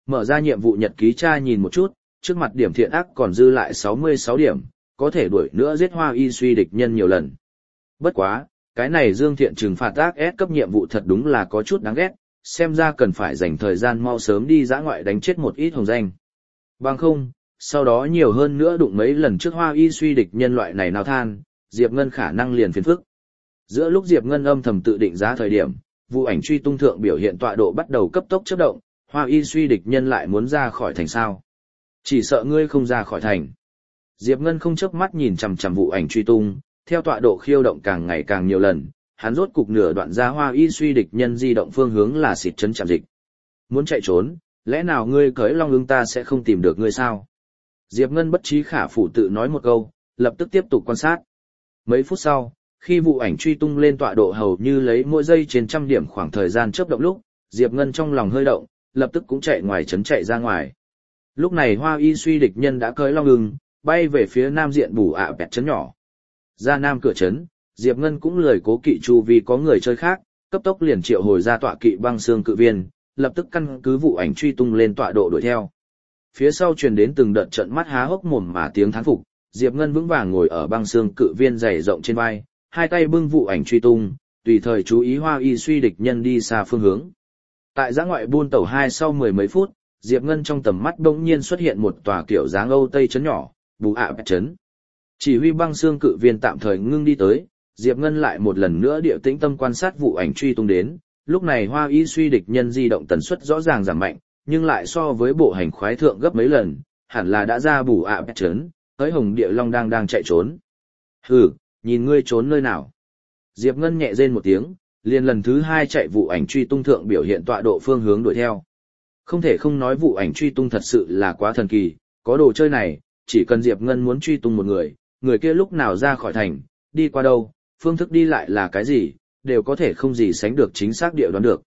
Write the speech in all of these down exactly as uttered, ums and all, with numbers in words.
mở ra nhiệm vụ nhật ký tra nhìn một chút, trước mặt điểm thiện ác còn dư lại sáu mươi sáu điểm, có thể đuổi nữa giết Hoa Y suy địch nhân nhiều lần. Bất quá, cái này Dương Thiện trừng phạt ác S cấp nhiệm vụ thật đúng là có chút đáng ghét, xem ra cần phải dành thời gian mau sớm đi dã ngoại đánh chết một ít hồng danh. Bằng không, sau đó nhiều hơn nữa đụng mấy lần trước Hoa Y suy địch nhân loại này nào than, Diệp Ngân khả năng liền phiền phức. Giữa lúc Diệp Ngân âm thầm tự định giá thời điểm, vụ ảnh truy tung thượng biểu hiện tọa độ bắt đầu cấp tốc chớp động, Hoa Y suy địch nhân lại muốn ra khỏi thành sao? Chỉ sợ ngươi không ra khỏi thành. Diệp Ngân không chớp mắt nhìn chằm chằm vụ ảnh truy tung, theo tọa độ khiêu động càng ngày càng nhiều lần, hắn rốt cục nửa đoạn ra Hoa Y suy địch nhân di động phương hướng là xịt trấn chạm dịch. Muốn chạy trốn, lẽ nào ngươi cưỡi long ưng ta sẽ không tìm được ngươi sao? Diệp Ngân bất trí khả phủ tự nói một câu, lập tức tiếp tục quan sát. Mấy phút sau, khi vụ ảnh truy tung lên tọa độ hầu như lấy mỗi giây trên trăm điểm khoảng thời gian chớp động lúc, Diệp Ngân trong lòng hơi động, lập tức cũng chạy ngoài trấn chạy ra ngoài. Lúc này Hoa Y suy địch nhân đã cưỡi long ưng, bay về phía nam diện bù ạ bẹt trấn nhỏ. Ra nam cửa trấn, Diệp Ngân cũng lười cố kỵ chu vì có người chơi khác, cấp tốc liền triệu hồi ra tọa kỵ băng xương cự viên, lập tức căn cứ vụ ảnh truy tung lên tọa độ đuổi theo. Phía sau truyền đến từng đợt trận mắt há hốc mồm mà tiếng thán phục, Diệp Ngân vững vàng ngồi ở băng xương cự viên dày rộng trên vai, hai tay bưng vụ ảnh truy tung, tùy thời chú ý Hoa Y suy địch nhân đi xa phương hướng. Tại giã ngoại buôn tàu hai sau mười mấy phút, Diệp Ngân trong tầm mắt bỗng nhiên xuất hiện một tòa kiểu dáng Âu Tây trấn nhỏ, Bù ạ Bẹt trấn. Chỉ huy băng xương cự viên tạm thời ngưng đi tới, Diệp Ngân lại một lần nữa địa tĩnh tâm quan sát vụ ảnh truy tung đến, lúc này Hoa Y suy địch nhân di động tần suất rõ ràng giảm mạnh, nhưng lại so với bộ hành khoái thượng gấp mấy lần, hẳn là đã ra Bù ạ Bẹt trấn, tới Hồng Địa Long đang đang chạy trốn. Hừ, nhìn ngươi trốn nơi nào? Diệp Ngân nhẹ rên một tiếng, liền lần thứ hai chạy vụ ảnh truy tung thượng biểu hiện tọa độ phương hướng đuổi theo. Không thể không nói vụ ảnh truy tung thật sự là quá thần kỳ, có đồ chơi này, chỉ cần Diệp Ngân muốn truy tung một người, người kia lúc nào ra khỏi thành, đi qua đâu, phương thức đi lại là cái gì, đều có thể không gì sánh được chính xác địa đoán được.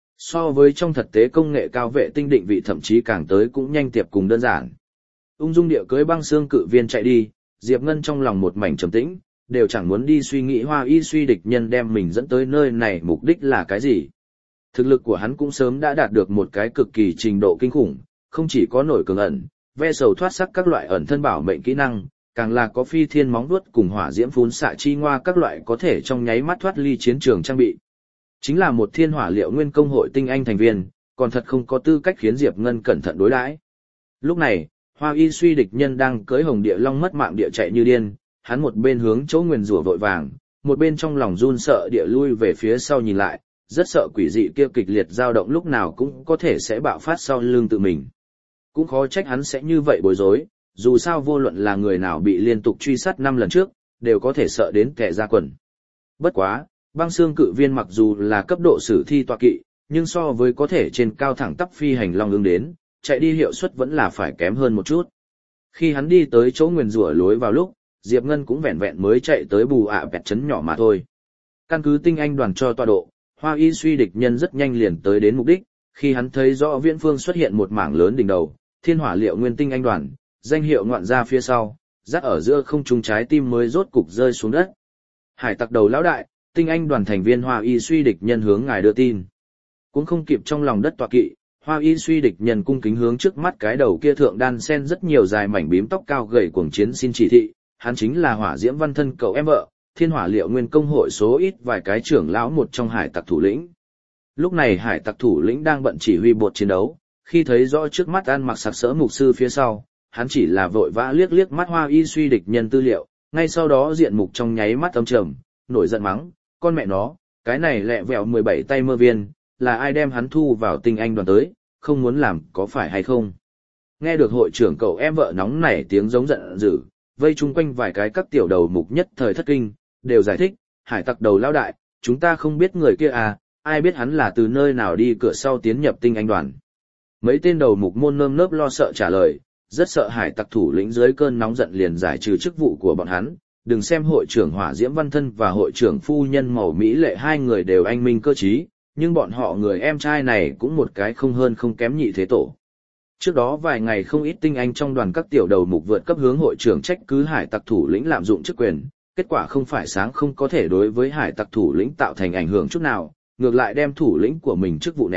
So với trong thực tế công nghệ cao vệ tinh định vị thậm chí càng tới cũng nhanh tiệp cùng đơn giản. Ung dung địa cưới băng xương cự viên chạy đi, Diệp Ngân trong lòng một mảnh trầm tĩnh, đều chẳng muốn đi suy nghĩ Hoa Y suy địch nhân đem mình dẫn tới nơi này mục đích là cái gì. Thực lực của hắn cũng sớm đã đạt được một cái cực kỳ trình độ kinh khủng, không chỉ có nổi cường ẩn, ve sầu thoát sắc các loại ẩn thân bảo mệnh kỹ năng, càng là có phi thiên móng vuốt cùng hỏa diễm phún xạ chi ngoa các loại có thể trong nháy mắt thoát ly chiến trường trang bị. Chính là một thiên hỏa liệu nguyên công hội tinh anh thành viên, còn thật không có tư cách khiến Diệp Ngân cẩn thận đối đãi. Lúc này, Hoa Y suy địch nhân đang cưỡi Hồng Địa Long mất mạng địa chạy như điên, hắn một bên hướng chỗ nguyền rủa vội vàng, một bên trong lòng run sợ địa lui về phía sau nhìn lại, rất sợ quỷ dị kia kịch liệt dao động lúc nào cũng có thể sẽ bạo phát sau lưng tự mình. Cũng khó trách hắn sẽ như vậy bối rối, dù sao vô luận là người nào bị liên tục truy sát năm lần trước, đều có thể sợ đến kẻ ra quần. Bất quá, băng xương cự viên mặc dù là cấp độ sử thi tọa kỵ, nhưng so với có thể trên cao thẳng tắp phi hành long ứng đến, chạy đi hiệu suất vẫn là phải kém hơn một chút. Khi hắn đi tới chỗ nguyền rủa lối vào lúc, Diệp Ngân cũng vẹn vẹn mới chạy tới Bù ạ Bẹt trấn nhỏ mà thôi. Căn cứ tinh anh đoàn cho tọa độ, Hoa Y suy địch nhân rất nhanh liền tới đến mục đích, khi hắn thấy rõ viễn phương xuất hiện một mảng lớn đỉnh đầu, thiên hỏa liệu nguyên tinh anh đoàn, danh hiệu ngoạn ra phía sau, dắt ở giữa không trung trái tim mới rốt cục rơi xuống đất. Hải tặc đầu lão đại, tinh anh đoàn thành viên Hoa Y suy địch nhân hướng ngài đưa tin. Cũng không kịp trong lòng đất tọa kỵ, Hoa Y suy địch nhân cung kính hướng trước mắt cái đầu kia thượng đan sen rất nhiều dài mảnh bím tóc cao gầy cuồng chiến xin chỉ thị, hắn chính là Hỏa Diễm Văn Thân cậu em vợ, thiên hỏa liệu nguyên công hội số ít vài cái trưởng lão một trong hải tặc thủ lĩnh. Lúc này hải tặc thủ lĩnh đang bận chỉ huy bột chiến đấu, khi thấy rõ trước mắt ăn mặc sặc sỡ mục sư phía sau, hắn chỉ là vội vã liếc liếc mắt Hoa Y suy địch nhân tư liệu, ngay sau đó diện mục trong nháy mắt âm trầm, nổi giận mắng, con mẹ nó, cái này lẹ vẹo mười bảy tay mơ viên, là ai đem hắn thu vào tinh anh đoàn tới, không muốn làm có phải hay không. Nghe được hội trưởng cậu em vợ nóng nảy tiếng giống giận dữ, vây chung quanh vài cái các tiểu đầu mục nhất thời thất kinh, đều giải thích, hải tặc đầu lão đại, chúng ta không biết người kia à, ai biết hắn là từ nơi nào đi cửa sau tiến nhập tinh anh đoàn. Mấy tên đầu mục môn nơm nớp lo sợ trả lời, rất sợ hải tặc thủ lĩnh dưới cơn nóng giận liền giải trừ chức vụ của bọn hắn, đừng xem hội trưởng Hỏa Diễm Văn Thân và hội trưởng phu nhân màu Mỹ lệ hai người đều anh minh cơ trí, nhưng bọn họ người em trai này cũng một cái không hơn không kém nhị thế tổ. Trước đó vài ngày không ít tinh anh trong đoàn các tiểu đầu mục vượt cấp hướng hội trưởng trách cứ hải tặc thủ lĩnh lạm dụng chức quyền, kết quả không phải sáng không có thể đối với hải tặc thủ lĩnh tạo thành ảnh hưởng chút nào, ngược lại đem thủ lĩnh của mình chức vụ ném,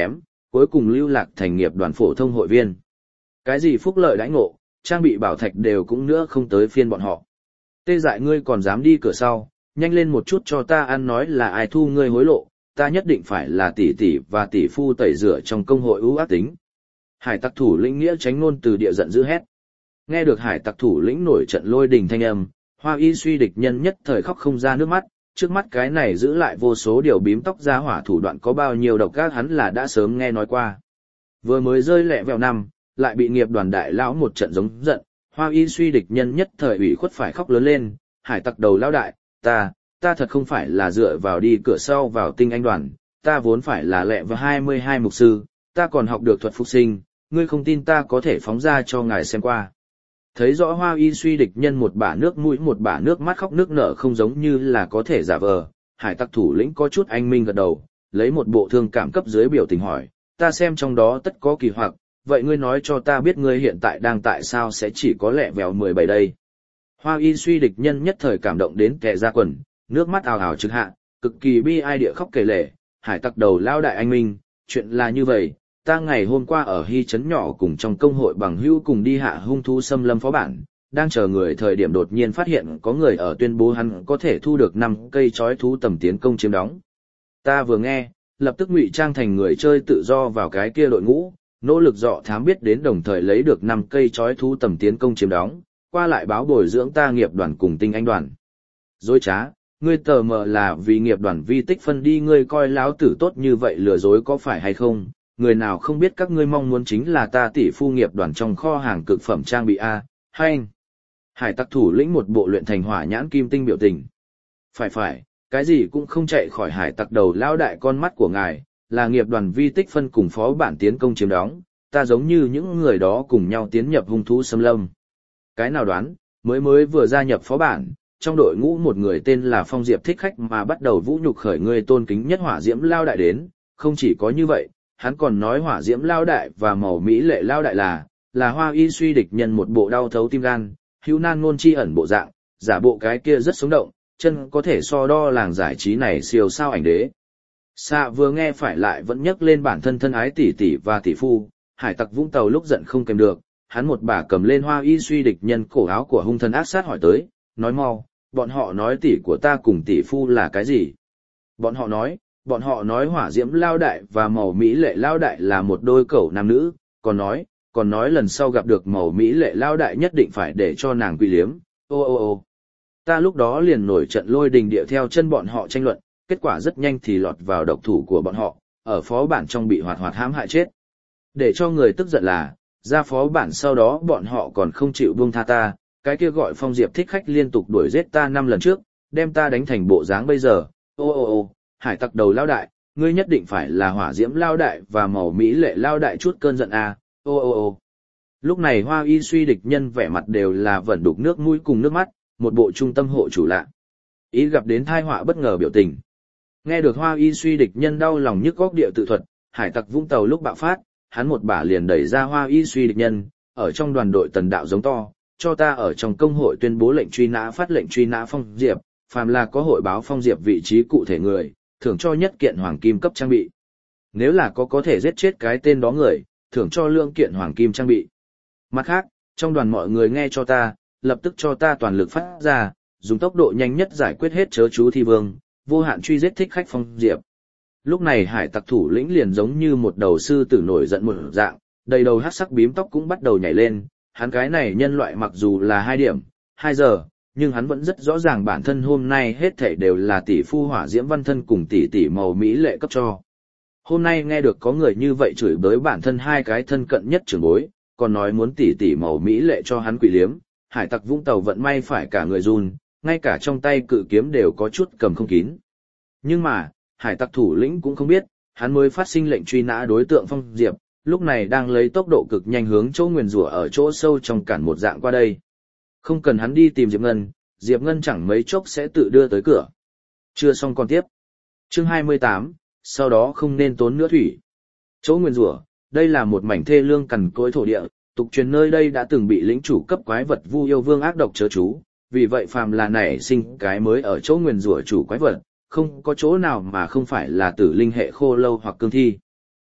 cuối cùng lưu lạc thành nghiệp đoàn phổ thông hội viên. Cái gì phúc lợi đãi ngộ, trang bị bảo thạch đều cũng nữa không tới phiên bọn họ. Tê Dại ngươi còn dám đi cửa sau, nhanh lên một chút cho ta ăn nói là ai thu ngươi hối lộ, ta nhất định phải là tỷ tỷ và tỷ phu tẩy rửa trong công hội ưu ác tính. Hải tặc thủ lĩnh Nghĩa Chánh Ngôn từ địa giận dữ hét. Nghe được hải tặc thủ lĩnh nổi trận lôi đình thanh âm, Hoa Y Suy địch nhân nhất thời khóc không ra nước mắt, trước mắt cái này giữ lại vô số điều bím tóc ra hỏa thủ đoạn có bao nhiêu độc ác hắn là đã sớm nghe nói qua. Vừa mới rơi lẹ vèo năm, lại bị nghiệp đoàn đại lão một trận giống giận, Hoa Y Suy địch nhân nhất thời ủy khuất phải khóc lớn lên, hải tặc đầu lão đại, ta, ta thật không phải là dựa vào đi cửa sau vào tinh anh đoàn, ta vốn phải là lẹ và hai mươi hai mục sư, ta còn học được thuật phục sinh, ngươi không tin ta có thể phóng ra cho ngài xem qua. Thấy rõ Hoa Y Suy địch nhân một bả nước mũi một bả nước mắt khóc nước nở không giống như là có thể giả vờ, hải tặc thủ lĩnh có chút anh minh gật đầu, lấy một bộ thương cảm cấp dưới biểu tình hỏi, ta xem trong đó tất có kỳ hoặc, vậy ngươi nói cho ta biết ngươi hiện tại đang tại sao sẽ chỉ có lẹ vèo mười bảy đây. Hoa Y Suy địch nhân nhất thời cảm động đến kẻ ra quần, nước mắt ào ào trực hạ, cực kỳ bi ai địa khóc kể lể, hải tặc đầu lao đại anh minh, chuyện là như vậy, ta ngày hôm qua ở Hy Trấn nhỏ cùng trong công hội bằng hữu cùng đi hạ hung thú xâm lâm phó bản, đang chờ người thời điểm đột nhiên phát hiện có người ở tuyên bố hắn có thể thu được năm cây chói thú tầm tiến công chiếm đóng. Ta vừa nghe, lập tức ngụy trang thành người chơi tự do vào cái kia đội ngũ, nỗ lực dọ thám biết đến đồng thời lấy được năm cây chói thú tầm tiến công chiếm đóng, qua lại báo bồi dưỡng ta nghiệp đoàn cùng tinh anh đoàn. Dối trá, ngươi tờ mờ là vì nghiệp đoàn vi tích phân đi ngươi coi láo tử tốt như vậy lừa dối có phải hay không, người nào không biết các ngươi mong muốn chính là ta tỷ phu nghiệp đoàn trong kho hàng cực phẩm trang bị A, hay anh. Hải tặc thủ lĩnh một bộ luyện thành hỏa nhãn kim tinh biểu tình. Phải phải, cái gì cũng không chạy khỏi hải tặc đầu lao đại con mắt của ngài, là nghiệp đoàn vi tích phân cùng phó bản tiến công chiếm đóng, ta giống như những người đó cùng nhau tiến nhập hung thú xâm lâm. Cái nào đoán, mới mới vừa gia nhập phó bản, trong đội ngũ một người tên là Phong Diệp thích khách mà bắt đầu vũ nhục khởi người tôn kính nhất hỏa diễm lao đại đến, không chỉ có như vậy, hắn còn nói hỏa diễm lao đại và màu mỹ lệ lao đại là, là Hoa Y Suy địch nhân một bộ đau thấu tim gan, hữu nan ngôn chi ẩn bộ dạng, giả bộ cái kia rất sống động, chân có thể so đo làng giải trí này siêu sao ảnh đế. Xạ vừa nghe phải lại vẫn nhắc lên bản thân thân ái tỷ tỷ và tỷ phu, hải tặc Vũng Tàu lúc giận không kèm được, hắn một bà cầm lên Hoa Y Suy địch nhân cổ áo của hung thần ác sát hỏi tới, nói mau, bọn họ nói tỷ của ta cùng tỷ phu là cái gì? Bọn họ nói, bọn họ nói hỏa diễm lao đại và màu mỹ lệ lao đại là một đôi cẩu nam nữ, còn nói, còn nói lần sau gặp được màu mỹ lệ lao đại nhất định phải để cho nàng quỳ liếm, ô ô ô. Ta lúc đó liền nổi trận lôi đình địa theo chân bọn họ tranh luận, kết quả rất nhanh thì lọt vào độc thủ của bọn họ, ở phó bản trong bị hoạt hoạt hãm hại chết. Để cho người tức giận là, ra phó bản sau đó bọn họ còn không chịu buông tha ta, cái kia gọi Phong Diệp thích khách liên tục đuổi giết ta năm lần trước, đem ta đánh thành bộ dáng bây giờ, ô ô ô, hải tặc đầu lao đại, ngươi nhất định phải là hỏa diễm lao đại và màu mỹ lệ lao đại chút cơn giận à, ô ô ô. Lúc này Hoa Y Suy địch nhân vẻ mặt đều là vẩn đục nước mũi cùng nước mắt, một bộ trung tâm hộ chủ lạ. Ý gặp đến tai họa bất ngờ biểu tình. Nghe được Hoa Y Suy địch nhân đau lòng nhức góc địa tự thuật, hải tặc Vũng Tàu lúc bạo phát, hắn một bả liền đẩy ra Hoa Y Suy địch nhân, ở trong đoàn đội tần đạo giống to, cho ta ở trong công hội tuyên bố lệnh truy nã phát lệnh truy nã Phong Diệp, phàm là có hội báo Phong Diệp vị trí cụ thể người, thưởng cho nhất kiện hoàng kim cấp trang bị. Nếu là có có thể giết chết cái tên đó người, thưởng cho lượng kiện hoàng kim trang bị. Mặt khác, trong đoàn mọi người nghe cho ta, lập tức cho ta toàn lực phát ra, dùng tốc độ nhanh nhất giải quyết hết chớ chú thi vương, vô hạn truy giết thích khách Phong Diệp. Lúc này hải tặc thủ lĩnh liền giống như một đầu sư tử nổi giận một dạng, đầy đầu hắc sắc bím tóc cũng bắt đầu nhảy lên, hắn cái này nhân loại mặc dù là hai điểm, hai giờ, nhưng hắn vẫn rất rõ ràng bản thân hôm nay hết thảy đều là tỷ phu hỏa diễm văn thân cùng tỷ tỷ màu mỹ lệ cấp cho. Hôm nay nghe được có người như vậy chửi bới bản thân hai cái thân cận nhất trưởng bối, còn nói muốn tỷ tỷ màu mỹ lệ cho hắn quỷ liếm, hải tặc Vũng Tàu vận may phải cả người run, ngay cả trong tay cự kiếm đều có chút cầm không kín. Nhưng mà, hải tặc thủ lĩnh cũng không biết, hắn mới phát sinh lệnh truy nã đối tượng Phong Diệp, lúc này đang lấy tốc độ cực nhanh hướng chỗ nguyền rủa ở chỗ sâu trong cản một dạng qua đây. Không cần hắn đi tìm Diệp Ngân, Diệp Ngân chẳng mấy chốc sẽ tự đưa tới cửa. Chưa xong còn tiếp. Chương hai mươi tám, sau đó không nên tốn nữa thủy. Chỗ nguyền rủa, đây là một mảnh thê lương cằn cỗi thổ địa, tục truyền nơi đây đã từng bị lĩnh chủ cấp quái vật Vu Yêu Vương ác độc chớ chú, vì vậy phàm là nảy sinh cái mới ở chỗ nguyền rủa chủ quái vật, không có chỗ nào mà không phải là tử linh hệ khô lâu hoặc cương thi.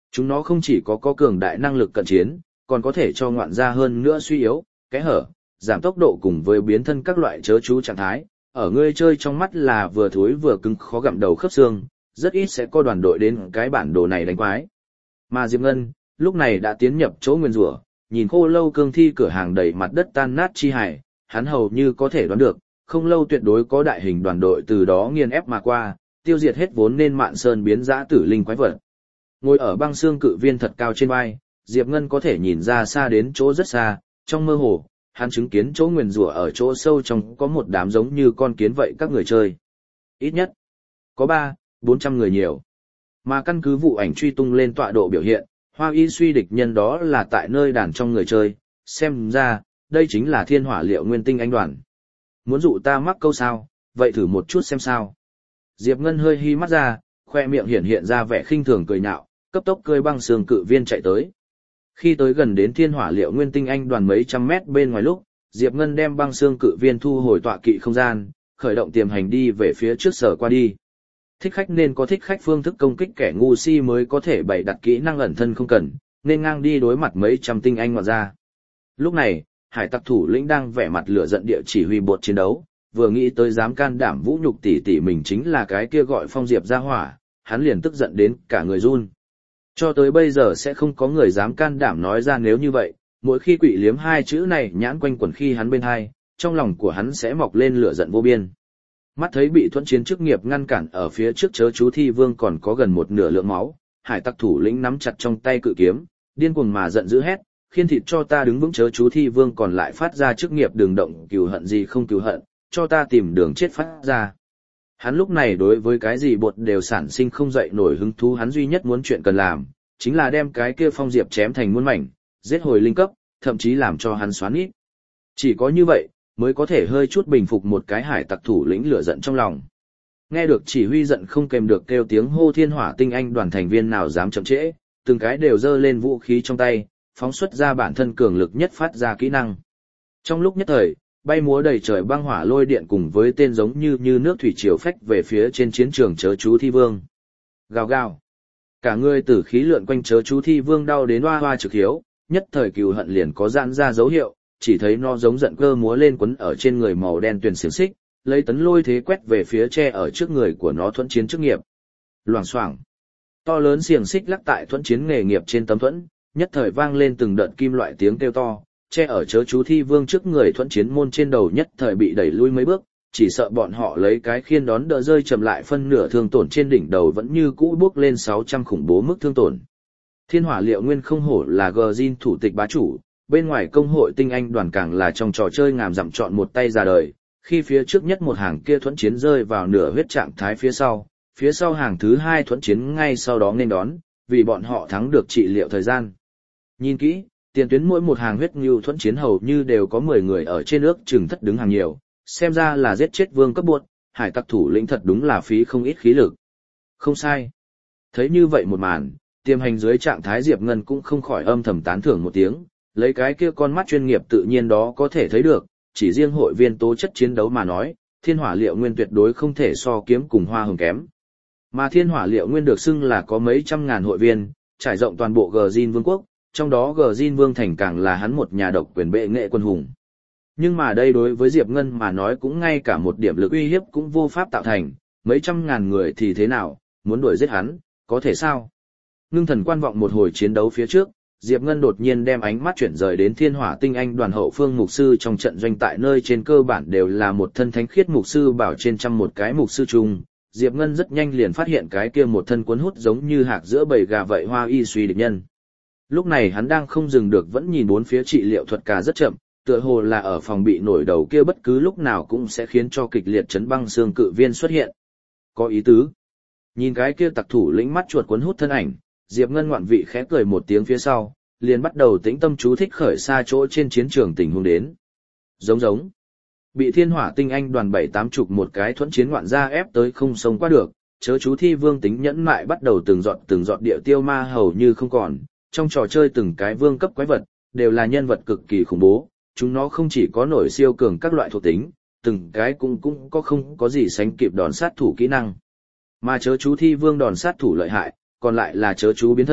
Chúng nó không chỉ có có cường đại năng lực cận chiến, còn có thể cho ngoạn gia hơn nữa suy yếu, kẽ hở, giảm tốc độ cùng với biến thân các loại chớ chú trạng thái. Ở người chơi trong mắt là vừa thối vừa cứng khó gặm đầu khớp xương, rất ít sẽ có đoàn đội đến cái bản đồ này đánh quái. Mà Diệp Ngân, lúc này đã tiến nhập chỗ nguyên rủa, nhìn khô lâu cương thi cửa hàng đầy mặt đất tan nát chi hải, hắn hầu như có thể đoán được, không lâu tuyệt đối có đại hình đoàn đội từ đó nghiền ép mà qua, tiêu diệt hết vốn nên mạn sơn biến dã tử linh quái vật. Ngồi ở băng xương cự viên thật cao trên vai, Diệp Ngân có thể nhìn ra xa đến chỗ rất xa, trong mơ hồ, hắn chứng kiến chỗ nguyền rủa ở chỗ sâu trong có một đám giống như con kiến vậy các người chơi. Ít nhất, có ba, bốn trăm người nhiều. Mà căn cứ vụ ảnh truy tung lên tọa độ biểu hiện, Hoa Y suy địch nhân đó là tại nơi đàn trong người chơi, xem ra, đây chính là thiên hỏa liệu nguyên tinh anh đoàn. Muốn dụ ta mắc câu sao, vậy thử một chút xem sao. Diệp Ngân hơi hi mắt ra, khoe miệng hiện hiện ra vẻ khinh thường cười nhạo, cấp tốc cơi băng xương cự viên chạy tới. Khi tới gần đến thiên hỏa liệu nguyên tinh anh đoàn mấy trăm mét bên ngoài lúc, Diệp Ngân đem băng xương cự viên thu hồi tọa kỵ không gian, khởi động tiềm hành đi về phía trước sở qua đi. Thích khách nên có thích khách phương thức công kích, kẻ ngu si mới có thể bày đặt kỹ năng ẩn thân không cần, nên ngang đi đối mặt mấy trăm tinh anh ngoạn ra. Lúc này, hải tặc thủ lĩnh đang vẻ mặt lửa giận địa chỉ huy bột chiến đấu, vừa nghĩ tới dám can đảm vũ nhục tỷ tỷ mình chính là cái kia gọi Phong Diệp ra hỏa, hắn liền tức giận đến cả người run. Cho tới bây giờ sẽ không có người dám can đảm nói ra nếu như vậy, mỗi khi quỷ liếm hai chữ này nhãn quanh quẩn khi hắn bên hai, trong lòng của hắn sẽ mọc lên lửa giận vô biên. Mắt thấy bị thuẫn chiến chức nghiệp ngăn cản ở phía trước chớ chú thi vương còn có gần một nửa lượng máu, hải tặc thủ lĩnh nắm chặt trong tay cự kiếm, điên cuồng mà giận dữ hét, khiên thịt cho ta đứng vững. Chớ chú thi vương còn lại phát ra chức nghiệp đường động cừu hận gì không cừu hận, cho ta tìm đường chết phát ra. Hắn lúc này đối với cái gì bột đều sản sinh không dậy nổi hứng thú, hắn duy nhất muốn chuyện cần làm, chính là đem cái kia Phong Diệp chém thành muôn mảnh, giết hồi linh cấp, thậm chí làm cho hắn xoán ít. Chỉ có như vậy, mới có thể hơi chút bình phục một cái hải tặc thủ lĩnh lửa giận trong lòng. Nghe được chỉ huy giận không kèm được kêu tiếng hô, thiên hỏa tinh anh đoàn thành viên nào dám chậm trễ, từng cái đều giơ lên vũ khí trong tay, phóng xuất ra bản thân cường lực nhất phát ra kỹ năng. Trong lúc nhất thời, bay múa đầy trời băng hỏa lôi điện cùng với tên giống như như nước thủy triều phách về phía trên chiến trường chớ chú thi vương. Gào gào. Cả người tử khí lượn quanh chớ chú thi vương đau đến hoa hoa trực hiếu, nhất thời cừu hận liền có giãn ra dấu hiệu, chỉ thấy nó giống giận cơ múa lên quấn ở trên người màu đen tuyền xiềng xích, lấy tấn lôi thế quét về phía tre ở trước người của nó thuẫn chiến chức nghiệp. Loảng xoảng. To lớn xiềng xích lắc tại thuẫn chiến nghề nghiệp trên tấm thuẫn, nhất thời vang lên từng đợt kim loại tiếng kêu to, che ở chớ chú thi vương trước người thuẫn chiến môn trên đầu nhất thời bị đẩy lui mấy bước, chỉ sợ bọn họ lấy cái khiên đón đỡ rơi chậm lại phân nửa thương tổn trên đỉnh đầu vẫn như cũ bước lên sáu trăm khủng bố mức thương tổn. Thiên hỏa liệu nguyên không hổ là Gjin thủ tịch bá chủ, bên ngoài công hội tinh anh đoàn càng là trong trò chơi ngàm dặm chọn một tay ra đời, khi phía trước nhất một hàng kia thuẫn chiến rơi vào nửa huyết trạng thái phía sau, phía sau hàng thứ hai thuẫn chiến ngay sau đó nên đón, vì bọn họ thắng được trị liệu thời gian. Nhìn kỹ, tiền tuyến mỗi một hàng huyết ngưu thuẫn chiến hầu như đều có mười người ở trên ước chừng thất đứng hàng nhiều, xem ra là giết chết vương cấp buộc, hải tặc thủ lĩnh thật đúng là phí không ít khí lực. Không sai. Thấy như vậy một màn, tiềm hành dưới trạng thái Diệp Ngân cũng không khỏi âm thầm tán thưởng một tiếng, lấy cái kia con mắt chuyên nghiệp tự nhiên đó có thể thấy được, chỉ riêng hội viên tố chất chiến đấu mà nói, thiên hỏa liệu nguyên tuyệt đối không thể so kiếm cùng hoa hồng kém. Mà thiên hỏa liệu nguyên được xưng là có mấy trăm ngàn hội viên, trải rộng toàn bộ Gjin vương quốc, trong đó Gjin vương thành càng là hắn một nhà độc quyền bệ nghệ quân hùng. Nhưng mà đây đối với Diệp Ngân mà nói cũng ngay cả một điểm lực uy hiếp cũng vô pháp tạo thành, mấy trăm ngàn người thì thế nào, muốn đuổi giết hắn, có thể sao? Ngưng thần quan vọng một hồi chiến đấu phía trước, Diệp Ngân đột nhiên đem ánh mắt chuyển rời đến thiên hỏa tinh anh đoàn hậu phương mục sư trong trận doanh, tại nơi trên cơ bản đều là một thân thánh khiết mục sư bảo trên trăm một cái mục sư chung. Diệp Ngân rất nhanh liền phát hiện cái kia một thân cuốn hút giống như hạc giữa bầy gà vậy Hoa Y suy địch nhân. Lúc này hắn đang không dừng được vẫn nhìn bốn phía trị liệu thuật cả rất chậm, tựa hồ là ở phòng bị nổi đầu kia bất cứ lúc nào cũng sẽ khiến cho kịch liệt chấn băng xương cự viên xuất hiện. Có ý tứ. Nhìn cái kia tặc thủ lĩnh mắt chuột cuốn hút thân ảnh, Diệp Ngân ngoạn vị khẽ cười một tiếng phía sau, liền bắt đầu tĩnh tâm chú thích khởi xa chỗ trên chiến trường tình huống đến. Giống giống. Bị thiên hỏa tinh anh đoàn bảy tám chục một cái thuẫn chiến ngoạn ra ép tới không sống qua được, chớ chú thi vương tính nhẫn mại bắt đầu từng giọt từng giọt địa tiêu ma hầu như không còn. Trong trò chơi từng cái vương cấp quái vật, đều là nhân vật cực kỳ khủng bố, chúng nó không chỉ có nổi siêu cường các loại thuộc tính, từng cái cũng cũng có không có gì sánh kịp đòn sát thủ kỹ năng. Mà chớ chú thi vương đòn sát thủ lợi hại, còn lại là chớ chú biến thân,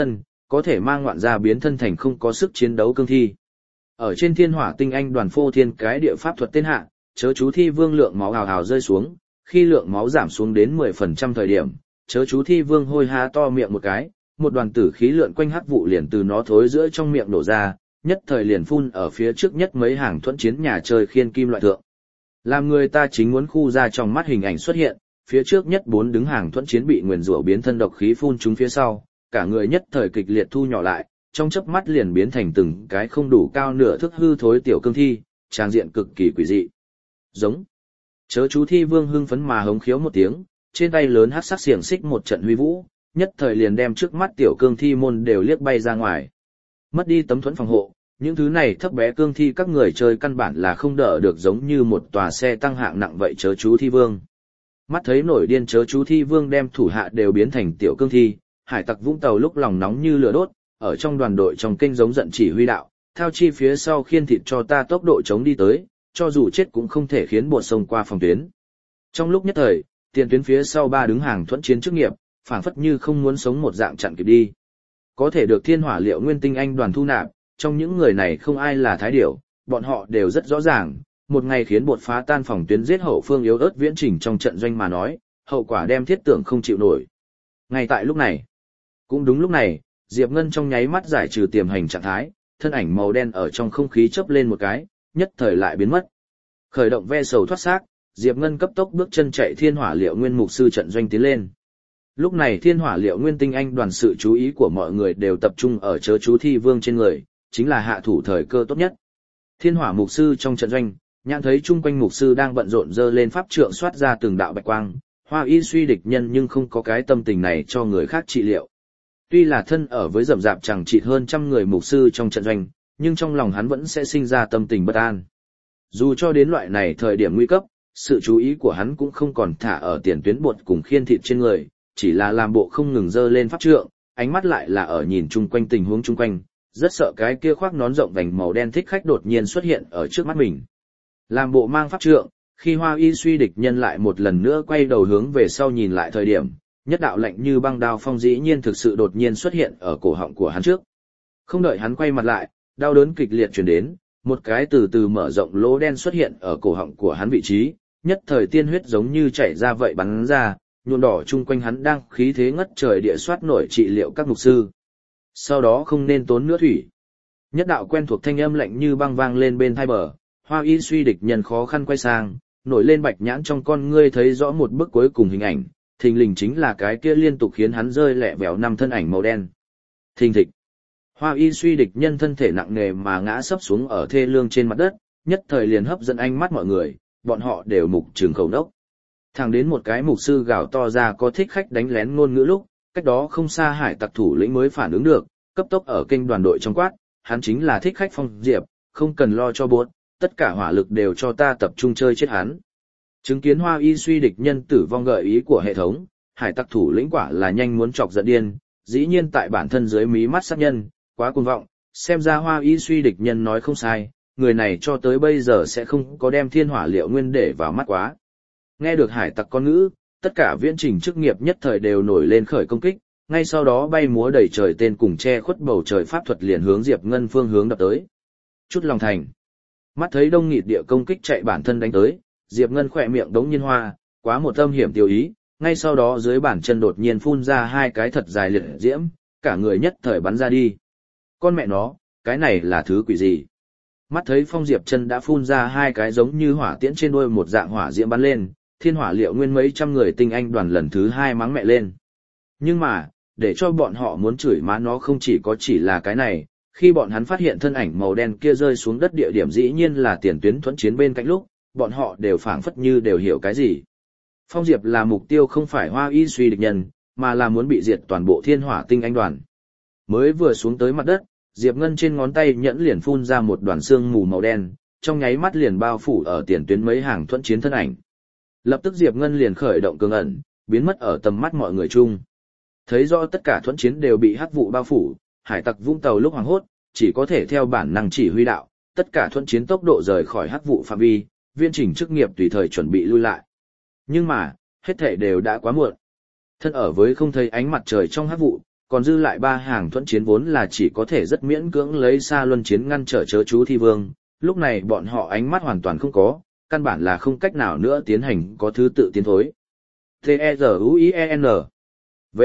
có thể mang ngoạn gia biến thân thành không có sức chiến đấu cương thi. Ở trên thiên hỏa tinh anh đoàn phô thiên cái địa pháp thuật tên hạ, chớ chú thi vương lượng máu hào hào rơi xuống, khi lượng máu giảm xuống đến mười phần trăm thời điểm, chớ chú thi vương hôi há to miệng một cái, một đoàn tử khí lượn quanh hắc vụ liền từ nó thối giữa trong miệng đổ ra, nhất thời liền phun ở phía trước nhất mấy hàng thuẫn chiến nhà chơi khiên kim loại thượng. Làm người ta chính muốn khu ra trong mắt hình ảnh xuất hiện, phía trước nhất bốn đứng hàng thuẫn chiến bị nguyền rủa biến thân độc khí phun chúng phía sau, cả người nhất thời kịch liệt thu nhỏ lại, trong chớp mắt liền biến thành từng cái không đủ cao nửa thước hư thối tiểu cương thi, trang diện cực kỳ quỷ dị. Giống. Chớ chú thi vương hưng phấn mà hống khiếu một tiếng, trên tay lớn hắc sắc xiềng xích một trận huy vũ, nhất thời liền đem trước mắt tiểu cương thi môn đều liếc bay ra ngoài. Mất đi tấm thuẫn phòng hộ, những thứ này thấp bé cương thi các người chơi căn bản là không đỡ được, giống như một tòa xe tăng hạng nặng vậy chớ chú thi vương. Mắt thấy nổi điên chớ chú thi vương đem thủ hạ đều biến thành tiểu cương thi, hải tặc Vũng Tàu lúc lòng nóng như lửa đốt, ở trong đoàn đội trong kênh giống giận chỉ huy đạo, theo chi phía sau khiên thịt cho ta tốc độ chống đi tới, cho dù chết cũng không thể khiến bột sông qua phòng tuyến. Trong lúc nhất thời, tiền tuyến phía sau ba đứng hàng thuẫn chiến chức nghiệp, phảng phất như không muốn sống một dạng chặn kịp đi. Có thể được thiên hỏa liệu nguyên tinh anh đoàn thu nạp, trong những người này không ai là thái điểu, bọn họ đều rất rõ ràng, một ngày khiến bột phá tan phòng tuyến giết hậu phương yếu ớt viễn chỉnh trong trận doanh mà nói, hậu quả đem thiết tưởng không chịu nổi. Ngay tại lúc này, cũng đúng lúc này, Diệp Ngân trong nháy mắt giải trừ tiềm hành trạng thái, thân ảnh màu đen ở trong không khí chớp lên một cái, nhất thời lại biến mất. Khởi động ve sầu thoát xác, Diệp Ngân cấp tốc bước chân chạy thiên hỏa liệu nguyên mục sư trận doanh tiến lên. Lúc này thiên hỏa liệu nguyên tinh anh đoàn sự chú ý của mọi người đều tập trung ở chớ chú thi vương trên người, chính là hạ thủ thời cơ tốt nhất. Thiên hỏa mục sư trong trận doanh, nhãn thấy chung quanh mục sư đang bận rộn dơ lên pháp trượng xoát ra từng đạo bạch quang, Hoa Y suy địch nhân nhưng không có cái tâm tình này cho người khác trị liệu. Tuy là thân ở với rậm rạp chẳng chịt hơn trăm người mục sư trong trận doanh, nhưng trong lòng hắn vẫn sẽ sinh ra tâm tình bất an. Dù cho đến loại này thời điểm nguy cấp, sự chú ý của hắn cũng không còn thả ở tiền tuyến bột cùng khiên thịt trên người, chỉ là làm bộ không ngừng dơ lên pháp trượng, ánh mắt lại là ở nhìn chung quanh tình huống chung quanh, rất sợ cái kia khoác nón rộng vành màu đen thích khách đột nhiên xuất hiện ở trước mắt mình. Làm bộ mang pháp trượng, khi Hoa Y suy địch nhân lại một lần nữa quay đầu hướng về sau nhìn lại thời điểm, nhất đạo lạnh như băng đao phong dĩ nhiên thực sự đột nhiên xuất hiện ở cổ họng của hắn trước. Không đợi hắn quay mặt lại, đau đớn kịch liệt truyền đến, một cái từ từ mở rộng lỗ đen xuất hiện ở cổ họng của hắn vị trí, nhất thời tiên huyết giống như chảy ra vậy bắn ra, nhuộm đỏ chung quanh hắn đang khí thế ngất trời địa soát nổi trị liệu các mục sư. Sau đó không nên tốn nữa thủy. Nhất đạo quen thuộc thanh âm lạnh như băng vang lên bên tai bờ, Hoa Y suy địch nhân khó khăn quay sang, nổi lên bạch nhãn trong con ngươi thấy rõ một bức cuối cùng hình ảnh, thình lình chính là cái kia liên tục khiến hắn rơi lẹ vẻo năm thân ảnh màu đen. Thình thịch. Hoa Y suy địch nhân thân thể nặng nề mà ngã sấp xuống ở thê lương trên mặt đất, nhất thời liền hấp dẫn ánh mắt mọi người, bọn họ đều mục trường khẩu đốc. Thẳng đến một cái mục sư gào to ra có thích khách đánh lén ngôn ngữ lúc, cách đó không xa hải tặc thủ lĩnh mới phản ứng được, cấp tốc ở kênh đoàn đội trong quát, hắn chính là thích khách Phong Diệp, không cần lo cho bốt, tất cả hỏa lực đều cho ta tập trung chơi chết hắn. Chứng kiến Hoa Y suy địch nhân tử vong gợi ý của hệ thống, hải tặc thủ lĩnh quả là nhanh muốn chọc giận điên, dĩ nhiên tại bản thân dưới mí mắt sát nhân, quá cuồng vọng, xem ra Hoa Y suy địch nhân nói không sai, người này cho tới bây giờ sẽ không có đem thiên hỏa liệu nguyên để vào mắt quá. Nghe được hải tặc con ngữ, tất cả viễn trình chức nghiệp nhất thời đều nổi lên khởi công kích, ngay sau đó bay múa đầy trời tên cùng che khuất bầu trời pháp thuật liền hướng Diệp Ngân phương hướng đập tới. Chút lòng thành. Mắt thấy đông nghịt địa công kích chạy bản thân đánh tới, Diệp Ngân khỏe miệng đống nhiên hoa, quá một âm hiểm tiêu ý, ngay sau đó dưới bàn chân đột nhiên phun ra hai cái thật dài liệt diễm, cả người nhất thời bắn ra đi. Con mẹ nó, cái này là thứ quỷ gì? Mắt thấy Phong Diệp chân đã phun ra hai cái giống như hỏa tiễn trên đuôi một dạng hỏa diễm bắn lên, thiên hỏa liệu nguyên mấy trăm người tinh anh đoàn lần thứ hai mắng mẹ lên. Nhưng mà, để cho bọn họ muốn chửi má nó không chỉ có chỉ là cái này, khi bọn hắn phát hiện thân ảnh màu đen kia rơi xuống đất địa điểm dĩ nhiên là tiền tuyến thuẫn chiến bên cạnh lúc, bọn họ đều phảng phất như đều hiểu cái gì. Phong Diệp là mục tiêu không phải Hoa Y suy địch nhân, mà là muốn bị diệt toàn bộ thiên hỏa tinh anh đoàn. Mới vừa xuống tới mặt đất, Diệp Ngân trên ngón tay nhẫn liền phun ra một đoàn xương mù màu đen, trong nháy mắt liền bao phủ ở tiền tuyến mấy hàng thuẫn chiến thân ảnh. Lập tức Diệp Ngân liền khởi động cường ẩn, biến mất ở tầm mắt mọi người chung. Thấy rõ tất cả thuẫn chiến đều bị hắc vụ bao phủ, hải tặc Vũng Tàu lúc hoảng hốt, chỉ có thể theo bản năng chỉ huy đạo, tất cả thuẫn chiến tốc độ rời khỏi hắc vụ phạm vi, viên chỉnh chức nghiệp tùy thời chuẩn bị lui lại. Nhưng mà, hết thảy đều đã quá muộn. Thân ở với không thấy ánh mặt trời trong hắc vụ, còn dư lại ba hàng thuẫn chiến vốn là chỉ có thể rất miễn cưỡng lấy xa luân chiến ngăn trở chớ chú thi vương, lúc này bọn họ ánh mắt hoàn toàn không có, căn bản là không cách nào nữa tiến hành có thứ tự tiến thối. T-E-Z-U-I-E-N V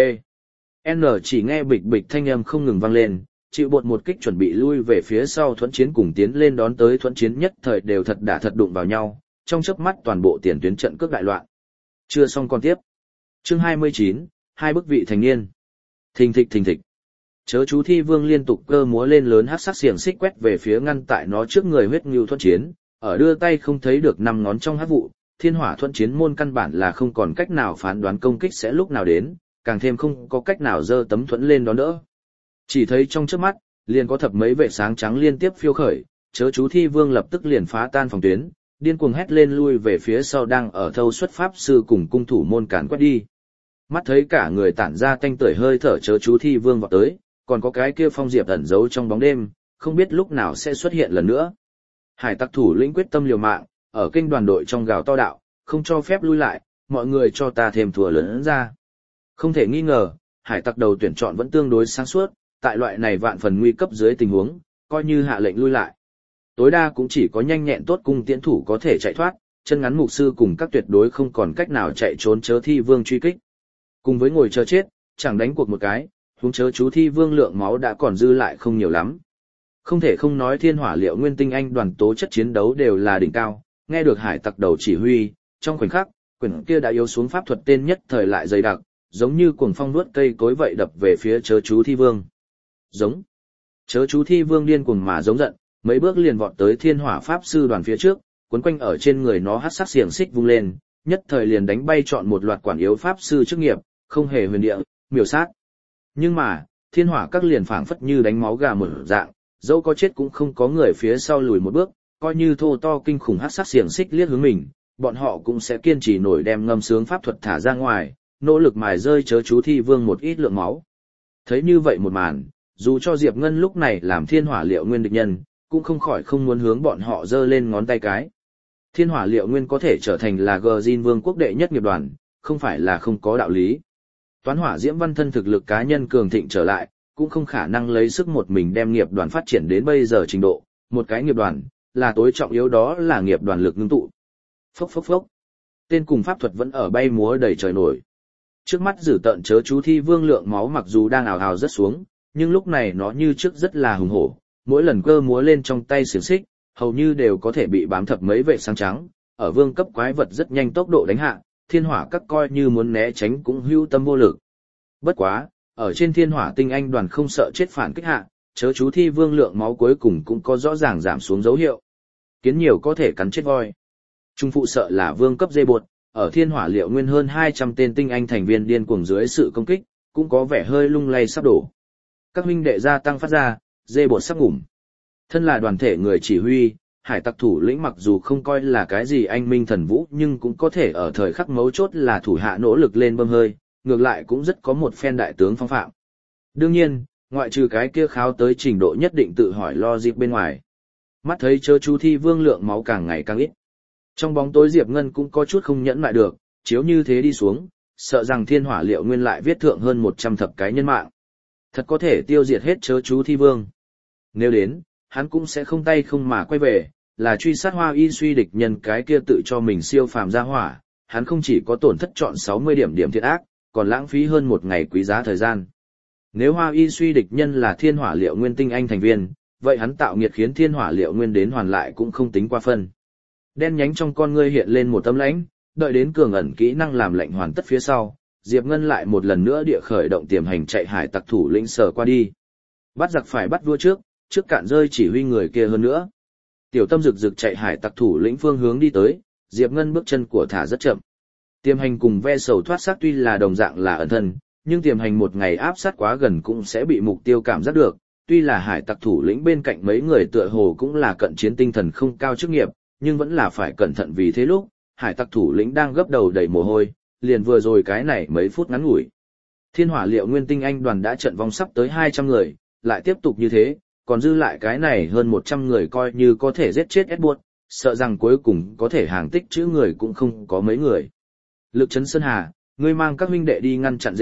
N chỉ nghe bịch bịch thanh âm không ngừng vang lên, chịu bột một kích chuẩn bị lui về phía sau thuẫn chiến cùng tiến lên đón tới thuẫn chiến nhất thời đều thật đả thật đụng vào nhau, trong chớp mắt toàn bộ tiền tuyến trận cước đại loạn. Chưa xong còn tiếp. Chương hai mươi chín, hai bức vị thành niên. Thình thịch thình thịch. Chớ chú thi vương liên tục cơ múa lên lớn hắc sắc xiềng xích quét về phía ngăn tại nó trước người huyết ngưu thuẫn chiến, ở đưa tay không thấy được năm ngón trong hắc vụ, thiên hỏa thuẫn chiến môn căn bản là không còn cách nào phán đoán công kích sẽ lúc nào đến, càng thêm không có cách nào giơ tấm thuẫn lên đón đỡ. Chỉ thấy trong trước mắt, liền có thập mấy vệ sáng trắng liên tiếp phiêu khởi, chớ chú thi vương lập tức liền phá tan phòng tuyến, điên cuồng hét lên lui về phía sau đang ở thâu xuất pháp sư cùng cung thủ môn cản quét đi. Mắt thấy cả người tản ra tanh tưởi hơi thở chớ chú thi vương vọt tới, còn có cái kia phong diệp ẩn giấu trong bóng đêm, không biết lúc nào sẽ xuất hiện lần nữa. Hải tặc thủ lĩnh quyết tâm liều mạng, ở kênh đoàn đội trong gào to đạo, không cho phép lui lại, mọi người cho ta thêm thùa lớn ra. Không thể nghi ngờ, hải tặc đầu tuyển chọn vẫn tương đối sáng suốt, tại loại này vạn phần nguy cấp dưới tình huống, coi như hạ lệnh lui lại. Tối đa cũng chỉ có nhanh nhẹn tốt cung tiễn thủ có thể chạy thoát, chân ngắn mục sư cùng các tuyệt đối không còn cách nào chạy trốn chớ thi vương truy kích. Cùng với ngồi chờ chết, chẳng đánh cuộc một cái, huống chớ chú thi vương lượng máu đã còn dư lại không nhiều lắm. Không thể không nói thiên hỏa liệu nguyên tinh anh đoàn tố chất chiến đấu đều là đỉnh cao, nghe được hải tặc đầu chỉ huy, trong khoảnh khắc, quyển kia đã yếu xuống pháp thuật tên nhất thời lại dày đặc, giống như cuồng phong nuốt cây cối vậy đập về phía chớ chú thi vương. Giống. Chớ chú thi vương điên cuồng mà giống giận, mấy bước liền vọt tới thiên hỏa pháp sư đoàn phía trước, quấn quanh ở trên người nó hắc sắc xiềng xích vung lên, nhất thời liền đánh bay chọn một loạt quản yếu pháp sư chức nghiệp, không hề huyền địa, miểu sát. Nhưng mà, thiên hỏa các liền phảng phất như đánh máu gà một dạng, dẫu có chết cũng không có người phía sau lùi một bước, coi như thô to kinh khủng hắc sắc xiềng xích liếc hướng mình, bọn họ cũng sẽ kiên trì nổi đem ngâm sướng pháp thuật thả ra ngoài, nỗ lực mài rơi chớ chú thi vương một ít lượng máu. Thấy như vậy một màn, dù cho Diệp Ngân lúc này làm thiên hỏa liệu nguyên địch nhân, cũng không khỏi không muốn hướng bọn họ giơ lên ngón tay cái. Thiên hỏa liệu nguyên có thể trở thành là Gjin vương quốc đệ nhất nghiệp đoàn, không phải là không có đạo lý. Toán hỏa diễm văn thân thực lực cá nhân cường thịnh trở lại, cũng không khả năng lấy sức một mình đem nghiệp đoàn phát triển đến bây giờ trình độ, một cái nghiệp đoàn, là tối trọng yếu đó là nghiệp đoàn lực ngưng tụ. Phốc phốc phốc. Tên cùng pháp thuật vẫn ở bay múa đầy trời nổi. Trước mắt dữ tợn chớ chú thi vương lượng máu mặc dù đang ào ào rất xuống, nhưng lúc này nó như trước rất là hùng hổ, mỗi lần cơ múa lên trong tay xiềng xích, hầu như đều có thể bị bám thập mấy vệ sáng trắng, ở vương cấp quái vật rất nhanh tốc độ đánh hạ, thiên hỏa các coi như muốn né tránh cũng hữu tâm vô lực. Bất quá, ở trên thiên hỏa tinh anh đoàn không sợ chết phản kích hạ, chớ chú thi vương lượng máu cuối cùng cũng có rõ ràng giảm xuống dấu hiệu. Kiến nhiều có thể cắn chết voi. Trung phụ sợ là vương cấp dê bột, ở thiên hỏa liệu nguyên hơn hai trăm tên tinh anh thành viên điên cuồng dưới sự công kích, cũng có vẻ hơi lung lay sắp đổ. Các huynh đệ gia tăng phát ra, dê bột sắp ngủm. Thân là đoàn thể người chỉ huy, hải tặc thủ lĩnh mặc dù không coi là cái gì anh minh thần vũ nhưng cũng có thể ở thời khắc mấu chốt là thủ hạ nỗ lực lên bơm hơi, ngược lại cũng rất có một phen đại tướng phong phạm. Đương nhiên, ngoại trừ cái kia kháo tới trình độ nhất định tự hỏi lo dịp bên ngoài. Mắt thấy chớ chú thi vương lượng máu càng ngày càng ít. Trong bóng tối Diệp Ngân cũng có chút không nhẫn lại được, chiếu như thế đi xuống, sợ rằng thiên hỏa liệu nguyên lại viết thượng hơn một trăm thập cái nhân mạng. Thật có thể tiêu diệt hết chớ chú thi vương. Nếu đến, hắn cũng sẽ không tay không mà quay về, là truy sát Hoa Y suy địch nhân cái kia tự cho mình siêu phàm ra hỏa, hắn không chỉ có tổn thất chọn sáu mươi điểm điểm thiệt ác, còn lãng phí hơn một ngày quý giá thời gian. Nếu Hoa Y suy địch nhân là thiên hỏa liệu nguyên tinh anh thành viên, vậy hắn tạo nghiệt khiến thiên hỏa liệu nguyên đến hoàn lại cũng không tính qua phân. Đen nhánh trong con ngươi hiện lên một tấm lãnh, đợi đến cường ẩn kỹ năng làm lệnh hoàn tất phía sau, Diệp Ngân lại một lần nữa địa khởi động tiềm hành chạy hải tặc thủ lĩnh sở qua đi. Bắt giặc phải bắt vua trước, trước cạn rơi chỉ huy người kia hơn nữa. Tiểu tâm rực rực chạy hải tặc thủ lĩnh phương hướng đi tới, Diệp Ngân bước chân của thả rất chậm. Tiềm hành cùng ve sầu thoát xác tuy là đồng dạng là ẩn thân, nhưng tiềm hành một ngày áp sát quá gần cũng sẽ bị mục tiêu cảm giác được. Tuy là hải tặc thủ lĩnh bên cạnh mấy người tựa hồ cũng là cận chiến tinh thần không cao chức nghiệp, nhưng vẫn là phải cẩn thận vì thế lúc, hải tặc thủ lĩnh đang gấp đầu đầy mồ hôi, liền vừa rồi cái này mấy phút ngắn ngủi. Thiên hỏa liệu nguyên tinh anh đoàn đã trận vong sắp tới hai trăm người, lại tiếp tục như thế, còn dư lại cái này hơn một trăm người coi như có thể giết chết Edward, sợ rằng cuối cùng có thể hàng tích chữ người cũng không có mấy người. Lực Trấn Sơn Hà, ngươi mang các huynh đệ đi ngăn chặn dê bốt,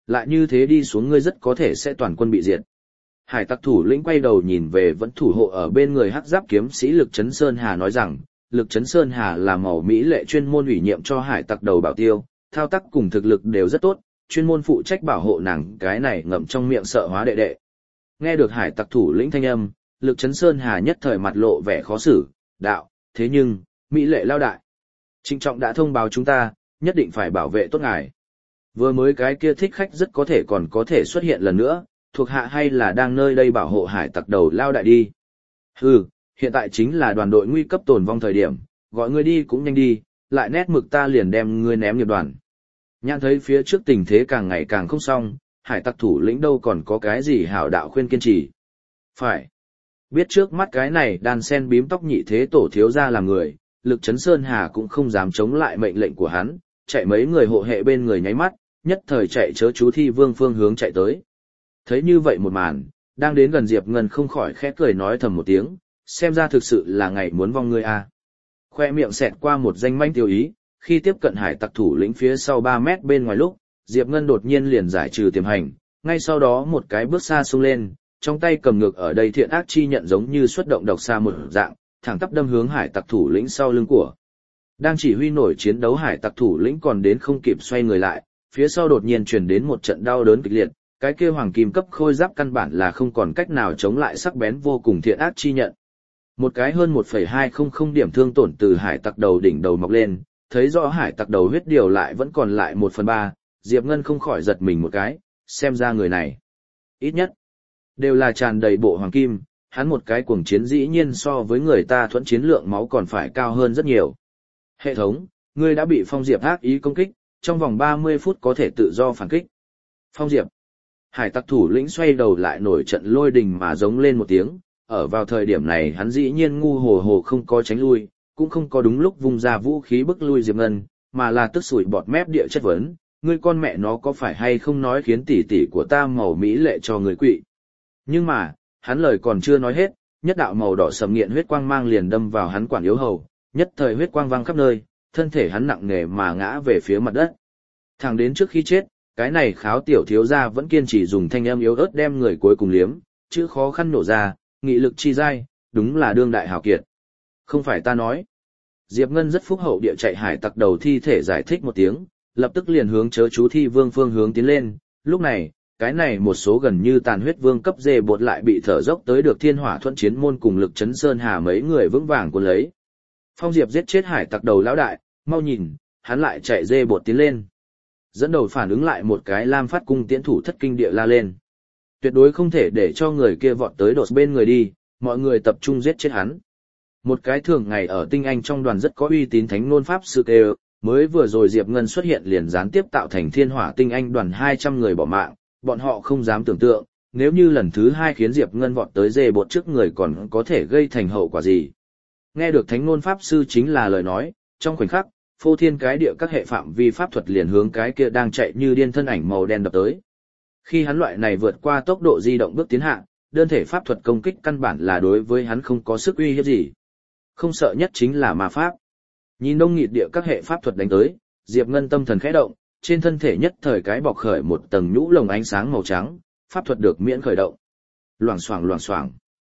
lại như thế đi xuống ngươi rất có thể sẽ toàn quân bị diệt. Hải tặc thủ lĩnh quay đầu nhìn về vẫn thủ hộ ở bên người hắc giáp kiếm sĩ Lực Chấn Sơn Hà nói rằng, Lực Chấn Sơn Hà là màu Mỹ lệ chuyên môn ủy nhiệm cho hải tặc đầu bảo tiêu, thao tác cùng thực lực đều rất tốt, chuyên môn phụ trách bảo hộ nàng cái này ngậm trong miệng sợ hóa đệ đệ. Nghe được hải tặc thủ lĩnh thanh âm, Lực Chấn Sơn Hà nhất thời mặt lộ vẻ khó xử, đạo, thế nhưng, Mỹ lệ lao đại. Trịnh trọng đã thông báo chúng ta, nhất định phải bảo vệ tốt ngài. Vừa mới cái kia thích khách rất có thể còn có thể xuất hiện lần nữa, thuộc hạ hay là đang nơi đây bảo hộ hải tặc đầu lao đại đi. Hừ, hiện tại chính là đoàn đội nguy cấp tồn vong thời điểm, gọi ngươi đi cũng nhanh đi, lại nét mực ta liền đem ngươi ném nghiệp đoàn. Nhãn thấy phía trước tình thế càng ngày càng không xong, hải tặc thủ lĩnh đâu còn có cái gì hảo đạo khuyên kiên trì. Phải. Biết trước mắt cái này đàn sen bím tóc nhị thế tổ thiếu ra làm người, Lực Chấn Sơn Hà cũng không dám chống lại mệnh lệnh của hắn, chạy mấy người hộ hệ bên người nháy mắt, nhất thời chạy chớ chú thi vương phương hướng chạy tới. Thấy như vậy một màn, đang đến gần Diệp Ngân không khỏi khẽ cười nói thầm một tiếng, xem ra thực sự là ngày muốn vong ngươi a. Khoe miệng xẹt qua một danh manh tiêu ý, khi tiếp cận hải tặc thủ lĩnh phía sau ba mét bên ngoài lúc, Diệp Ngân đột nhiên liền giải trừ tiềm hành, ngay sau đó một cái bước xa xông lên, trong tay cầm ngược ở đây thiện ác chi nhận giống như xuất động độc xa một dạng, thẳng tắp đâm hướng hải tặc thủ lĩnh sau lưng của. Đang chỉ huy nổi chiến đấu hải tặc thủ lĩnh còn đến không kịp xoay người lại, phía sau đột nhiên truyền đến một trận đau đớn kịch liệt, cái kia hoàng kim cấp khôi giáp căn bản là không còn cách nào chống lại sắc bén vô cùng thiện ác chi nhận. Một cái hơn một phẩy hai không không điểm thương tổn từ hải tặc đầu đỉnh đầu mọc lên, thấy rõ hải tặc đầu huyết điều lại vẫn còn lại một phần ba, Diệp Ngân không khỏi giật mình một cái, xem ra người này. Ít nhất, đều là tràn đầy bộ hoàng kim, hắn một cái cuồng chiến dĩ nhiên so với người ta thuẫn chiến lượng máu còn phải cao hơn rất nhiều. Hệ thống, ngươi đã bị Phong Diệp ác ý công kích, trong vòng ba mươi phút có thể tự do phản kích. Phong Diệp. Hải tặc thủ lĩnh xoay đầu lại nổi trận lôi đình mà giống lên một tiếng, ở vào thời điểm này hắn dĩ nhiên ngu hồ hồ không có tránh lui, cũng không có đúng lúc vung ra vũ khí bức lui Diệp Ngân, mà là tức sủi bọt mép địa chất vấn, ngươi con mẹ nó có phải hay không nói khiến tỷ tỷ của ta màu mỹ lệ cho người quỵ. Nhưng mà, hắn lời còn chưa nói hết, nhất đạo màu đỏ sầm nghiện huyết quang mang liền đâm vào hắn quản yếu hầu, nhất thời huyết quang vang khắp nơi, thân thể hắn nặng nề mà ngã về phía mặt đất. Thẳng đến trước khi chết, cái này kháo tiểu thiếu gia vẫn kiên trì dùng thanh âm yếu ớt đem người cuối cùng liếm, chữ khó khăn nổ ra, nghị lực chi dai, đúng là đương đại hào kiệt. Không phải ta nói. Diệp Ngân rất phúc hậu địa chạy hải tặc đầu thi thể giải thích một tiếng, lập tức liền hướng chớ chú thi vương phương hướng tiến lên, lúc này, cái này một số gần như tàn huyết vương cấp dê bột lại bị thở dốc tới được thiên hỏa thuận chiến môn cùng Lực Chấn Sơn Hà mấy người vững vàng cuốn lấy. Phong Diệp giết chết hải tặc đầu lão đại, mau nhìn, hắn lại chạy dê bột tiến lên. Dẫn đầu phản ứng lại một cái lam phát cung tiễn thủ thất kinh địa la lên. Tuyệt đối không thể để cho người kia vọt tới đột bên người đi, mọi người tập trung giết chết hắn. Một cái thường ngày ở tinh anh trong đoàn rất có uy tín thánh nôn pháp sư kêu, mới vừa rồi Diệp Ngân xuất hiện liền gián tiếp tạo thành thiên hỏa tinh anh đoàn hai trăm người bỏ mạng, bọn họ không dám tưởng tượng, nếu như lần thứ hai khiến Diệp Ngân vọt tới dê bột trước người còn có thể gây thành hậu quả gì. Nghe được thánh nôn pháp sư chính là lời nói, trong khoảnh khắc, phô thiên cái địa các hệ phạm vi pháp thuật liền hướng cái kia đang chạy như điên thân ảnh màu đen đập tới. Khi hắn loại này vượt qua tốc độ di động bước tiến hạ, đơn thể pháp thuật công kích căn bản là đối với hắn không có sức uy hiếp gì. Không sợ nhất chính là ma pháp. Nhìn đông nghịt địa các hệ pháp thuật đánh tới, Diệp Ngân tâm thần khẽ động, trên thân thể nhất thời cái bọc khởi một tầng nhũ lồng ánh sáng màu trắng, pháp thuật được miễn khởi động. Loảng xoảng loảng xoảng.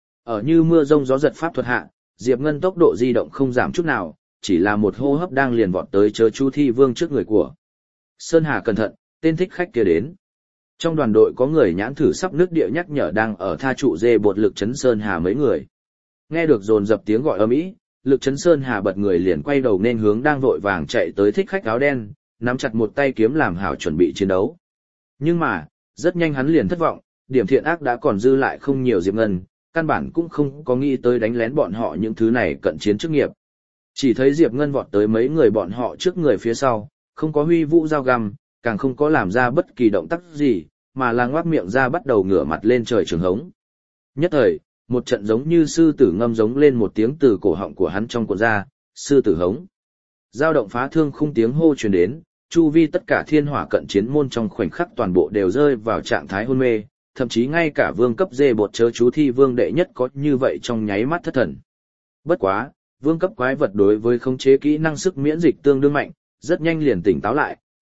Ở như mưa rông gió giật pháp thuật hạ, Diệp Ngân tốc độ di động không giảm chút nào, chỉ là một hô hấp đang liền vọt tới chớ chú thi vương trước người của. Sơn Hà cẩn thận, tên thích khách kia đến. Trong đoàn đội có người nhãn thử sắp nước địa nhắc nhở đang ở tha trụ dê bột Lực Chấn Sơn Hà mấy người. Nghe được dồn dập tiếng gọi ầm ĩ, Lực Chấn Sơn Hà bật người liền quay đầu nên hướng đang vội vàng chạy tới thích khách áo đen, nắm chặt một tay kiếm làm hảo chuẩn bị chiến đấu. Nhưng mà, rất nhanh hắn liền thất vọng, điểm thiện ác đã còn dư lại không nhiều Diệp Ngân, căn bản cũng không có nghĩ tới đánh lén bọn họ những thứ này cận chiến chức nghiệp. Chỉ thấy Diệp Ngân vọt tới mấy người bọn họ trước người phía sau, không có huy vũ dao găm, càng không có làm ra bất kỳ động tác gì, mà là ngoác miệng ra bắt đầu ngửa mặt lên trời trường hống. Nhất thời, một trận giống như sư tử ngâm giống lên một tiếng từ cổ họng của hắn trong cuộn ra, sư tử hống. Dao động phá thương khung tiếng hô truyền đến, chu vi tất cả thiên hỏa cận chiến môn trong khoảnh khắc toàn bộ đều rơi vào trạng thái hôn mê, thậm chí ngay cả vương cấp dê bột chớ chú thi vương đệ nhất có như vậy trong nháy mắt thất thần. Bất quá, vương cấp quái vật đối với khống chế kỹ năng sức miễn dịch tương đương mạnh, rất nhanh liền tỉnh táo lại,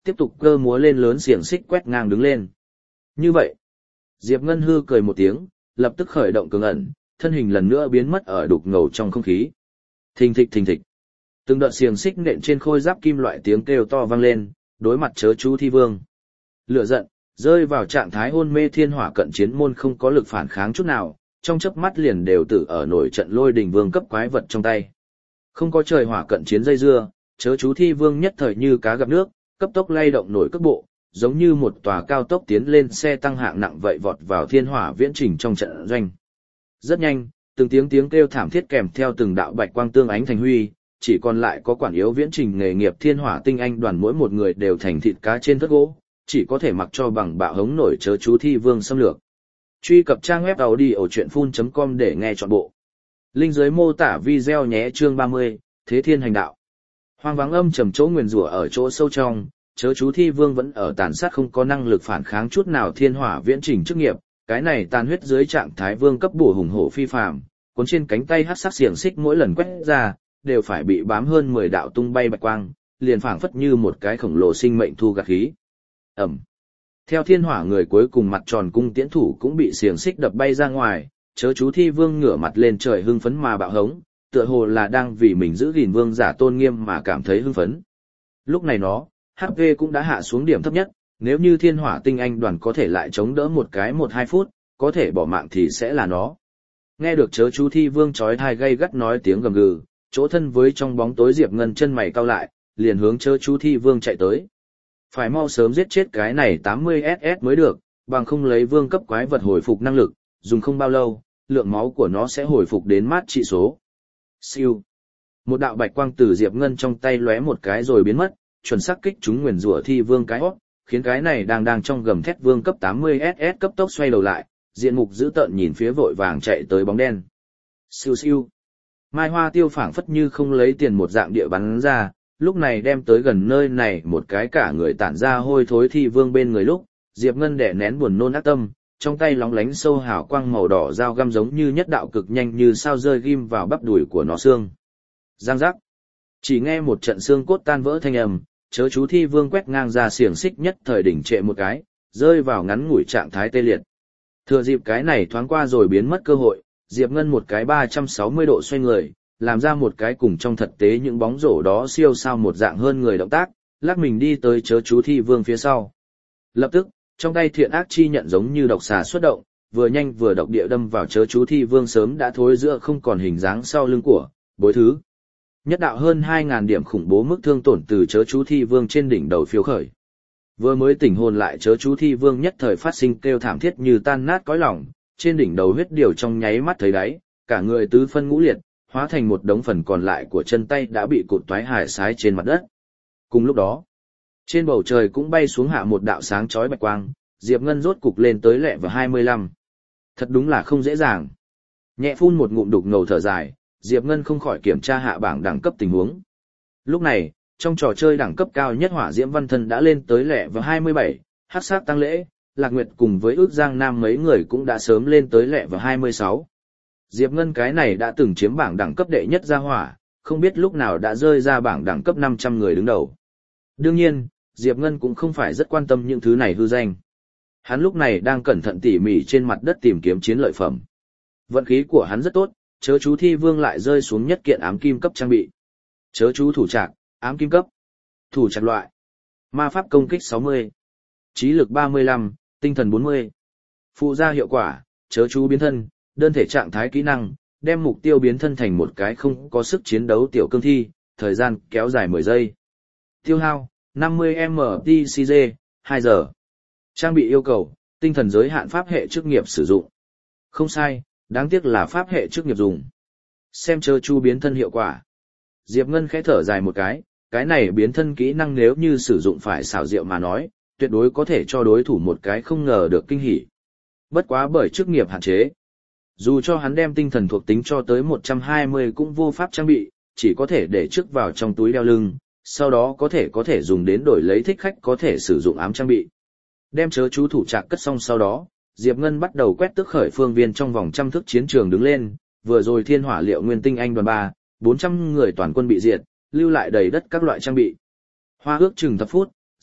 tiếp tục cơ múa lên lớn xiềng xích quét ngang đứng lên. Như vậy, Diệp Ngân hư cười một tiếng, lập tức khởi động cường ẩn, thân hình lần nữa biến mất ở đục ngầu trong không khí. Thình thịch thình thịch. Từng đợt xiềng xích nện trên khôi giáp kim loại tiếng kêu to vang lên, đối mặt chớ chú thi vương. Lửa giận, rơi vào trạng thái hôn mê thiên hỏa cận chiến môn không có lực phản kháng chút nào, trong chớp mắt liền đều tử ở nổi trận lôi đình vương cấp quái vật trong tay. Không có trời hỏa cận chiến dây dưa, chớ chú thi vương nhất thời như cá gặp nước, cấp tốc lay động nổi cước bộ, giống như một tòa cao tốc tiến lên xe tăng hạng nặng vậy vọt vào thiên hỏa viễn trình trong trận doanh. Rất nhanh, từng tiếng tiếng kêu thảm thiết kèm theo từng đạo bạch quang tương ánh thành huy, chỉ còn lại có quản yếu viễn trình nghề nghiệp thiên hỏa tinh anh đoàn mỗi một người đều thành thịt cá trên thớt gỗ, chỉ có thể mặc cho bằng bạo hống nổi chớ chú thi vương xâm lược. Truy cập trang web audiochuyenphun chấm com để nghe trọn bộ. Link dưới mô tả video nhé. Chương ba mươi, Thế Thiên Hành Đạo. Hoang vắng âm trầm chỗ nguyền rủa ở chỗ sâu trong, chớ chú thi vương vẫn ở tàn sát không có năng lực phản kháng chút nào thiên hỏa viễn trình chức nghiệp, cái này tàn huyết dưới trạng thái vương cấp bổ hùng hổ phi phàm, cuốn trên cánh tay hắc sắc xiềng xích mỗi lần quét ra, đều phải bị bám hơn mười đạo tung bay bạch quang, liền phảng phất như một cái khổng lồ sinh mệnh thu gặt khí. Ẩm. Theo thiên hỏa người cuối cùng mặt tròn cung tiễn thủ cũng bị xiềng xích đập bay ra ngoài, chớ chú thi vương ngửa mặt lên trời hưng phấn mà bạo hống, tựa hồ là đang vì mình giữ gìn vương giả tôn nghiêm mà cảm thấy hưng phấn. Lúc này nó, hát pê cũng đã hạ xuống điểm thấp nhất, nếu như thiên hỏa tinh anh đoàn có thể lại chống đỡ một cái một hai phút, có thể bỏ mạng thì sẽ là nó. Nghe được chớ chú thi vương chói tai gay gắt nói tiếng gầm gừ, chỗ thân với trong bóng tối Diệp Ngân chân mày cau lại, liền hướng chớ chú thi vương chạy tới. Phải mau sớm giết chết cái này tám mươi ét ét mới được, bằng không lấy vương cấp quái vật hồi phục năng lực, dùng không bao lâu, lượng máu của nó sẽ hồi phục đến mát trị số. Siêu. Một đạo bạch quang từ Diệp Ngân trong tay lóe một cái rồi biến mất, chuẩn xác kích trúng nguyền rủa thi vương cái hót, khiến cái này đang đang trong gầm thét vương cấp tám mươi ét ét cấp tốc xoay đầu lại, diện mục dữ tợn nhìn phía vội vàng chạy tới bóng đen. Siêu siêu. Mai Hoa Tiêu phảng phất như không lấy tiền một dạng địa bắn ra, lúc này đem tới gần nơi này một cái cả người tản ra hôi thối thi vương bên người lúc, Diệp Ngân đè nén buồn nôn ác tâm, trong tay lóng lánh sâu hào quang màu đỏ dao găm giống như nhất đạo cực nhanh như sao rơi ghim vào bắp đùi của nó xương. Giang giác. Chỉ nghe một trận xương cốt tan vỡ thanh âm, chớ chú thi vương quét ngang ra xiềng xích nhất thời đỉnh trệ một cái, rơi vào ngắn ngủi trạng thái tê liệt. Thừa dịp cái này thoáng qua rồi biến mất cơ hội, Diệp Ngân một cái ba trăm sáu mươi độ xoay người, làm ra một cái cùng trong thực tế những bóng rổ đó siêu sao một dạng hơn người động tác, lắc mình đi tới chớ chú thi vương phía sau. Lập tức, trong tay thiện ác chi nhận giống như độc xà xuất động, vừa nhanh vừa độc địa đâm vào chớ chú thi vương sớm đã thối giữa không còn hình dáng sau lưng của bối thứ. Nhất đạo hơn hai nghìn điểm khủng bố mức thương tổn từ chớ chú thi vương trên đỉnh đầu phiêu khởi. Vừa mới tỉnh hồn lại chớ chú thi vương nhất thời phát sinh kêu thảm thiết như tan nát cõi lòng, trên đỉnh đầu huyết điều trong nháy mắt thấy đáy, cả người tứ phân ngũ liệt, hóa thành một đống phần còn lại của chân tay đã bị cụt toái hải sái trên mặt đất. Cùng lúc đó, trên bầu trời cũng bay xuống hạ một đạo sáng chói bạch quang, Diệp Ngân rốt cục lên tới lẹ vào hai mươi lăm. Thật đúng là không dễ dàng. Nhẹ phun một ngụm đục ngầu thở dài, Diệp Ngân không khỏi kiểm tra hạ bảng đẳng cấp tình huống. Lúc này, trong trò chơi đẳng cấp cao nhất hỏa diễm văn thân đã lên tới lẹ vào hai mươi bảy, hắc sát tăng lễ, Lạc Nguyệt cùng với ước Giang Nam mấy người cũng đã sớm lên tới lẹ vào hai mươi sáu. Diệp Ngân cái này đã từng chiếm bảng đẳng cấp đệ nhất gia hỏa, không biết lúc nào đã rơi ra bảng đẳng cấp năm trăm người đứng đầu. Đương nhiên, Diệp Ngân cũng không phải rất quan tâm những thứ này hư danh. Hắn lúc này đang cẩn thận tỉ mỉ trên mặt đất tìm kiếm chiến lợi phẩm. Vận khí của hắn rất tốt, chớ chú thi vương lại rơi xuống nhất kiện ám kim cấp trang bị. Chớ chú thủ trạc, ám kim cấp. Thủ trạc loại. Ma pháp công kích sáu mươi. Trí lực ba mươi lăm, tinh thần bốn mươi. Phụ gia hiệu quả, chớ chú biến thân, đơn thể trạng thái kỹ năng, đem mục tiêu biến thân thành một cái không có sức chiến đấu tiểu cương thi, thời gian kéo dài mười giây. Tiêu hao, năm mươi em pê xê giê, hai giờ. Trang bị yêu cầu, tinh thần giới hạn pháp hệ chức nghiệp sử dụng. Không sai, đáng tiếc là pháp hệ chức nghiệp dùng. Xem chớ chú biến thân hiệu quả. Diệp Ngân khẽ thở dài một cái, cái này biến thân kỹ năng nếu như sử dụng phải xảo diệu mà nói, tuyệt đối có thể cho đối thủ một cái không ngờ được kinh hỉ. Bất quá bởi chức nghiệp hạn chế. Dù cho hắn đem tinh thần thuộc tính cho tới một trăm hai mươi cũng vô pháp trang bị, chỉ có thể để trước vào trong túi đeo lưng, sau đó có thể có thể dùng đến đổi lấy thích khách có thể sử dụng ám trang bị. Đem chớ chú thủ trạc cất xong sau đó, Diệp Ngân bắt đầu quét tước khởi phương viên trong vòng trăm thước chiến trường đứng lên, vừa rồi thiên hỏa liệu nguyên tinh anh đoàn ba, bốn trăm người toàn quân bị diệt, lưu lại đầy đất các loại trang bị. Hoa ước chừng thập phút,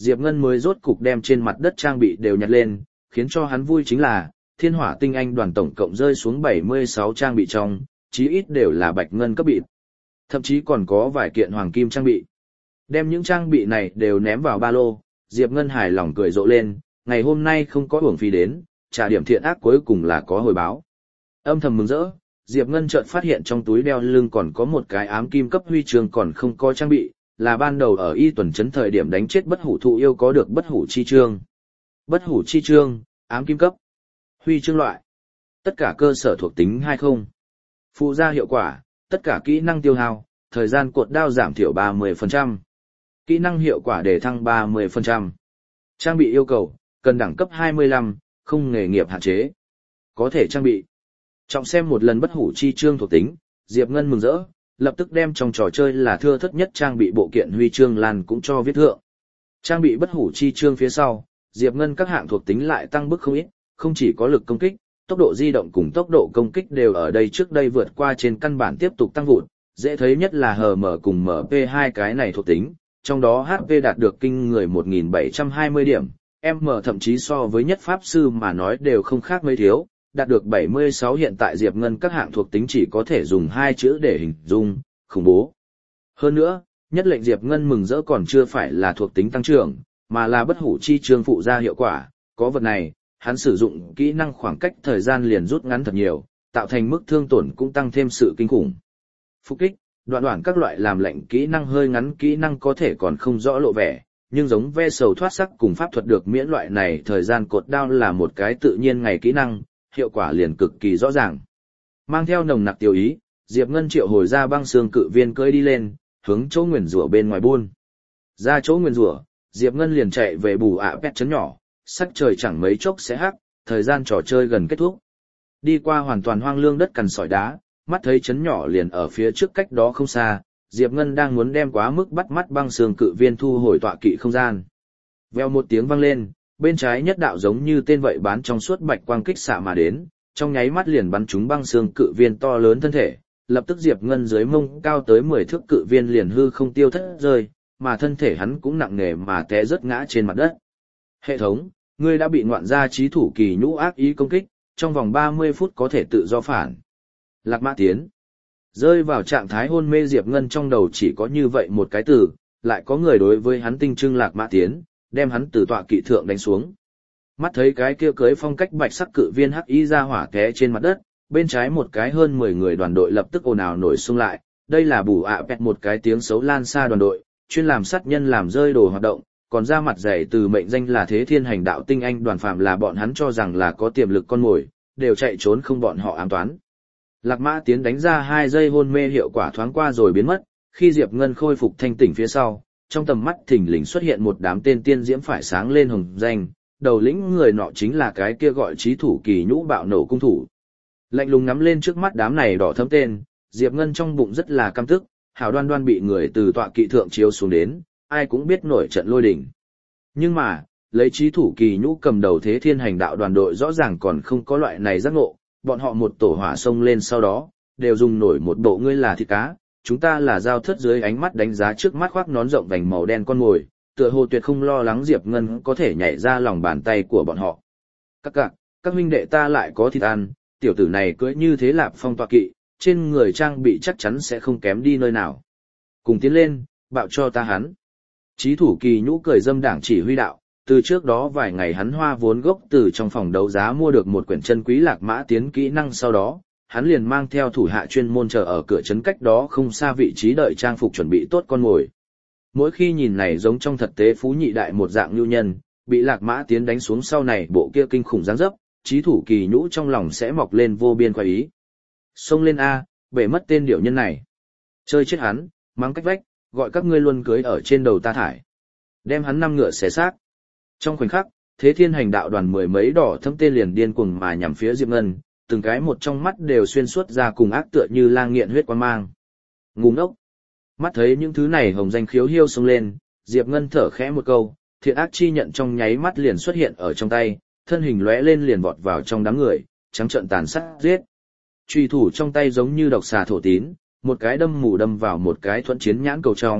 Diệp Ngân mới rốt cục đem trên mặt đất trang bị đều nhặt lên, khiến cho hắn vui chính là, thiên hỏa tinh anh đoàn tổng cộng rơi xuống bảy mươi sáu trang bị trong, chí ít đều là bạch ngân cấp bịt. Thậm chí còn có vài kiện hoàng kim trang bị. Đem những trang bị này đều ném vào ba lô, Diệp Ngân hài lòng cười rộ lên, ngày hôm nay không có uổng phí đến, trả điểm thiện ác cuối cùng là có hồi báo. Âm thầm mừng rỡ, Diệp Ngân chợt phát hiện trong túi đeo lưng còn có một cái ám kim cấp huy chương còn không có trang bị, là ban đầu ở y tuần trấn thời điểm đánh chết bất hủ thụ yêu có được bất hủ chi chương. Bất hủ chi chương, ám kim cấp, huy chương loại. Tất cả cơ sở thuộc tính hai không. Phụ gia hiệu quả, tất cả kỹ năng tiêu hao, thời gian cột đao giảm thiểu ba mươi phần trăm. Kỹ năng hiệu quả để thăng ba mươi phần trăm. Trang bị yêu cầu, cần đẳng cấp hai mươi lăm, không nghề nghiệp hạn chế. Có thể trang bị. Trọng xem một lần bất hủ chi chương thuộc tính, Diệp Ngân mừng rỡ, lập tức đem trong trò chơi là thưa thất nhất trang bị bộ kiện huy chương lan cũng cho viết thượng. Trang bị bất hủ chi chương phía sau, Diệp Ngân các hạng thuộc tính lại tăng bức không ít, không chỉ có lực công kích, tốc độ di động cùng tốc độ công kích đều ở đây trước đây vượt qua trên căn bản tiếp tục tăng vụt, dễ thấy nhất là hờ em cùng em pê hai cái này thuộc tính, trong đó hát pê đạt được kinh người một nghìn bảy trăm hai mươi điểm, M thậm chí so với nhất pháp sư mà nói đều không khác mấy thiếu, đạt được bảy mươi sáu hiện tại Diệp Ngân các hạng thuộc tính chỉ có thể dùng hai chữ để hình dung, khủng bố. Hơn nữa, nhất lệnh Diệp Ngân mừng rỡ còn chưa phải là thuộc tính tăng trưởng, mà là bất hủ chi chương phụ ra hiệu quả, có vật này, hắn sử dụng kỹ năng khoảng cách thời gian liền rút ngắn thật nhiều, tạo thành mức thương tổn cũng tăng thêm sự kinh khủng. Phục kích, đoạn đoạn các loại làm lệnh kỹ năng hơi ngắn kỹ năng có thể còn không rõ lộ vẻ, nhưng giống ve sầu thoát sắc cùng pháp thuật được miễn loại này thời gian cột đao là một cái tự nhiên ngày kỹ năng, hiệu quả liền cực kỳ rõ ràng. Mang theo nồng nặc tiêu ý, Diệp Ngân triệu hồi ra băng xương cự viên cưỡi đi lên, hướng chỗ nguyền rủa bên ngoài buôn. Ra chỗ nguyền rủa, Diệp Ngân liền chạy về bù ạ pet chấn nhỏ, sắc trời chẳng mấy chốc sẽ hắc, thời gian trò chơi gần kết thúc. Đi qua hoàn toàn hoang lương đất cằn sỏi đá, mắt thấy chấn nhỏ liền ở phía trước cách đó không xa, Diệp Ngân đang muốn đem quá mức bắt mắt băng xương cự viên thu hồi tọa kỵ không gian. Veo một tiếng vang lên, bên trái nhất đạo giống như tên vậy bán trong suốt bạch quang kích xạ mà đến, trong nháy mắt liền bắn trúng băng xương cự viên to lớn thân thể, lập tức Diệp Ngân dưới mông cao tới mười thước cự viên liền hư không tiêu thất rơi, mà thân thể hắn cũng nặng nề mà té rớt ngã trên mặt đất. Hệ thống, ngươi đã bị ngoạn gia trí thủ kỳ nhũ ác ý công kích, trong vòng ba mươi phút có thể tự do phản. Lạc Mã Tiến. Rơi vào trạng thái hôn mê Diệp Ngân trong đầu chỉ có như vậy một cái từ, lại có người đối với hắn tinh trưng Lạc Mã Tiến, đem hắn từ tọa kỵ thượng đánh xuống. Mắt thấy cái kia cưới phong cách bạch sắc cự viên hắc y ra hỏa té trên mặt đất, bên trái một cái hơn mười người đoàn đội lập tức ồn ào nổi xung lại, đây là bù ạ pẹt một cái tiếng xấu lan xa đoàn đội, chuyên làm sát nhân làm rơi đồ hoạt động, còn ra mặt dày từ mệnh danh là Thế Thiên Hành Đạo tinh anh đoàn phạm là bọn hắn cho rằng là có tiềm lực con mồi, đều chạy trốn không bọn họ ám toán. Lạc Mã Tiến đánh ra hai giây hôn mê hiệu quả thoáng qua rồi biến mất, khi Diệp Ngân khôi phục thanh tỉnh phía sau, trong tầm mắt thình lình xuất hiện một đám tên tiên diễm phải sáng lên hồng danh, đầu lĩnh người nọ chính là cái kia gọi trí thủ kỳ nhũ bạo nổ cung thủ. Lạnh lùng ngắm lên trước mắt đám này đỏ thấm tên, Diệp Ngân trong bụng rất là căm tức, hảo đoan đoan bị người từ tọa kỵ thượng chiếu xuống đến, ai cũng biết nổi trận lôi đình. Nhưng mà, lấy trí thủ kỳ nhũ cầm đầu Thế Thiên Hành Đạo đoàn đội rõ ràng còn không có loại này giác ngộ, bọn họ một tổ hỏa sông lên sau đó, đều dùng nổi một bộ ngươi là thịt cá, chúng ta là giao thất dưới ánh mắt đánh giá trước mắt khoác nón rộng vành màu đen con mồi, tựa hồ tuyệt không lo lắng Diệp Ngân có thể nhảy ra lòng bàn tay của bọn họ. Các cạc, các huynh đệ ta lại có thịt ăn, tiểu tử này cưỡi như thế lạp phong tọa kỵ, trên người trang bị chắc chắn sẽ không kém đi nơi nào. Cùng tiến lên, bạo cho ta hắn. Chí thủ kỳ nhũ cười dâm đảng chỉ huy đạo, từ trước đó vài ngày hắn hoa vốn gốc từ trong phòng đấu giá mua được một quyển chân quý Lạc Mã Tiến kỹ năng, sau đó, hắn liền mang theo thủ hạ chuyên môn chờ ở cửa trấn cách đó không xa vị trí đợi trang phục chuẩn bị tốt con ngồi. Mỗi khi nhìn này giống trong thực tế phú nhị đại một dạng nhu nhân, bị Lạc Mã Tiến đánh xuống sau này bộ kia kinh khủng dáng dấp, chí thủ kỳ nhũ trong lòng sẽ mọc lên vô biên khoái ý. Xông lên A, bể mất tên điểu nhân này. Chơi chết hắn, mắng cách vách, gọi các ngươi luôn cưới ở trên đầu ta thải. Đem hắn năm ngựa xé xác. Trong khoảnh khắc, Thế Thiên Hành Đạo đoàn mười mấy đỏ thâm tên liền điên cuồng mà nhằm phía Diệp Ngân, từng cái một trong mắt đều xuyên suốt ra cùng ác tựa như lang nghiện huyết quan mang. Ngu ngốc. Mắt thấy những thứ này hồng danh khiếu hiêu xông lên, Diệp Ngân thở khẽ một câu, thiện ác chi nhận trong nháy mắt liền xuất hiện ở trong tay, thân hình lóe lên liền vọt vào trong đám người, trắng trợn tàn sát giết. Chùy thủ trong tay giống như độc xà thổ tín, một cái đâm mù đâm vào một cái thuẫn chiến nhãn cầu trong,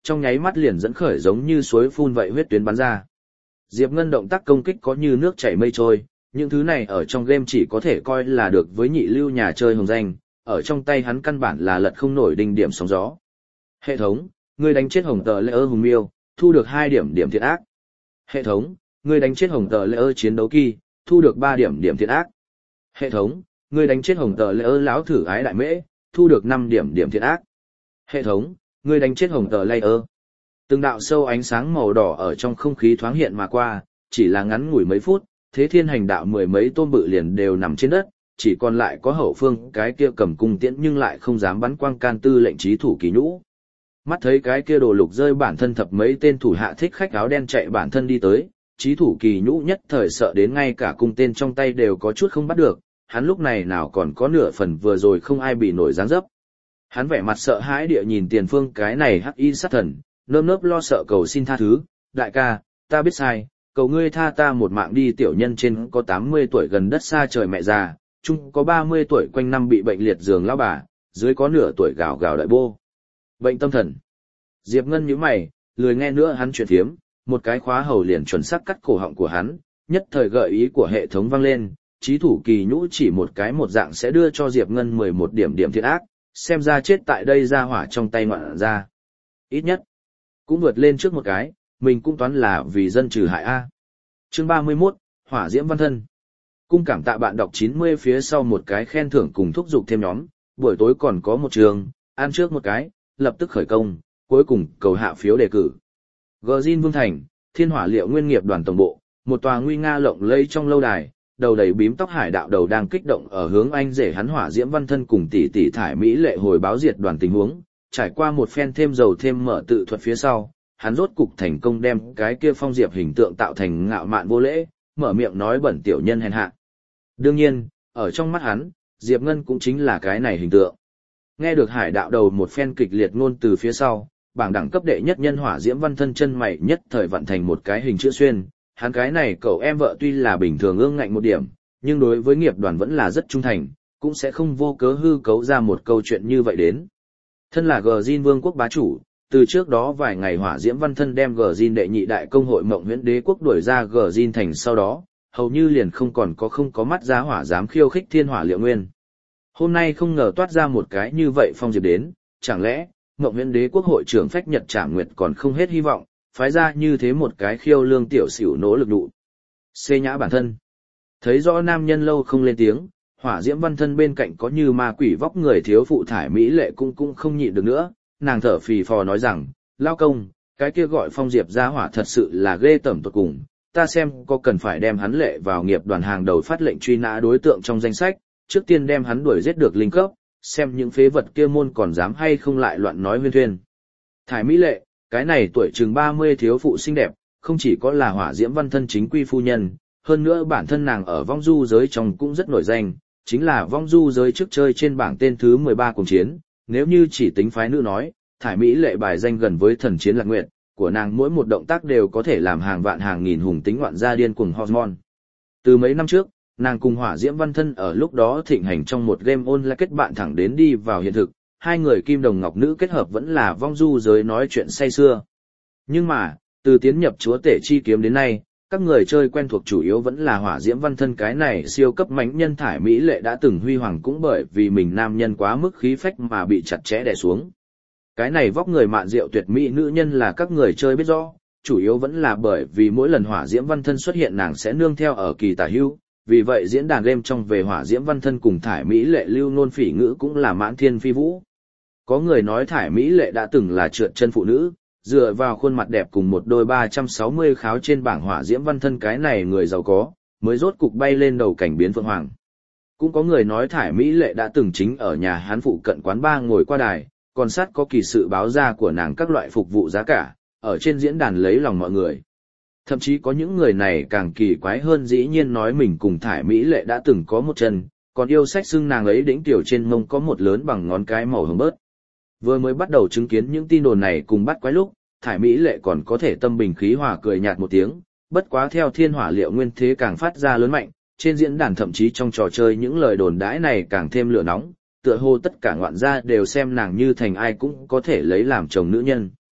trong nháy mắt liền dẫn khởi giống như suối phun vậy huyết tuyến bắn ra. Diệp Ngân động tác công kích có như nước chảy mây trôi, những thứ này ở trong game chỉ có thể coi là được với nhị lưu nhà chơi hồng danh, ở trong tay hắn căn bản là lật không nổi đỉnh điểm sóng gió. Hệ thống, ngươi đánh chết hồng tờ lễ ơ hùng miêu, thu được hai điểm điểm thiện ác. Hệ thống, ngươi đánh chết hồng tờ lễ ơ chiến đấu kỳ, thu được ba điểm điểm thiện ác. Hệ thống, ngươi đánh chết hồng tờ lễ ơ lão thử ái đại mễ, thu được năm điểm điểm thiện ác. Hệ thống, ngươi đánh chết hồng tờ lễ ơ. Từng đạo sâu ánh sáng màu đỏ ở trong không khí thoáng hiện mà qua, chỉ là ngắn ngủi mấy phút, thế thiên hành đạo mười mấy tôm bự liền đều nằm trên đất, chỉ còn lại có hậu phương cái kia cầm cung tiễn nhưng lại không dám bắn quang can tư lệnh trí thủ kỳ nhũ. Mắt thấy cái kia đồ lục rơi bản thân thập mấy tên thủ hạ thích khách áo đen chạy bản thân đi tới, trí thủ kỳ nhũ nhất thời sợ đến ngay cả cung tên trong tay đều có chút không bắt được, hắn lúc này nào còn có nửa phần vừa rồi không ai bị nổi dáng dấp. Hắn vẻ mặt sợ hãi địa nhìn tiền phương cái này hắc y sát thần, nơm nớp lo sợ cầu xin tha thứ, đại ca, ta biết sai, cầu ngươi tha ta một mạng đi. Tiểu nhân trên có tám mươi tuổi gần đất xa trời mẹ già, chung có ba mươi tuổi quanh năm bị bệnh liệt giường lão bà, dưới có nửa tuổi gào gào đại bô. Bệnh tâm thần. Diệp Ngân nhíu mày, lười nghe nữa hắn chuyện thiếm, một cái khóa hầu liền chuẩn xác cắt cổ họng của hắn, nhất thời gợi ý của hệ thống vang lên, trí thủ kỳ nhũ chỉ một cái một dạng sẽ đưa cho Diệp Ngân mười một điểm điểm thiện ác, xem ra chết tại đây ra hỏa trong tay ngoạn ra. Ít nhất, cũng vượt lên trước một cái, mình cũng toán là vì dân trừ hại A. Chương ba mươi mốt, Hỏa Diễm Văn Thân. Cung cảm tạ bạn đọc chín mươi phía sau một cái khen thưởng cùng thúc giục thêm nhóm, buổi tối còn có một trường, ăn trước một cái, lập tức khởi công, cuối cùng cầu hạ phiếu đề cử. Gjin Vương Thành, Thiên Hỏa Liệu Nguyên nghiệp đoàn tổng bộ, một tòa nguy nga lộng lẫy trong lâu đài, đầu đầy bím tóc hải đạo đầu đang kích động ở hướng anh rể hắn Hỏa Diễm Văn Thân cùng tỷ tỷ thải mỹ lệ hồi báo diệt đoàn tình huống, trải qua một phen thêm dầu thêm mỡ tự thuật phía sau, hắn rốt cục thành công đem cái kia phong diệp hình tượng tạo thành ngạo mạn vô lễ, mở miệng nói bẩn tiểu nhân hèn hạ. Đương nhiên, ở trong mắt hắn, Diệp Ngân cũng chính là cái này hình tượng. Nghe được hải đạo đầu một phen kịch liệt ngôn từ phía sau, bảng đẳng cấp đệ nhất nhân Hỏa Diễm Văn Thân chân mày nhất thời vận thành một cái hình chữ xuyên, hắn cái này cậu em vợ tuy là bình thường ương ngạnh một điểm, nhưng đối với nghiệp đoàn vẫn là rất trung thành, cũng sẽ không vô cớ hư cấu ra một câu chuyện như vậy đến. Thân là Gjin Vương quốc bá chủ, từ trước đó vài ngày Hỏa Diễm Văn Thân đem Gjin đệ nhị đại công hội Mộng Huyễn Đế quốc đuổi ra Gjin thành sau đó, hầu như liền không còn có không có mắt giá hỏa dám khiêu khích Thiên Hỏa Liệu Nguyên. Hôm nay không ngờ toát ra một cái như vậy phong diệp đến, chẳng lẽ Mộng Huyễn Đế quốc hội trưởng Phách Nhật Trảm Nguyệt còn không hết hy vọng, phái ra như thế một cái khiêu lương tiểu xỉu nỗ lực đụ. Xê nhã bản thân. Thấy rõ nam nhân lâu không lên tiếng, Hỏa Diễm Văn Thân bên cạnh có như ma quỷ vóc người thiếu phụ thải mỹ lệ cũng cũng không nhịn được nữa, nàng thở phì phò nói rằng, lao công, cái kia gọi phong diệp ra hỏa thật sự là ghê tởm tột cùng, ta xem có cần phải đem hắn lệ vào nghiệp đoàn hàng đầu phát lệnh truy nã đối tượng trong danh sách, trước tiên đem hắn đuổi giết được linh cấp, xem những phế vật kia môn còn dám hay không lại loạn nói huyên thuyên. Thải mỹ lệ, cái này tuổi chừng ba mươi thiếu phụ xinh đẹp, không chỉ có là Hỏa Diễm Văn Thân chính quy phu nhân, hơn nữa bản thân nàng ở vong du giới trong cũng rất nổi danh, chính là vong du giới trước chơi trên bảng tên thứ mười ba cùng chiến, nếu như chỉ tính phái nữ nói, thải mỹ lệ bài danh gần với thần chiến lạc nguyệt, của nàng mỗi một động tác đều có thể làm hàng vạn hàng nghìn hùng tính ngoạn gia điên cuồng hormone. Từ mấy năm trước, nàng cùng Hỏa Diễm Văn Thân ở lúc đó thịnh hành trong một game online kết bạn thẳng đến đi vào hiện thực, hai người kim đồng ngọc nữ kết hợp vẫn là vong du giới nói chuyện say xưa. Nhưng mà, từ tiến nhập chúa tể chi kiếm đến nay, các người chơi quen thuộc chủ yếu vẫn là Hỏa Diễm Văn Thân cái này siêu cấp mãnh nhân thải mỹ lệ đã từng huy hoàng cũng bởi vì mình nam nhân quá mức khí phách mà bị chặt chẽ đè xuống. Cái này vóc người mạn diệu tuyệt mỹ nữ nhân là các người chơi biết rõ, chủ yếu vẫn là bởi vì mỗi lần Hỏa Diễm Văn Thân xuất hiện nàng sẽ nương theo ở kỳ tả hưu, vì vậy diễn đàn game trong về Hỏa Diễm Văn Thân cùng thải mỹ lệ lưu nôn phỉ ngữ cũng là mãn thiên phi vũ. Có người nói thải mỹ lệ đã từng là trượt chân phụ nữ, dựa vào khuôn mặt đẹp cùng một đôi ba trăm sáu mươi kháo trên bảng Hỏa Diễm Văn Thân cái này người giàu có, mới rốt cục bay lên đầu cảnh biến phượng hoàng. Cũng có người nói thải mỹ lệ đã từng chính ở nhà hắn phụ cận quán bar ngồi qua đài, còn sát có kỳ sự báo ra của nàng các loại phục vụ giá cả, ở trên diễn đàn lấy lòng mọi người. Thậm chí có những người này càng kỳ quái hơn dĩ nhiên nói mình cùng thải mỹ lệ đã từng có một chân, còn yêu sách xưng nàng ấy đỉnh tiểu trên mông có một lớn bằng ngón cái màu hồng bớt. Vừa mới bắt đầu chứng kiến những tin đồn này cùng bắt quái lúc, thải mỹ lệ còn có thể tâm bình khí hòa cười nhạt một tiếng, bất quá theo Thiên Hỏa Liệu Nguyên thế càng phát ra lớn mạnh, trên diễn đàn thậm chí trong trò chơi những lời đồn đãi này càng thêm lửa nóng, tựa hồ tất cả ngoạn gia đều xem nàng như thành ai cũng có thể lấy làm chồng nữ nhân.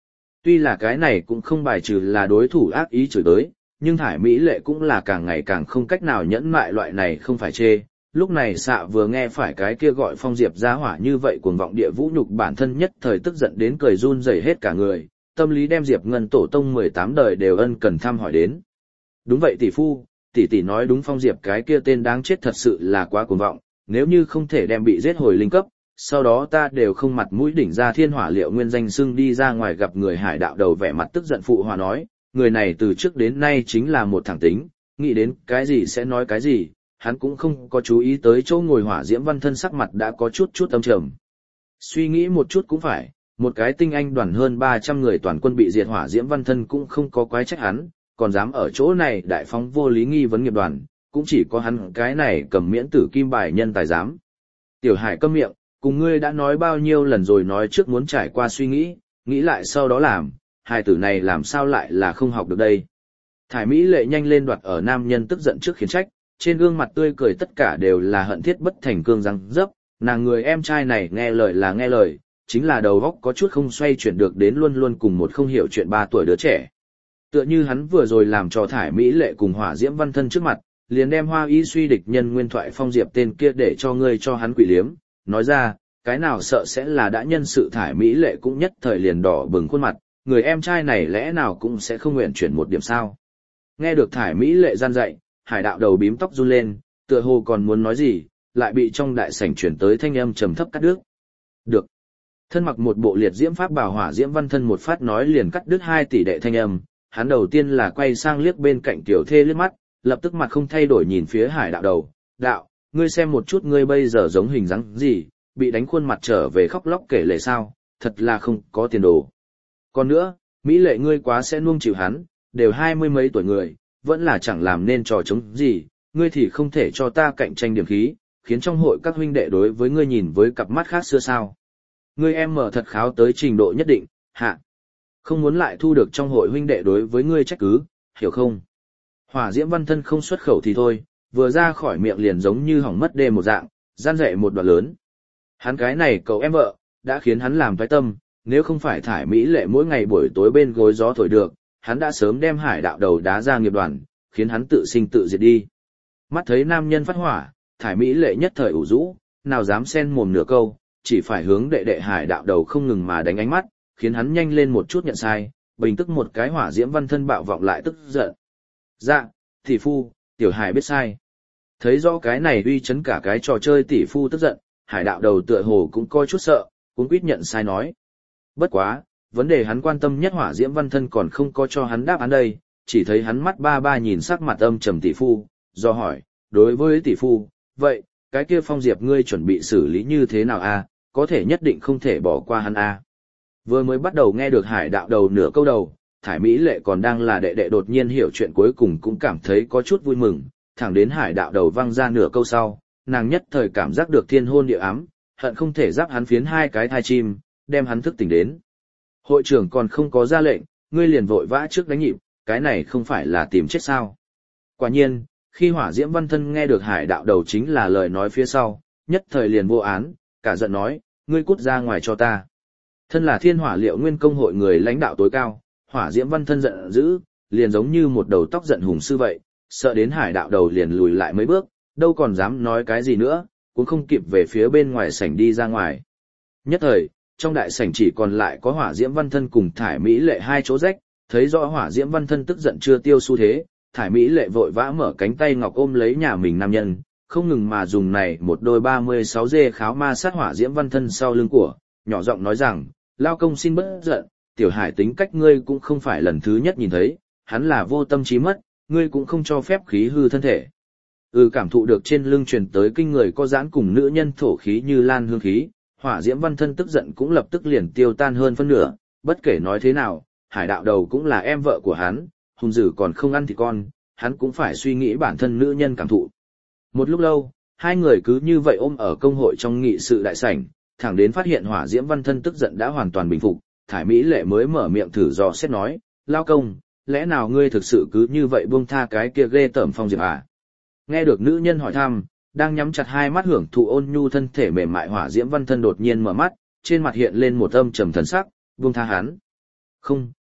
Tuy là cái này cũng không bài trừ là đối thủ ác ý chửi tới, nhưng thải mỹ lệ cũng là càng ngày càng không cách nào nhẫn mại loại này không phải chê. Lúc này xạ vừa nghe phải cái kia gọi Phong Diệp ra hỏa như vậy cuồng vọng địa vũ nhục bản thân nhất thời tức giận đến cười run rẩy hết cả người, tâm lý đem Diệp Ngân tổ tông mười tám đời đều ân cần thăm hỏi đến. Đúng vậy tỷ phu, tỷ tỷ nói đúng, Phong Diệp cái kia tên đáng chết thật sự là quá cuồng vọng, nếu như không thể đem bị giết hồi linh cấp, sau đó ta đều không mặt mũi đỉnh ra thiên hỏa liệu nguyên danh xưng đi ra ngoài gặp người hải đạo đầu vẻ mặt tức giận phụ hòa nói, người này từ trước đến nay chính là một thẳng tính, nghĩ đến cái gì sẽ nói cái gì, hắn cũng không có chú ý tới chỗ ngồi hỏa diễm văn thân sắc mặt đã có chút chút âm trầm. Suy nghĩ một chút cũng phải, một cái tinh anh đoàn hơn ba trăm người toàn quân bị diệt hỏa diễm văn thân cũng không có quái trách hắn, còn dám ở chỗ này đại phóng vô lý nghi vấn nghiệp đoàn, cũng chỉ có hắn cái này cầm miễn tử kim bài nhân tài dám. Tiểu Hải câm miệng, cùng ngươi đã nói bao nhiêu lần rồi, nói trước muốn trải qua suy nghĩ, nghĩ lại sau đó làm, hài tử này làm sao lại là không học được đây. Thải Mỹ lệ nhanh lên đoạt ở nam nhân tức giận trước khiển trách, trên gương mặt tươi cười tất cả đều là hận thiết bất thành cương răng dấp, nàng người em trai này nghe lời là nghe lời, chính là đầu óc có chút không xoay chuyển được đến luôn luôn cùng một không hiểu chuyện ba tuổi đứa trẻ. Tựa như hắn vừa rồi làm cho Thải Mỹ lệ cùng hỏa diễm văn thân trước mặt, liền đem hoa y suy địch nhân nguyên thoại Phong Diệp tên kia để cho ngươi cho hắn quỷ liếm, nói ra, cái nào sợ sẽ là đã nhân sự. Thải Mỹ lệ cũng nhất thời liền đỏ bừng khuôn mặt, người em trai này lẽ nào cũng sẽ không nguyện chuyển một điểm sao. Nghe được Thải Mỹ lệ gian dạy, hải đạo đầu bím tóc run lên, tựa hồ còn muốn nói gì, lại bị trong đại sảnh chuyển tới thanh âm trầm thấp cắt đứt. Được. Thân mặc một bộ liệt diễm pháp bảo hỏa diễm văn thân một phát nói liền cắt đứt hai tỷ đệ thanh âm, hắn đầu tiên là quay sang liếc bên cạnh tiểu thê liếc mắt, lập tức mặt không thay đổi nhìn phía hải đạo đầu, đạo, ngươi xem một chút ngươi bây giờ giống hình dáng gì, bị đánh khuôn mặt trở về khóc lóc kể lể sao, thật là không có tiền đồ. Còn nữa, Mỹ lệ ngươi quá sẽ nuông chịu hắn, đều hai mươi mấy tuổi người, vẫn là chẳng làm nên trò chống gì, ngươi thì không thể cho ta cạnh tranh điểm khí, khiến trong hội các huynh đệ đối với ngươi nhìn với cặp mắt khác xưa sao. Ngươi em mở thật kháo tới trình độ nhất định, hạ. Không muốn lại thu được trong hội huynh đệ đối với ngươi trách cứ, hiểu không? Hỏa diễm văn thân không xuất khẩu thì thôi, vừa ra khỏi miệng liền giống như hỏng mất đê một dạng, gian dạy một đoạn lớn. Hắn cái này cậu em vợ, đã khiến hắn làm toái tâm, nếu không phải Thải Mỹ lệ mỗi ngày buổi tối bên gối gió thổi được, hắn đã sớm đem hải đạo đầu đá ra nghiệp đoàn, khiến hắn tự sinh tự diệt đi. Mắt thấy nam nhân phát hỏa, Thải Mỹ lệ nhất thời ủ rũ, nào dám xen mồm nửa câu, chỉ phải hướng đệ đệ hải đạo đầu không ngừng mà đánh ánh mắt, khiến hắn nhanh lên một chút nhận sai, bình tức một cái hỏa diễm văn thân bạo vọng lại tức giận. Dạ, tỷ phu, tiểu hải biết sai. Thấy rõ cái này uy chấn cả cái trò chơi tỷ phu tức giận, hải đạo đầu tựa hồ cũng coi chút sợ, cũng quyết nhận sai nói. Bất quá, vấn đề hắn quan tâm nhất hỏa diễm văn thân còn không có cho hắn đáp án đây, chỉ thấy hắn mắt ba ba nhìn sắc mặt âm trầm tỷ phu, do hỏi, đối với tỷ phu, vậy, cái kia Phong Diệp ngươi chuẩn bị xử lý như thế nào a? Có thể nhất định không thể bỏ qua hắn a. Vừa mới bắt đầu nghe được hải đạo đầu nửa câu đầu, Thải Mỹ lệ còn đang là đệ đệ đột nhiên hiểu chuyện cuối cùng cũng cảm thấy có chút vui mừng, thẳng đến hải đạo đầu văng ra nửa câu sau, nàng nhất thời cảm giác được thiên hôn địa ám, hận không thể giáp hắn phiến hai cái thai chim, đem hắn thức tỉnh đến. Hội trưởng còn không có ra lệnh, ngươi liền vội vã trước đánh nhịp, cái này không phải là tìm chết sao. Quả nhiên, khi hỏa diễm văn thân nghe được hải đạo đầu chính là lời nói phía sau, nhất thời liền vô án, cả giận nói, ngươi cút ra ngoài cho ta. Thân là thiên hỏa liệu nguyên công hội người lãnh đạo tối cao, hỏa diễm văn thân giận dữ, liền giống như một đầu tóc giận hùng sư vậy, sợ đến hải đạo đầu liền lùi lại mấy bước, đâu còn dám nói cái gì nữa, cũng không kịp về phía bên ngoài sảnh đi ra ngoài. Nhất thời, trong đại sảnh chỉ còn lại có hỏa diễm văn thân cùng Thải Mỹ lệ hai chỗ rách, thấy rõ hỏa diễm văn thân tức giận chưa tiêu xu thế, Thải Mỹ lệ vội vã mở cánh tay ngọc ôm lấy nhà mình nam nhân, không ngừng mà dùng này một đôi ba mươi sáu dê kháo ma sát hỏa diễm văn thân sau lưng của, nhỏ giọng nói rằng, lao công xin bớt giận, tiểu hải tính cách ngươi cũng không phải lần thứ nhất nhìn thấy, hắn là vô tâm trí mất, ngươi cũng không cho phép khí hư thân thể. Ừ, cảm thụ được trên lưng truyền tới kinh người có giãn cùng nữ nhân thổ khí như lan hương khí, hỏa diễm văn thân tức giận cũng lập tức liền tiêu tan hơn phân nửa, bất kể nói thế nào, hải đạo đầu cũng là em vợ của hắn, hùng dữ còn không ăn thì con, hắn cũng phải suy nghĩ bản thân nữ nhân cảm thụ. Một lúc lâu, hai người cứ như vậy ôm ở công hội trong nghị sự đại sảnh, thẳng đến phát hiện hỏa diễm văn thân tức giận đã hoàn toàn bình phục, Thải Mỹ lệ mới mở miệng thử dò xét nói, lao công, lẽ nào ngươi thực sự cứ như vậy buông tha cái kia ghê tởm Phong Diệp à? Nghe được nữ nhân hỏi thăm, đang nhắm chặt hai mắt hưởng thụ ôn nhu thân thể mềm mại hỏa diễm văn thân đột nhiên mở mắt, trên mặt hiện lên một âm trầm thần sắc, buông tha hắn. Không,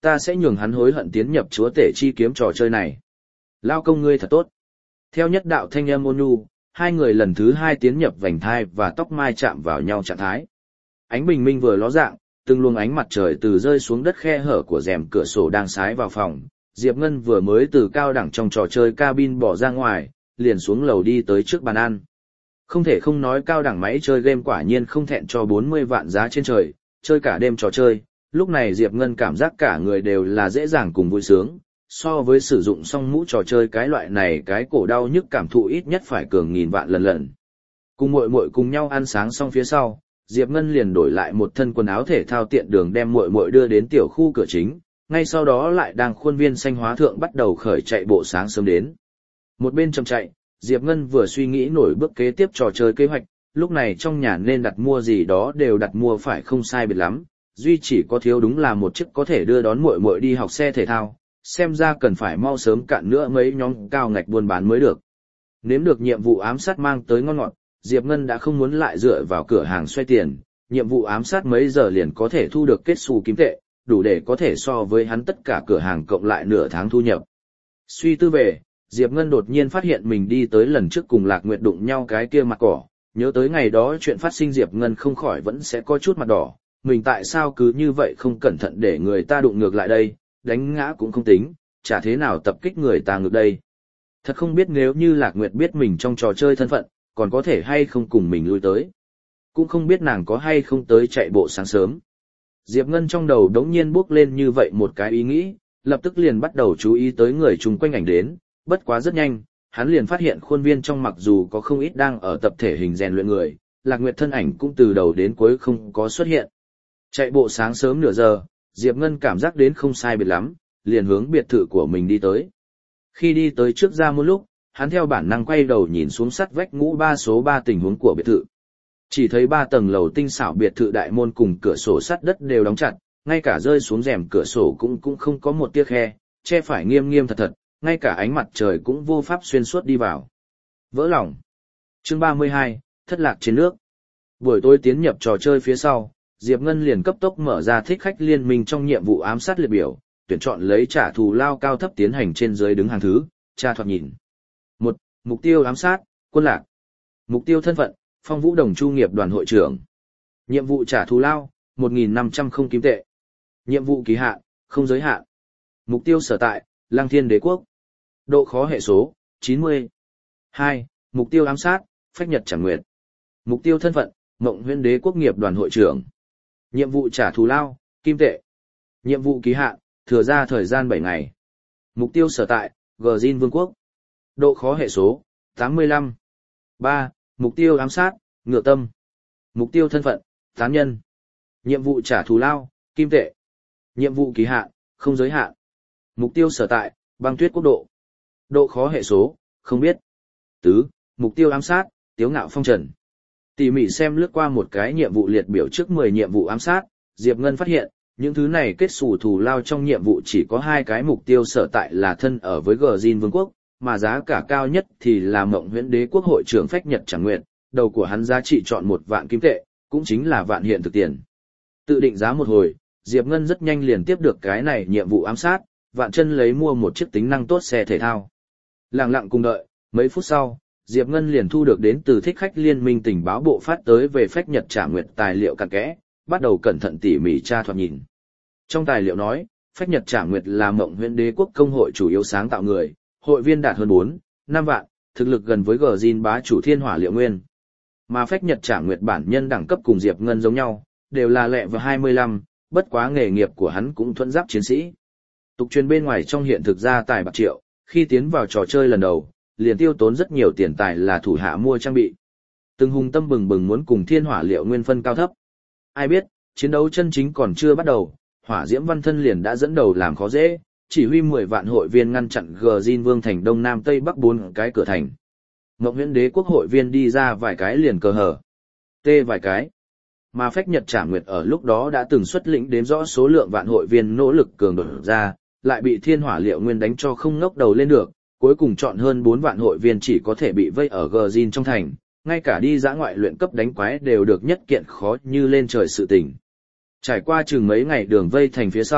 ta sẽ nhường hắn hối hận tiến nhập chúa tể chi kiếm trò chơi này. Lao công ngươi thật tốt. Theo nhất đạo thanh âm ôn nhu, hai người lần thứ hai tiến nhập vành thai và tóc mai chạm vào nhau trạng thái. Ánh bình minh vừa ló dạng, từng luồng ánh mặt trời từ rơi xuống đất khe hở của rèm cửa sổ đang sái vào phòng. Diệp Ngân vừa mới từ cao đẳng trong trò chơi cabin bỏ ra ngoài, liền xuống lầu đi tới trước bàn ăn. Không thể không nói cao đẳng máy chơi game quả nhiên không thẹn cho bốn mươi vạn giá trên trời, chơi cả đêm trò chơi. Lúc này Diệp Ngân cảm giác cả người đều là dễ dàng cùng vui sướng, so với sử dụng xong mũ trò chơi cái loại này cái cổ đau nhức cảm thụ ít nhất phải cường nghìn vạn lần lần. Cùng muội muội cùng nhau ăn sáng xong phía sau, Diệp Ngân liền đổi lại một thân quần áo thể thao tiện đường đem muội muội đưa đến tiểu khu cửa chính, ngay sau đó lại đang khuôn viên xanh hóa thượng bắt đầu khởi chạy bộ sáng sớm đến. Một bên chậm chạy, Diệp Ngân vừa suy nghĩ nổi bước kế tiếp trò chơi kế hoạch, lúc này trong nhà nên đặt mua gì đó đều đặt mua phải không sai biệt lắm, duy chỉ có thiếu đúng là một chiếc có thể đưa đón muội muội đi học xe thể thao, xem ra cần phải mau sớm cạn nữa mấy nhóm cao ngạch buôn bán mới được. Nếm được nhiệm vụ ám sát mang tới ngon ngọt, Diệp Ngân đã không muốn lại dựa vào cửa hàng xoay tiền, nhiệm vụ ám sát mấy giờ liền có thể thu được kết xu kim tệ, đủ để có thể so với hắn tất cả cửa hàng cộng lại nửa tháng thu nhập. Suy tư về, Diệp Ngân đột nhiên phát hiện mình đi tới lần trước cùng Lạc Nguyệt đụng nhau cái kia mặt cỏ, nhớ tới ngày đó chuyện phát sinh Diệp Ngân không khỏi vẫn sẽ có chút mặt đỏ, mình tại sao cứ như vậy không cẩn thận để người ta đụng ngược lại đây, đánh ngã cũng không tính, chả thế nào tập kích người ta ngược đây. Thật không biết nếu như Lạc Nguyệt biết mình trong trò chơi thân phận, còn có thể hay không cùng mình lui tới. Cũng không biết nàng có hay không tới chạy bộ sáng sớm. Diệp Ngân trong đầu đống nhiên bước lên như vậy một cái ý nghĩ, lập tức liền bắt đầu chú ý tới người chung quanh ảnh đến, bất quá rất nhanh, hắn liền phát hiện khuôn viên trong mặc dù có không ít đang ở tập thể hình rèn luyện người, Lạc Nguyệt thân ảnh cũng từ đầu đến cuối không có xuất hiện. Chạy bộ sáng sớm nửa giờ, Diệp Ngân cảm giác đến không sai biệt lắm, liền hướng biệt thự của mình đi tới. Khi đi tới trước ra một lúc, hắn theo bản năng quay đầu nhìn xuống sắt vách ngũ ba số ba tình huống của biệt thự. Chỉ thấy ba tầng lầu tinh xảo biệt thự đại môn cùng cửa sổ sắt đất đều đóng chặt, ngay cả rơi xuống rèm cửa sổ cũng cũng không có một tia khe, che phải nghiêm nghiêm thật thật, ngay cả ánh mặt trời cũng vô pháp xuyên suốt đi vào. Vỡ lòng. Chương ba mươi hai, thất lạc trên nước. Buổi tối tiến nhập trò chơi phía sau, Diệp Ngân liền cấp tốc mở ra thích khách liên minh trong nhiệm vụ ám sát liệt biểu, tuyển chọn lấy trả thù lao cao thấp tiến hành trên dưới đứng hàng thứ, tra thoạt nhìn. một. Mục tiêu ám sát, Quân Lạc. Mục tiêu thân phận, Phong Vũ Đồng Chu nghiệp đoàn hội trưởng. Nhiệm vụ trả thù lao, một nghìn năm trăm không kim tệ. Nhiệm vụ kỳ hạn, không giới hạn. Mục tiêu sở tại, Lăng Thiên Đế Quốc. Độ khó hệ số, chín mươi. hai. Mục tiêu ám sát, Phách Nhật Trảm Nguyệt. Mục tiêu thân phận, Mộng Huyễn Đế Quốc nghiệp đoàn hội trưởng. Nhiệm vụ trả thù lao, kim tệ. Nhiệm vụ kỳ hạn, thừa ra thời gian bảy ngày. Mục tiêu sở tại, Gjin Vương quốc. Độ khó hệ số, tám mươi lăm. ba. Mục tiêu ám sát, Ngựa Tâm. Mục tiêu thân phận, tán nhân. Nhiệm vụ trả thù lao, kim tệ. Nhiệm vụ kỳ hạn, không giới hạn. Mục tiêu sở tại, Băng Tuyết quốc độ. Độ khó hệ số, không biết. Tứ. Mục tiêu ám sát, Tiếu Ngạo Phong Trần. Tỉ mỉ xem lướt qua một cái nhiệm vụ liệt biểu trước mười nhiệm vụ ám sát, Diệp Ngân phát hiện, những thứ này kết xù thù lao trong nhiệm vụ chỉ có hai cái mục tiêu sở tại là thân ở với Gjin Vương quốc, mà giá cả cao nhất thì là Mộng Huyễn Đế Quốc hội trưởng Phách Nhật Trảm Nguyệt, đầu của hắn giá trị chọn một vạn kim tệ, cũng chính là vạn hiện thực tiền. Tự định giá một hồi, Diệp Ngân rất nhanh liền tiếp được cái này nhiệm vụ ám sát, vạn chân lấy mua một chiếc tính năng tốt xe thể thao. Lặng lặng cùng đợi, mấy phút sau, Diệp Ngân liền thu được đến từ thích khách liên minh tình báo bộ phát tới về Phách Nhật Trảm Nguyệt tài liệu cặn kẽ, bắt đầu cẩn thận tỉ mỉ tra thoạt nhìn. Trong tài liệu nói, Phách Nhật Trảm Nguyệt là Mộng Huyễn Đế Quốc công hội chủ yếu sáng tạo người, hội viên đạt hơn bốn, năm vạn, thực lực gần với Gjin bá chủ Thiên Hỏa Liệu Nguyên. Mà Phách Nhật Trảm Nguyệt bản nhân đẳng cấp cùng Diệp Ngân giống nhau, đều là lẹ và hai mươi lăm, bất quá nghề nghiệp của hắn cũng thuẫn giáp chiến sĩ. Tục truyền bên ngoài trong hiện thực ra tài bạc triệu, khi tiến vào trò chơi lần đầu, liền tiêu tốn rất nhiều tiền tài là thủ hạ mua trang bị. Từng hùng tâm bừng bừng muốn cùng Thiên Hỏa Liệu Nguyên phân cao thấp. Ai biết, chiến đấu chân chính còn chưa bắt đầu, Hỏa Diễm Văn Thân liền đã dẫn đầu làm khó dễ, chỉ huy mười vạn hội viên ngăn chặn Gjin Vương thành Đông Nam Tây Bắc bốn cái cửa thành. Mộng Huyễn Đế Quốc hội viên đi ra vài cái liền cờ hở. Tê vài cái. Mà Phách Nhật Trảm Nguyệt ở lúc đó đã từng xuất lĩnh đếm rõ số lượng vạn hội viên nỗ lực cường đột ra, lại bị Thiên Hỏa Liệu Nguyên đánh cho không ngóc đầu lên được, cuối cùng chọn hơn bốn vạn hội viên chỉ có thể bị vây ở Gjin trong thành, ngay cả đi dã ngoại luyện cấp đánh quái đều được nhất kiện khó như lên trời sự tình. Trải qua chừng mấy ngày đường vây thành phía sau,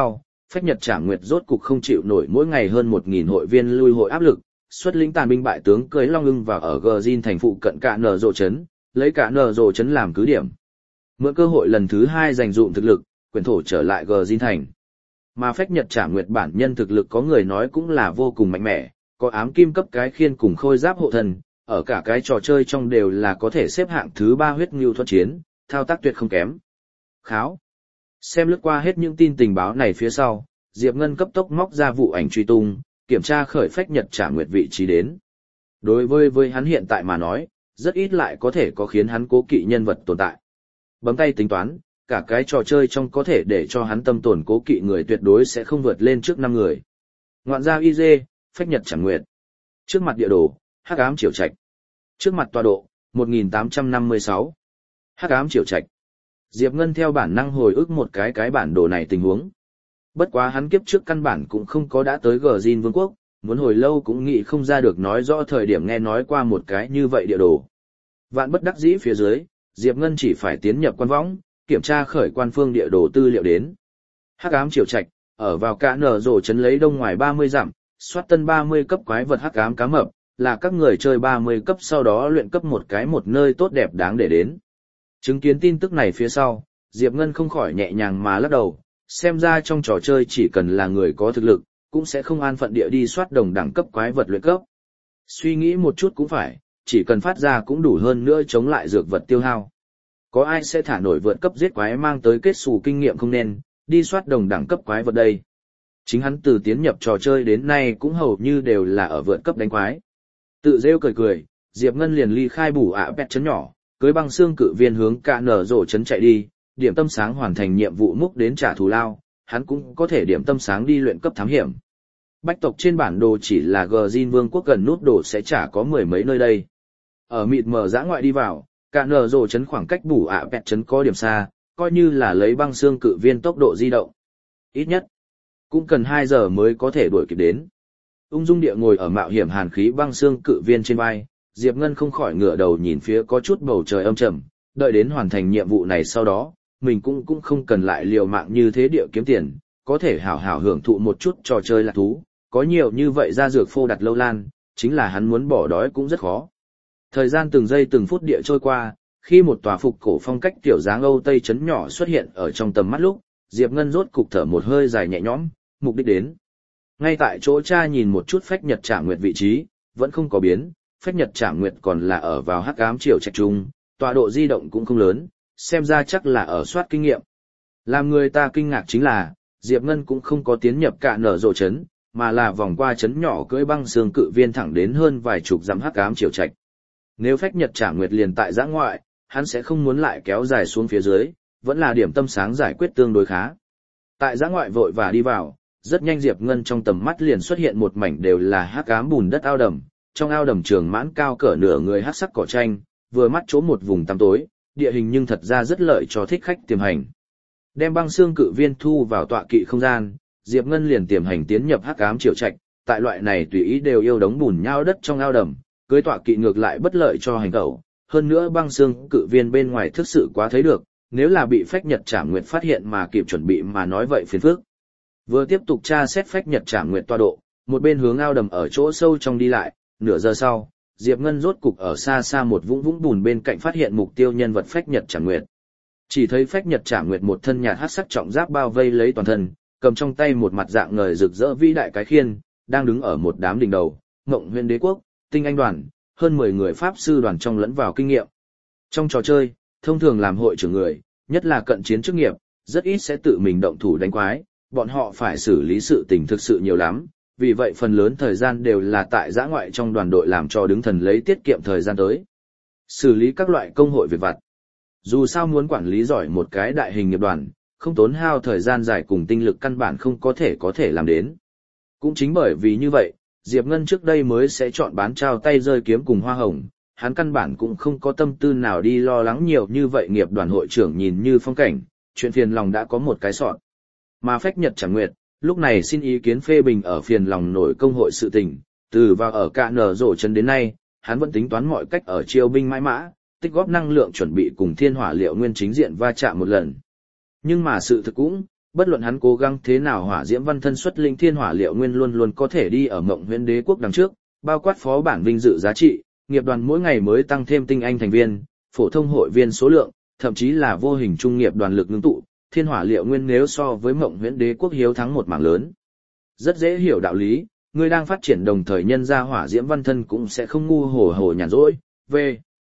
Phách Nhật Trảm Nguyệt rốt cục không chịu nổi mỗi ngày hơn một nghìn hội viên lui hội áp lực, xuất lĩnh tàn binh bại tướng cưới long ưng vào ở Gjin thành phụ cận cả nở rộ trấn, lấy cả nở rộ trấn làm cứ điểm. Mượn cơ hội lần thứ hai dành dụm thực lực, quyền thổ trở lại Gjin thành. Mà Phách Nhật Trảm Nguyệt bản nhân thực lực có người nói cũng là vô cùng mạnh mẽ, có ám kim cấp cái khiên cùng khôi giáp hộ thần, ở cả cái trò chơi trong đều là có thể xếp hạng thứ ba huyết ngưu thuận chiến, thao tác tuyệt không kém. Kháo. Xem lướt qua hết những tin tình báo này phía sau, Diệp Ngân cấp tốc móc ra vụ ảnh truy tung, kiểm tra khởi Phách Nhật Trảm Nguyệt vị trí đến. Đối với với hắn hiện tại mà nói, rất ít lại có thể có khiến hắn cố kỵ nhân vật tồn tại. Bấm tay tính toán, cả cái trò chơi trong có thể để cho hắn tâm tổn cố kỵ người tuyệt đối sẽ không vượt lên trước năm người. Ngoạn gia i giê, Phách Nhật Trảm Nguyệt. Trước mặt địa đồ, Hắc Ám Triều Trạch. Trước mặt tọa độ, một nghìn tám trăm năm mươi sáu. Hắc Ám Triều Trạch. Diệp Ngân theo bản năng hồi ức một cái cái bản đồ này tình huống. Bất quá hắn kiếp trước căn bản cũng không có đã tới Gjin Vương quốc, muốn hồi lâu cũng nghĩ không ra được nói rõ thời điểm nghe nói qua một cái như vậy địa đồ. Vạn bất đắc dĩ phía dưới, Diệp Ngân chỉ phải tiến nhập quan võng, kiểm tra khởi quan phương địa đồ tư liệu đến. Hắc Ám Triều Trạch, ở vào cả nở rổ trấn lấy đông ngoài ba mươi dặm, soát tân ba mươi cấp quái vật Hắc Ám cá mập, là các người chơi ba mươi cấp sau đó luyện cấp một cái một nơi tốt đẹp đáng để đến. Chứng kiến tin tức này phía sau, Diệp Ngân không khỏi nhẹ nhàng mà lắc đầu, xem ra trong trò chơi chỉ cần là người có thực lực, cũng sẽ không an phận địa đi soát đồng đẳng cấp quái vật luyện cấp. Suy nghĩ một chút cũng phải, chỉ cần phát ra cũng đủ hơn nữa chống lại dược vật tiêu hao. Có ai sẽ thả nổi vượt cấp giết quái mang tới kết xù kinh nghiệm không nên, đi soát đồng đẳng cấp quái vật đây. Chính hắn từ tiến nhập trò chơi đến nay cũng hầu như đều là ở vượt cấp đánh quái. Tự rêu cười cười, Diệp Ngân liền ly khai bù ạ bẹt chấn nhỏ, cưới băng xương cự viên hướng cả nở rổ chấn chạy đi, điểm tâm sáng hoàn thành nhiệm vụ múc đến trả thù lao, hắn cũng có thể điểm tâm sáng đi luyện cấp thám hiểm. Bách tộc trên bản đồ chỉ là Gjin Vương quốc gần nút đồ sẽ chả có mười mấy nơi đây. Ở mịt mờ dã ngoại đi vào, cả nở rổ chấn khoảng cách bù ạ bẹt chấn có điểm xa, coi như là lấy băng xương cự viên tốc độ di động. Ít nhất, cũng cần hai giờ mới có thể đuổi kịp đến. Ung dung địa ngồi ở mạo hiểm hàn khí băng xương cự viên trên vai, Diệp Ngân không khỏi ngửa đầu nhìn phía có chút bầu trời âm trầm, đợi đến hoàn thành nhiệm vụ này sau đó, mình cũng cũng không cần lại liều mạng như thế địa kiếm tiền, có thể hảo hảo hưởng thụ một chút trò chơi lạc thú, có nhiều như vậy ra dược phô đặt lâu lan, chính là hắn muốn bỏ đói cũng rất khó. Thời gian từng giây từng phút địa trôi qua, khi một tòa phục cổ phong cách tiểu dáng Âu Tây trấn nhỏ xuất hiện ở trong tầm mắt lúc, Diệp Ngân rốt cục thở một hơi dài nhẹ nhõm, mục đích đến. Ngay tại chỗ cha nhìn một chút Phách Nhật Trảm Nguyệt vị trí, vẫn không có biến, Phách Nhật Trảm Nguyệt còn là ở vào Hắc Ám Triều Trạch trung, tọa độ di động cũng không lớn, xem ra chắc là ở soát kinh nghiệm. Làm người ta kinh ngạc chính là, Diệp Ngân cũng không có tiến nhập cả nở rộ trấn, mà là vòng qua trấn nhỏ cưỡi băng xương cự viên thẳng đến hơn vài chục dặm Hắc Ám Triều Trạch. Nếu Phách Nhật Trảm Nguyệt liền tại giã ngoại, hắn sẽ không muốn lại kéo dài xuống phía dưới, vẫn là điểm tâm sáng giải quyết tương đối khá. Tại giã ngoại vội và đi vào, rất nhanh Diệp Ngân trong tầm mắt liền xuất hiện một mảnh đều là hắc ám bùn đất ao đầm, trong ao đầm trường mãn cao cỡ nửa người hắc sắc cỏ tranh, vừa mắt chỗ một vùng tăm tối, địa hình nhưng thật ra rất lợi cho thích khách tiềm hành. Đem băng xương cự viên thu vào tọa kỵ không gian, Diệp Ngân liền tiềm hành tiến nhập hắc ám triều trạch, tại loại này tùy ý đều yêu đống bùn nhão đất trong ao đầm, cưới tọa kỵ ngược lại bất lợi cho hành tẩu, hơn nữa băng xương cự viên bên ngoài thực sự quá thấy được, nếu là bị Phách Nhật Trảm Nguyệt phát hiện mà kịp chuẩn bị mà nói vậy phiền phức. Vừa tiếp tục tra xét Phách Nhật Trảm Nguyệt tọa độ, một bên hướng ao đầm ở chỗ sâu trong đi lại, nửa giờ sau, Diệp Ngân rốt cục ở xa xa một vũng vũng bùn bên cạnh phát hiện mục tiêu nhân vật Phách Nhật Trảm Nguyệt. Chỉ thấy Phách Nhật Trảm Nguyệt một thân nhạt hắc sắc trọng giáp bao vây lấy toàn thân, cầm trong tay một mặt dạng ngời rực rỡ vĩ đại cái khiên, đang đứng ở một đám đỉnh đầu, Ngộng Huyền Đế quốc, Tinh Anh đoàn, hơn mười người pháp sư đoàn trong lẫn vào kinh nghiệm. Trong trò chơi, thông thường làm hội trưởng người, nhất là cận chiến chức nghiệp, rất ít sẽ tự mình động thủ đánh quái, bọn họ phải xử lý sự tình thực sự nhiều lắm, vì vậy phần lớn thời gian đều là tại giã ngoại trong đoàn đội làm cho đứng thần lấy tiết kiệm thời gian tới. Xử lý các loại công hội việc vặt. Dù sao muốn quản lý giỏi một cái đại hình nghiệp đoàn, không tốn hao thời gian dài cùng tinh lực căn bản không có thể có thể làm đến. Cũng chính bởi vì như vậy, Diệp Ngân trước đây mới sẽ chọn bán trao tay rơi kiếm cùng hoa hồng, hắn căn bản cũng không có tâm tư nào đi lo lắng nhiều như vậy nghiệp đoàn hội trưởng nhìn như phong cảnh, chuyện phiền lòng đã có một cái sọt. Mà Phách Nhật Trảm Nguyệt, lúc này xin ý kiến phê bình ở phiền lòng nổi công hội sự tình, từ vào ở cả nở rổ chân đến nay, hắn vẫn tính toán mọi cách ở chiêu binh mãi mã, tích góp năng lượng chuẩn bị cùng thiên hỏa liệu nguyên chính diện va chạm một lần. Nhưng mà sự thực cũng, Bất luận hắn cố gắng thế nào, Hỏa Diễm Văn Thân xuất linh thiên hỏa liệu nguyên luôn luôn có thể đi ở Mộng Huyễn Đế quốc đằng trước, bao quát phó bản vinh dự giá trị, nghiệp đoàn mỗi ngày mới tăng thêm tinh anh thành viên, phổ thông hội viên số lượng, thậm chí là vô hình trung nghiệp đoàn lực ngưng tụ, thiên hỏa liệu nguyên nếu so với Mộng Huyễn Đế quốc hiếu thắng một mảng lớn. Rất dễ hiểu đạo lý, người đang phát triển đồng thời nhân ra Hỏa Diễm Văn Thân cũng sẽ không ngu hổ hổ nhàn rỗi. V.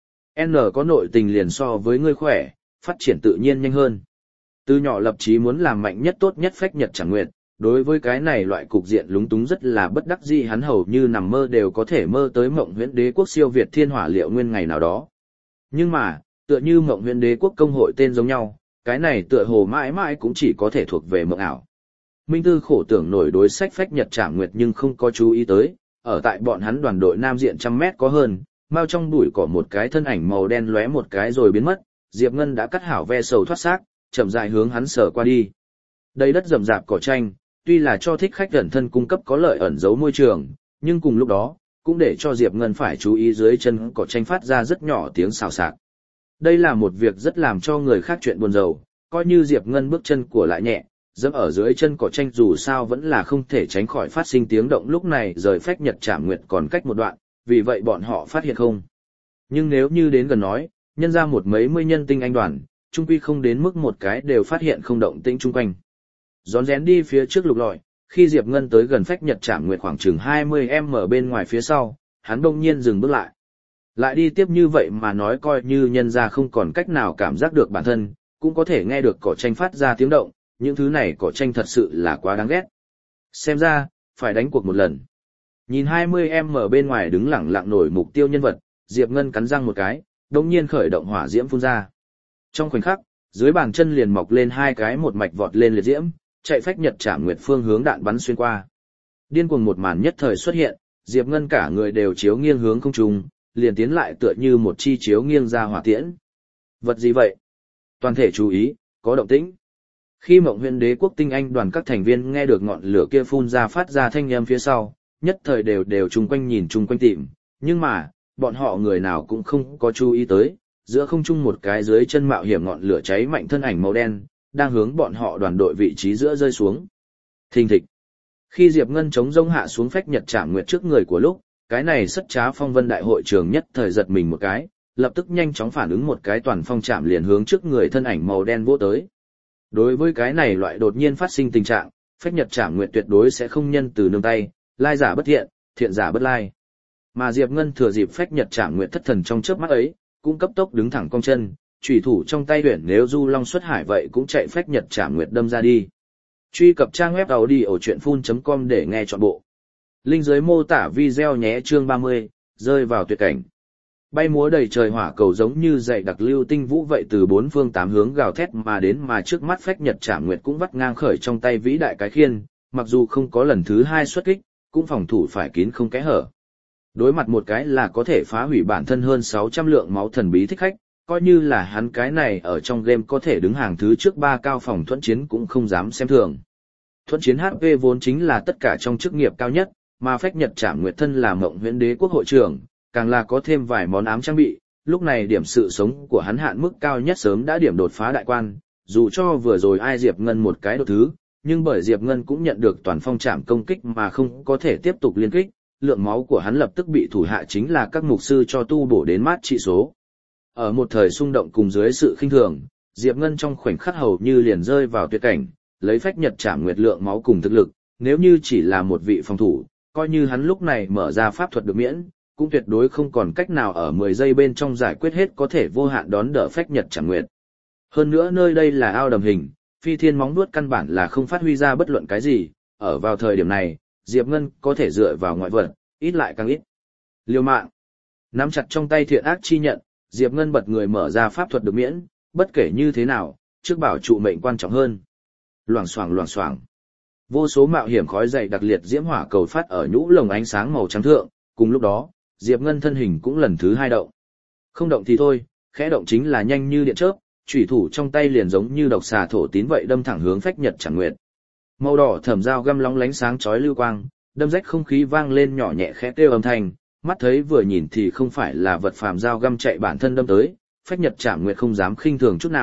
N có nội tình liền so với ngươi khỏe, phát triển tự nhiên nhanh hơn. Từ nhỏ lập chí muốn làm mạnh nhất tốt nhất Phách Nhật Chẳng Nguyệt, đối với cái này loại cục diện lúng túng rất là bất đắc dĩ, hắn hầu như nằm mơ đều có thể mơ tới Mộng Huyễn Đế quốc siêu việt thiên hỏa liệu nguyên ngày nào đó. Nhưng mà, tựa như Mộng Huyễn Đế quốc công hội tên giống nhau, cái này tựa hồ mãi mãi cũng chỉ có thể thuộc về mộng ảo. Minh Tư khổ tưởng nổi đối sách Phách Nhật Trảm Nguyệt nhưng không có chú ý tới, ở tại bọn hắn đoàn đội nam diện trăm mét có hơn, mau trong bụi cỏ một cái thân ảnh màu đen lóe một cái rồi biến mất, Diệp Ngân đã cắt hảo ve sầu thoát xác, chậm rãi hướng hắn sờ qua đi. Đây đất rậm rạp cỏ tranh, tuy là cho thích khách ẩn thân cung cấp có lợi ẩn giấu môi trường, nhưng cùng lúc đó, cũng để cho Diệp Ngân phải chú ý dưới chân cỏ tranh phát ra rất nhỏ tiếng xào xạc. Đây là một việc rất làm cho người khác chuyện buồn rầu, coi như Diệp Ngân bước chân của lại nhẹ, dẫm ở dưới chân cỏ tranh dù sao vẫn là không thể tránh khỏi phát sinh tiếng động, lúc này rời Phách Nhật Trảm Nguyệt còn cách một đoạn, vì vậy bọn họ phát hiện không. Nhưng nếu như đến gần nói, nhân ra một mấy mươi nhân tinh anh đoàn, chung quy không đến mức một cái đều phát hiện không động tĩnh chung quanh. Rón rén đi phía trước lục lọi, khi Diệp Ngân tới gần Phách Nhật Trảm Nguyệt khoảng chừng hai mươi mét bên ngoài phía sau, hắn đông nhiên dừng bước lại. Lại đi tiếp như vậy mà nói coi như nhân ra không còn cách nào cảm giác được bản thân, cũng có thể nghe được cỏ tranh phát ra tiếng động, những thứ này cỏ tranh thật sự là quá đáng ghét. Xem ra, phải đánh cuộc một lần. Nhìn hai mươi mét bên ngoài đứng lẳng lặng nổi mục tiêu nhân vật, Diệp Ngân cắn răng một cái, đồng nhiên khởi động hỏa diễm phun ra. Trong khoảnh khắc, dưới bàn chân liền mọc lên hai cái một mạch vọt lên liệt diễm, chạy Phách Nhật Trảm Nguyệt phương hướng đạn bắn xuyên qua. Điên cuồng một màn nhất thời xuất hiện, Diệp Ngân cả người đều chiếu nghiêng hướng không trung, liền tiến lại tựa như một chi chiếu nghiêng ra hỏa tiễn. Vật gì vậy? Toàn thể chú ý, có động tĩnh. Khi Mộng Huyễn Đế quốc tinh anh đoàn các thành viên nghe được ngọn lửa kia phun ra phát ra thanh âm phía sau, nhất thời đều đều chung quanh nhìn chung quanh tìm, nhưng mà, bọn họ người nào cũng không có chú ý tới, giữa không trung một cái dưới chân mạo hiểm ngọn lửa cháy mạnh thân ảnh màu đen, đang hướng bọn họ đoàn đội vị trí giữa rơi xuống. Thình thịch. Khi Diệp Ngân chống rông hạ xuống Phách Nhật Trảm Nguyệt trước người của lúc, cái này sất trá phong vân đại hội trường nhất thời giật mình một cái, lập tức nhanh chóng phản ứng một cái toàn phong chạm liền hướng trước người thân ảnh màu đen vỗ tới. Đối với cái này loại đột nhiên phát sinh tình trạng, Phách Nhật Trảm Nguyệt tuyệt đối sẽ không nhân từ nương tay, lai giả bất thiện, thiện giả bất lai. Mà Diệp Ngân thừa dịp Phách Nhật Trảm Nguyệt thất thần trong chớp mắt ấy, cũng cấp tốc đứng thẳng cong chân, chủy thủ trong tay huyền nếu du long xuất hải vậy cũng chạy Phách Nhật Trảm Nguyệt đâm ra đi. Truy cập trang web audiochuyenphun chấm com để nghe trọn bộ. Link dưới mô tả video nhé. Chương ba mươi, rơi vào tuyệt cảnh. Bay múa đầy trời hỏa cầu giống như dày đặc lưu tinh vũ vậy từ bốn phương tám hướng gào thét mà đến, mà trước mắt Phách Nhật Trảm Nguyệt cũng vắt ngang khởi trong tay vĩ đại cái khiên, mặc dù không có lần thứ hai xuất kích, cũng phòng thủ phải kín không kẽ hở. Đối mặt một cái là có thể phá hủy bản thân hơn sáu trăm lượng máu thần bí thích khách, coi như là hắn cái này ở trong game có thể đứng hàng thứ trước ba cao phòng thuẫn chiến cũng không dám xem thường. Thuẫn chiến hát pê vốn chính là tất cả trong chức nghiệp cao nhất, mà Phách Nhật Trảm Nguyệt thân là Mộng Huyễn Đế quốc hội trưởng, càng là có thêm vài món ám trang bị, lúc này điểm sự sống của hắn hạn mức cao nhất sớm đã điểm đột phá đại quan, dù cho vừa rồi ai Diệp Ngân một cái đột thứ, nhưng bởi Diệp Ngân cũng nhận được toàn phong trảm công kích mà không có thể tiếp tục liên kích, lượng máu của hắn lập tức bị thủ hạ chính là các mục sư cho tu bổ đến mát trị số. Ở một thời xung động cùng dưới sự khinh thường, Diệp Ngân trong khoảnh khắc hầu như liền rơi vào tuyệt cảnh, lấy Phách Nhật Trảm Nguyệt lượng máu cùng thực lực, nếu như chỉ là một vị phòng thủ, coi như hắn lúc này mở ra pháp thuật được miễn, cũng tuyệt đối không còn cách nào ở mười giây bên trong giải quyết hết có thể vô hạn đón đỡ Phách Nhật Trảm Nguyệt. Hơn nữa nơi đây là ao đầm hình, phi thiên móng vuốt căn bản là không phát huy ra bất luận cái gì, ở vào thời điểm này, Diệp Ngân có thể dựa vào ngoại vật, ít lại càng ít. Liều mạng. Nắm chặt trong tay thiện ác chi nhận, Diệp Ngân bật người mở ra pháp thuật được miễn, bất kể như thế nào, trước bảo trụ mệnh quan trọng hơn. Loảng xoảng loảng xoảng. Vô số mạo hiểm khói dày đặc liệt diễm hỏa cầu phát ở nhũ lồng ánh sáng màu trắng thượng, cùng lúc đó, Diệp Ngân thân hình cũng lần thứ hai động. Không động thì thôi, khẽ động chính là nhanh như điện chớp, chủy thủ trong tay liền giống như độc xà thổ tín vậy đâm thẳng hướng Phách Nhật Trảm Nguyệt. Màu đỏ thẩm dao găm lóng lánh sáng chói lưu quang, đâm rách không khí vang lên nhỏ nhẹ khẽ kêu âm thanh, mắt thấy vừa nhìn thì không phải là vật phàm dao găm chạy bản thân đâm tới, Phách Nhật Trảm Nguyệt không dám khinh thường chút nào,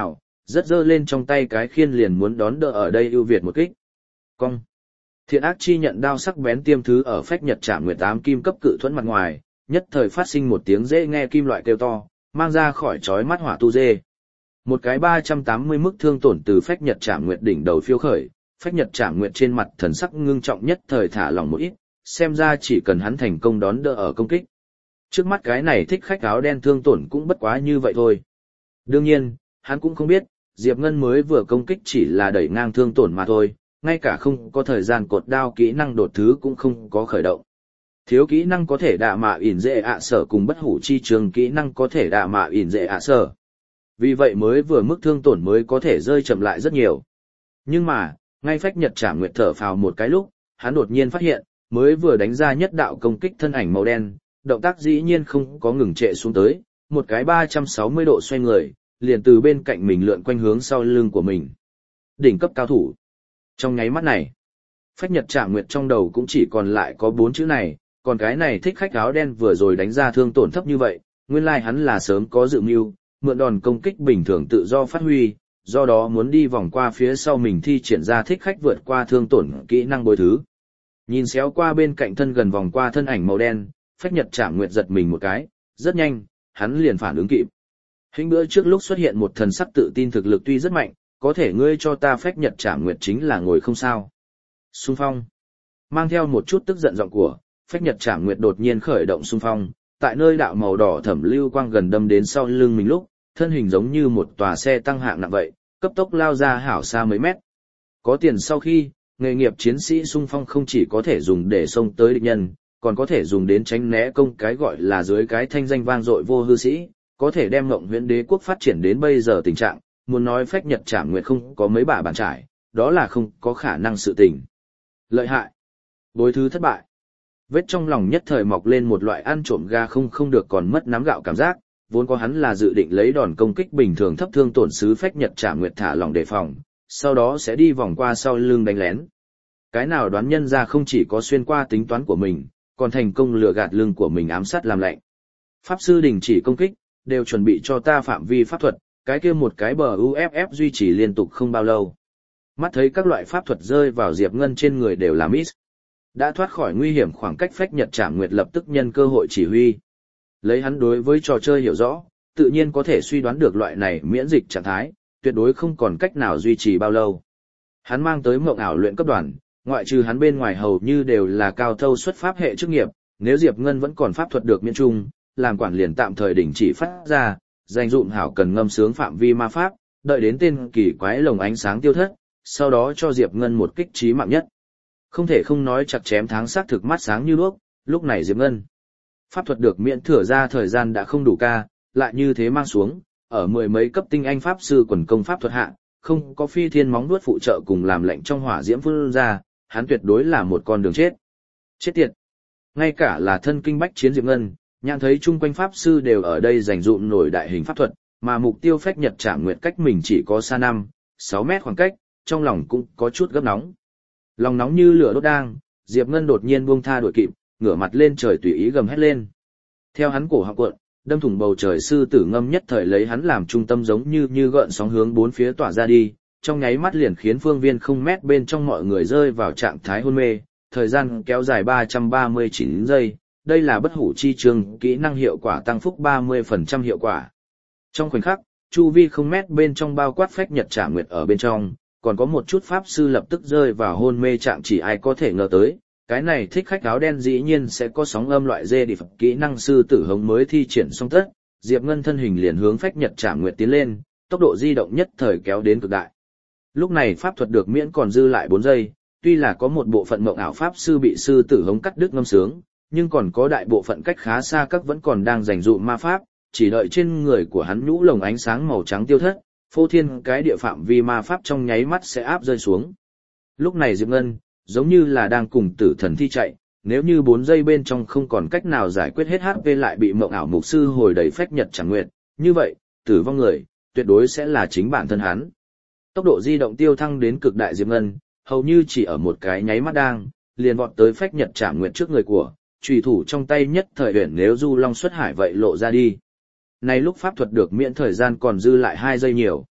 rất giơ lên trong tay cái khiên liền muốn đón đỡ ở đây ưu việt một kích. Cong. Thiện ác chi nhận đao sắc bén tiêm thứ ở phách nhật trảm nguyệt tám kim cấp cự thuẫn mặt ngoài, nhất thời phát sinh một tiếng dễ nghe kim loại kêu to, mang ra khỏi chói mắt hỏa tu dê. Một cái ba trăm tám mươi mức thương tổn từ phách nhật trảm nguyệt đỉnh đầu phiêu khởi, phách nhật trảm nguyệt trên mặt thần sắc ngưng trọng nhất thời thả lỏng một ít, xem ra chỉ cần hắn thành công đón đỡ ở công kích. Trước mắt cái này thích khách áo đen thương tổn cũng bất quá như vậy thôi. Đương nhiên, hắn cũng không biết, Diệp Ngân mới vừa công kích chỉ là đẩy ngang thương tổn mà thôi, ngay cả không có thời gian cột đao kỹ năng đột thứ cũng không có khởi động. Thiếu kỹ năng có thể đạ mạ ỉn dễ ạ sở cùng bất hủ chi trường kỹ năng có thể đạ mạ ỉn dễ ạ sở. Vì vậy mới vừa mức thương tổn mới có thể rơi chậm lại rất nhiều. Nhưng mà, ngay phách nhật trảm nguyệt thở phào một cái lúc, hắn đột nhiên phát hiện, mới vừa đánh ra nhất đạo công kích thân ảnh màu đen, động tác dĩ nhiên không có ngừng trệ xuống tới, một cái ba trăm sáu mươi độ xoay người, liền từ bên cạnh mình lượn quanh hướng sau lưng của mình. Đỉnh cấp cao thủ. Trong nháy mắt này, phách nhật trảm nguyệt trong đầu cũng chỉ còn lại có bốn chữ này, còn cái này thích khách áo đen vừa rồi đánh ra thương tổn thấp như vậy, nguyên lai hắn là sớm có dự mưu, mượn đòn công kích bình thường tự do phát huy, do đó muốn đi vòng qua phía sau mình thi triển ra thích khách vượt qua thương tổn kỹ năng bồi thứ. Nhìn xéo qua bên cạnh thân gần vòng qua thân ảnh màu đen, phách nhật trảm nguyệt giật mình một cái, rất nhanh, hắn liền phản ứng kịp. Hình bữa trước lúc xuất hiện một thần sắc tự tin thực lực tuy rất mạnh, có thể ngươi cho ta phách nhật trảm nguyệt chính là ngồi không sao. Xung phong. Mang theo một chút tức giận giọng của, phách nhật trảm nguyệt đột nhiên khởi động xung phong, tại nơi đạo màu đỏ thẩm lưu quang gần đâm đến sau lưng mình lúc, thân hình giống như một tòa xe tăng hạng nặng vậy, cấp tốc lao ra hảo xa mấy mét. Có tiền sau khi, nghề nghiệp chiến sĩ xung phong không chỉ có thể dùng để xông tới địch nhân, còn có thể dùng đến tránh né công cái gọi là dưới cái thanh danh vang dội vô hư sĩ, có thể đem Ngộng Huyễn Đế quốc phát triển đến bây giờ tình trạng, muốn nói phách nhật trảm nguyệt không có mấy bả bàn trải, đó là không có khả năng sự tình. Lợi hại. Bối thứ thất bại. Vết trong lòng nhất thời mọc lên một loại ăn trộm ga không không được còn mất nắm gạo cảm giác, vốn có hắn là dự định lấy đòn công kích bình thường thấp thương tổn sứ phách nhật trảm nguyệt thả lòng đề phòng, sau đó sẽ đi vòng qua sau lưng đánh lén. Cái nào đoán nhân ra không chỉ có xuyên qua tính toán của mình, còn thành công lừa gạt lưng của mình ám sát làm lạnh. Pháp sư đình chỉ công kích, đều chuẩn bị cho ta phạm vi pháp thuật, cái kia một cái bờ u ép ép duy trì liên tục không bao lâu. Mắt thấy các loại pháp thuật rơi vào Diệp Ngân trên người đều là miss. Đã thoát khỏi nguy hiểm khoảng cách phách nhật trảm nguyệt lập tức nhân cơ hội chỉ huy. Lấy hắn đối với trò chơi hiểu rõ, tự nhiên có thể suy đoán được loại này miễn dịch trạng thái, tuyệt đối không còn cách nào duy trì bao lâu. Hắn mang tới mộng ảo luyện cấp đoàn, ngoại trừ hắn bên ngoài hầu như đều là cao thâu xuất pháp hệ chức nghiệp, nếu Diệp Ngân vẫn còn pháp thuật được miễn trung, làm quản liền tạm thời đình chỉ phát ra, dành dụm hảo cần ngâm sướng phạm vi ma pháp, đợi đến tên kỳ quái lồng ánh sáng tiêu thất, sau đó cho Diệp Ngân một kích chí mạng nhất. Không thể không nói chặt chém tháng sát thực mắt sáng như đuốc, lúc này Diệp Ngân. Pháp thuật được miễn thừa ra thời gian đã không đủ ca, lại như thế mang xuống, ở mười mấy cấp tinh anh pháp sư quần công pháp thuật hạ, không có phi thiên móng vuốt phụ trợ cùng làm lệnh trong hỏa diễm phun ra, hắn tuyệt đối là một con đường chết. Chết tiệt. Ngay cả là thân kinh bách chiến Diệp Ngân, nhận thấy chung quanh pháp sư đều ở đây dành dụm nổi đại hình pháp thuật, mà mục tiêu phách nhật trảm nguyệt cách mình chỉ có xa năm, sáu mét khoảng cách, trong lòng cũng có chút gấp nóng. Lòng nóng như lửa đốt đang, Diệp Ngân đột nhiên buông tha đuổi kịp, ngửa mặt lên trời tùy ý gầm hét lên. Theo hắn cổ họng cuộn, đâm thủng bầu trời sư tử ngâm nhất thời lấy hắn làm trung tâm giống như như gợn sóng hướng bốn phía tỏa ra đi, trong nháy mắt liền khiến phương viên không mét bên trong mọi người rơi vào trạng thái hôn mê, thời gian kéo dài ba trăm ba mươi chín giây, đây là bất hủ chi trường, kỹ năng hiệu quả tăng phúc ba mươi phần trăm hiệu quả. Trong khoảnh khắc, chu vi không mét bên trong bao quát phách nhật trảm nguyệt ở bên trong, còn có một chút pháp sư lập tức rơi vào hôn mê trạng chỉ ai có thể ngờ tới. Cái này thích khách áo đen dĩ nhiên sẽ có sóng âm loại dê đi phật kỹ năng sư tử hống mới thi triển xong tất, Diệp Ngân thân hình liền hướng phách nhật trảm nguyệt tiến lên, tốc độ di động nhất thời kéo đến cực đại. Lúc này pháp thuật được miễn còn dư lại bốn giây, tuy là có một bộ phận mộng ảo pháp sư bị sư tử hống cắt đứt ngâm sướng, nhưng còn có đại bộ phận cách khá xa các vẫn còn đang dành dụm ma pháp, chỉ đợi trên người của hắn nhũ lồng ánh sáng màu trắng tiêu thất, phô thiên cái địa phạm vi ma pháp trong nháy mắt sẽ áp rơi xuống. Lúc này Diệp Ngân giống như là đang cùng tử thần thi chạy, nếu như bốn giây bên trong không còn cách nào giải quyết hết hát pê lại bị mộng ảo mục sư hồi đầy phách nhật trảm nguyệt, như vậy, tử vong người, tuyệt đối sẽ là chính bản thân hắn. Tốc độ di động tiêu thăng đến cực đại Diệp Ngân, hầu như chỉ ở một cái nháy mắt đang, liền vọt tới phách nhật trảm nguyệt trước người của, chùy thủ trong tay nhất thời huyền nếu du long xuất hải vậy lộ ra đi. Này lúc pháp thuật được miễn thời gian còn dư lại hai giây nhiều.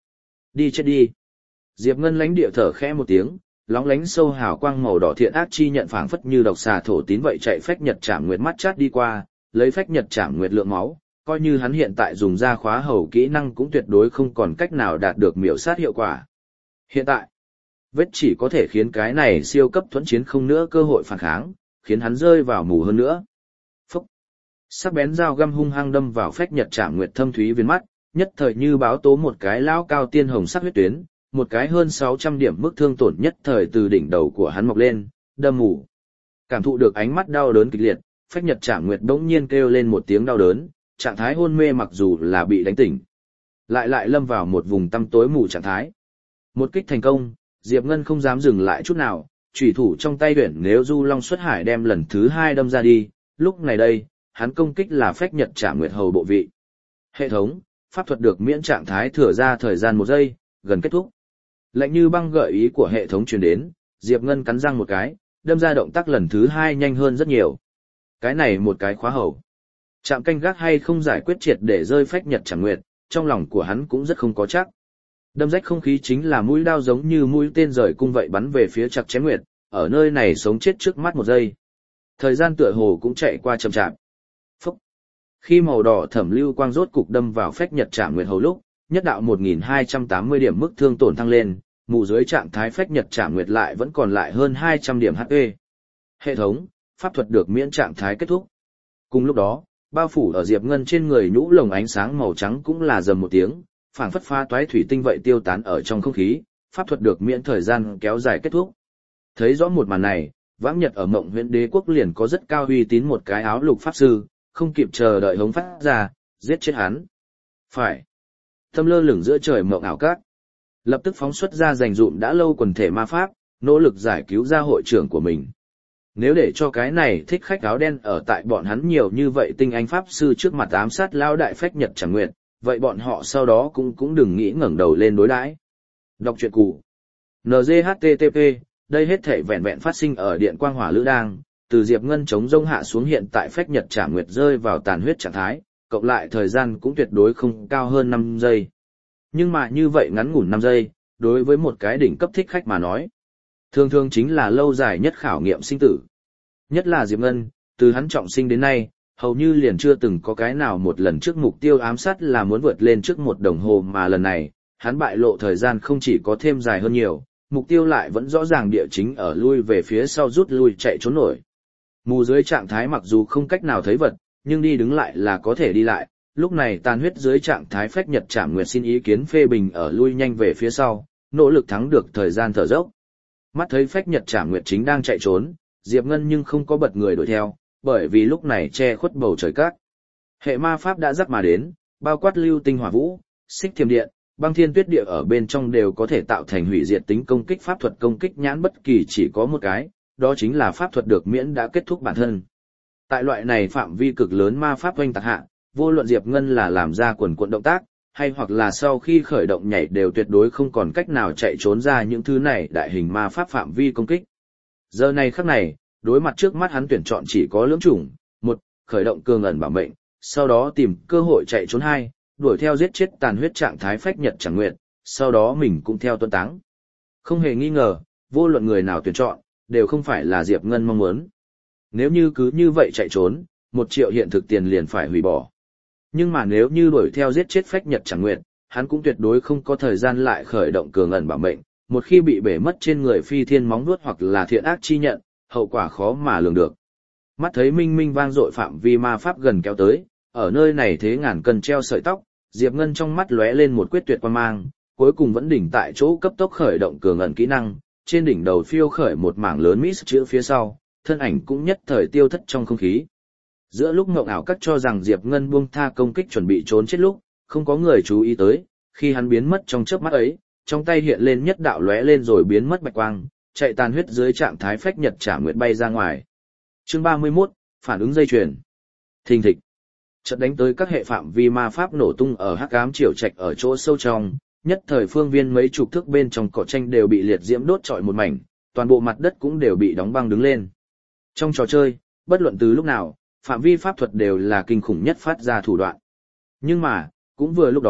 Đi chết đi. Diệp Ngân lãnh địa thở khẽ một tiếng, lóng lánh sâu hào quang màu đỏ thiện ác chi nhận phảng phất như độc xà thổ tín vậy chạy phách nhật trảm nguyệt mắt chát đi qua, lấy phách nhật trảm nguyệt lượng máu, coi như hắn hiện tại dùng ra khóa hầu kỹ năng cũng tuyệt đối không còn cách nào đạt được miểu sát hiệu quả. Hiện tại, vết chỉ có thể khiến cái này siêu cấp thuẫn chiến không nữa cơ hội phản kháng, khiến hắn rơi vào mù hơn nữa. Phúc! Sắc bén dao găm hung hăng đâm vào phách nhật trảm nguyệt thâm thúy viên mắt, nhất thời như báo tố một cái lão cao tiên hồng sắc huyết tuyến, một cái hơn sáu trăm điểm mức thương tổn nhất thời từ đỉnh đầu của hắn mọc lên, đâm mù. Cảm thụ được ánh mắt đau đớn kịch liệt, phách nhật trảm nguyệt bỗng nhiên kêu lên một tiếng đau đớn, trạng thái hôn mê mặc dù là bị đánh tỉnh, lại lại lâm vào một vùng tăm tối mù trạng thái. Một kích thành công, Diệp Ngân không dám dừng lại chút nào, chủy thủ trong tay tuyển nếu du long xuất hải đem lần thứ hai đâm ra đi, lúc này đây, hắn công kích là phách nhật trảm nguyệt hầu bộ vị. Hệ thống, pháp thuật được miễn trạng thái thừa ra thời gian một giây, gần kết thúc. Lạnh như băng gợi ý của hệ thống truyền đến, Diệp Ngân cắn răng một cái, đâm ra động tác lần thứ hai nhanh hơn rất nhiều. Cái này một cái khóa hầu. Chạm canh gác hay không giải quyết triệt để rơi phách nhật trảm nguyệt, trong lòng của hắn cũng rất không có chắc. Đâm rách không khí chính là mũi đao giống như mũi tên rời cung vậy bắn về phía chặt chém nguyệt, ở nơi này sống chết trước mắt một giây. Thời gian tựa hồ cũng chạy qua chậm chạp. Phúc! Khi màu đỏ thẩm lưu quang rốt cục đâm vào phách nhật trảm nguyệt hầu lúc, nhất đạo một nghìn hai trăm tám mươi điểm mức thương tổn thăng lên, mù dưới trạng thái phách nhật trảm nguyệt lại vẫn còn lại hơn hai trăm điểm hát pê. Hệ thống, pháp thuật được miễn trạng thái kết thúc. Cùng lúc đó, bao phủ ở Diệp Ngân trên người nhũ lồng ánh sáng màu trắng cũng là rầm một tiếng, phảng phất pha toái thủy tinh vậy tiêu tán ở trong không khí, pháp thuật được miễn thời gian kéo dài kết thúc. Thấy rõ một màn này, Vãng Nhật ở Mộng Huyễn Đế quốc liền có rất cao uy tín một cái áo lục pháp sư, không kịp chờ đợi hống phát ra, giết chết hắn. Phải. Tâm lơ lửng giữa trời mộng ảo cát, lập tức phóng xuất ra dành dụm đã lâu quần thể ma pháp, nỗ lực giải cứu ra hội trưởng của mình. Nếu để cho cái này thích khách áo đen ở tại bọn hắn nhiều như vậy tinh anh pháp sư trước mặt ám sát lao đại phách nhật chẳng nguyện, vậy bọn họ sau đó cũng cũng đừng nghĩ ngẩng đầu lên đối đãi. Đọc truyện cụ. en giê hát tê tê pê, đây hết thể vẹn vẹn phát sinh ở điện quang hỏa lữ đang, từ Diệp Ngân chống rông hạ xuống hiện tại phách nhật trả nguyệt rơi vào tàn huyết trạng thái, cộng lại thời gian cũng tuyệt đối không cao hơn năm giây. Nhưng mà như vậy ngắn ngủn năm giây, đối với một cái đỉnh cấp thích khách mà nói, thường thường chính là lâu dài nhất khảo nghiệm sinh tử. Nhất là Diệp Ngân, từ hắn trọng sinh đến nay, hầu như liền chưa từng có cái nào một lần trước mục tiêu ám sát là muốn vượt lên trước một đồng hồ, mà lần này, hắn bại lộ thời gian không chỉ có thêm dài hơn nhiều, mục tiêu lại vẫn rõ ràng địa chính ở lui về phía sau rút lui chạy trốn nổi. Mù dưới trạng thái mặc dù không cách nào thấy vật, nhưng đi đứng lại là có thể đi lại, lúc này tàn huyết dưới trạng thái phách nhật trảm nguyệt xin ý kiến phê bình ở lui nhanh về phía sau, nỗ lực thắng được thời gian thở dốc. Mắt thấy phách nhật trảm nguyệt chính đang chạy trốn, Diệp Ngân nhưng không có bật người đuổi theo, bởi vì lúc này che khuất bầu trời cát. Hệ ma pháp đã dắt mà đến, bao quát lưu tinh hỏa vũ, xích thiềm điện, băng thiên tuyết địa ở bên trong đều có thể tạo thành hủy diệt tính công kích. Pháp thuật công kích nhãn bất kỳ chỉ có một cái, đó chính là pháp thuật được miễn đã kết thúc bản thân. Tại loại này phạm vi cực lớn ma pháp oanh tạc hạ, vô luận Diệp Ngân là làm ra quần cuộn động tác, hay hoặc là sau khi khởi động nhảy đều tuyệt đối không còn cách nào chạy trốn ra những thứ này đại hình ma pháp phạm vi công kích. Giờ này khắc này, đối mặt trước mắt hắn tuyển chọn chỉ có lưỡng chủng: một, khởi động cường ẩn bảo mệnh, sau đó tìm cơ hội chạy trốn; hai, đuổi theo giết chết tàn huyết trạng thái phách nhật chẳng nguyện, sau đó mình cũng theo tuân táng. Không hề nghi ngờ, vô luận người nào tuyển chọn, đều không phải là Diệp Ngân mong muốn. Nếu như cứ như vậy chạy trốn, một triệu hiện thực tiền liền phải hủy bỏ. Nhưng mà nếu như đuổi theo giết chết phách nhật chẳng nguyện, hắn cũng tuyệt đối không có thời gian lại khởi động cường ẩn bảo mệnh, một khi bị bể mất trên người phi thiên móng vuốt hoặc là thiện ác chi nhận, hậu quả khó mà lường được. Mắt thấy minh minh vang dội phạm vi ma pháp gần kéo tới, ở nơi này thế ngàn cân treo sợi tóc, Diệp Ngân trong mắt lóe lên một quyết tuyệt quan mang, cuối cùng vẫn đỉnh tại chỗ cấp tốc khởi động cường ẩn kỹ năng, trên đỉnh đầu phiêu khởi một mảng lớn mist chữ phía sau, thân ảnh cũng nhất thời tiêu thất trong không khí. Giữa lúc ngộng ảo các cho rằng Diệp Ngân buông tha công kích chuẩn bị trốn chết lúc, không có người chú ý tới, khi hắn biến mất trong chớp mắt ấy, trong tay hiện lên nhất đạo lóe lên rồi biến mất bạch quang, chạy tàn huyết dưới trạng thái phách nhật trả nguyệt bay ra ngoài. Chương ba mươi mốt, phản ứng dây chuyền. Thình thịch. Chợt đánh tới các hệ phạm vi ma pháp nổ tung ở hắc ám triều trạch ở chỗ sâu trong, nhất thời phương viên mấy chục thước bên trong cỏ tranh đều bị liệt diễm đốt trọi một mảnh, toàn bộ mặt đất cũng đều bị đóng băng đứng lên. Trong trò chơi, bất luận từ lúc nào, phạm vi pháp thuật đều là kinh khủng nhất phát ra thủ đoạn. Nhưng mà, cũng vừa lúc đó,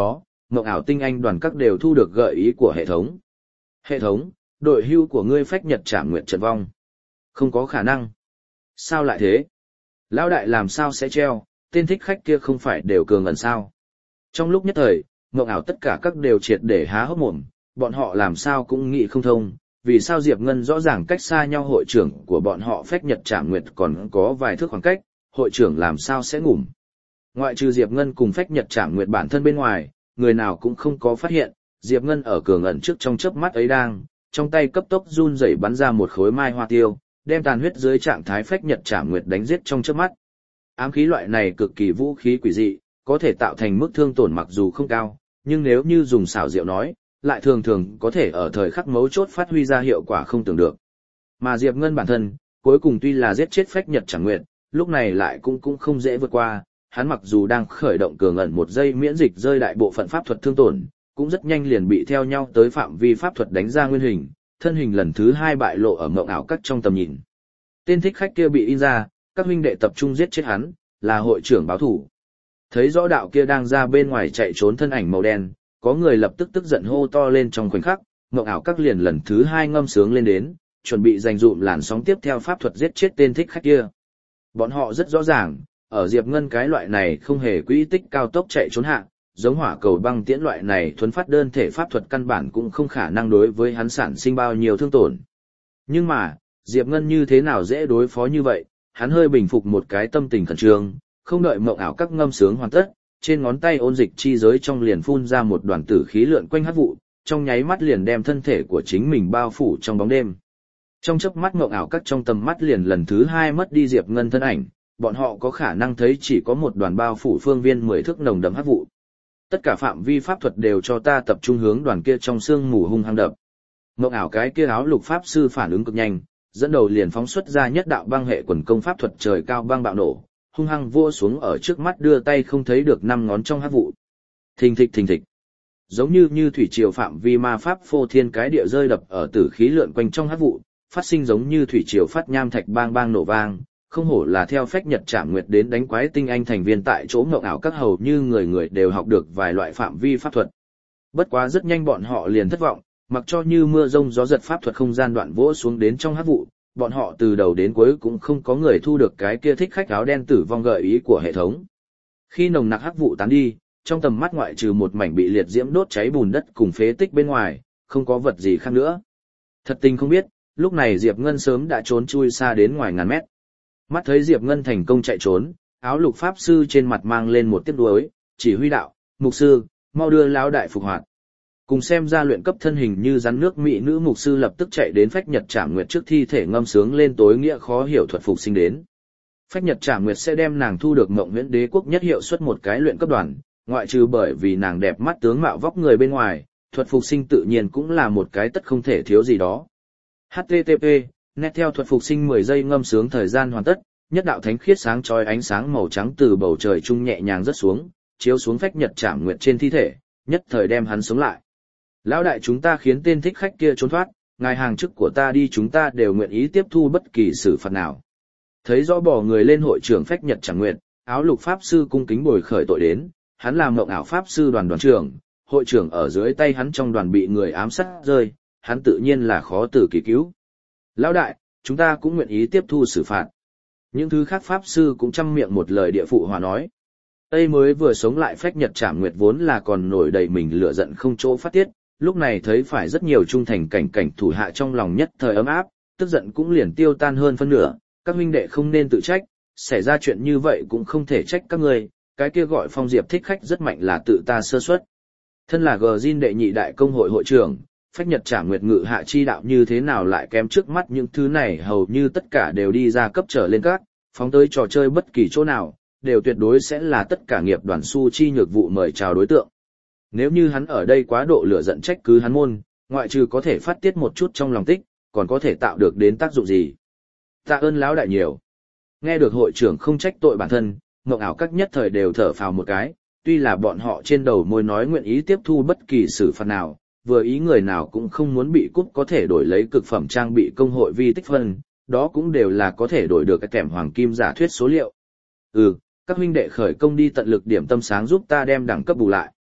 Mộng ảo tinh anh đoàn các đều thu được gợi ý của hệ thống. Hệ thống, đội hưu của ngươi phách nhật trảm nguyệt trận vong. Không có khả năng. Sao lại thế? Lão đại làm sao sẽ treo, tên thích khách kia không phải đều cường ẩn sao? Trong lúc nhất thời, mộng ảo tất cả các đều triệt để há hốc mồm, bọn họ làm sao cũng nghĩ không thông, vì sao Diệp Ngân rõ ràng cách xa nhau hội trưởng của bọn họ phách nhật trảm nguyệt còn có vài thước khoảng cách, hội trưởng làm sao sẽ ngủm. Ngoại trừ Diệp Ngân cùng phách nhật trảm nguyệt bản thân bên ngoài, người nào cũng không có phát hiện, Diệp Ngân ở cường ẩn trước trong chớp mắt ấy đang, trong tay cấp tốc run rẩy bắn ra một khối mai hoa tiêu, đem tàn huyết dưới trạng thái phách nhật trảm nguyệt đánh giết trong chớp mắt. Ám khí loại này cực kỳ vũ khí quỷ dị, có thể tạo thành mức thương tổn mặc dù không cao, nhưng nếu như dùng xảo diệu nói, lại thường thường có thể ở thời khắc mấu chốt phát huy ra hiệu quả không tưởng được. Mà Diệp Ngân bản thân, cuối cùng tuy là giết chết phách nhật trảm nguyệt, lúc này lại cũng cũng không dễ vượt qua, hắn mặc dù đang khởi động cường ẩn một giây miễn dịch rơi đại bộ phận pháp thuật thương tổn, cũng rất nhanh liền bị theo nhau tới phạm vi pháp thuật đánh ra nguyên hình, thân hình lần thứ hai bại lộ ở mộng ảo cắt trong tầm nhìn. Tên thích khách kia bị in ra, các huynh đệ tập trung giết chết hắn, là hội trưởng báo thủ. Thấy rõ đạo kia đang ra bên ngoài chạy trốn thân ảnh màu đen, có người lập tức tức giận hô to lên trong khoảnh khắc, mộng ảo các liền lần thứ hai ngâm sướng lên đến, chuẩn bị dành dụm làn sóng tiếp theo pháp thuật giết chết tên thích khách kia. Bọn họ rất rõ ràng, ở Diệp Ngân cái loại này không hề quỹ tích cao tốc chạy trốn hạ, giống hỏa cầu băng tiễn loại này thuấn phát đơn thể pháp thuật căn bản cũng không khả năng đối với hắn sản sinh bao nhiêu thương tổn. Nhưng mà, Diệp Ngân như thế nào dễ đối phó như vậy, hắn hơi bình phục một cái tâm tình khẩn trương, không đợi mộng ảo các ngâm sướng hoàn tất, trên ngón tay ôn dịch chi giới trong liền phun ra một đoàn tử khí lượn quanh hắc vụ, trong nháy mắt liền đem thân thể của chính mình bao phủ trong bóng đêm. Trong chớp mắt mộng ảo các trong tầm mắt liền lần thứ hai mất đi Diệp Ngân thân ảnh, bọn họ có khả năng thấy chỉ có một đoàn bao phủ phương viên mười thước nồng đậm hắc vụ. Tất cả phạm vi pháp thuật đều cho ta tập trung hướng đoàn kia trong sương mù hung hăng đập. Mộng ảo cái kia áo lục pháp sư phản ứng cực nhanh, dẫn đầu liền phóng xuất ra nhất đạo băng hệ quần công pháp thuật trời cao băng bạo nổ, hung hăng vua xuống ở trước mắt đưa tay không thấy được năm ngón trong hắc vụ. Thình thịch thình thịch. Giống như như thủy triều phạm vi ma pháp phô thiên cái địa rơi đập ở tử khí lượn quanh trong hắc vụ, phát sinh giống như thủy triều phát nham thạch bang bang nổ vang, không hổ là theo phách nhật trảm nguyệt đến đánh quái tinh anh thành viên tại chỗ ngộng ảo các hầu như người người đều học được vài loại phạm vi pháp thuật. Bất quá rất nhanh bọn họ liền thất vọng, mặc cho như mưa rông gió giật pháp thuật không gian đoạn vỗ xuống đến trong hắc vụ, bọn họ từ đầu đến cuối cũng không có người thu được cái kia thích khách áo đen tử vong gợi ý của hệ thống. Khi nồng nặc hắc vụ tán đi, trong tầm mắt ngoại trừ một mảnh bị liệt diễm đốt cháy bùn đất cùng phế tích bên ngoài, không có vật gì khác nữa. Thật tình không biết, lúc này Diệp Ngân sớm đã trốn chui xa đến ngoài ngàn mét. Mắt thấy Diệp Ngân thành công chạy trốn, áo lục pháp sư trên mặt mang lên một tiếc nuối, chỉ huy đạo, mục sư, mau đưa lão đại phục hoạt. Cùng xem ra luyện cấp thân hình như rắn nước mỹ nữ mục sư lập tức chạy đến phách nhật trảm nguyệt trước thi thể ngâm sướng lên tối nghĩa khó hiểu thuật phục sinh đến. Phách nhật trảm nguyệt sẽ đem nàng thu được mộng huyễn đế quốc nhất hiệu suất một cái luyện cấp đoàn, ngoại trừ bởi vì nàng đẹp mắt tướng mạo vóc người bên ngoài, thuật phục sinh tự nhiên cũng là một cái tất không thể thiếu gì đó. hát tê tê pê, net theo thuật phục sinh mười giây ngâm sướng thời gian hoàn tất, nhất đạo thánh khiết sáng chói ánh sáng màu trắng từ bầu trời trung nhẹ nhàng rớt xuống, chiếu xuống phách nhật trảm nguyệt trên thi thể, nhất thời đem hắn sống lại. Lão đại chúng ta khiến tên thích khách kia trốn thoát, ngài hàng chức của ta đi chúng ta đều nguyện ý tiếp thu bất kỳ xử phạt nào. Thấy rõ bỏ người lên hội trưởng phách nhật trảm nguyệt, áo lục pháp sư cung kính bồi khởi tội đến, hắn làm mộng ảo pháp sư đoàn đoàn trưởng, hội trưởng ở dưới tay hắn trong đoàn bị người ám sát rơi, hắn tự nhiên là khó tử kỳ cứu. Lão đại, chúng ta cũng nguyện ý tiếp thu xử phạt. Những thứ khác pháp sư cũng chăm miệng một lời địa phụ hòa nói. Tây mới vừa sống lại phách nhật trảm nguyệt vốn là còn nổi đầy mình lửa giận không chỗ phát tiết, lúc này thấy phải rất nhiều trung thành cảnh cảnh thủ hạ trong lòng nhất thời ấm áp, tức giận cũng liền tiêu tan hơn phân nửa, các huynh đệ không nên tự trách, xảy ra chuyện như vậy cũng không thể trách các ngươi, cái kia gọi Phong Diệp thích khách rất mạnh là tự ta sơ suất. Thân là Gjin đệ nhị đại công hội hội trưởng, phách nhật trảm nguyệt ngự hạ chi đạo như thế nào lại kém trước mắt những thứ này hầu như tất cả đều đi ra cấp trở lên các, phóng tới trò chơi bất kỳ chỗ nào, đều tuyệt đối sẽ là tất cả nghiệp đoàn su chi nhược vụ mời chào đối tượng. Nếu như hắn ở đây quá độ lửa giận trách cứ hắn môn, ngoại trừ có thể phát tiết một chút trong lòng tích, còn có thể tạo được đến tác dụng gì? Tạ ơn lão đại nhiều. Nghe được hội trưởng không trách tội bản thân, mộng ảo các nhất thời đều thở phào một cái, tuy là bọn họ trên đầu môi nói nguyện ý tiếp thu bất kỳ xử phạt nào, vừa ý người nào cũng không muốn bị cúp có thể đổi lấy cực phẩm trang bị công hội vi tích phân, đó cũng đều là có thể đổi được cái kèm hoàng kim giả thuyết số liệu. Ừ, các huynh đệ khởi công đi tận lực điểm tâm sáng giúp ta đem đẳng cấp bù lại.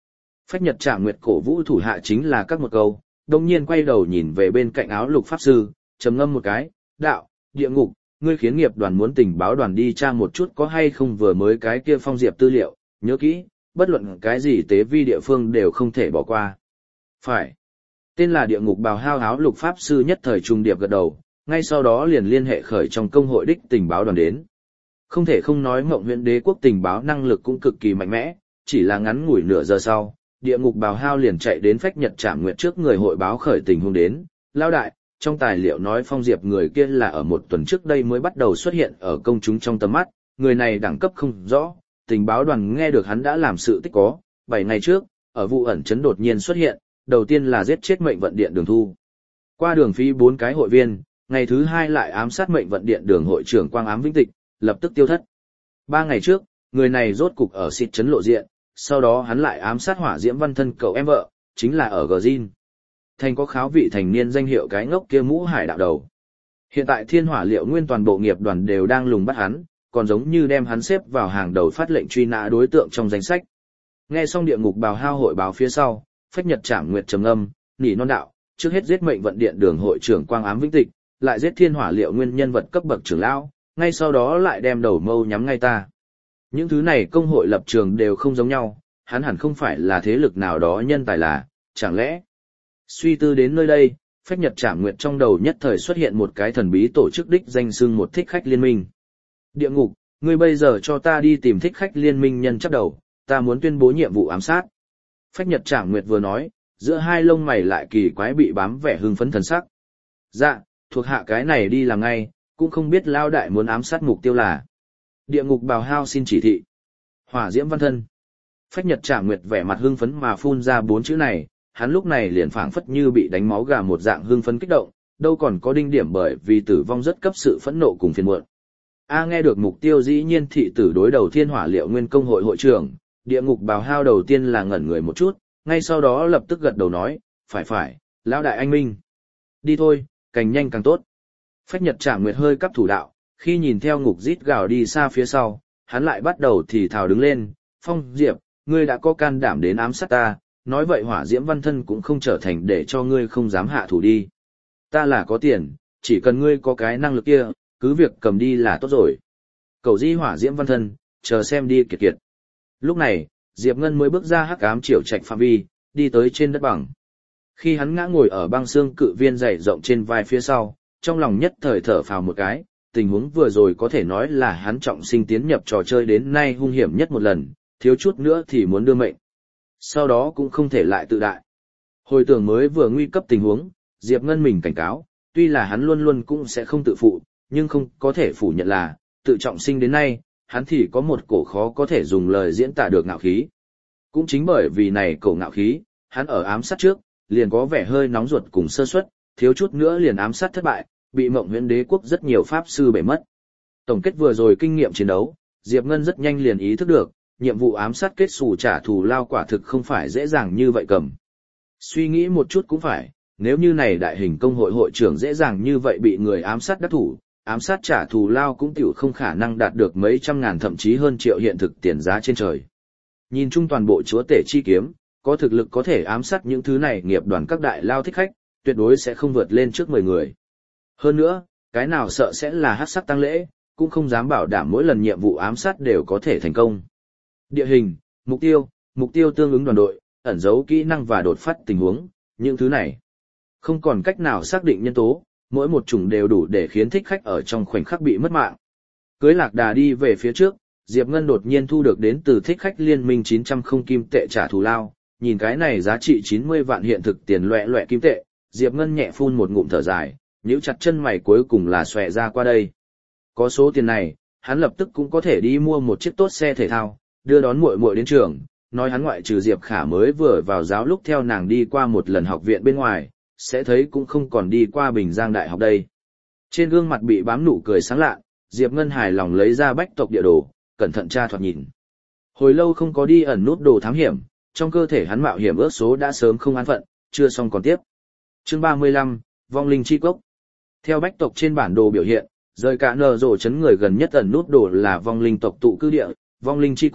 Phách Nhật Trảm Nguyệt cổ vũ thủ hạ chính là các một câu, đồng nhiên quay đầu nhìn về bên cạnh áo lục pháp sư, trầm ngâm một cái, đạo, địa ngục, ngươi khiến nghiệp đoàn muốn tình báo đoàn đi tra một chút có hay không vừa mới cái kia phong diệp tư liệu, nhớ kỹ, bất luận cái gì tế vi địa phương đều không thể bỏ qua. Phải. Tên là địa ngục bào hao áo lục pháp sư nhất thời trùng điệp gật đầu, ngay sau đó liền liên hệ khởi trong công hội đích tình báo đoàn đến. Không thể không nói Ngộng Huyễn Đế quốc tình báo năng lực cũng cực kỳ mạnh mẽ, chỉ là ngắn ngủi nửa giờ sau, địa ngục bào hao liền chạy đến Phách Nhật Trảm Nguyệt trước người hội báo khởi tình huống đến. Lao đại, trong tài liệu nói phong diệp người kia là ở một tuần trước đây mới bắt đầu xuất hiện ở công chúng trong tầm mắt, người này đẳng cấp không rõ, tình báo đoàn nghe được hắn đã làm sự tích có, bảy ngày trước, ở vụ ẩn chấn đột nhiên xuất hiện, đầu tiên là giết chết mệnh vận điện đường thu. Qua đường phí bốn cái hội viên, ngày thứ hai lại ám sát mệnh vận điện đường hội trưởng Quang Ám Vĩnh Tịch, lập tức tiêu thất. Ba ngày trước, người này rốt cục ở xịt chấn lộ diện, sau đó hắn lại ám sát Hỏa Diễm Văn Thân cậu em vợ, chính là ở Gjin. Thành có kháo vị thành niên danh hiệu cái ngốc kia mũ hải đạo đầu. Hiện tại Thiên Hỏa Liệu Nguyên toàn bộ nghiệp đoàn đều đang lùng bắt hắn, còn giống như đem hắn xếp vào hàng đầu phát lệnh truy nã đối tượng trong danh sách. Nghe xong địa ngục bào hao hội báo phía sau, Phách Nhật Trảm Nguyệt trầm âm, nỉ non đạo, trước hết giết mệnh vận điện đường hội trưởng Quang Ám Vĩnh Tịch, lại giết Thiên Hỏa Liệu Nguyên nhân vật cấp bậc trưởng lão, ngay sau đó lại đem đầu mâu nhắm ngay ta. Những thứ này công hội lập trường đều không giống nhau, hắn hẳn không phải là thế lực nào đó nhân tài là, chẳng lẽ? Suy tư đến nơi đây, Phách Nhật Trảm Nguyệt trong đầu nhất thời xuất hiện một cái thần bí tổ chức đích danh xưng một thích khách liên minh. Địa ngục, ngươi bây giờ cho ta đi tìm thích khách liên minh nhân chấp đầu, ta muốn tuyên bố nhiệm vụ ám sát. Phách Nhật Trảm Nguyệt vừa nói, giữa hai lông mày lại kỳ quái bị bám vẻ hưng phấn thần sắc. Dạ, thuộc hạ cái này đi làm ngay, cũng không biết lao đại muốn ám sát mục tiêu là. Địa ngục bào hao xin chỉ thị. Hỏa Diễm Văn Thân. Phách Nhật Trảm Nguyệt vẻ mặt hưng phấn mà phun ra bốn chữ này, hắn lúc này liền phảng phất như bị đánh máu gà một dạng hưng phấn kích động, đâu còn có đinh điểm bởi vì tử vong rất cấp sự phẫn nộ cùng phiền muộn. A nghe được mục tiêu dĩ nhiên thị tử đối đầu Thiên Hỏa Liệu Nguyên công hội hội trưởng, địa ngục bào hao đầu tiên là ngẩn người một chút, ngay sau đó lập tức gật đầu nói, phải phải, lão đại anh minh. Đi thôi, càng nhanh càng tốt. Phách Nhật Trảm Nguyệt hơi cắp thủ đạo, khi nhìn theo ngục rít gào đi xa phía sau, hắn lại bắt đầu thì thào đứng lên, Phong Diệp, ngươi đã có can đảm đến ám sát ta, nói vậy Hỏa Diễm Văn Thân cũng không trở thành để cho ngươi không dám hạ thủ đi. Ta là có tiền, chỉ cần ngươi có cái năng lực kia, cứ việc cầm đi là tốt rồi. Cầu di Hỏa Diễm Văn Thân, chờ xem đi kiệt kiệt. Lúc này, Diệp Ngân mới bước ra hắc ám triều trạch phạm vi, đi tới trên đất bằng. Khi hắn ngã ngồi ở băng xương cự viên dày rộng trên vai phía sau, trong lòng nhất thời thở phào một cái, tình huống vừa rồi có thể nói là hắn trọng sinh tiến nhập trò chơi đến nay hung hiểm nhất một lần, thiếu chút nữa thì muốn đưa mệnh. Sau đó cũng không thể lại tự đại. Hồi tưởng mới vừa nguy cấp tình huống, Diệp Ngân mình cảnh cáo, tuy là hắn luôn luôn cũng sẽ không tự phụ, nhưng không có thể phủ nhận là, tự trọng sinh đến nay, hắn thì có một cổ khó có thể dùng lời diễn tả được ngạo khí. Cũng chính bởi vì này cổ ngạo khí, hắn ở ám sát trước, liền có vẻ hơi nóng ruột cùng sơ suất, thiếu chút nữa liền ám sát thất bại, bị Mộng Huyễn Đế quốc rất nhiều pháp sư bể mất. Tổng kết vừa rồi kinh nghiệm chiến đấu, Diệp Ngân rất nhanh liền ý thức được, nhiệm vụ ám sát kết xù trả thù lao quả thực không phải dễ dàng như vậy cầm. Suy nghĩ một chút cũng phải, nếu như này đại hình công hội hội trưởng dễ dàng như vậy bị người ám sát đắc thủ, ám sát trả thù lao cũng tiểu không khả năng đạt được mấy trăm ngàn thậm chí hơn triệu hiện thực tiền giá trên trời. Nhìn chung toàn bộ chúa tể chi kiếm, có thực lực có thể ám sát những thứ này nghiệp đoàn các đại lao thích khách, tuyệt đối sẽ không vượt lên trước mười người. Hơn nữa, cái nào sợ sẽ là hắc sắc tăng lễ, cũng không dám bảo đảm mỗi lần nhiệm vụ ám sát đều có thể thành công. Địa hình, mục tiêu, mục tiêu tương ứng đoàn đội, ẩn dấu kỹ năng và đột phát tình huống, những thứ này không còn cách nào xác định nhân tố, mỗi một chủng đều đủ để khiến thích khách ở trong khoảnh khắc bị mất mạng. Cưới lạc đà đi về phía trước, Diệp Ngân đột nhiên thu được đến từ thích khách liên minh chín trăm không kim tệ trả thù lao, nhìn cái này giá trị chín mươi vạn hiện thực tiền loẹ loẹ kim tệ, Diệp Ngân nhẹ phun một ngụm thở dài, nhíu chặt chân mày cuối cùng là xòe ra qua đây. Có số tiền này, hắn lập tức cũng có thể đi mua một chiếc tốt xe thể thao, đưa đón muội muội đến trường, nói hắn ngoại trừ Diệp Khả mới vừa vào giáo lúc theo nàng đi qua một lần học viện bên ngoài, sẽ thấy cũng không còn đi qua Bình Giang Đại học đây. Trên gương mặt bị bám nụ cười sáng lạ, Diệp Ngân hài lòng lấy ra bách tộc địa đồ, cẩn thận tra thoạt nhìn. Hồi lâu không có đi ẩn nút đồ thám hiểm, trong cơ thể hắn mạo hiểm ước số đã sớm không an phận, chưa xong còn tiếp. Chương ba mươi lăm, Vong Linh Chi Cốc. Theo bách tộc trên bản đồ biểu hiện, rời cả nờ rổ chấn người gần nhất ẩn nút đồ là Vong Linh tộc tụ cư địa, Vong Linh Chi Cốc,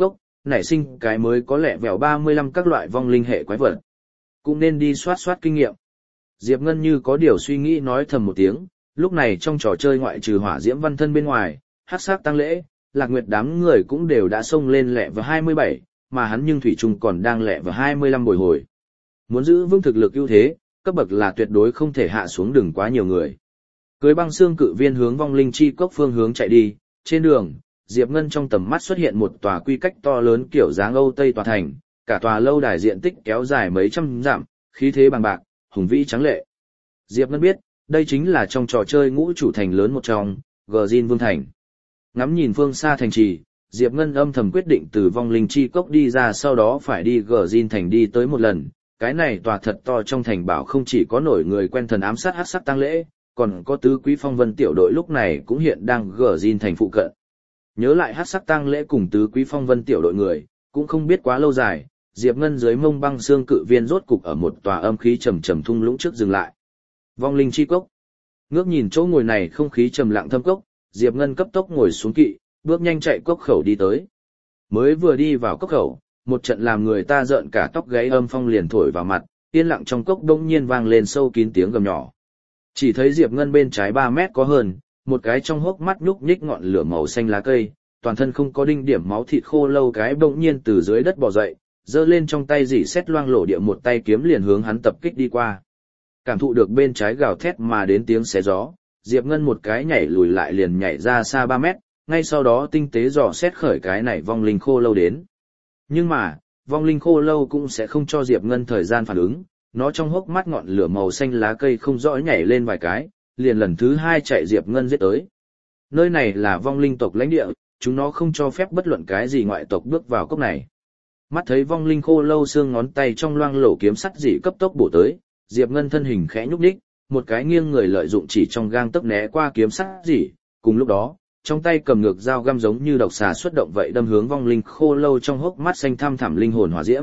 nảy sinh cái mới có lẽ vẹo ba mươi lăm các loại vong linh hệ quái vật. Cũng nên đi soát soát kinh nghiệm. Diệp Ngân như có điều suy nghĩ nói thầm một tiếng, lúc này trong trò chơi ngoại trừ hỏa diễm văn thân bên ngoài, hắc sắc tăng lễ, lạc nguyệt đám người cũng đều đã xông lên lẹ vào hai mươi bảy, mà hắn nhưng thủy chung còn đang lẹ vào hai mươi lăm bồi hồi. Muốn giữ vững thực lực ưu thế, cấp bậc là tuyệt đối không thể hạ xuống đừng quá nhiều người. Cưới băng xương cự viên hướng vong linh chi cốc phương hướng chạy đi, trên đường, Diệp Ngân trong tầm mắt xuất hiện một tòa quy cách to lớn kiểu dáng Âu Tây tòa thành, cả tòa lâu đài diện tích kéo dài mấy trăm dặm, khí thế bằng bạc, hùng vĩ trắng lệ. Diệp Ngân biết, đây chính là trong trò chơi ngũ chủ thành lớn một trong, Gjin Vương Thành. Ngắm nhìn phương xa thành trì, Diệp Ngân âm thầm quyết định từ vong linh chi cốc đi ra sau đó phải đi Gjin Thành đi tới một lần. Cái này tòa thật to trong thành bảo không chỉ có nổi người quen thần ám sát hắc sắc tang lễ, còn có tứ quý phong vân tiểu đội lúc này cũng hiện đang Gjin Thành phụ cận. Nhớ lại hắc sắc tang lễ cùng tứ quý phong vân tiểu đội người, cũng không biết quá lâu dài, Diệp Ngân dưới mông băng xương cự viên rốt cục ở một tòa âm khí trầm trầm thung lũng trước dừng lại. Vong linh chi cốc. Ngước nhìn chỗ ngồi này không khí trầm lặng thâm cốc, Diệp Ngân cấp tốc ngồi xuống kỵ, bước nhanh chạy cốc khẩu đi tới. Mới vừa đi vào cốc khẩu, một trận làm người ta rợn cả tóc gáy âm phong liền thổi vào mặt, yên lặng trong cốc bỗng nhiên vang lên sâu kín tiếng gầm nhỏ. Chỉ thấy Diệp Ngân bên trái ba mét có hơn, một cái trong hốc mắt nhúc nhích ngọn lửa màu xanh lá cây, toàn thân không có đinh điểm máu thịt khô lâu cái bỗng nhiên từ dưới đất bò dậy, giơ lên trong tay dỉ xét loang lổ địa một tay kiếm liền hướng hắn tập kích đi qua. Cảm thụ được bên trái gào thét mà đến tiếng xé gió, Diệp Ngân một cái nhảy lùi lại liền nhảy ra xa ba mét, ngay sau đó tinh tế dò xét khởi cái này vong linh khô lâu đến. Nhưng mà, vong linh khô lâu cũng sẽ không cho Diệp Ngân thời gian phản ứng, nó trong hốc mắt ngọn lửa màu xanh lá cây không rõ nhảy lên vài cái, liền lần thứ hai chạy Diệp Ngân giết tới. Nơi này là vong linh tộc lãnh địa, chúng nó không cho phép bất luận cái gì ngoại tộc bước vào cốc này. Mắt thấy vong linh khô lâu xương ngón tay trong loang lổ kiếm sắt dị cấp tốc bổ tới, Diệp Ngân thân hình khẽ nhúc nhích, một cái nghiêng người lợi dụng chỉ trong gang tấc né qua kiếm sắt dị, cùng lúc đó, trong tay cầm ngược dao găm giống như độc xà xuất động vậy đâm hướng vong linh khô lâu trong hốc mắt xanh thăm thẳm linh hồn hỏa diễm.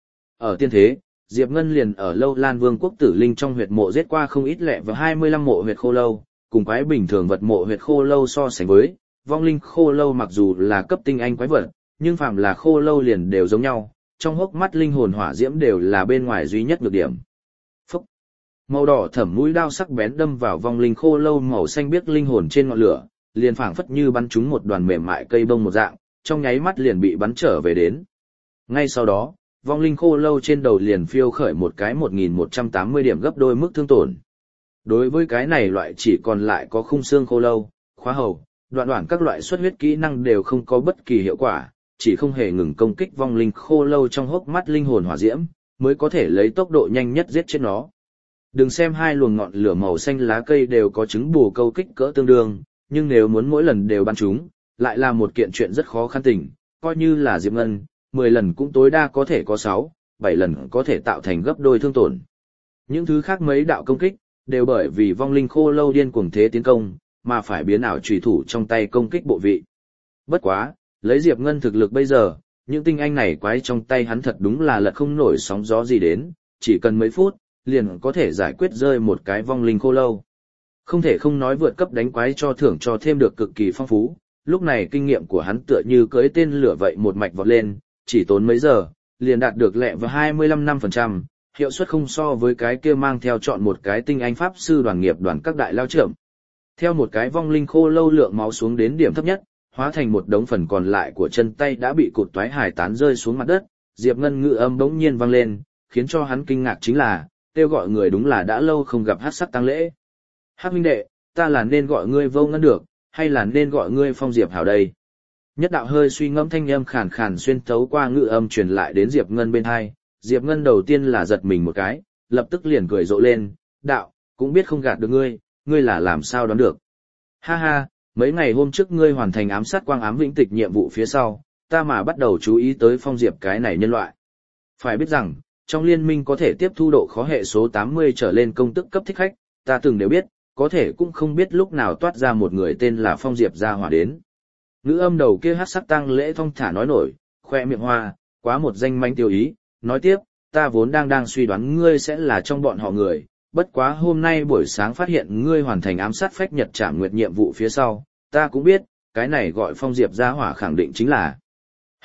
Ở tiên thế, Diệp Ngân liền ở Lâu Lan Vương quốc tử linh trong huyệt mộ giết qua không ít lẻ và hai mươi lăm mộ huyệt khô lâu, cùng quái bình thường vật mộ huyệt khô lâu so sánh với, vong linh khô lâu mặc dù là cấp tinh anh quái vật, nhưng phàm là khô lâu liền đều giống nhau, trong hốc mắt linh hồn hỏa diễm đều là bên ngoài duy nhất nhược điểm. Phúc! Màu đỏ thẫm mũi đao sắc bén đâm vào vong linh khô lâu màu xanh biếc linh hồn trên ngọn lửa, liền phảng phất như bắn trúng một đoàn mềm mại cây bông một dạng, trong nháy mắt liền bị bắn trở về đến. Ngay sau đó, vong linh khô lâu trên đầu liền phiêu khởi một cái một nghìn một trăm tám mươi điểm gấp đôi mức thương tổn. Đối với cái này loại chỉ còn lại có khung xương khô lâu, khóa hầu, đoạn đoạn các loại xuất huyết kỹ năng đều không có bất kỳ hiệu quả, chỉ không hề ngừng công kích vong linh khô lâu trong hốc mắt linh hồn hỏa diễm, mới có thể lấy tốc độ nhanh nhất giết chết nó. Đừng xem hai luồng ngọn lửa màu xanh lá cây đều có trứng bù câu kích cỡ tương đương, nhưng nếu muốn mỗi lần đều bắn chúng, lại là một kiện chuyện rất khó khăn tình, coi như là Diệp Ngân, mười lần cũng tối đa có thể có sáu, bảy lần có thể tạo thành gấp đôi thương tổn. Những thứ khác mấy đạo công kích, đều bởi vì vong linh khô lâu điên cuồng thế tiến công, mà phải biến ảo chủy thủ trong tay công kích bộ vị. Bất quá, lấy Diệp Ngân thực lực bây giờ, những tinh anh này quái trong tay hắn thật đúng là lật không nổi sóng gió gì đến, chỉ cần mấy phút, liền có thể giải quyết rơi một cái vong linh khô lâu. Không thể không nói vượt cấp đánh quái cho thưởng cho thêm được cực kỳ phong phú, lúc này kinh nghiệm của hắn tựa như cưỡi tên lửa vậy một mạch vọt lên, chỉ tốn mấy giờ, liền đạt được lẹ vào hai mươi lăm năm phần trăm, hiệu suất không so với cái kia mang theo chọn một cái tinh anh pháp sư đoàn nghiệp đoàn các đại lao trưởng. Theo một cái vong linh khô lâu lượng máu xuống đến điểm thấp nhất, hóa thành một đống phần còn lại của chân tay đã bị cụt toái hải tán rơi xuống mặt đất, Diệp Ngân ngự âm bỗng nhiên vang lên, khiến cho hắn kinh ngạc chính là, kêu gọi người đúng là đã lâu không gặp hắc sắc tăng lễ. Hắc huynh đệ, ta là nên gọi ngươi Vô Ngân được, hay là nên gọi ngươi Phong Diệp hảo đây? Nhất đạo hơi suy ngẫm thanh âm khàn khàn xuyên thấu qua ngự âm truyền lại đến Diệp Ngân bên hai, Diệp Ngân đầu tiên là giật mình một cái, lập tức liền cười rộ lên, đạo, cũng biết không gạt được ngươi, ngươi là làm sao đoán được. Ha ha, mấy ngày hôm trước ngươi hoàn thành ám sát quang ám vĩnh tịch nhiệm vụ phía sau, ta mà bắt đầu chú ý tới Phong Diệp cái này nhân loại. Phải biết rằng, trong liên minh có thể tiếp thu độ khó hệ số tám mươi trở lên công tức cấp thích khách, ta từng đều biết, có thể cũng không biết lúc nào toát ra một người tên là Phong Diệp ra hỏa đến. Ngữ âm đầu kia hát sắc tăng lễ thong thả nói nổi, khoe miệng hoa, quá một danh manh tiêu ý, nói tiếp, ta vốn đang đang suy đoán ngươi sẽ là trong bọn họ người, bất quá hôm nay buổi sáng phát hiện ngươi hoàn thành ám sát phách nhật trảm nguyệt nhiệm vụ phía sau, ta cũng biết, cái này gọi Phong Diệp ra hỏa khẳng định chính là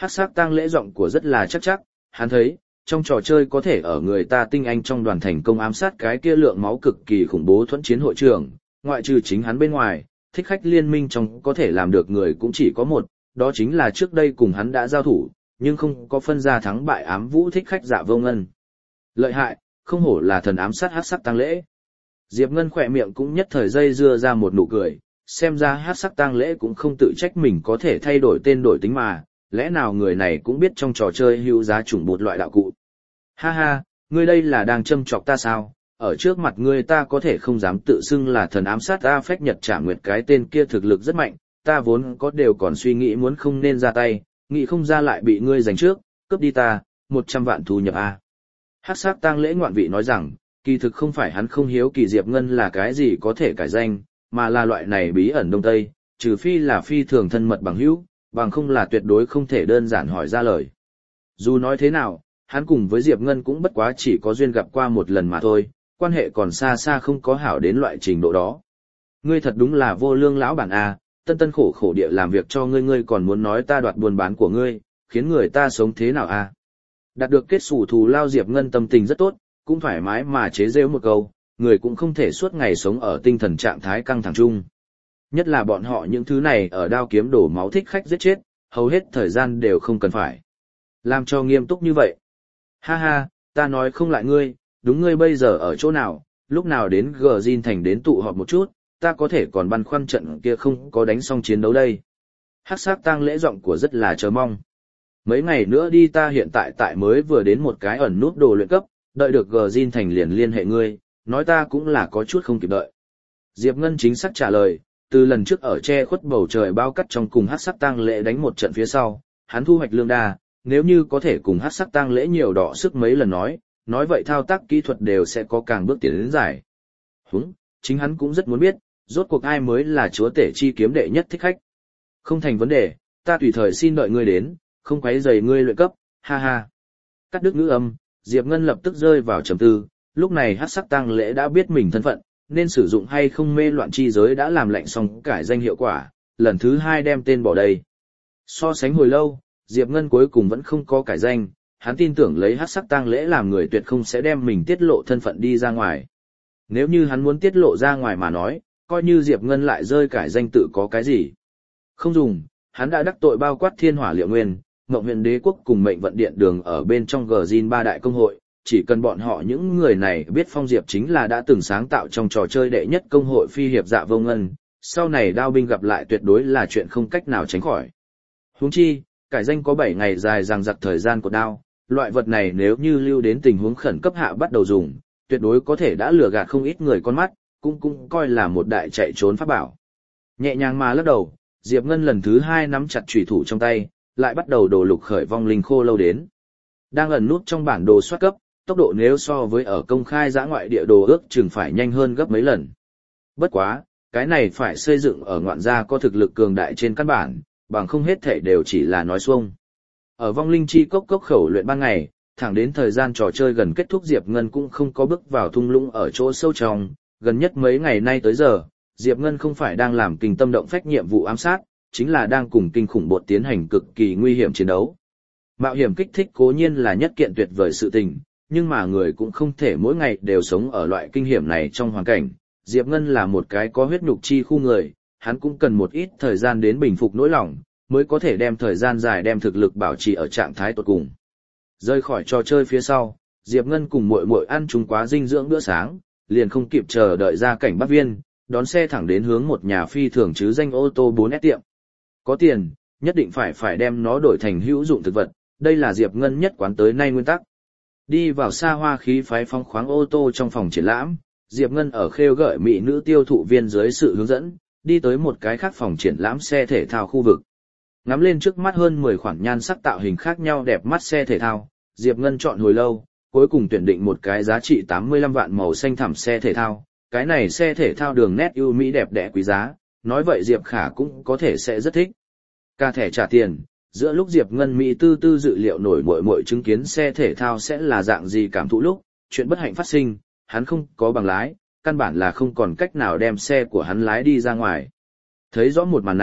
Hắc sắc tang lễ giọng của rất là chắc chắc, hắn thấy, trong trò chơi có thể ở người ta tinh anh trong đoàn thành công ám sát cái kia lượng máu cực kỳ khủng bố thuẫn chiến hội trưởng, ngoại trừ chính hắn bên ngoài, thích khách liên minh trong có thể làm được người cũng chỉ có một, đó chính là trước đây cùng hắn đã giao thủ, nhưng không có phân ra thắng bại ám vũ thích khách Dạ Vô Ngân. Lợi hại, không hổ là thần ám sát hắc sắc tang lễ. Diệp Ngân khỏe miệng cũng nhất thời dây dưa ra một nụ cười, xem ra hắc sắc tang lễ cũng không tự trách mình có thể thay đổi tên đổi tính mà, lẽ nào người này cũng biết trong trò chơi hữu giá chủng một loại đạo cụ. Ha ha, ngươi đây là đang châm chọc ta sao? Ở trước mặt ngươi ta có thể không dám tự xưng là thần ám sát A Phách Nhật Trả Nguyệt, cái tên kia thực lực rất mạnh, ta vốn có đều còn suy nghĩ muốn không nên ra tay, nghĩ không ra lại bị ngươi giành trước, cướp đi ta, một trăm vạn thu nhập A. Hắc sắc tang lễ ngoạn vị nói rằng, kỳ thực không phải hắn không hiếu kỳ Diệp Ngân là cái gì có thể cải danh, mà là loại này bí ẩn Đông Tây, trừ phi là phi thường thân mật bằng hữu, bằng không là tuyệt đối không thể đơn giản hỏi ra lời. Dù nói thế nào, hắn cùng với Diệp Ngân cũng bất quá chỉ có duyên gặp qua một lần mà thôi, quan hệ còn xa xa không có hảo đến loại trình độ đó. Ngươi thật đúng là vô lương lão bản a, tân tân khổ khổ địa làm việc cho ngươi, ngươi còn muốn nói ta đoạt buôn bán của ngươi, khiến người ta sống thế nào a? Đạt được kết sủ thù lao, Diệp Ngân tâm tình rất tốt, cũng thoải mái mà chế giễu một câu, người cũng không thể suốt ngày sống ở tinh thần trạng thái căng thẳng chung. Nhất là bọn họ những thứ này ở đao kiếm đổ máu thích khách giết chết, hầu hết thời gian đều không cần phải làm cho nghiêm túc như vậy. Ha ha, ta nói không lại ngươi, đúng, ngươi bây giờ ở chỗ nào, lúc nào đến Gờ Zin thành đến tụ họp một chút, ta có thể còn băn khoăn trận kia không có đánh xong chiến đấu đây. Hắc sắc tang lễ giọng của rất là chờ mong. Mấy ngày nữa đi, ta hiện tại tại mới vừa đến một cái ẩn nút đồ luyện cấp, đợi được Gờ Zin thành liền liên hệ ngươi, nói ta cũng là có chút không kịp đợi. Diệp Ngân chính xác trả lời, từ lần trước ở che khuất bầu trời bao cắt trong cùng hắc sắc tang lễ đánh một trận phía sau, hắn thu hoạch lương đa, nếu như có thể cùng hắc sắc tang lễ nhiều đọ sức mấy lần nói, nói vậy thao tác kỹ thuật đều sẽ có càng bước tiến đến giải. Húng, chính hắn cũng rất muốn biết, rốt cuộc ai mới là chúa tể chi kiếm đệ nhất thích khách. Không thành vấn đề, ta tùy thời xin đợi ngươi đến, không quấy rầy ngươi luyện cấp, ha ha. Cắt đứt ngữ âm, Diệp Ngân lập tức rơi vào trầm tư, lúc này hắc sắc tang lễ đã biết mình thân phận, nên sử dụng hay không mê loạn chi giới đã làm lệnh xong cải danh hiệu quả, lần thứ hai đem tên bỏ đây. So sánh hồi lâu, Diệp Ngân cuối cùng vẫn không có cải danh, hắn tin tưởng lấy hắc sắc tang lễ làm người tuyệt không sẽ đem mình tiết lộ thân phận đi ra ngoài. Nếu như hắn muốn tiết lộ ra ngoài mà nói, coi như Diệp Ngân lại rơi cải danh tự có cái gì. Không dùng, hắn đã đắc tội bao quát Thiên Hỏa Liệu Nguyên, Mộng Huyền Đế Quốc cùng Mệnh Vận Điện Đường ở bên trong Gờ Zin ba đại công hội, chỉ cần bọn họ những người này biết Phong Diệp chính là đã từng sáng tạo trong trò chơi đệ nhất công hội phi hiệp Dạ Vô Ngân, sau này đao binh gặp lại tuyệt đối là chuyện không cách nào tránh khỏi. Huống chi, cải danh có bảy ngày dài dằng dặc thời gian của đao, loại vật này nếu như lưu đến tình huống khẩn cấp hạ bắt đầu dùng, tuyệt đối có thể đã lừa gạt không ít người con mắt, cũng cũng coi là một đại chạy trốn pháp bảo. Nhẹ nhàng mà lắc đầu, Diệp Ngân lần thứ hai nắm chặt chủy thủ trong tay, lại bắt đầu đồ lục khởi vong linh khô lâu đến. Đang ẩn nút trong bản đồ soát cấp, tốc độ nếu so với ở công khai dã ngoại địa đồ ước chừng phải nhanh hơn gấp mấy lần. Bất quá, cái này phải xây dựng ở ngoạn gia có thực lực cường đại trên căn bản, bằng không hết thể đều chỉ là nói xuông. Ở vong linh chi cốc cốc khẩu luyện ban ngày, thẳng đến thời gian trò chơi gần kết thúc, Diệp Ngân cũng không có bước vào thung lũng ở chỗ sâu trong, gần nhất mấy ngày nay tới giờ, Diệp Ngân không phải đang làm kinh tâm động phách nhiệm vụ ám sát, chính là đang cùng kinh khủng bột tiến hành cực kỳ nguy hiểm chiến đấu. Mạo hiểm kích thích cố nhiên là nhất kiện tuyệt vời sự tình, nhưng mà người cũng không thể mỗi ngày đều sống ở loại kinh hiểm này trong hoàn cảnh. Diệp Ngân là một cái có huyết nhục chi khu người, hắn cũng cần một ít thời gian đến bình phục nỗi lòng, mới có thể đem thời gian dài đem thực lực bảo trì ở trạng thái tột cùng. Rơi khỏi trò chơi phía sau, Diệp Ngân cùng muội muội ăn chung quá dinh dưỡng bữa sáng, liền không kịp chờ đợi ra cảnh Bắc Viên, đón xe thẳng đến hướng một nhà phi thường chứ danh ô tô bốn S tiệm. Có tiền, nhất định phải phải đem nó đổi thành hữu dụng thực vật, đây là Diệp Ngân nhất quán tới nay nguyên tắc. Đi vào xa hoa khí phái phong khoáng ô tô trong phòng triển lãm, Diệp Ngân ở khêu gợi mỹ nữ tiêu thụ viên dưới sự hướng dẫn, đi tới một cái khác phòng triển lãm xe thể thao khu vực. Ngắm lên trước mắt hơn mười khoản nhan sắc tạo hình khác nhau đẹp mắt xe thể thao, Diệp Ngân chọn hồi lâu, cuối cùng tuyển định một cái giá trị tám mươi lăm vạn màu xanh thẳm xe thể thao. Cái này xe thể thao đường nét ưu mỹ đẹp đẽ quý giá, nói vậy Diệp Khả cũng có thể sẽ rất thích. Ca thẻ trả tiền, giữa lúc Diệp Ngân Mỹ tư tư dự liệu nổi muội muội chứng kiến xe thể thao sẽ là dạng gì cảm thụ lúc, chuyện bất hạnh phát sinh, hắn không có bằng lái, căn bản là không còn cách nào đem xe của hắn lái đi ra ngoài. Thấy rõ một màn này,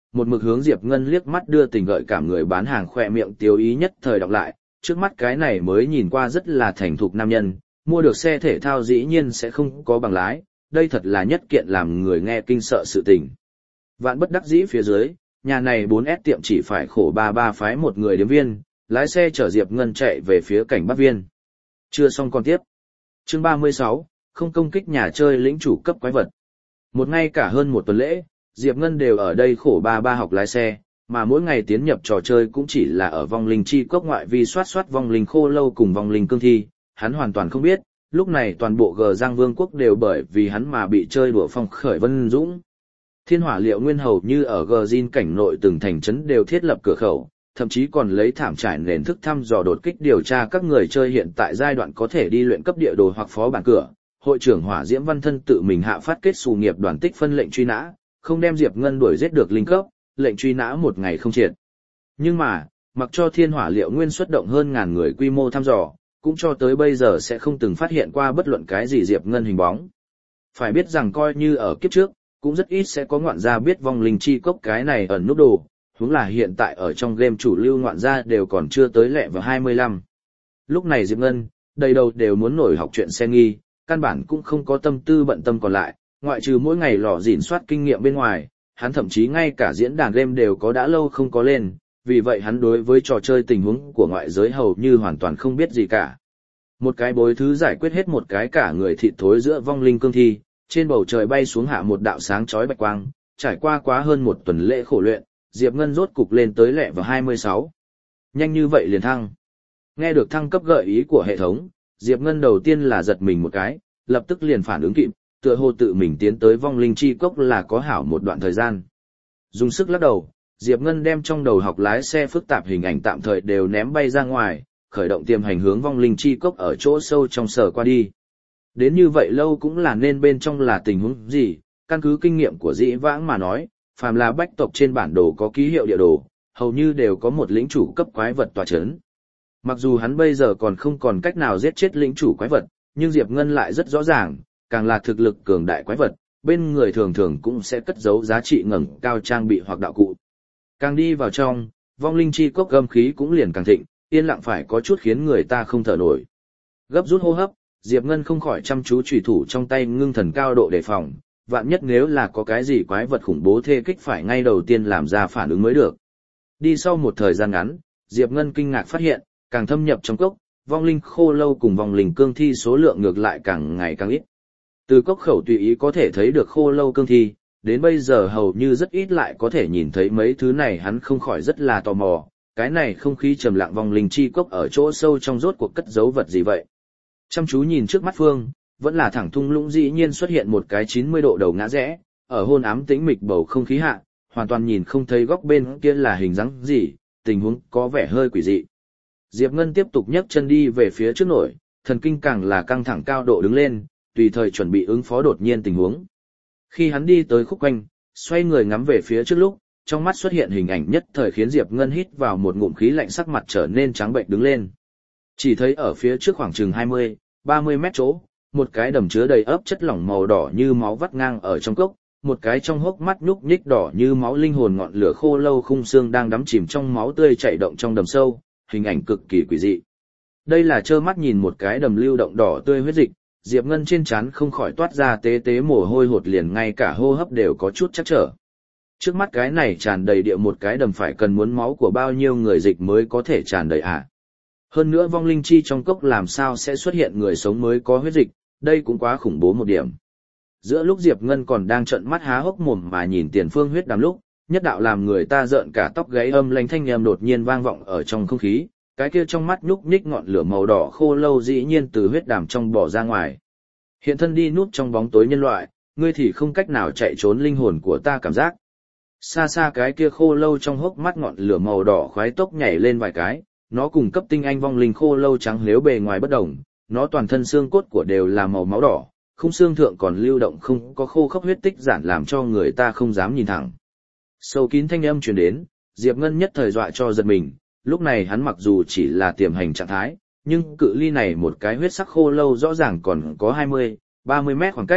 một mực hướng Diệp Ngân liếc mắt đưa tình gợi cảm người bán hàng khỏe miệng tiêu ý nhất thời đọc lại, trước mắt cái này mới nhìn qua rất là thành thục nam nhân, mua được xe thể thao dĩ nhiên sẽ không có bằng lái, đây thật là nhất kiện làm người nghe kinh sợ sự tình. Vạn bất đắc dĩ phía dưới, nhà này bốn S tiệm chỉ phải khổ ba ba phái một người điếm viên, lái xe chở Diệp Ngân chạy về phía cảnh Bắc Viên. Chưa xong còn tiếp. Chương ba mươi sáu, không công kích nhà chơi lĩnh chủ cấp quái vật. Một ngày cả hơn một tuần lễ, Diệp Ngân đều ở đây khổ ba ba học lái xe, mà mỗi ngày tiến nhập trò chơi cũng chỉ là ở vong linh chi cốc ngoại vi soát soát vong linh khô lâu cùng vong linh cương thi, hắn hoàn toàn không biết, lúc này toàn bộ G Giang Vương quốc đều bởi vì hắn mà bị chơi đùa phong khởi vân dũng. Thiên Hỏa Liệu Nguyên hầu như ở G Zin cảnh nội từng thành trấn đều thiết lập cửa khẩu, thậm chí còn lấy thảm trải nền thức thăm dò đột kích điều tra các người chơi hiện tại giai đoạn có thể đi luyện cấp địa đồ hoặc phó bản cửa. Hội trưởng Hỏa Diễm Văn Thân tự mình hạ phát kết xù nghiệp đoàn tích phân lệnh truy nã, không đem Diệp Ngân đuổi giết được linh cấp, lệnh truy nã một ngày không triệt. Nhưng mà, mặc cho Thiên Hỏa Liệu Nguyên xuất động hơn ngàn người quy mô thăm dò, cũng cho tới bây giờ sẽ không từng phát hiện qua bất luận cái gì Diệp Ngân hình bóng. Phải biết rằng coi như ở kiếp trước, cũng rất ít sẽ có ngoạn gia biết vong linh chi cốc cái này ẩn núp đồ, huống là hiện tại ở trong game chủ lưu ngoạn gia đều còn chưa tới lẹ vào hai mươi lăm. Lúc này Diệp Ngân, đầy đầu đều muốn nổi học chuyện xe nghi, căn bản cũng không có tâm tư bận tâm còn lại, ngoại trừ mỗi ngày lò dỉn soát kinh nghiệm bên ngoài, hắn thậm chí ngay cả diễn đàn game đều có đã lâu không có lên, vì vậy hắn đối với trò chơi tình huống của ngoại giới hầu như hoàn toàn không biết gì cả. Một cái bối thứ giải quyết hết một cái cả người thịt thối giữa vong linh cương thi, trên bầu trời bay xuống hạ một đạo sáng chói bạch quang, trải qua quá hơn một tuần lễ khổ luyện, Diệp Ngân rốt cục lên tới lẹ vào hai mươi sáu. Nhanh như vậy liền thăng. Nghe được thăng cấp gợi ý của hệ thống, Diệp Ngân đầu tiên là giật mình một cái, lập tức liền phản ứng kịp, tựa hồ tự mình tiến tới vong linh chi cốc là có hảo một đoạn thời gian. Dùng sức lắc đầu, Diệp Ngân đem trong đầu học lái xe phức tạp hình ảnh tạm thời đều ném bay ra ngoài, khởi động tiềm hành hướng vong linh chi cốc ở chỗ sâu trong sở qua đi. Đến như vậy lâu cũng là nên bên trong là tình huống gì, căn cứ kinh nghiệm của dĩ vãng mà nói, phàm là bách tộc trên bản đồ có ký hiệu địa đồ, hầu như đều có một lĩnh chủ cấp quái vật tọa chấn. Mặc dù hắn bây giờ còn không còn cách nào giết chết lĩnh chủ quái vật, nhưng Diệp Ngân lại rất rõ ràng, càng là thực lực cường đại quái vật, bên người thường thường cũng sẽ cất giấu giá trị ngẩng cao trang bị hoặc đạo cụ. Càng đi vào trong, vong linh chi cốc gâm khí cũng liền càng thịnh, yên lặng phải có chút khiến người ta không thở nổi. Gấp rút hô hấp, Diệp Ngân không khỏi chăm chú chủy thủ trong tay ngưng thần cao độ đề phòng, vạn nhất nếu là có cái gì quái vật khủng bố thê kích phải ngay đầu tiên làm ra phản ứng mới được. Đi sau một thời gian ngắn, Diệp Ngân kinh ngạc phát hiện, càng thâm nhập trong cốc, vong linh khô lâu cùng vong linh cương thi số lượng ngược lại càng ngày càng ít. Từ cốc khẩu tùy ý có thể thấy được khô lâu cương thi, đến bây giờ hầu như rất ít lại có thể nhìn thấy mấy thứ này, hắn không khỏi rất là tò mò, cái này không khí trầm lặng vong linh chi cốc ở chỗ sâu trong rốt cuộc cất giấu vật gì vậy. Chăm chú nhìn trước mắt phương, vẫn là thẳng thung lũng dĩ nhiên xuất hiện một cái chín mươi độ đầu ngã rẽ, ở hôn ám tĩnh mịch bầu không khí hạ, hoàn toàn nhìn không thấy góc bên kia là hình dáng gì, tình huống có vẻ hơi quỷ dị. Diệp Ngân tiếp tục nhấc chân đi về phía trước nổi, thần kinh càng là căng thẳng cao độ đứng lên, tùy thời chuẩn bị ứng phó đột nhiên tình huống. Khi hắn đi tới khúc quanh, xoay người ngắm về phía trước lúc, trong mắt xuất hiện hình ảnh nhất thời khiến Diệp Ngân hít vào một ngụm khí lạnh, sắc mặt trở nên trắng bệnh đứng lên. Chỉ thấy ở phía trước khoảng chừng hai mươi, ba mươi mét chỗ, một cái đầm chứa đầy ấp chất lỏng màu đỏ như máu vắt ngang ở trong cốc, một cái trong hốc mắt nhúc nhích đỏ như máu linh hồn ngọn lửa khô lâu khung xương đang đắm chìm trong máu tươi chảy động trong đầm sâu, hình ảnh cực kỳ quỷ dị. Đây là trơ mắt nhìn một cái đầm lưu động đỏ tươi huyết dịch, Diệp Ngân trên trán không khỏi toát ra tế tế mồ hôi hột, liền ngay cả hô hấp đều có chút chắc trở. Trước mắt cái này tràn đầy địa một cái đầm phải cần muốn máu của bao nhiêu người dịch mới có thể tràn đầy à? Hơn nữa vong linh chi trong cốc làm sao sẽ xuất hiện người sống mới có huyết dịch, đây cũng quá khủng bố một điểm. Giữa lúc Diệp Ngân còn đang trợn mắt há hốc mồm mà nhìn tiền phương huyết đàm lúc, nhất đạo làm người ta rợn cả tóc gáy âm lãnh thanh âm đột nhiên vang vọng ở trong không khí, cái kia trong mắt nhúc nhích ngọn lửa màu đỏ khô lâu dĩ nhiên từ huyết đàm trong bỏ ra ngoài. Hiện thân đi núp trong bóng tối nhân loại, ngươi thì không cách nào chạy trốn linh hồn của ta cảm giác. Xa xa cái kia khô lâu trong hốc mắt ngọn lửa màu đỏ khoái tốc nhảy lên vài cái, nó cùng cấp tinh anh vong linh khô lâu trắng lếu bề ngoài bất đồng, nó toàn thân xương cốt của đều là màu máu đỏ, khung xương thượng còn lưu động không có khô khốc huyết tích giản làm cho người ta không dám nhìn thẳng. Sâu kín thanh âm truyền đến, Diệp Ngân nhất thời dọa cho giật mình, lúc này hắn mặc dù chỉ là tiềm hành trạng thái, nhưng cự ly này một cái huyết sắc khô lâu rõ ràng còn có hai mươi, ba mươi mét khoảng cách,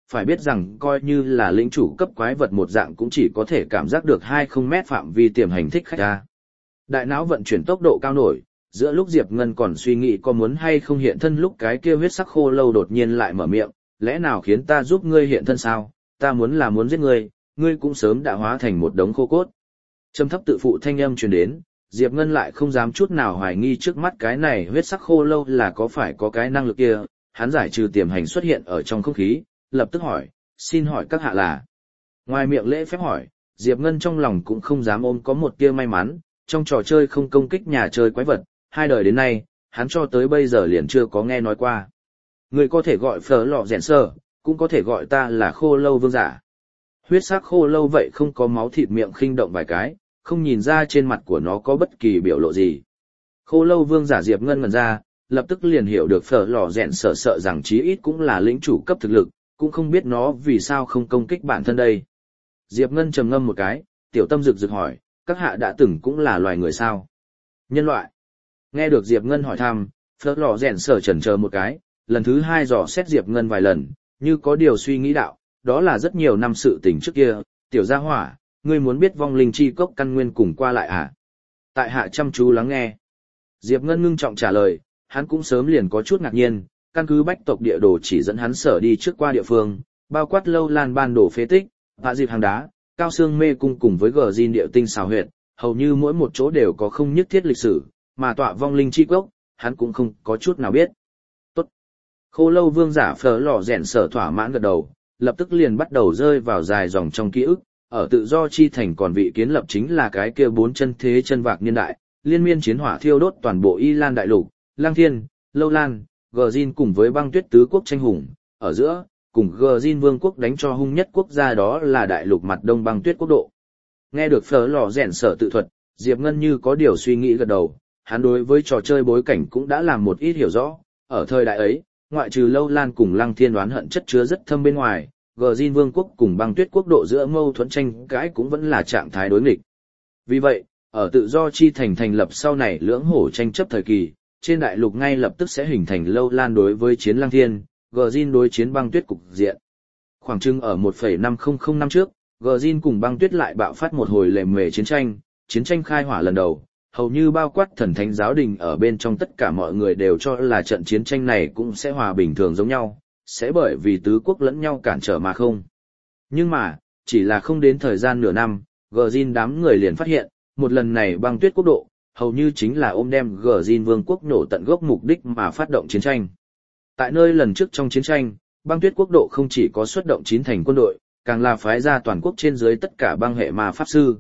phải biết rằng coi như là lĩnh chủ cấp quái vật một dạng cũng chỉ có thể cảm giác được hai mươi mét phạm vi tiềm hành thích khách ra. Đại não vận chuyển tốc độ cao nổi, giữa lúc Diệp Ngân còn suy nghĩ có muốn hay không hiện thân lúc cái kia huyết sắc khô lâu đột nhiên lại mở miệng, lẽ nào khiến ta giúp ngươi hiện thân sao, ta muốn là muốn giết ngươi, ngươi cũng sớm đã hóa thành một đống khô cốt. Trầm thấp tự phụ thanh âm truyền đến, Diệp Ngân lại không dám chút nào hoài nghi trước mắt cái này huyết sắc khô lâu là có phải có cái năng lực kia, hắn giải trừ tiềm hành xuất hiện ở trong không khí, lập tức hỏi, xin hỏi các hạ là. Ngoài miệng lễ phép hỏi, Diệp Ngân trong lòng cũng không dám ôm có một tia may mắn, trong trò chơi không công kích nhà chơi quái vật, hai đời đến nay, hắn cho tới bây giờ liền chưa có nghe nói qua. Người có thể gọi phở lọ rèn sơ, cũng có thể gọi ta là khô lâu vương giả. Huyết sắc khô lâu vậy không có máu thịt miệng khinh động vài cái, không nhìn ra trên mặt của nó có bất kỳ biểu lộ gì. Khô lâu vương giả Diệp Ngân ngẩn ra, lập tức liền hiểu được phở lò rèn sợ sợ rằng chí ít cũng là lĩnh chủ cấp thực lực, cũng không biết nó vì sao không công kích bản thân đây. Diệp Ngân trầm ngâm một cái, tiểu tâm rực rực hỏi, các hạ đã từng cũng là loài người sao? Nhân loại. Nghe được Diệp Ngân hỏi thăm, phở lò rèn sợ chần chờ một cái, lần thứ hai dò xét Diệp Ngân vài lần, như có điều suy nghĩ đạo, đó là rất nhiều năm sự tình trước kia, tiểu gia hỏa, ngươi muốn biết vong linh chi cốc căn nguyên cùng qua lại à? Tại hạ chăm chú lắng nghe. Diệp Ngân ngưng trọng trả lời, hắn cũng sớm liền có chút ngạc nhiên, căn cứ bách tộc địa đồ chỉ dẫn hắn sở đi trước qua địa phương, bao quát lâu lan ban đồ phế tích, hạ dịp hàng đá, cao xương mê cung cùng với gờ gin địa tinh xào huyệt, hầu như mỗi một chỗ đều có không nhất thiết lịch sử, mà tọa vong linh chi cốc, hắn cũng không có chút nào biết. Tốt. Khô lâu vương giả phở lò rèn sở thỏa mãn gật đầu, lập tức liền bắt đầu rơi vào dài dòng trong ký ức, ở tự do chi thành còn vị kiến lập chính là cái kia bốn chân thế chân vạc niên đại, liên miên chiến hỏa thiêu đốt toàn bộ Y Lan đại lục, Lang Thiên, Lâu Lan, Gờ-Jin cùng với băng tuyết tứ quốc tranh hùng, ở giữa, cùng Gờ-Jin vương quốc đánh cho hung nhất quốc gia đó là đại lục mặt đông băng tuyết quốc độ. Nghe được phở lò rèn sở tự thuật, Diệp Ngân như có điều suy nghĩ gật đầu, hắn đối với trò chơi bối cảnh cũng đã làm một ít hiểu rõ, ở thời đại ấy, ngoại trừ Lâu Lan cùng Lăng Thiên đoán hận chất chứa rất thâm bên ngoài, Gờ-Jin vương quốc cùng băng tuyết quốc độ giữa mâu thuẫn tranh cãi cũng vẫn là trạng thái đối nghịch. Vì vậy, ở tự do chi thành thành lập sau này lưỡng hổ tranh chấp thời kỳ, trên đại lục ngay lập tức sẽ hình thành Lâu Lan đối với chiến Lăng Thiên, Gờ-Jin đối chiến băng tuyết cục diện. Khoảng chừng ở một phẩy năm không năm trước, Gờ-Jin cùng băng tuyết lại bạo phát một hồi lề mề chiến tranh, chiến tranh khai hỏa lần đầu, hầu như bao quát thần thánh giáo đình ở bên trong tất cả mọi người đều cho là trận chiến tranh này cũng sẽ hòa bình thường giống nhau, sẽ bởi vì tứ quốc lẫn nhau cản trở mà không. Nhưng mà, chỉ là không đến thời gian nửa năm, Gờ-Jin đám người liền phát hiện, một lần này băng tuyết quốc độ, hầu như chính là ôm đem Gờ-Jin vương quốc nổ tận gốc mục đích mà phát động chiến tranh. Tại nơi lần trước trong chiến tranh, băng tuyết quốc độ không chỉ có xuất động chín thành quân đội, càng là phái ra toàn quốc trên dưới tất cả băng hệ ma pháp sư.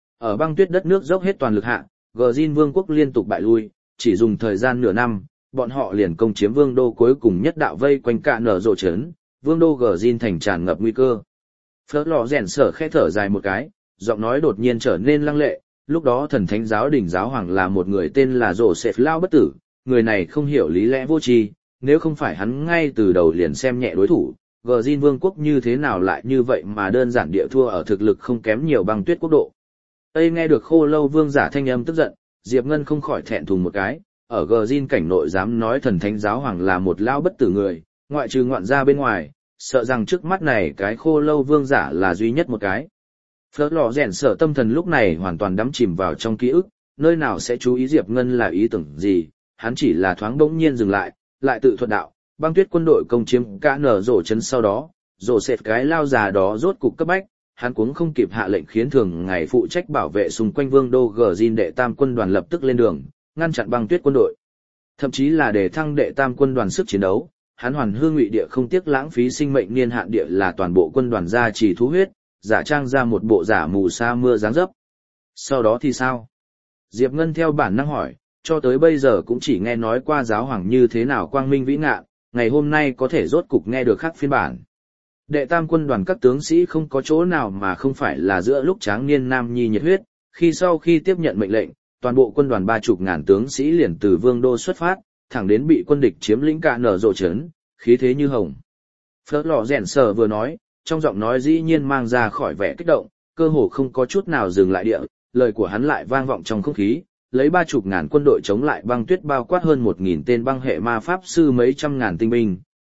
Ở băng tuyết đất nước dốc hết toàn lực hạ, Gờ-Jin vương quốc liên tục bại lui, chỉ dùng thời gian nửa năm, bọn họ liền công chiếm vương đô cuối cùng nhất đạo vây quanh cả nở rộ chấn, vương đô Gờ-Jin thành tràn ngập nguy cơ. Phớt lò rèn sở khẽ thở dài một cái, giọng nói đột nhiên trở nên lăng lệ, lúc đó thần thánh giáo đỉnh giáo hoàng là một người tên là Rổ Sệt Lao bất tử, người này không hiểu lý lẽ vô tri, nếu không phải hắn ngay từ đầu liền xem nhẹ đối thủ, Gờ-Jin vương quốc như thế nào lại như vậy mà đơn giản địa thua ở thực lực không kém nhiều băng tuyết quốc độ. Tây nghe được khô lâu vương giả thanh âm tức giận, Diệp Ngân không khỏi thẹn thùng một cái, ở Gờ-Jin cảnh nội dám nói thần thánh giáo hoàng là một lao bất tử người, ngoại trừ ngoạn gia bên ngoài, sợ rằng trước mắt này cái khô lâu vương giả là duy nhất một cái. Phớt lò rèn sở tâm thần lúc này hoàn toàn đắm chìm vào trong ký ức, nơi nào sẽ chú ý Diệp Ngân là ý tưởng gì, hắn chỉ là thoáng bỗng nhiên dừng lại, lại tự thuật đạo, băng tuyết quân đội công chiếm cả nở rổ chấn sau đó, rổ sệt cái lao già đó rốt cục cấp bách, hắn cũng không kịp hạ lệnh khiến thường ngày phụ trách bảo vệ xung quanh vương đô Gờ-Jin đệ tam quân đoàn lập tức lên đường, ngăn chặn băng tuyết quân đội. Thậm chí là để thăng đệ tam quân đoàn sức chiến đấu, hắn hoàn hương ngụy địa không tiếc lãng phí sinh mệnh niên hạn địa là toàn bộ quân đoàn gia trì thú huyết, giả trang ra một bộ giả mù sa mưa dáng dấp. Sau đó thì sao? Diệp Ngân theo bản năng hỏi, cho tới bây giờ cũng chỉ nghe nói qua giáo hoàng như thế nào quang minh vĩ ngạn, ngày hôm nay có thể rốt cục nghe được khác phiên bản. Đệ tam quân đoàn các tướng sĩ không có chỗ nào mà không phải là giữa lúc tráng niên nam nhi nhiệt huyết, khi sau khi tiếp nhận mệnh lệnh, toàn bộ quân đoàn ba chục ngàn tướng sĩ liền từ vương đô xuất phát, thẳng đến bị quân địch chiếm lĩnh cả nở rộ chấn, khí thế như hồng. Phớt lò rèn sờ vừa nói, trong giọng nói dĩ nhiên mang ra khỏi vẻ kích động, cơ hồ không có chút nào dừng lại địa, lời của hắn lại vang vọng trong không khí, lấy ba chục ngàn quân đội chống lại băng tuyết bao quát hơn một nghìn tên băng hệ ma pháp sư mấy trăm ngàn tinh binh,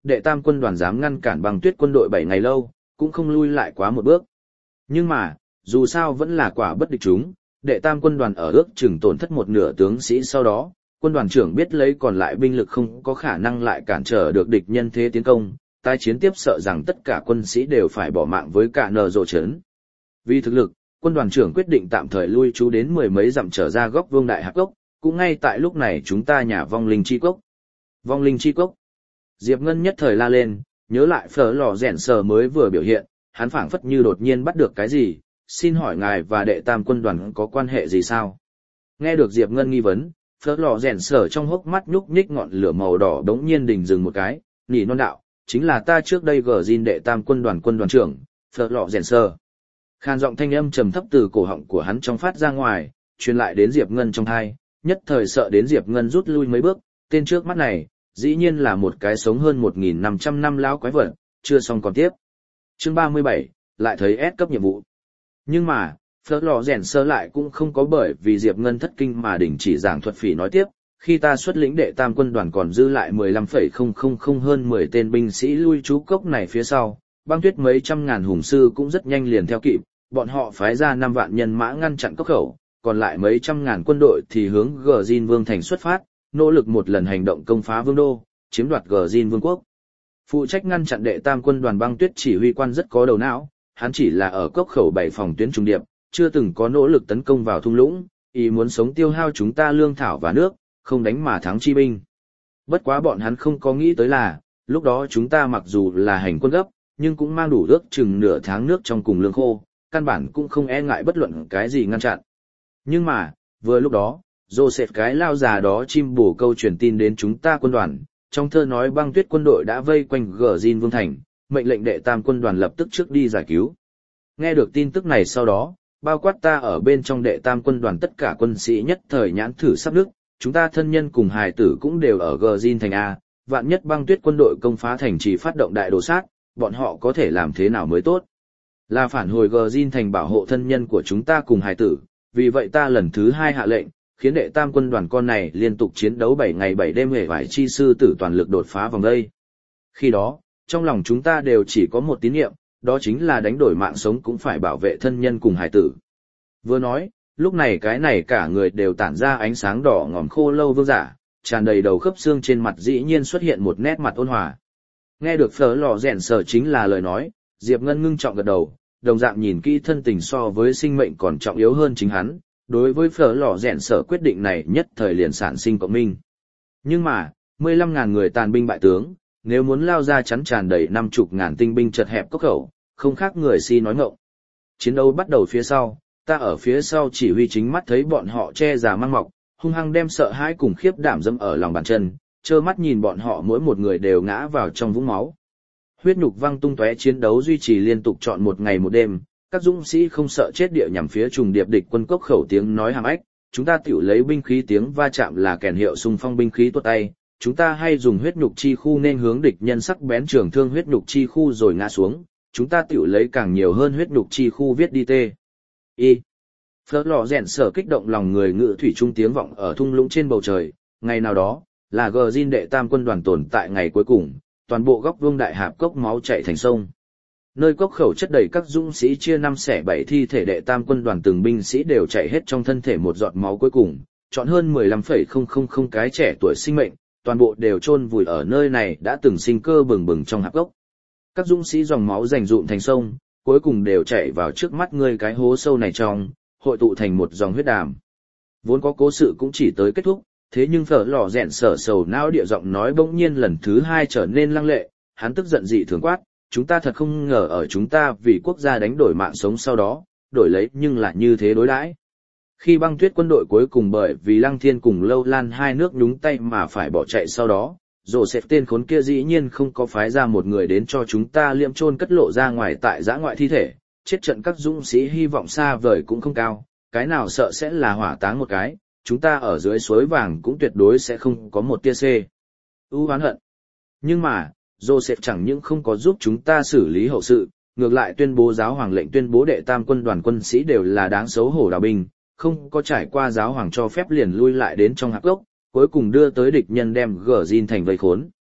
đệ tam quân đoàn dám ngăn cản băng tuyết quân đội bảy ngày lâu, cũng không lui lại quá một bước. Nhưng mà, dù sao vẫn là quả bất địch chúng, đệ tam quân đoàn ở ước chừng tổn thất một nửa tướng sĩ sau đó, quân đoàn trưởng biết lấy còn lại binh lực không có khả năng lại cản trở được địch nhân thế tiến công, tái chiến tiếp sợ rằng tất cả quân sĩ đều phải bỏ mạng với cả nờ rộ chấn. Vì thực lực, quân đoàn trưởng quyết định tạm thời lui trú đến mười mấy dặm trở ra góc Vương Đại Hạp Cốc, cũng ngay tại lúc này chúng ta nhả vong linh chi cốc. Vong linh chi cốc. Diệp Ngân nhất thời la lên, nhớ lại phở lò rèn sờ mới vừa biểu hiện, hắn phảng phất như đột nhiên bắt được cái gì, xin hỏi ngài và đệ tam quân đoàn có quan hệ gì sao? Nghe được Diệp Ngân nghi vấn, phở lò rèn sờ trong hốc mắt nhúc nhích ngọn lửa màu đỏ đống nhiên đình dừng một cái, nỉ non đạo, chính là ta trước đây gờ gìn đệ tam quân đoàn quân đoàn trưởng, phở lò rèn sờ. Khan giọng thanh âm trầm thấp từ cổ họng của hắn trong phát ra ngoài, truyền lại đến Diệp Ngân trong tai, nhất thời sợ đến Diệp Ngân rút lui mấy bước, tên trước mắt này, dĩ nhiên là một cái sống hơn một nghìn năm trăm năm lão quái vật, chưa xong còn tiếp. Chương ba mươi bảy, lại thấy S cấp nhiệm vụ. Nhưng mà, Phở lò rèn sơ lại cũng không có bởi vì Diệp Ngân thất kinh mà đình chỉ giảng thuật phỉ nói tiếp, khi ta xuất lĩnh đệ tam quân đoàn còn dư lại mười lăm phẩy không không không hơn mười tên binh sĩ lui trú cốc này phía sau, băng tuyết mấy trăm ngàn hùng sư cũng rất nhanh liền theo kịp, bọn họ phái ra năm vạn nhân mã ngăn chặn cốc khẩu, còn lại mấy trăm ngàn quân đội thì hướng Gờ Jin Vương thành xuất phát, nỗ lực một lần hành động công phá vương đô, chiếm đoạt Gờ Jin Vương quốc. Phụ trách ngăn chặn đệ tam quân đoàn băng tuyết chỉ huy quan rất có đầu não, hắn chỉ là ở cốc khẩu bảy phòng tuyến trung điệp, chưa từng có nỗ lực tấn công vào thung lũng, ý muốn sống tiêu hao chúng ta lương thảo và nước, không đánh mà thắng chi binh. Bất quá bọn hắn không có nghĩ tới là, lúc đó chúng ta mặc dù là hành quân gấp, nhưng cũng mang đủ ước chừng nửa tháng nước trong cùng lương khô, căn bản cũng không e ngại bất luận cái gì ngăn chặn. Nhưng mà, vừa lúc đó, Joseph cái lao già đó chim bổ câu truyền tin đến chúng ta quân đoàn, trong thơ nói băng tuyết quân đội đã vây quanh Gờ Jin Vương thành, mệnh lệnh đệ tam quân đoàn lập tức trước đi giải cứu. Nghe được tin tức này sau đó, bao quát ta ở bên trong đệ tam quân đoàn tất cả quân sĩ nhất thời nhãn thử sắp nước, chúng ta thân nhân cùng hài tử cũng đều ở Gờ Jin thành A, vạn nhất băng tuyết quân đội công phá thành trì phát động đại đồ sát, bọn họ có thể làm thế nào mới tốt? Là phản hồi Gờ Jin thành bảo hộ thân nhân của chúng ta cùng hài tử, vì vậy ta lần thứ hai hạ lệnh, khiến đệ tam quân đoàn con này liên tục chiến đấu bảy ngày bảy đêm hề vải chi sư tử toàn lực đột phá vòng đây. Khi đó, trong lòng chúng ta đều chỉ có một tín niệm, đó chính là đánh đổi mạng sống cũng phải bảo vệ thân nhân cùng hài tử. Vừa nói, lúc này cái này cả người đều tản ra ánh sáng đỏ ngòm khô lâu vương giả, tràn đầy đầu khớp xương trên mặt dĩ nhiên xuất hiện một nét mặt ôn hòa. Nghe được Phở lò rèn sở chính là lời nói, Diệp Ngân ngưng trọng gật đầu, đồng dạng nhìn kỹ thân tình so với sinh mệnh còn trọng yếu hơn chính hắn, đối với Phở lò rèn sở quyết định này nhất thời liền sản sinh cộng minh. Nhưng mà, mười lăm ngàn người tàn binh bại tướng, nếu muốn lao ra chắn tràn đầy năm chục ngàn tinh binh chật hẹp cốc khẩu, không khác người si nói ngọng. Chiến đấu bắt đầu phía sau, ta ở phía sau chỉ huy chính mắt thấy bọn họ che giả mang mọc, hung hăng đem sợ hãi cùng khiếp đảm dâm ở lòng bàn chân, trơ mắt nhìn bọn họ mỗi một người đều ngã vào trong vũng máu. Huyết nhục văng tung tóe, chiến đấu duy trì liên tục trọn một ngày một đêm, các dũng sĩ không sợ chết địa nhằm phía trùng điệp địch quân cốc khẩu tiếng nói hàm ếch, chúng ta tiểu lấy binh khí tiếng va chạm là kèn hiệu xung phong binh khí tuột tay, chúng ta hay dùng huyết nhục chi khu nên hướng địch nhân sắc bén trường thương huyết nhục chi khu rồi ngã xuống, chúng ta tiểu lấy càng nhiều hơn huyết nhục chi khu viết đi tê. Y. Phở lò rèn sở kích động lòng người ngự thủy trung tiếng vọng ở thung lũng trên bầu trời, ngày nào đó, là Gờ Jin đệ tam quân đoàn tồn tại ngày cuối cùng, toàn bộ góc Vương Đại Hạp Cốc máu chảy thành sông. Nơi cốc khẩu chất đầy các dũng sĩ chia năm xẻ bảy thi thể đệ tam quân đoàn từng binh sĩ đều chảy hết trong thân thể một giọt máu cuối cùng, chọn hơn mười lăm phẩy không không không cái trẻ tuổi sinh mệnh, toàn bộ đều chôn vùi ở nơi này đã từng sinh cơ bừng bừng trong hạp cốc. Các dũng sĩ dòng máu dành dụm thành sông, cuối cùng đều chảy vào trước mắt ngươi cái hố sâu này trong, hội tụ thành một dòng huyết đàm. Vốn có cố sự cũng chỉ tới kết thúc, thế nhưng Phở lò rèn sở sầu não địa giọng nói bỗng nhiên lần thứ hai trở nên lăng lệ, hắn tức giận dị thường quát, chúng ta thật không ngờ ở chúng ta vì quốc gia đánh đổi mạng sống sau đó, đổi lấy nhưng lại như thế đối đãi. Khi băng tuyết quân đội cuối cùng bởi vì Lăng Thiên cùng Lâu Lan hai nước nhúng tay mà phải bỏ chạy sau đó, Joseph tên khốn kia dĩ nhiên không có phái ra một người đến cho chúng ta liệm chôn cất lộ ra ngoài tại giã ngoại thi thể, chết trận các dũng sĩ hy vọng xa vời cũng không cao, cái nào sợ sẽ là hỏa táng một cái, chúng ta ở dưới suối vàng cũng tuyệt đối sẽ không có một tia c. U oán hận. Nhưng mà, Joseph chẳng những không có giúp chúng ta xử lý hậu sự, ngược lại tuyên bố giáo hoàng lệnh tuyên bố đệ tam quân đoàn quân sĩ đều là đáng xấu hổ đào binh, không có trải qua giáo hoàng cho phép liền lui lại đến trong hạp gốc, cuối cùng đưa tới địch nhân đem Gờ Jin thành vây khốn.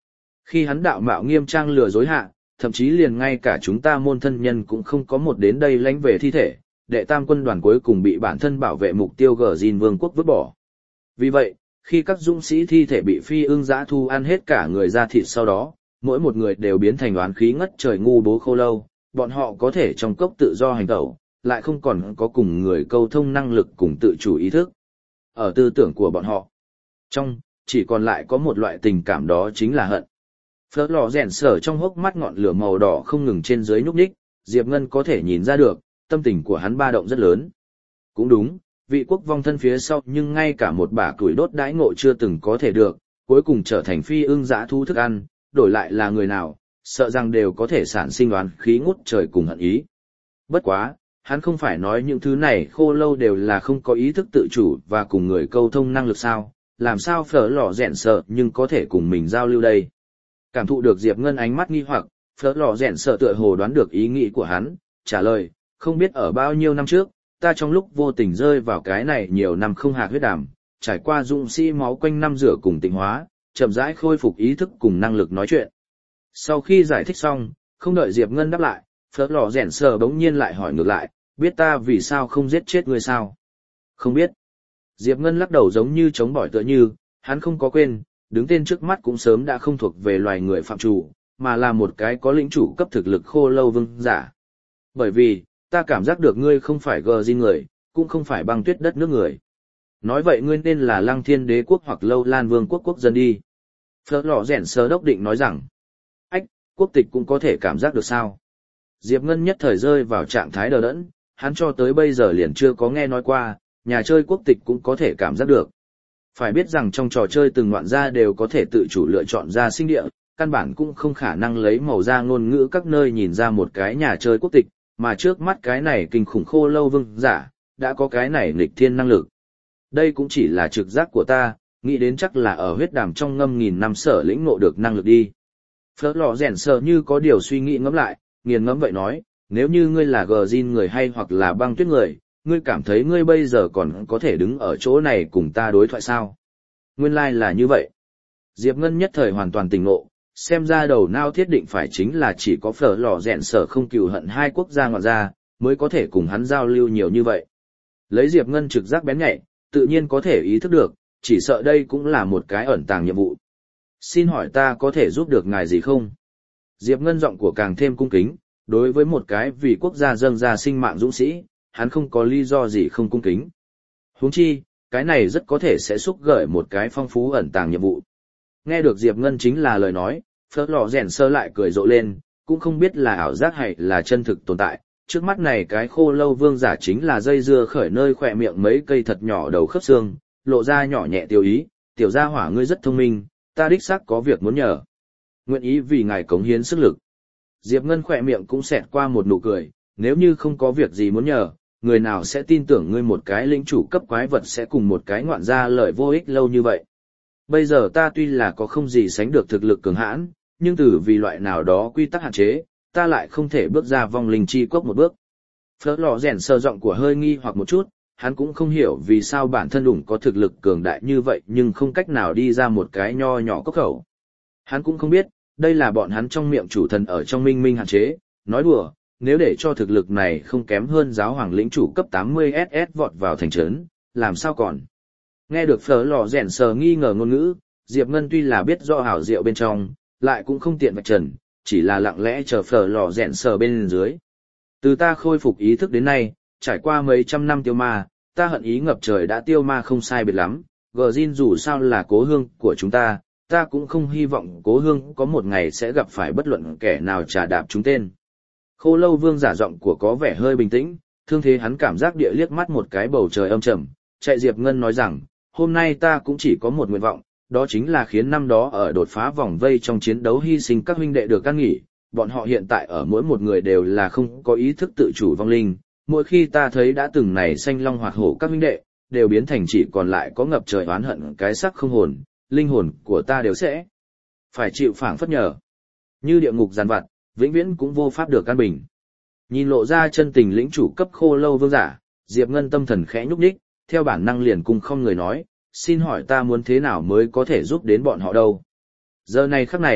Khi hắn đạo mạo nghiêm trang lừa dối hạ, thậm chí liền ngay cả chúng ta môn thân nhân cũng không có một đến đây lánh về thi thể, đệ tam quân đoàn cuối cùng bị bản thân bảo vệ mục tiêu gờ Jin vương quốc vứt bỏ. Vì vậy, khi các dũng sĩ thi thể bị phi ưng dã thu ăn hết cả người ra thịt sau đó, mỗi một người đều biến thành oán khí ngất trời ngu bố khô lâu, bọn họ có thể trong cốc tự do hành tẩu, lại không còn có cùng người câu thông năng lực cùng tự chủ ý thức. Ở tư tưởng của bọn họ, trong, chỉ còn lại có một loại tình cảm, đó chính là hận. Phớt lò rèn sở trong hốc mắt ngọn lửa màu đỏ không ngừng trên dưới nhúc nhích, Diệp Ngân có thể nhìn ra được, tâm tình của hắn ba động rất lớn. Cũng đúng, vị quốc vong thân phía sau nhưng ngay cả một bả củi đốt đãi ngộ chưa từng có thể được, cuối cùng trở thành phi ưng dã thú thức ăn, đổi lại là người nào, sợ rằng đều có thể sản sinh oán khí ngút trời cùng hận ý. Bất quá, hắn không phải nói những thứ này khô lâu đều là không có ý thức tự chủ và cùng người câu thông năng lực sao, làm sao phở lò rèn sợ nhưng có thể cùng mình giao lưu đây. Cảm thụ được Diệp Ngân ánh mắt nghi hoặc, phở lò rèn sợ tựa hồ đoán được ý nghĩ của hắn, trả lời, không biết ở bao nhiêu năm trước, ta trong lúc vô tình rơi vào cái này nhiều năm không hạt huyết đàm, trải qua dũng sĩ máu quanh năm rửa cùng tịnh hóa, chậm rãi khôi phục ý thức cùng năng lực nói chuyện. Sau khi giải thích xong, không đợi Diệp Ngân đáp lại, phớt lò rèn sờ bỗng nhiên lại hỏi ngược lại, biết ta vì sao không giết chết ngươi sao? Không biết. Diệp Ngân lắc đầu giống như chống bỏi tựa như, hắn không có quên, đứng tên trước mắt cũng sớm đã không thuộc về loài người phạm chủ, mà là một cái có lĩnh chủ cấp thực lực khô lâu vương giả. Bởi vì, ta cảm giác được ngươi không phải gờ Jin người, cũng không phải băng tuyết đất nước người. Nói vậy ngươi nên là Lăng Thiên Đế quốc hoặc Lâu Lan Vương quốc quốc dân đi. Phớt lò rèn sờ đốc định nói rằng, ách, quốc tịch cũng có thể cảm giác được sao? Diệp Ngân nhất thời rơi vào trạng thái đờ đẫn, hắn cho tới bây giờ liền chưa có nghe nói qua, nhà chơi quốc tịch cũng có thể cảm giác được. Phải biết rằng trong trò chơi từng ngoạn gia đều có thể tự chủ lựa chọn ra sinh địa, căn bản cũng không khả năng lấy màu da ngôn ngữ các nơi nhìn ra một cái nhà chơi quốc tịch, mà trước mắt cái này kinh khủng khô lâu vương giả, đã có cái này nghịch thiên năng lực. Đây cũng chỉ là trực giác của ta, nghĩ đến chắc là ở huyết đàm trong ngâm nghìn năm sở lĩnh ngộ được năng lực đi. Phớt lò rèn sờ như có điều suy nghĩ ngẫm lại, nghiền ngẫm vậy nói, nếu như ngươi là gờ Jin người hay hoặc là băng tuyết người, ngươi cảm thấy ngươi bây giờ còn có thể đứng ở chỗ này cùng ta đối thoại sao? Nguyên lai like là như vậy. Diệp Ngân nhất thời hoàn toàn tỉnh ngộ, xem ra đầu não thiết định phải chính là chỉ có phở lò rèn sở không cừu hận hai quốc gia ngoại gia, mới có thể cùng hắn giao lưu nhiều như vậy. Lấy Diệp Ngân trực giác bén nhạy, tự nhiên có thể ý thức được, chỉ sợ đây cũng là một cái ẩn tàng nhiệm vụ. Xin hỏi ta có thể giúp được ngài gì không? Diệp Ngân giọng của càng thêm cung kính, đối với một cái vì quốc gia dâng ra sinh mạng dũng sĩ, hắn không có lý do gì không cung kính. Huống chi, cái này rất có thể sẽ xúc gợi một cái phong phú ẩn tàng nhiệm vụ. Nghe được Diệp Ngân chính là lời nói, phớt lò rèn sơ lại cười rộ lên, cũng không biết là ảo giác hay là chân thực tồn tại. Trước mắt này cái khô lâu vương giả chính là dây dưa khởi nơi khỏe miệng mấy cây thật nhỏ đầu khớp xương, lộ ra nhỏ nhẹ tiêu ý, tiểu gia hỏa ngươi rất thông minh, ta đích xác có việc muốn nhờ. Nguyện ý vì ngài cống hiến sức lực. Diệp Ngân khỏe miệng cũng xẹt qua một nụ cười, nếu như không có việc gì muốn nhờ, người nào sẽ tin tưởng ngươi một cái lĩnh chủ cấp quái vật sẽ cùng một cái ngoạn gia lợi vô ích lâu như vậy. Bây giờ ta tuy là có không gì sánh được thực lực cường hãn, nhưng từ vì loại nào đó quy tắc hạn chế, ta lại không thể bước ra vong linh chi cốc một bước. Phớt lò rèn sơ giọng của hơi nghi hoặc một chút, hắn cũng không hiểu vì sao bản thân đủng có thực lực cường đại như vậy nhưng không cách nào đi ra một cái nho nhỏ cốc khẩu. Hắn cũng không biết, đây là bọn hắn trong miệng chủ thần ở trong minh minh hạn chế, nói đùa, nếu để cho thực lực này không kém hơn giáo hoàng lĩnh chủ cấp tám mươi ét ét vọt vào thành trấn, làm sao còn. Nghe được phở lò rèn sờ nghi ngờ ngôn ngữ, Diệp Ngân tuy là biết rõ hảo diệu bên trong, lại cũng không tiện vạch trần, chỉ là lặng lẽ chờ phở lò rèn sờ bên dưới. Từ ta khôi phục ý thức đến nay, trải qua mấy trăm năm tiêu ma, ta hận ý ngập trời đã tiêu ma không sai biệt lắm, gờ Jin dù sao là cố hương của chúng ta, ta cũng không hy vọng cố hương có một ngày sẽ gặp phải bất luận kẻ nào trà đạp chúng tên. Khô lâu vương giả giọng của có vẻ hơi bình tĩnh, thương thế hắn cảm giác địa liếc mắt một cái bầu trời âm trầm, chạy Diệp Ngân nói rằng, hôm nay ta cũng chỉ có một nguyện vọng, đó chính là khiến năm đó ở đột phá vòng vây trong chiến đấu hy sinh các huynh đệ được an nghỉ, bọn họ hiện tại ở mỗi một người đều là không có ý thức tự chủ vong linh, mỗi khi ta thấy đã từng này xanh long hoạt hổ các huynh đệ, đều biến thành chỉ còn lại có ngập trời oán hận cái sắc không hồn, linh hồn của ta đều sẽ phải chịu phảng phất nhờ. Như địa ngục giàn vặt, vĩnh viễn cũng vô pháp được an bình. Nhìn lộ ra chân tình lĩnh chủ cấp khô lâu vương giả, Diệp Ngân tâm thần khẽ nhúc nhích, theo bản năng liền cung không người nói, xin hỏi ta muốn thế nào mới có thể giúp đến bọn họ đâu. Giờ này khắc này,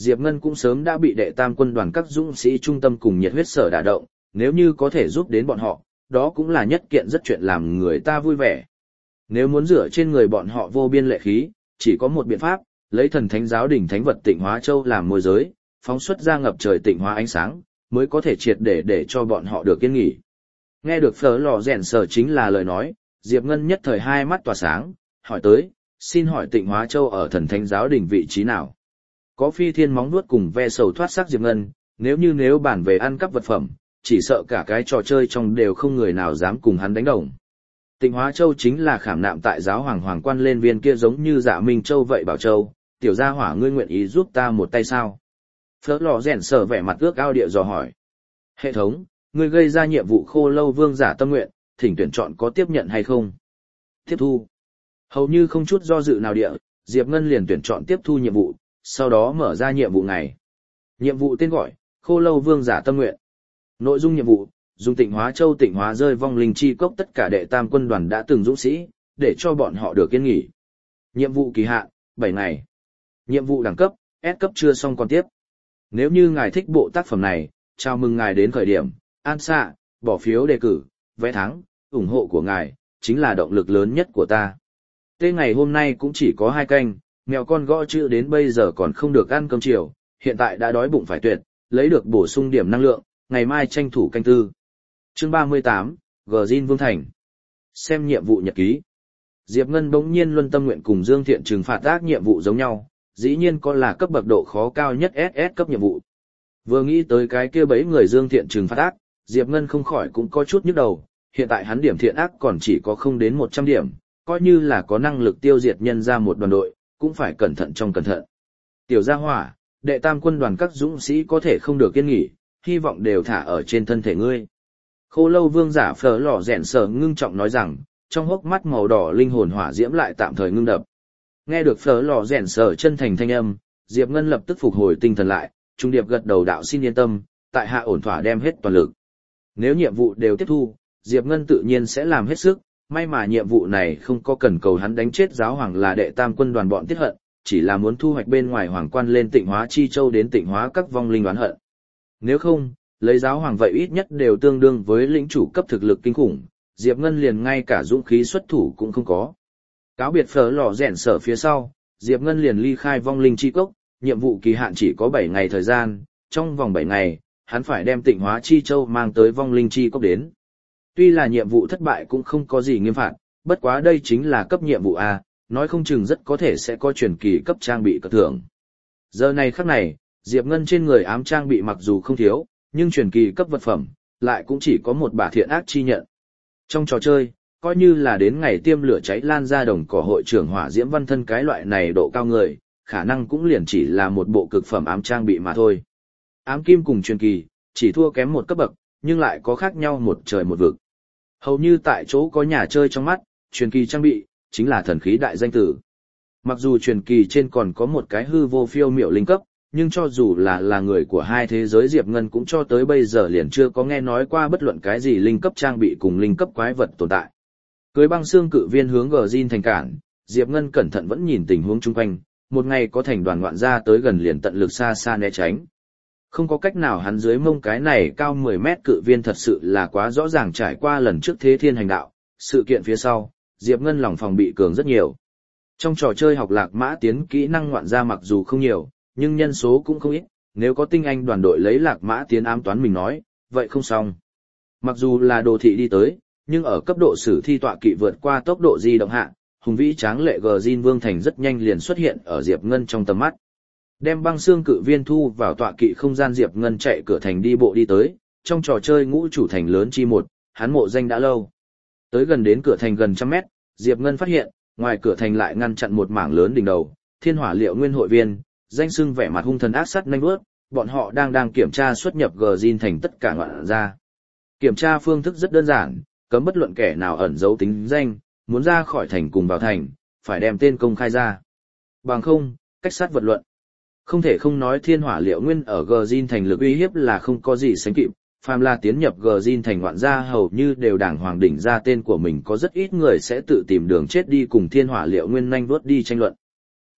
Diệp Ngân cũng sớm đã bị đệ tam quân đoàn các dũng sĩ trung tâm cùng nhiệt huyết sở đả động, nếu như có thể giúp đến bọn họ, đó cũng là nhất kiện rất chuyện làm người ta vui vẻ. Nếu muốn rửa trên người bọn họ vô biên lệ khí, chỉ có một biện pháp, lấy thần thánh giáo đỉnh thánh vật Tịnh Hóa Châu làm môi giới, phóng xuất ra ngập trời tịnh hóa ánh sáng, mới có thể triệt để để cho bọn họ được yên nghỉ. Nghe được Phở Lò Rèn Sở chính là lời nói, Diệp Ngân nhất thời hai mắt tỏa sáng, hỏi tới, xin hỏi Tịnh Hóa Châu ở thần thánh giáo đỉnh vị trí nào? Có phi thiên móng vuốt cùng ve sầu thoát sắc Diệp Ngân, nếu như nếu bản về ăn cắp vật phẩm, chỉ sợ cả cái trò chơi trong đều không người nào dám cùng hắn đánh đồng. Tịnh Hóa Châu chính là khảm nạm tại giáo hoàng hoàng quan lên viên kia giống như Dạ Minh Châu vậy bảo châu, tiểu gia hỏa ngươi nguyện ý giúp ta một tay sao? Phở Lò Rèn Sở vẻ mặt ước ao địa dò hỏi. Hệ thống, ngươi gây ra nhiệm vụ Khô Lâu Vương giả tâm nguyện, thỉnh tuyển chọn có tiếp nhận hay không? Tiếp thu. Hầu như không chút do dự nào địa, Diệp Ngân liền tuyển chọn tiếp thu nhiệm vụ, sau đó mở ra nhiệm vụ này. Nhiệm vụ tên gọi, Khô Lâu Vương giả tâm nguyện. Nội dung nhiệm vụ, dùng Tịnh Hóa Châu tịnh hóa rơi vong linh chi cốc tất cả đệ tam quân đoàn đã từng dũng sĩ, để cho bọn họ được yên nghỉ. Nhiệm vụ kỳ hạn, bảy ngày. Nhiệm vụ đẳng cấp, S cấp chưa xong còn tiếp. Nếu như ngài thích bộ tác phẩm này, chào mừng ngài đến khởi điểm, an xạ, bỏ phiếu đề cử, vé thắng, ủng hộ của ngài, chính là động lực lớn nhất của ta. Tên ngày hôm nay cũng chỉ có hai canh, mèo con gõ chữ đến bây giờ còn không được ăn cơm chiều, hiện tại đã đói bụng phải tuyệt, lấy được bổ sung điểm năng lượng, ngày mai tranh thủ canh tư. Chương ba mươi tám, Gjin Vương Thành. Xem nhiệm vụ nhật ký. Diệp Ngân bỗng nhiên luân tâm nguyện cùng Dương Thiện trừng phạt ác nhiệm vụ giống nhau, dĩ nhiên có là cấp bậc độ khó cao nhất ét ét cấp nhiệm vụ. Vừa nghĩ tới cái kia bấy người Dương Thiện trừng phạt ác, Diệp Ngân không khỏi cũng có chút nhức đầu, hiện tại hắn điểm thiện ác còn chỉ có không đến một trăm điểm, coi như là có năng lực tiêu diệt nhân ra một đoàn đội, cũng phải cẩn thận trong cẩn thận. Tiểu gia hỏa, đệ tam quân đoàn các dũng sĩ có thể không được yên nghỉ, hy vọng đều thả ở trên thân thể ngươi. Khô Lâu Vương giả Phở Lò Rèn Sở ngưng trọng nói rằng, trong hốc mắt màu đỏ linh hồn hỏa diễm lại tạm thời ngưng đập. Nghe được Phở Lò Rèn Sở chân thành thanh âm, Diệp Ngân lập tức phục hồi tinh thần lại, trung điệp gật đầu đạo xin yên tâm, tại hạ ổn thỏa đem hết toàn lực. Nếu nhiệm vụ đều tiếp thu, Diệp Ngân tự nhiên sẽ làm hết sức, may mà nhiệm vụ này không có cần cầu hắn đánh chết giáo hoàng là đệ tam quân đoàn bọn tiết hận, chỉ là muốn thu hoạch bên ngoài hoàng quan lên Tịnh Hóa Chi Châu đến tịnh hóa các vong linh oán hận. Nếu không, lấy giáo hoàng vậy ít nhất đều tương đương với lĩnh chủ cấp thực lực kinh khủng, Diệp Ngân liền ngay cả dũng khí xuất thủ cũng không có. Cáo biệt Phở Lò Rèn Sở phía sau, Diệp Ngân liền ly khai vong linh chi cốc, nhiệm vụ kỳ hạn chỉ có bảy ngày thời gian, trong vòng bảy ngày, hắn phải đem Tịnh Hóa Chi Châu mang tới vong linh chi cốc đến. Tuy là nhiệm vụ thất bại cũng không có gì nghiêm phạt, bất quá đây chính là cấp nhiệm vụ A, nói không chừng rất có thể sẽ có truyền kỳ cấp trang bị cất thưởng. Giờ này khắc này, Diệp Ngân trên người ám trang bị mặc dù không thiếu, nhưng truyền kỳ cấp vật phẩm, lại cũng chỉ có một bả thiện ác chi nhận. Trong trò chơi, coi như là đến ngày tiêm lửa cháy lan ra đồng cỏ hội trưởng hỏa diễm văn thân cái loại này độ cao người, khả năng cũng liền chỉ là một bộ cực phẩm ám trang bị mà thôi. Ám kim cùng truyền kỳ, chỉ thua kém một cấp bậc, nhưng lại có khác nhau một trời một vực. Hầu như tại chỗ có nhà chơi trong mắt, truyền kỳ trang bị, chính là thần khí đại danh tử. Mặc dù truyền kỳ trên còn có một cái hư vô phiêu miểu linh cấp, nhưng cho dù là là người của hai thế giới Diệp Ngân cũng cho tới bây giờ liền chưa có nghe nói qua bất luận cái gì linh cấp trang bị cùng linh cấp quái vật tồn tại. Cưới băng xương cự viên hướng Gjin thành cản, Diệp Ngân cẩn thận vẫn nhìn tình huống chung quanh, một ngày có thành đoàn ngoạn ra tới gần liền tận lực xa xa né tránh. Không có cách nào hắn dưới mông cái này cao mười mét cự viên thật sự là quá rõ ràng trải qua lần trước thế thiên hành đạo, sự kiện phía sau, Diệp Ngân lòng phòng bị cường rất nhiều. Trong trò chơi học lạc mã tiến kỹ năng ngoạn ra mặc dù không nhiều, nhưng nhân số cũng không ít, nếu có tinh anh đoàn đội lấy lạc mã tiến ám toán mình nói, vậy không xong. Mặc dù là đồ thị đi tới, nhưng ở cấp độ sử thi tọa kỵ vượt qua tốc độ di động hạ, hùng vĩ tráng lệ Gjin Vương Thành rất nhanh liền xuất hiện ở Diệp Ngân trong tầm mắt. Đem băng xương cự viên thu vào tọa kỵ không gian Diệp Ngân chạy cửa thành đi bộ đi tới, trong trò chơi ngũ chủ thành lớn chi một, hắn mộ danh đã lâu. Tới gần đến cửa thành gần trăm mét, Diệp Ngân phát hiện, ngoài cửa thành lại ngăn chặn một mảng lớn đỉnh đầu, Thiên Hỏa Liệu Nguyên hội viên, danh xưng vẻ mặt hung thần ác sát nhanh bước, bọn họ đang đang kiểm tra xuất nhập Gjin thành tất cả ngoạn ra. Kiểm tra phương thức rất đơn giản, cấm bất luận kẻ nào ẩn giấu tính danh, muốn ra khỏi thành cùng vào thành, phải đem tên công khai ra. Bằng không, cách sát vật luận. Không thể không nói Thiên Hỏa Liệu Nguyên ở Gjin thành lực uy hiếp là không có gì sánh kịp, phàm là tiến nhập Gjin thành ngoạn gia hầu như đều đảng hoàng đỉnh ra tên của mình, có rất ít người sẽ tự tìm đường chết đi cùng Thiên Hỏa Liệu Nguyên nhanh vuốt đi tranh luận.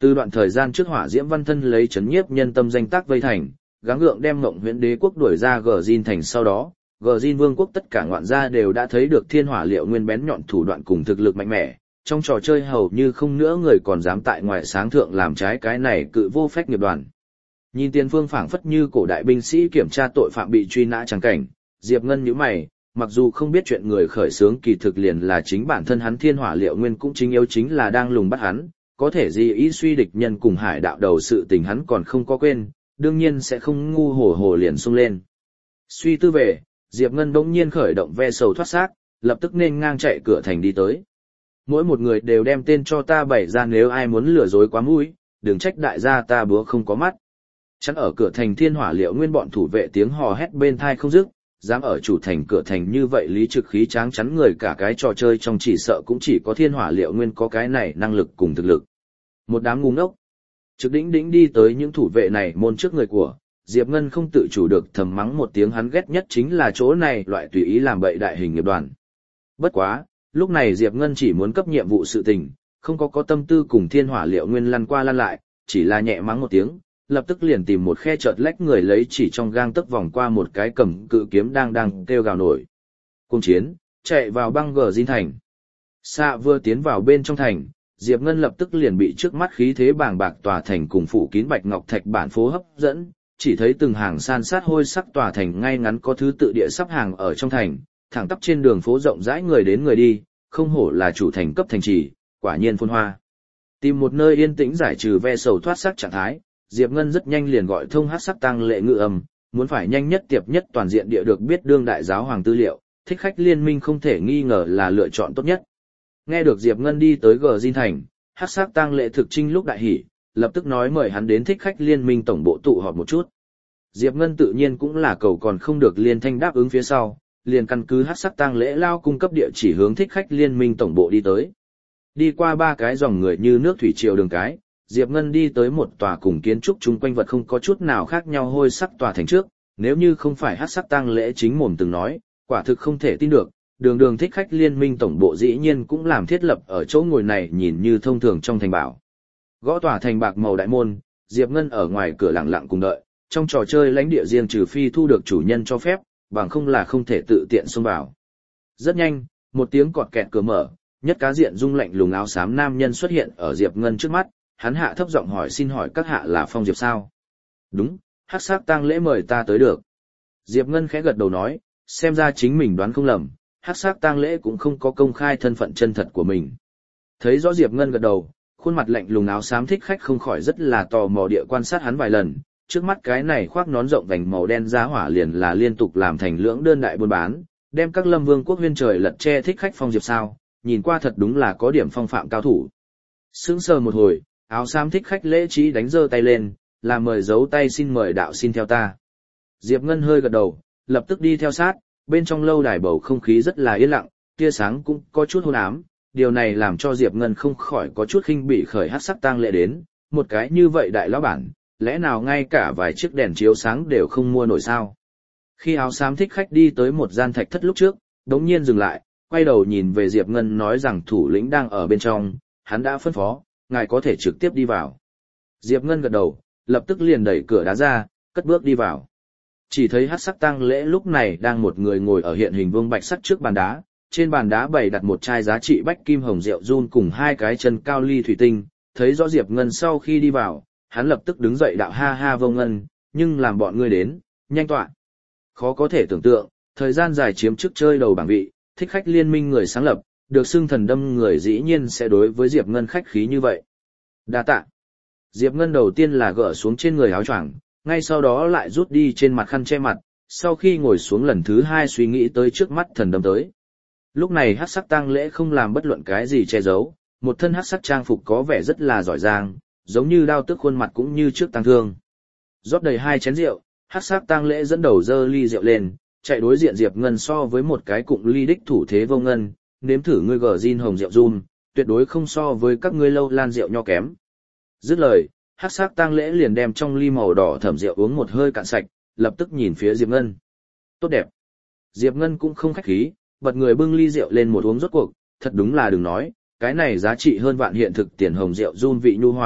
Từ đoạn thời gian trước Hỏa Diễm Văn Thân lấy chấn nhiếp nhân tâm danh tác vây thành, gắng gượng đem Ngộng Huyễn Đế quốc đuổi ra Gjin thành sau đó, Gjin Vương quốc tất cả ngoạn gia đều đã thấy được Thiên Hỏa Liệu Nguyên bén nhọn thủ đoạn cùng thực lực mạnh mẽ, trong trò chơi hầu như không nữa người còn dám tại ngoài sáng thượng làm trái cái này cự vô phách nghiệp đoàn. Nhìn tiền phương phảng phất như cổ đại binh sĩ kiểm tra tội phạm bị truy nã chẳng cảnh, Diệp Ngân nhíu mày, mặc dù không biết chuyện người khởi xướng kỳ thực liền là chính bản thân hắn Thiên Hỏa Liệu Nguyên cũng chính yếu chính là đang lùng bắt hắn, có thể gì ý suy địch nhân cùng hải đạo đầu sự tình hắn còn không có quên, đương nhiên sẽ không ngu hổ hổ liền xung lên. Suy tư về, Diệp Ngân bỗng nhiên khởi động ve sầu thoát xác, lập tức nên ngang chạy cửa thành đi tới. Mỗi một người đều đem tên cho ta bày ra, nếu ai muốn lừa dối quá mũi, đừng trách đại gia ta búa không có mắt. Chắn ở cửa thành Thiên Hỏa Liệu Nguyên bọn thủ vệ tiếng hò hét bên thai không dứt, dám ở chủ thành cửa thành như vậy lý trực khí tráng chắn người, cả cái trò chơi trong chỉ sợ cũng chỉ có Thiên Hỏa Liệu Nguyên có cái này năng lực cùng thực lực. Một đám ngu ngốc. Trực đỉnh đỉnh đi tới những thủ vệ này môn trước người của, Diệp Ngân không tự chủ được thầm mắng một tiếng, hắn ghét nhất chính là chỗ này loại tùy ý làm bậy đại hình nghiệp đoàn. Bất quá, lúc này Diệp Ngân chỉ muốn cấp nhiệm vụ sự tình, không có có tâm tư cùng Thiên Hỏa Liệu Nguyên lăn qua lăn lại, chỉ là nhẹ mắng một tiếng, lập tức liền tìm một khe chợt lách người lấy chỉ trong gang tấc vòng qua một cái cầm cự kiếm đang đang kêu gào nổi. Cung chiến, chạy vào băng gờ Jin thành. Xạ vừa tiến vào bên trong thành, Diệp Ngân lập tức liền bị trước mắt khí thế bàng bạc tòa thành cùng phủ kín bạch ngọc thạch bản phố hấp dẫn, chỉ thấy từng hàng san sát hôi sắc tòa thành ngay ngắn có thứ tự địa sắp hàng ở trong thành, thẳng tắp trên đường phố rộng rãi người đến người đi, không hổ là chủ thành cấp thành trì, quả nhiên phồn hoa. Tìm một nơi yên tĩnh giải trừ ve sầu thoát sắc trạng thái, Diệp Ngân rất nhanh liền gọi thông hắc sắc tang lệ ngự âm, muốn phải nhanh nhất tiệp nhất toàn diện địa được biết đương đại giáo hoàng tư liệu, thích khách liên minh không thể nghi ngờ là lựa chọn tốt nhất. Nghe được Diệp Ngân đi tới Gjin thành, hắc sắc tang lệ thực trinh lúc đại hỉ, lập tức nói mời hắn đến thích khách liên minh tổng bộ tụ họp một chút. Diệp Ngân tự nhiên cũng là cầu còn không được liên thanh đáp ứng phía sau, liền căn cứ hắc sắc tang lễ lao cung cấp địa chỉ hướng thích khách liên minh tổng bộ đi tới. Đi qua ba cái dòng người như nước thủy triều đường cái, Diệp Ngân đi tới một tòa cùng kiến trúc chung quanh vật không có chút nào khác nhau hôi sắc tòa thành trước, nếu như không phải hắc sắc tang lễ chính mồm từng nói, quả thực không thể tin được, đường đường thích khách liên minh tổng bộ dĩ nhiên cũng làm thiết lập ở chỗ ngồi này, nhìn như thông thường trong thành bảo. Gõ tòa thành bạc màu đại môn, Diệp Ngân ở ngoài cửa lặng lặng cùng đợi, trong trò chơi lãnh địa riêng trừ phi thu được chủ nhân cho phép, bằng không là không thể tự tiện xông vào. Rất nhanh, một tiếng cọt kẹt cửa mở, nhất cá diện dung lạnh lùng áo xám nam nhân xuất hiện ở Diệp Ngân trước mắt, hắn hạ thấp giọng hỏi, xin hỏi các hạ là Phong Diệp sao? Đúng, hắc sắc tang lễ mời ta tới được. Diệp Ngân khẽ gật đầu nói, xem ra chính mình đoán không lầm, hắc sắc tang lễ cũng không có công khai thân phận chân thật của mình. Thấy rõ Diệp Ngân gật đầu, khuôn mặt lạnh lùng áo xám thích khách không khỏi rất là tò mò địa quan sát hắn vài lần, trước mắt cái này khoác nón rộng vành màu đen giá hỏa liền là liên tục làm thành lưỡng đơn đại buôn bán, đem các lâm vương quốc huyên trời lật che thích khách Phong Diệp sao, nhìn qua thật đúng là có điểm phong phạm cao thủ. Sững sờ một hồi, áo xám thích khách lễ trí đánh giơ tay lên, là mời giấu tay, xin mời đạo xin theo ta. Diệp Ngân hơi gật đầu, lập tức đi theo sát, bên trong lâu đài bầu không khí rất là yên lặng, tia sáng cũng có chút hôn ám, điều này làm cho Diệp Ngân không khỏi có chút khinh bị khởi hắc sắc tang lễ đến, một cái như vậy đại lão bản, lẽ nào ngay cả vài chiếc đèn chiếu sáng đều không mua nổi sao? Khi áo xám thích khách đi tới một gian thạch thất lúc trước, đống nhiên dừng lại, quay đầu nhìn về Diệp Ngân nói rằng thủ lĩnh đang ở bên trong, hắn đã phân phó, ngài có thể trực tiếp đi vào. Diệp Ngân gật đầu, lập tức liền đẩy cửa đá ra, cất bước đi vào. Chỉ thấy hắc sắc tang lễ lúc này đang một người ngồi ở hiện hình vương bạch sắc trước bàn đá, trên bàn đá bày đặt một chai giá trị bách kim hồng rượu run cùng hai cái chân cao ly thủy tinh, thấy rõ Diệp Ngân sau khi đi vào, hắn lập tức đứng dậy đạo ha ha Vô Ngân, nhưng làm bọn ngươi đến, nhanh tọa. Khó có thể tưởng tượng, thời gian dài chiếm chức chơi đầu bảng vị, thích khách liên minh người sáng lập, được xưng thần đâm người dĩ nhiên sẽ đối với Diệp Ngân khách khí như vậy. Đa tạ. Diệp Ngân đầu tiên là gỡ xuống trên người áo choàng, ngay sau đó lại rút đi trên mặt khăn che mặt, sau khi ngồi xuống lần thứ hai suy nghĩ tới trước mắt thần đâm tới. Lúc này hắc sắc tang lễ không làm bất luận cái gì che giấu, một thân hắc sắc trang phục có vẻ rất là giỏi giang, giống như đao tức khuôn mặt cũng như trước tang thương. Rót đầy hai chén rượu, hắc sắc tang lễ dẫn đầu dơ ly rượu lên, chạy đối diện Diệp Ngân so với một cái cụng ly đích thủ thế Vô Ngân, nếm thử ngươi Gjin hồng rượu run, tuyệt đối không so với các ngươi lâu lan rượu nho kém. Dứt lời, hắc sắc tang lễ liền đem trong ly màu đỏ thẩm rượu uống một hơi cạn sạch, lập tức nhìn phía Diệp Ngân. Tốt đẹp. Diệp Ngân cũng không khách khí, bật người bưng ly rượu lên một uống rốt cuộc, thật đúng là đừng nói, cái này giá trị hơn vạn hiện thực tiền hồng rượu run vị nhu hòa,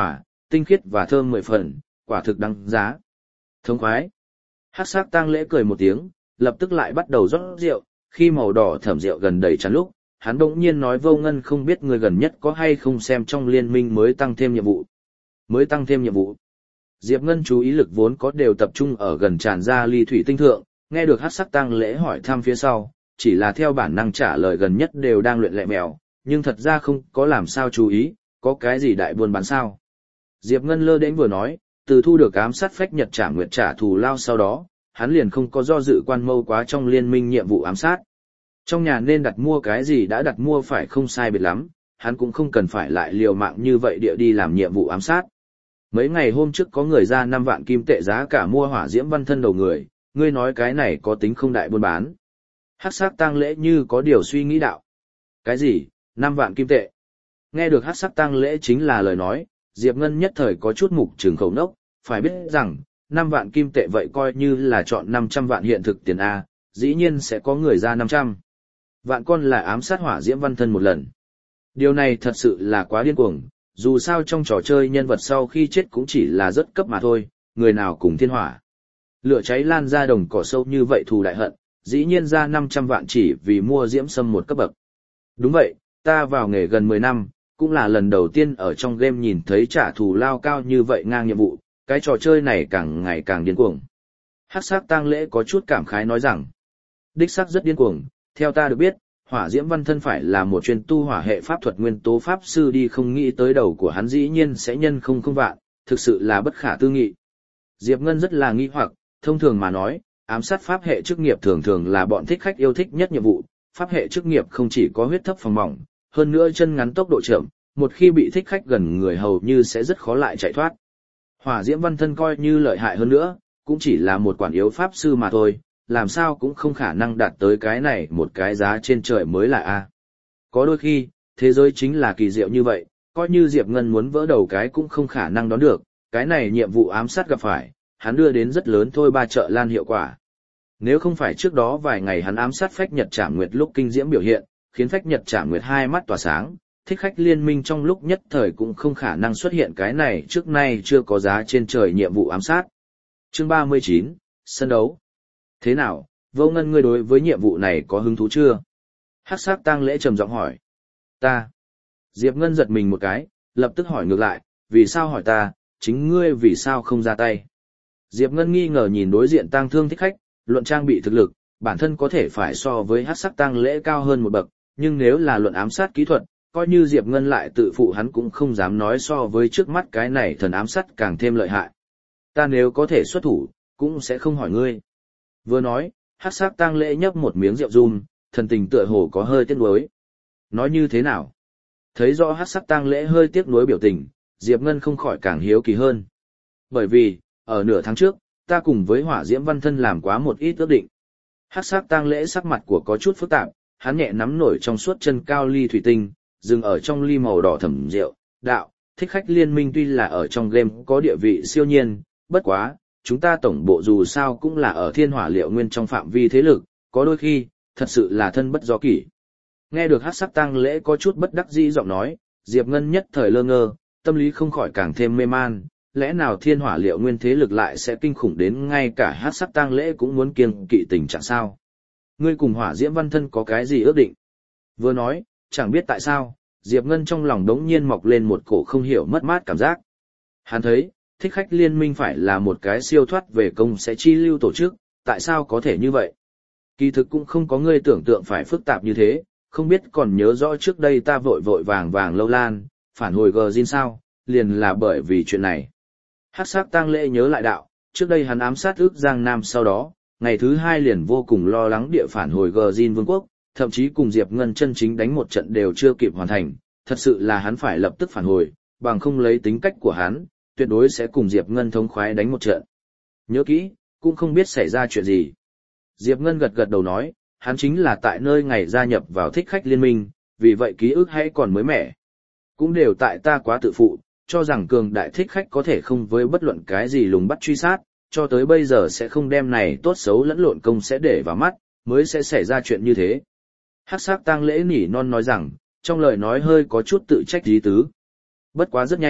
tinh khiết và thơm mười phần, quả thực đáng giá. Thống khoái. Hắc sắc tang lễ cười một tiếng, lập tức lại bắt đầu rót rượu, khi màu đỏ thẩm rượu gần đầy tràn lúc, hắn bỗng nhiên nói Vô Ngân không biết người gần nhất có hay không xem trong liên minh mới tăng thêm nhiệm vụ. Mới tăng thêm nhiệm vụ. Diệp Ngân chú ý lực vốn có đều tập trung ở gần tràn ra ly thủy tinh thượng, nghe được Hắc sắc tang lễ hỏi thăm phía sau, chỉ là theo bản năng trả lời gần nhất đều đang luyện lẹ mèo, nhưng thật ra không có làm sao chú ý, có cái gì đại buôn bán sao. Diệp Ngân lơ đến vừa nói, từ thu được ám sát phách Nhật Trả Nguyệt trả thù lao sau đó, hắn liền không có do dự quan mâu quá trong liên minh nhiệm vụ ám sát. Trong nhà nên đặt mua cái gì đã đặt mua phải không sai biệt lắm, hắn cũng không cần phải lại liều mạng như vậy địa đi làm nhiệm vụ ám sát. Mấy ngày hôm trước có người ra năm vạn kim tệ giá cả mua hỏa diễm văn thân đầu người, ngươi nói cái này có tính không đại buôn bán. Hắc sắc tang lễ như có điều suy nghĩ đạo. Cái gì, năm vạn kim tệ? Nghe được hắc sắc tang lễ chính là lời nói, Diệp Ngân nhất thời có chút mục trường khẩu nốc, phải biết rằng, năm vạn kim tệ vậy coi như là chọn năm trăm vạn hiện thực tiền A, dĩ nhiên sẽ có người ra năm trăm. Vạn con là ám sát hỏa diễm văn thân một lần. Điều này thật sự là quá điên cuồng, dù sao trong trò chơi nhân vật sau khi chết cũng chỉ là rất cấp mà thôi, người nào cùng thiên hỏa. Lửa cháy lan ra đồng cỏ sâu như vậy thù đại hận, dĩ nhiên ra năm trăm vạn chỉ vì mua diễm sâm một cấp bậc. Đúng vậy, ta vào nghề gần mười năm, cũng là lần đầu tiên ở trong game nhìn thấy trả thù lao cao như vậy ngang nhiệm vụ, cái trò chơi này càng ngày càng điên cuồng. Hắc sắc tang lễ có chút cảm khái nói rằng, đích xác rất điên cuồng, theo ta được biết, hỏa diễm văn thân phải là một chuyên tu hỏa hệ pháp thuật nguyên tố pháp sư đi không nghĩ tới đầu của hắn dĩ nhiên sẽ nhân không không vạn, thực sự là bất khả tư nghị. Diệp Ngân rất là nghi hoặc, thông thường mà nói, ám sát pháp hệ chức nghiệp thường thường là bọn thích khách yêu thích nhất nhiệm vụ, pháp hệ chức nghiệp không chỉ có huyết thấp phòng mỏng, hơn nữa chân ngắn tốc độ chậm, một khi bị thích khách gần người hầu như sẽ rất khó lại chạy thoát. Hỏa diễm văn thân coi như lợi hại hơn nữa, cũng chỉ là một quản yếu pháp sư mà thôi, làm sao cũng không khả năng đạt tới cái này một cái giá trên trời mới là A. Có đôi khi, thế giới chính là kỳ diệu như vậy, coi như Diệp Ngân muốn vỡ đầu cái cũng không khả năng đón được, cái này nhiệm vụ ám sát gặp phải, hắn đưa đến rất lớn thôi ba trợ lan hiệu quả. Nếu không phải trước đó vài ngày hắn ám sát phách Nhật Trả Nguyệt lúc kinh diễm biểu hiện, khiến phách Nhật Trả Nguyệt hai mắt tỏa sáng, thích khách liên minh trong lúc nhất thời cũng không khả năng xuất hiện cái này trước nay chưa có giá trên trời nhiệm vụ ám sát. Chương ba mươi chín, sân đấu. Thế nào, Vô Ngân ngươi đối với nhiệm vụ này có hứng thú chưa? Hắc sắc tang lễ trầm giọng hỏi. Ta. Diệp Ngân giật mình một cái, lập tức hỏi ngược lại, vì sao hỏi ta, chính ngươi vì sao không ra tay? Diệp Ngân nghi ngờ nhìn đối diện tang thương thích khách, luận trang bị thực lực, bản thân có thể phải so với hắc sắc tang lễ cao hơn một bậc, nhưng nếu là luận ám sát kỹ thuật, coi như Diệp Ngân lại tự phụ hắn cũng không dám nói so với trước mắt cái này thần ám sát càng thêm lợi hại. Ta nếu có thể xuất thủ, cũng sẽ không hỏi ngươi. Vừa nói, hắc sắc tang lễ nhấp một miếng rượu rum, thần tình tựa hồ có hơi tiếc nuối. Nói như thế nào? Thấy rõ hắc sắc tang lễ hơi tiếc nuối biểu tình, Diệp Ngân không khỏi càng hiếu kỳ hơn. Bởi vì, ở nửa tháng trước, ta cùng với hỏa diễm văn thân làm quá một ít ước định. Hắc sắc tang lễ sắc mặt của có chút phức tạp, hắn nhẹ nắm nổi trong suốt chân cao ly thủy tinh, dừng ở trong ly màu đỏ thẫm rượu, đạo, thích khách liên minh tuy là ở trong game có địa vị siêu nhiên, bất quá, chúng ta tổng bộ dù sao cũng là ở thiên hỏa liệu nguyên trong phạm vi thế lực, có đôi khi, thật sự là thân bất do kỷ. Nghe được hắc sắc tang lễ có chút bất đắc dĩ giọng nói, Diệp Ngân nhất thời lơ ngơ, tâm lý không khỏi càng thêm mê man, lẽ nào thiên hỏa liệu nguyên thế lực lại sẽ kinh khủng đến ngay cả hắc sắc tang lễ cũng muốn kiêng kỵ tình trạng sao? Ngươi cùng hỏa diễm văn thân có cái gì ước định? Vừa nói, chẳng biết tại sao, Diệp Ngân trong lòng đống nhiên mọc lên một cổ không hiểu mất mát cảm giác. Hắn thấy, thích khách liên minh phải là một cái siêu thoát về công sẽ chi lưu tổ chức, tại sao có thể như vậy? Kỳ thực cũng không có ngươi tưởng tượng phải phức tạp như thế, không biết còn nhớ rõ trước đây ta vội vội vàng vàng lâu lan, phản hồi gờ zin sao, liền là bởi vì chuyện này. Hắc sắc tang lễ nhớ lại đạo, trước đây hắn ám sát ước Giang Nam sau đó, ngày thứ hai liền vô cùng lo lắng địa phản hồi gờ zin vương quốc, thậm chí cùng Diệp Ngân chân chính đánh một trận đều chưa kịp hoàn thành, thật sự là hắn phải lập tức phản hồi, bằng không lấy tính cách của hắn, tuyệt đối sẽ cùng Diệp Ngân thống khoái đánh một trận. Nhớ kỹ, cũng không biết xảy ra chuyện gì. Diệp Ngân gật gật đầu nói, hắn chính là tại nơi ngày gia nhập vào thích khách liên minh, vì vậy ký ức hay còn mới mẻ. Cũng đều tại ta quá tự phụ, cho rằng cường đại thích khách có thể không với bất luận cái gì lùng bắt truy sát, cho tới bây giờ sẽ không đem này tốt xấu lẫn lộn công sẽ để vào mắt, mới sẽ xảy ra chuyện như thế. Hắc sắc tang lễ nỉ non nói rằng, trong lời nói hơi có chút tự trách ý tứ. Bất quá rất nhanh,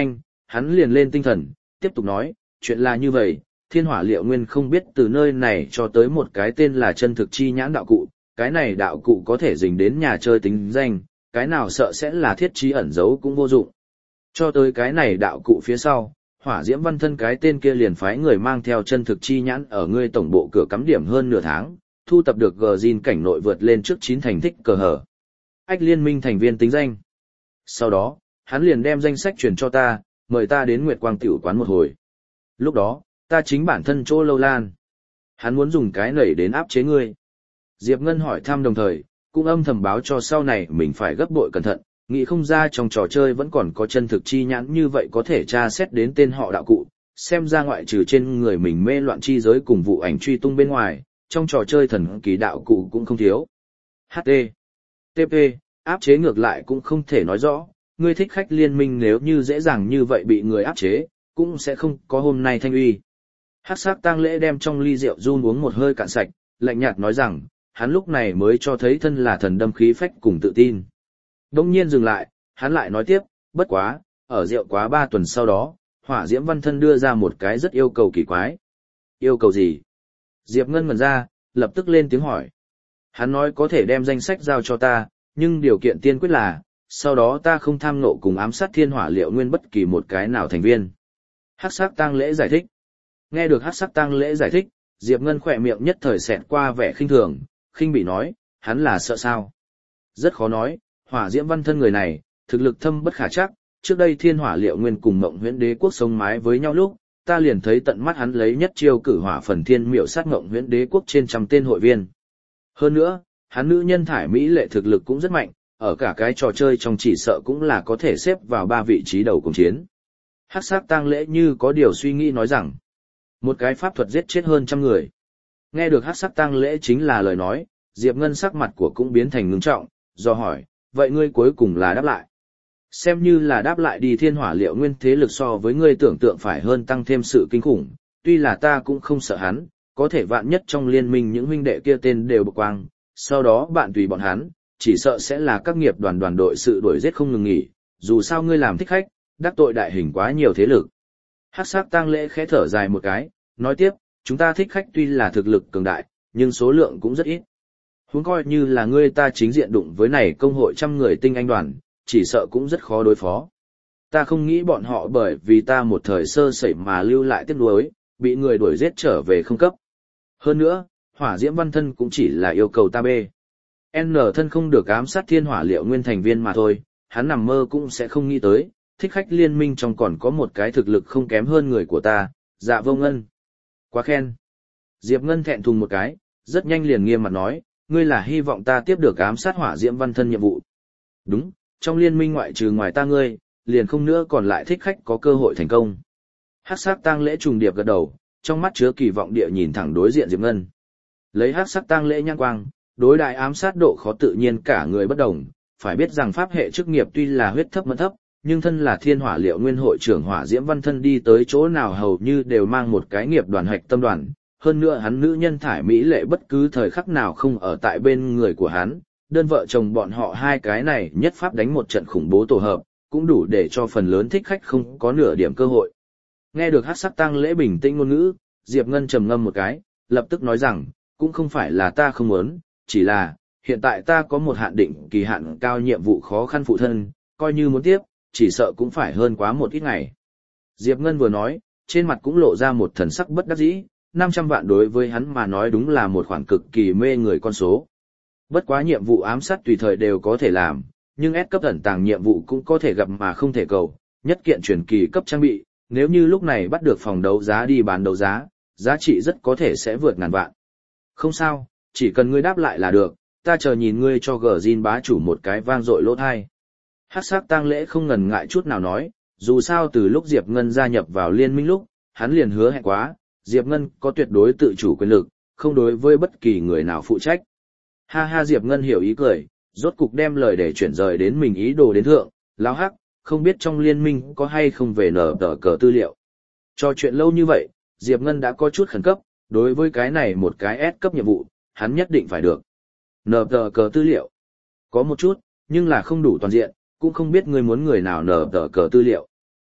hắn liền lên tinh thần, tiếp tục nói, chuyện là như vậy, thiên hỏa liệu nguyên không biết từ nơi này cho tới một cái tên là chân thực chi nhãn đạo cụ, cái này đạo cụ có thể dính đến nhà chơi tính danh, cái nào sợ sẽ là thiết trí ẩn giấu cũng vô dụng. Cho tới cái này đạo cụ phía sau, hỏa diễm văn thân cái tên kia liền phái người mang theo chân thực chi nhãn ở ngươi tổng bộ cửa cắm điểm hơn nửa tháng, thu tập được gờ zin cảnh nội vượt lên trước chín thành thích cờ hở. Ách liên minh thành viên tính danh. Sau đó, hắn liền đem danh sách truyền cho ta, mời ta đến Nguyệt Quang tiểu quán một hồi. Lúc đó, ta chính bản thân chỗ lâu lan. Hắn muốn dùng cái nảy đến áp chế ngươi. Diệp Ngân hỏi thăm đồng thời, cũng âm thầm báo cho sau này mình phải gấp bội cẩn thận, nghĩ không ra trong trò chơi vẫn còn có chân thực chi nhãn như vậy có thể tra xét đến tên họ đạo cụ, xem ra ngoại trừ trên người mình mê loạn chi giới cùng vụ ảnh truy tung bên ngoài, trong trò chơi thần kỳ đạo cụ cũng không thiếu. hát tê tê pê, áp chế ngược lại cũng không thể nói rõ, ngươi thích khách liên minh nếu như dễ dàng như vậy bị người áp chế, cũng sẽ không có hôm nay thanh uy. Hắc sắc tang lễ đem trong ly rượu run uống một hơi cạn sạch, lạnh nhạt nói rằng, hắn lúc này mới cho thấy thân là thần đâm khí phách cùng tự tin. Đông nhiên dừng lại, hắn lại nói tiếp, bất quá, ở rượu quá ba tuần sau đó, hỏa diễm văn thân đưa ra một cái rất yêu cầu kỳ quái. Yêu cầu gì? Diệp Ngân ngẩn ra, lập tức lên tiếng hỏi. Hắn nói có thể đem danh sách giao cho ta, nhưng điều kiện tiên quyết là, sau đó ta không tham nộ cùng ám sát thiên hỏa liệu nguyên bất kỳ một cái nào thành viên. Hắc sắc tang lễ giải thích. Nghe được hắc sắc tang lễ giải thích, Diệp Ngân khỏe miệng nhất thời xẹt qua vẻ khinh thường, khinh bị nói, hắn là sợ sao? Rất khó nói, hỏa diễm văn thân người này, thực lực thâm bất khả chắc, trước đây thiên hỏa liệu nguyên cùng mộng huyễn đế quốc sống mái với nhau lúc, ta liền thấy tận mắt hắn lấy nhất chiêu cử hỏa phần thiên miệu sát mộng huyễn đế quốc trên trăm tên hội viên. Hơn nữa, hắn nữ nhân thải mỹ lệ thực lực cũng rất mạnh, ở cả cái trò chơi trong chỉ sợ cũng là có thể xếp vào ba vị trí đầu cùng chiến. Hắc sắc tang lễ như có điều suy nghĩ nói rằng, một cái pháp thuật giết chết hơn trăm người. Nghe được hắc sắc tang lễ chính là lời nói, Diệp Ngân sắc mặt của cũng biến thành ngưng trọng, do hỏi, vậy ngươi cuối cùng là đáp lại. Xem như là đáp lại đi thiên hỏa liệu nguyên thế lực so với ngươi tưởng tượng phải hơn tăng thêm sự kinh khủng, tuy là ta cũng không sợ hắn, có thể vạn nhất trong liên minh những huynh đệ kia tên đều bộc quang, sau đó bạn tùy bọn hắn, chỉ sợ sẽ là các nghiệp đoàn đoàn đội sự đuổi giết không ngừng nghỉ, dù sao ngươi làm thích khách, đắc tội đại hình quá nhiều thế lực. Hắc sắc tang lễ khẽ thở dài một cái, nói tiếp, chúng ta thích khách tuy là thực lực cường đại, nhưng số lượng cũng rất ít. Huống coi như là ngươi ta chính diện đụng với này công hội trăm người tinh anh đoàn, chỉ sợ cũng rất khó đối phó. Ta không nghĩ bọn họ bởi vì ta một thời sơ sẩy mà lưu lại tiếc nuối, bị người đuổi giết trở về không cấp. Hơn nữa, hỏa diễm văn thân cũng chỉ là yêu cầu ta bê. N thân không được ám sát thiên hỏa liệu nguyên thành viên mà thôi, hắn nằm mơ cũng sẽ không nghĩ tới, thích khách liên minh trong còn có một cái thực lực không kém hơn người của ta, Dạ Vô Ngân. Quá khen. Diệp Ngân thẹn thùng một cái, rất nhanh liền nghiêm mặt nói, ngươi là hy vọng ta tiếp được ám sát hỏa diễm văn thân nhiệm vụ. Đúng, trong liên minh ngoại trừ ngoài ta ngươi, liền không nữa còn lại thích khách có cơ hội thành công. Hắc sắc tang lễ trùng điệp gật đầu, trong mắt chứa kỳ vọng địa nhìn thẳng đối diện Diệp Ngân. Lấy hắc sắc tang lễ nhãn quang, đối đại ám sát độ khó tự nhiên cả người bất đồng, phải biết rằng pháp hệ chức nghiệp tuy là huyết thấp mẫn thấp, nhưng thân là thiên hỏa liệu nguyên hội trưởng hỏa diễm văn thân đi tới chỗ nào hầu như đều mang một cái nghiệp đoàn hạch tâm đoàn, hơn nữa hắn nữ nhân thải mỹ lệ bất cứ thời khắc nào không ở tại bên người của hắn, đơn vợ chồng bọn họ hai cái này nhất pháp đánh một trận khủng bố tổ hợp, cũng đủ để cho phần lớn thích khách không có nửa điểm cơ hội. Nghe được hắc sắc tang lễ bình tĩnh ngôn ngữ, Diệp Ngân trầm ngâm một cái, lập tức nói rằng, cũng không phải là ta không muốn, chỉ là, hiện tại ta có một hạn định kỳ hạn cao nhiệm vụ khó khăn phụ thân, coi như muốn tiếp, chỉ sợ cũng phải hơn quá một ít ngày. Diệp Ngân vừa nói, trên mặt cũng lộ ra một thần sắc bất đắc dĩ, năm trăm vạn đối với hắn mà nói đúng là một khoản cực kỳ mê người con số. Bất quá nhiệm vụ ám sát tùy thời đều có thể làm, nhưng S cấp ẩn tàng nhiệm vụ cũng có thể gặp mà không thể cầu, nhất kiện truyền kỳ cấp trang bị, nếu như lúc này bắt được phòng đấu giá đi bán đấu giá, giá trị rất có thể sẽ vượt ngàn vạn. Không sao, chỉ cần ngươi đáp lại là được, ta chờ nhìn ngươi cho gờ zin bá chủ một cái vang dội lỗ thai. Hắc sắc tang lễ không ngần ngại chút nào nói, dù sao từ lúc Diệp Ngân gia nhập vào liên minh lúc, hắn liền hứa hẹn quá, Diệp Ngân có tuyệt đối tự chủ quyền lực, không đối với bất kỳ người nào phụ trách. Ha ha, Diệp Ngân hiểu ý cười, rốt cục đem lời để chuyển rời đến mình ý đồ đến thượng, lão hắc, không biết trong liên minh có hay không về nở tờ cờ tư liệu. Cho chuyện lâu như vậy, Diệp Ngân đã có chút khẩn cấp, đối với cái này một cái S cấp nhiệm vụ, hắn nhất định phải được. Nở tờ cờ tư liệu. Có một chút, nhưng là không đủ toàn diện, cũng không biết ngươi muốn người nào nở tờ cờ tư liệu.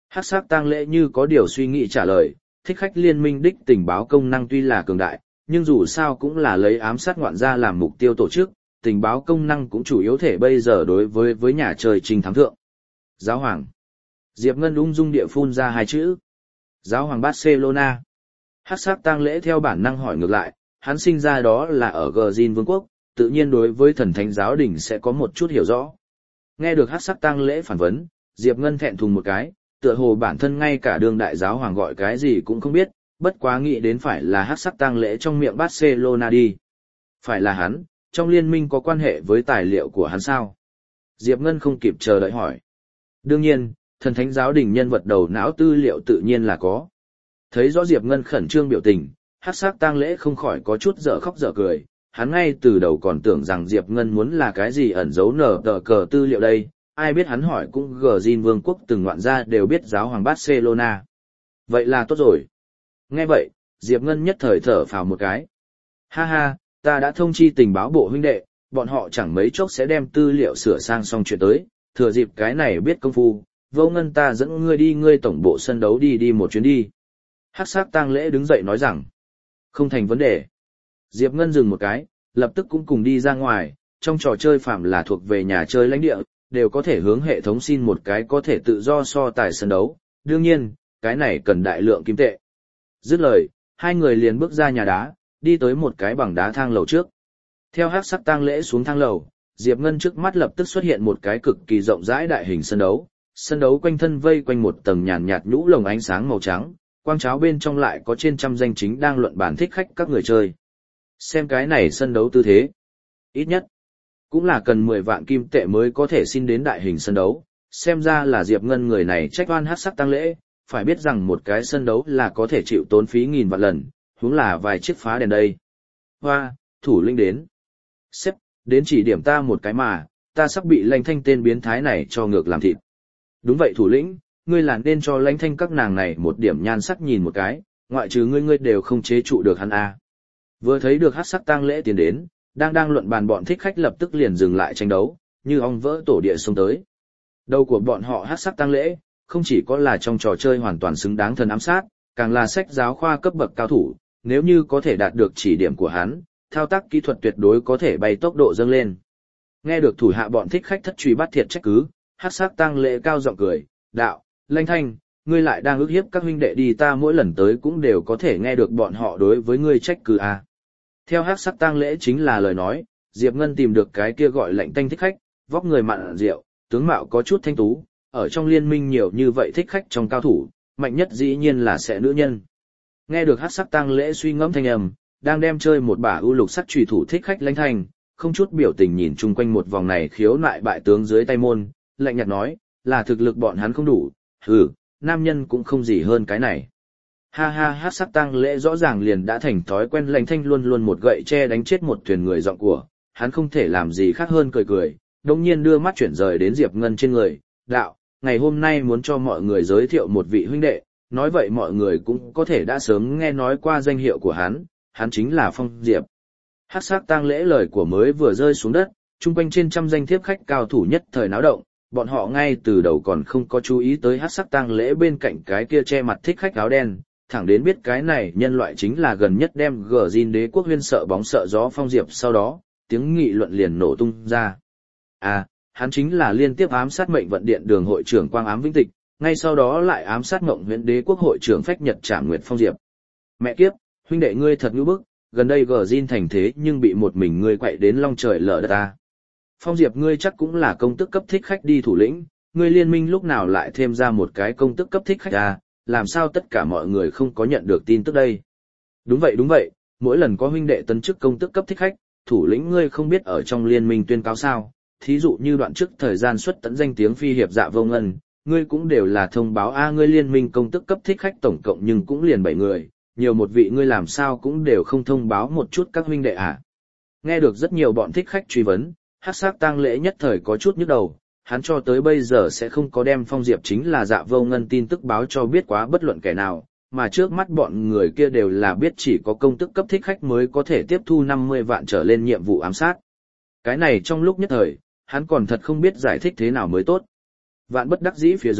Hắc sắc tang lễ như có điều suy nghĩ trả lời, thích khách liên minh đích tình báo công năng tuy là cường đại, nhưng dù sao cũng là lấy ám sát ngoạn gia làm mục tiêu tổ chức, tình báo công năng cũng chủ yếu thể bây giờ đối với với nhà trời trình thám thượng. Giáo hoàng. Diệp Ngân ung dung địa phun ra hai chữ. Giáo hoàng Barcelona. Hắc sắc tang lễ theo bản năng hỏi ngược lại, hắn sinh ra đó là ở Gjin Vương quốc, tự nhiên đối với thần thánh giáo đình sẽ có một chút hiểu rõ. Nghe được hắc sắc tang lễ phản vấn, Diệp Ngân thẹn thùng một cái, tựa hồ bản thân ngay cả đương đại giáo hoàng gọi cái gì cũng không biết, bất quá nghĩ đến phải là hắc sắc tang lễ trong miệng Barcelona đi. Phải là hắn, trong liên minh có quan hệ với tài liệu của hắn sao? Diệp Ngân không kịp chờ đợi hỏi. Đương nhiên, thần thánh giáo đình nhân vật đầu não tư liệu tự nhiên là có. Thấy rõ Diệp Ngân khẩn trương biểu tình, hắc sắc tang lễ không khỏi có chút dở khóc dở cười, hắn ngay từ đầu còn tưởng rằng Diệp Ngân muốn là cái gì ẩn giấu nở tờ cờ tư liệu đây, ai biết hắn hỏi cũng Gjin Vương quốc từng ngoạn gia đều biết giáo hoàng Barcelona. Vậy là tốt rồi. Nghe vậy, Diệp Ngân nhất thời thở phào một cái. Ha ha, ta đã thông chi tình báo bộ huynh đệ, bọn họ chẳng mấy chốc sẽ đem tư liệu sửa sang xong chuyện tới, thừa dịp cái này biết công phu, Vô Ngân ta dẫn ngươi đi ngươi tổng bộ sân đấu đi đi một chuyến đi. Hắc sắc tang lễ đứng dậy nói rằng, không thành vấn đề. Diệp Ngân dừng một cái, lập tức cũng cùng đi ra ngoài, trong trò chơi phạm là thuộc về nhà chơi lãnh địa, đều có thể hướng hệ thống xin một cái có thể tự do so tài sân đấu, đương nhiên, cái này cần đại lượng kim tệ. Dứt lời, hai người liền bước ra nhà đá, đi tới một cái bằng đá thang lầu trước. Theo hắc sắc tang lễ xuống thang lầu, Diệp Ngân trước mắt lập tức xuất hiện một cái cực kỳ rộng rãi đại hình sân đấu, sân đấu quanh thân vây quanh một tầng nhàn nhạt nhũ lồng ánh sáng màu trắng, quang cháo bên trong lại có trên trăm danh chính đang luận bàn thích khách các người chơi. Xem cái này sân đấu tư thế, ít nhất cũng là cần mười vạn kim tệ mới có thể xin đến đại hình sân đấu, xem ra là Diệp Ngân người này trách oan hắc sắc tang lễ, phải biết rằng một cái sân đấu là có thể chịu tốn phí nghìn vạn lần, huống là vài chiếc phá đèn đây. Hoa, thủ lĩnh đến. Sếp, đến chỉ điểm ta một cái mà, ta sắp bị Lãnh Thanh tên biến thái này cho ngược làm thịt. Đúng vậy thủ lĩnh, ngươi là nên cho Lãnh Thanh các nàng này một điểm nhan sắc nhìn một cái, ngoại trừ ngươi ngươi đều không chế trụ được hắn à. Vừa thấy được hắc sắc tang lễ tiến đến, đang đang luận bàn bọn thích khách lập tức liền dừng lại tranh đấu, như ong vỡ tổ địa xông tới. Đầu của bọn họ hắc sắc tang lễ, không chỉ có là trong trò chơi hoàn toàn xứng đáng thần ám sát, càng là sách giáo khoa cấp bậc cao thủ, nếu như có thể đạt được chỉ điểm của hắn, thao tác kỹ thuật tuyệt đối có thể bay tốc độ dâng lên. Nghe được thủ hạ bọn thích khách thất truy bắt thiệt trách cứ, hắc sắc tang lễ cao giọng cười, đạo, Lãnh Thanh, ngươi lại đang ức hiếp các huynh đệ đi, ta mỗi lần tới cũng đều có thể nghe được bọn họ đối với ngươi trách cứ à. Theo hắc sắc tang lễ chính là lời nói, Diệp Ngân tìm được cái kia gọi Lạnh Tanh thích khách, vóc người mặn rượu, tướng mạo có chút thanh tú, ở trong liên minh nhiều như vậy thích khách trong cao thủ, mạnh nhất dĩ nhiên là sẽ nữ nhân. Nghe được hắc sắc tang lễ suy ngẫm thanh âm, đang đem chơi một bả ưu lục sắc chủy thủ thích khách Lãnh Thanh, không chút biểu tình nhìn chung quanh một vòng này khiếu nại bại tướng dưới tay môn, lạnh nhạt nói, là thực lực bọn hắn không đủ, hừ, nam nhân cũng không gì hơn cái này. Ha ha, hắc sắc tang lễ rõ ràng liền đã thành thói quen Lãnh Thanh luôn luôn một gậy che đánh chết một thuyền người giọng của, hắn không thể làm gì khác hơn cười cười, đồng nhiên đưa mắt chuyển rời đến Diệp Ngân trên người, đạo, ngày hôm nay muốn cho mọi người giới thiệu một vị huynh đệ, nói vậy mọi người cũng có thể đã sớm nghe nói qua danh hiệu của hắn, hắn chính là Phong Diệp. Hắc sắc tang lễ lời của mới vừa rơi xuống đất, chung quanh trên trăm danh thiếp khách cao thủ nhất thời náo động, bọn họ ngay từ đầu còn không có chú ý tới hắc sắc tang lễ bên cạnh cái kia che mặt thích khách áo đen, thẳng đến biết cái này nhân loại chính là gần nhất đem Gjin đế quốc huyên sợ bóng sợ gió Phong Diệp, sau đó, tiếng nghị luận liền nổ tung ra. À, hắn chính là liên tiếp ám sát mệnh vận điện đường hội trưởng Quang Ám Vĩnh Tịch, ngay sau đó lại ám sát Ngộng Huyễn đế quốc hội trưởng Phách Nhật Trảm Nguyệt Phong Diệp. Mẹ kiếp, huynh đệ ngươi thật ngữ bức, gần đây Gjin thành thế nhưng bị một mình ngươi quậy đến long trời lở đất ta. Phong Diệp ngươi chắc cũng là công tức cấp thích khách đi thủ lĩnh, ngươi liên minh lúc nào lại thêm ra một cái công tức cấp thích khách à, làm sao tất cả mọi người không có nhận được tin tức đây. Đúng vậy đúng vậy, mỗi lần có huynh đệ tấn chức công tức cấp thích khách, thủ lĩnh ngươi không biết ở trong liên minh tuyên cáo sao, thí dụ như đoạn trước thời gian xuất tận danh tiếng phi hiệp Dạ Vô Ngân, ngươi cũng đều là thông báo a ngươi liên minh công tức cấp thích khách tổng cộng nhưng cũng liền bảy người, nhiều một vị ngươi làm sao cũng đều không thông báo một chút các huynh đệ à. Nghe được rất nhiều bọn thích khách truy vấn, hắc sắc tang lễ nhất thời có chút nhức đầu, hắn cho tới bây giờ sẽ không có đem Phong Diệp chính là Dạ Vô Ngân tin tức báo cho biết quá bất luận kẻ nào, mà trước mắt bọn người kia đều là biết chỉ có công tức cấp thích khách mới có thể tiếp thu năm mươi vạn trở lên nhiệm vụ ám sát. Cái này trong lúc nhất thời, hắn còn thật không biết giải thích thế nào mới tốt. Vạn bất đắc dĩ phía dưới,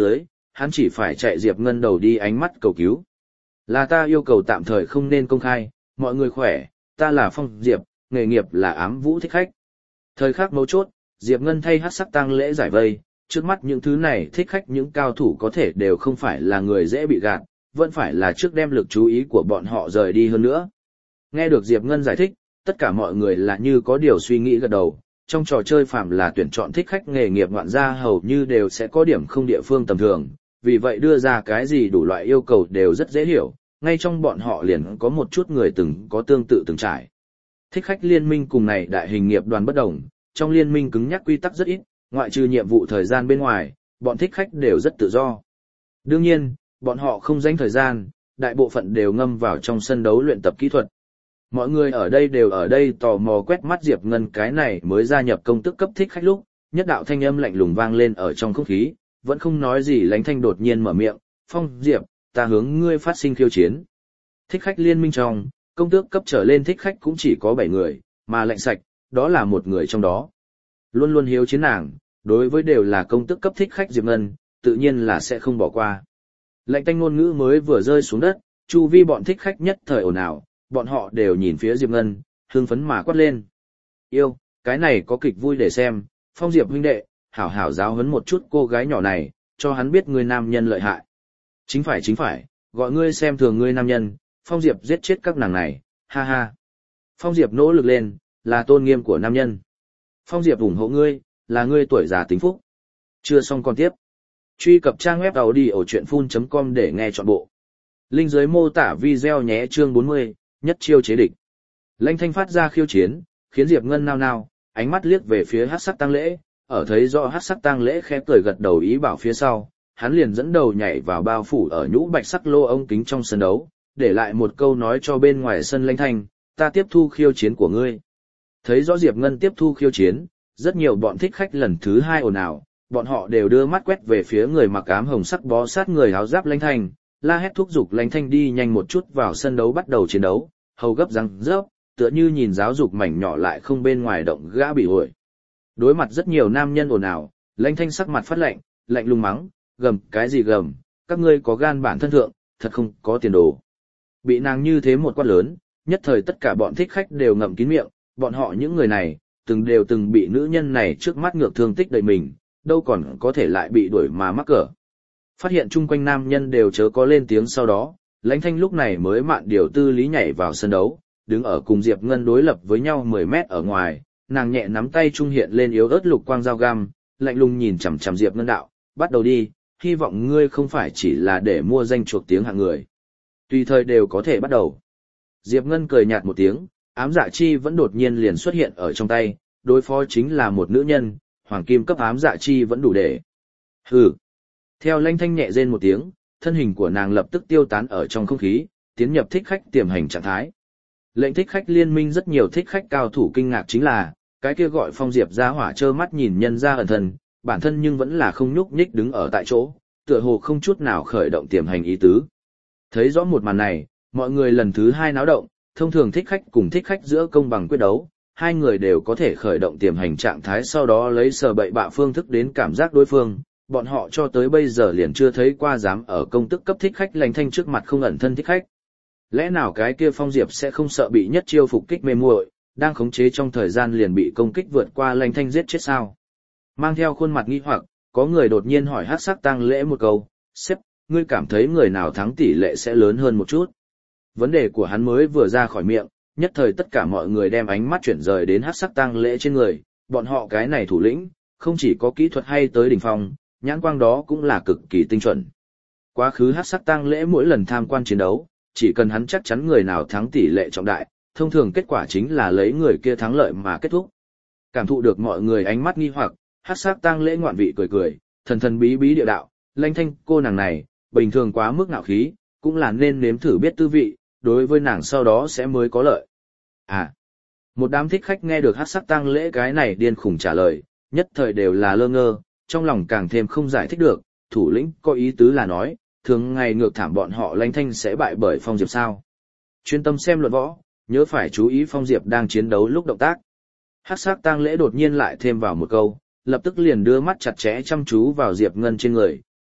hắn chỉ phải chạy Diệp Ngân đầu đi ánh mắt cầu cứu. Là ta yêu cầu tạm thời không nên công khai, mọi người khỏe, ta là Phong Diệp, nghề nghiệp là ám vũ thích khách. Thời khắc mấu chốt, Diệp Ngân thay hắc sắc tang lễ giải vây, trước mắt những thứ này thích khách những cao thủ có thể đều không phải là người dễ bị gạt, vẫn phải là trước đem lực chú ý của bọn họ rời đi hơn nữa. Nghe được Diệp Ngân giải thích, tất cả mọi người là như có điều suy nghĩ gật đầu, trong trò chơi phạm là tuyển chọn thích khách nghề nghiệp ngoạn gia hầu như đều sẽ có điểm không địa phương tầm thường, vì vậy đưa ra cái gì đủ loại yêu cầu đều rất dễ hiểu, ngay trong bọn họ liền có một chút người từng có tương tự từng trải. Thích khách liên minh cùng này đại hình nghiệp đoàn bất đồng, trong liên minh cứng nhắc quy tắc rất ít, ngoại trừ nhiệm vụ thời gian bên ngoài, bọn thích khách đều rất tự do. Đương nhiên, bọn họ không dành thời gian, đại bộ phận đều ngâm vào trong sân đấu luyện tập kỹ thuật. Mọi người ở đây đều ở đây tò mò quét mắt Diệp Ngân cái này mới gia nhập công tức cấp thích khách lúc, nhất đạo thanh âm lạnh lùng vang lên ở trong không khí, vẫn không nói gì Lãnh Thanh đột nhiên mở miệng, "Phong Diệp, ta hướng ngươi phát sinh khiêu chiến." Thích khách liên minh trong, công tước cấp trở lên thích khách cũng chỉ có bảy người, mà Lạnh Sạch, đó là một người trong đó. Luôn luôn hiếu chiến nàng, đối với đều là công tước cấp thích khách Diệp Ngân, tự nhiên là sẽ không bỏ qua. Lạnh Tanh ngôn ngữ mới vừa rơi xuống đất, chu vi bọn thích khách nhất thời ồn ào, bọn họ đều nhìn phía Diệp Ngân, hưng phấn mà quát lên. Yêu, cái này có kịch vui để xem, Phong Diệp huynh đệ, hảo hảo giáo huấn một chút cô gái nhỏ này, cho hắn biết người nam nhân lợi hại. Chính phải chính phải, gọi ngươi xem thường ngươi nam nhân, Phong Diệp giết chết các nàng này, ha ha. Phong Diệp nỗ lực lên, là tôn nghiêm của nam nhân. Phong Diệp ủng hộ ngươi, là ngươi tuổi già tính phúc. Chưa xong còn tiếp. Truy cập trang web audiochuyenphun chấm com để nghe trọn bộ. Link dưới mô tả video nhé. Chương bốn mươi, nhất chiêu chế địch. Lãnh Thanh phát ra khiêu chiến, khiến Diệp Ngân nao nao, ánh mắt liếc về phía hắc sắc tang lễ, ở thấy rõ hắc sắc tang lễ khẽ cười gật đầu ý bảo phía sau, hắn liền dẫn đầu nhảy vào bao phủ ở nhũ bạch sắc lô ống kính trong sân đấu, để lại một câu nói cho bên ngoài sân Lãnh Thanh, ta tiếp thu khiêu chiến của ngươi. Thấy rõ Diệp Ngân tiếp thu khiêu chiến, rất nhiều bọn thích khách lần thứ hai ồn ào, bọn họ đều đưa mắt quét về phía người mặc ám hồng sắc bó sát người áo giáp Lãnh Thanh, la hét thúc giục Lãnh Thanh đi nhanh một chút vào sân đấu bắt đầu chiến đấu, hầu gấp răng rớp, tựa như nhìn giáo dục mảnh nhỏ lại không bên ngoài động gã bị ổi. Đối mặt rất nhiều nam nhân ồn ào, Lãnh Thanh sắc mặt phát lạnh, lạnh lùng mắng, gầm cái gì gầm, các ngươi có gan bản thân thượng, thật không có tiền đồ. Bị nàng như thế một quát lớn, nhất thời tất cả bọn thích khách đều ngậm kín miệng, bọn họ những người này, từng đều từng bị nữ nhân này trước mắt ngược thương tích đầy mình, đâu còn có thể lại bị đuổi mà mắc cỡ. Phát hiện chung quanh nam nhân đều chớ có lên tiếng sau đó, Lãnh Thanh lúc này mới mạn điều tư lý nhảy vào sân đấu, đứng ở cùng Diệp Ngân đối lập với nhau mười mét ở ngoài, nàng nhẹ nắm tay trung hiện lên yếu ớt lục quang dao găm, lạnh lùng nhìn chằm chằm Diệp Ngân đạo, bắt đầu đi, hy vọng ngươi không phải chỉ là để mua danh chuộc tiếng hạng người. Tùy thời đều có thể bắt đầu. Diệp Ngân cười nhạt một tiếng, ám dạ chi vẫn đột nhiên liền xuất hiện ở trong tay, đối phó chính là một nữ nhân, hoàng kim cấp ám dạ chi vẫn đủ để. Hừ. Theo Lãnh Thanh nhẹ rên một tiếng, thân hình của nàng lập tức tiêu tán ở trong không khí, tiến nhập thích khách tiềm hành trạng thái. Lệnh thích khách liên minh rất nhiều thích khách cao thủ kinh ngạc chính là, cái kia gọi Phong Diệp ra hỏa trơ mắt nhìn nhân ra ẩn thân, bản thân nhưng vẫn là không nhúc nhích đứng ở tại chỗ, tựa hồ không chút nào khởi động tiềm hành ý tứ. Thấy rõ một màn này, mọi người lần thứ hai náo động, thông thường thích khách cùng thích khách giữa công bằng quyết đấu, hai người đều có thể khởi động tiềm hành trạng thái sau đó lấy sờ bậy bạ phương thức đến cảm giác đối phương, bọn họ cho tới bây giờ liền chưa thấy qua dám ở công tức cấp thích khách Lãnh Thanh trước mặt không ẩn thân thích khách. Lẽ nào cái kia Phong Diệp sẽ không sợ bị nhất chiêu phục kích mê muội, đang khống chế trong thời gian liền bị công kích vượt qua Lãnh Thanh giết chết sao? Mang theo khuôn mặt nghi hoặc, có người đột nhiên hỏi hắc sắc tang lễ một câu, "Sếp, ngươi cảm thấy người nào thắng tỷ lệ sẽ lớn hơn một chút?" Vấn đề của hắn mới vừa ra khỏi miệng, nhất thời tất cả mọi người đem ánh mắt chuyển rời đến hắc sắc tang lễ trên người, bọn họ cái này thủ lĩnh, không chỉ có kỹ thuật hay tới đỉnh phong, nhãn quang đó cũng là cực kỳ tinh chuẩn. Quá khứ hắc sắc tang lễ mỗi lần tham quan chiến đấu, chỉ cần hắn chắc chắn người nào thắng tỷ lệ trọng đại, thông thường kết quả chính là lấy người kia thắng lợi mà kết thúc. Cảm thụ được mọi người ánh mắt nghi hoặc, hắc sắc tang lễ ngoạn vị cười cười, thần thần bí bí địa đạo, Lãnh Thanh cô nàng này, bình thường quá mức ngạo khí, cũng là nên nếm thử biết tư vị, đối với nàng sau đó sẽ mới có lợi. À, một đám thích khách nghe được hắc sắc tang lễ cái này điên khủng trả lời, nhất thời đều là lơ ngơ, trong lòng càng thêm không giải thích được, thủ lĩnh có ý tứ là nói, thường ngày ngược thảm bọn họ Lãnh Thanh sẽ bại bởi Phong Diệp sao. Chuyên tâm xem luận võ, nhớ phải chú ý Phong Diệp đang chiến đấu lúc động tác. Hắc sắc tang lễ đột nhiên lại thêm vào một câu, lập tức liền đưa mắt chặt chẽ chăm chú vào Diệp Ngân trên người,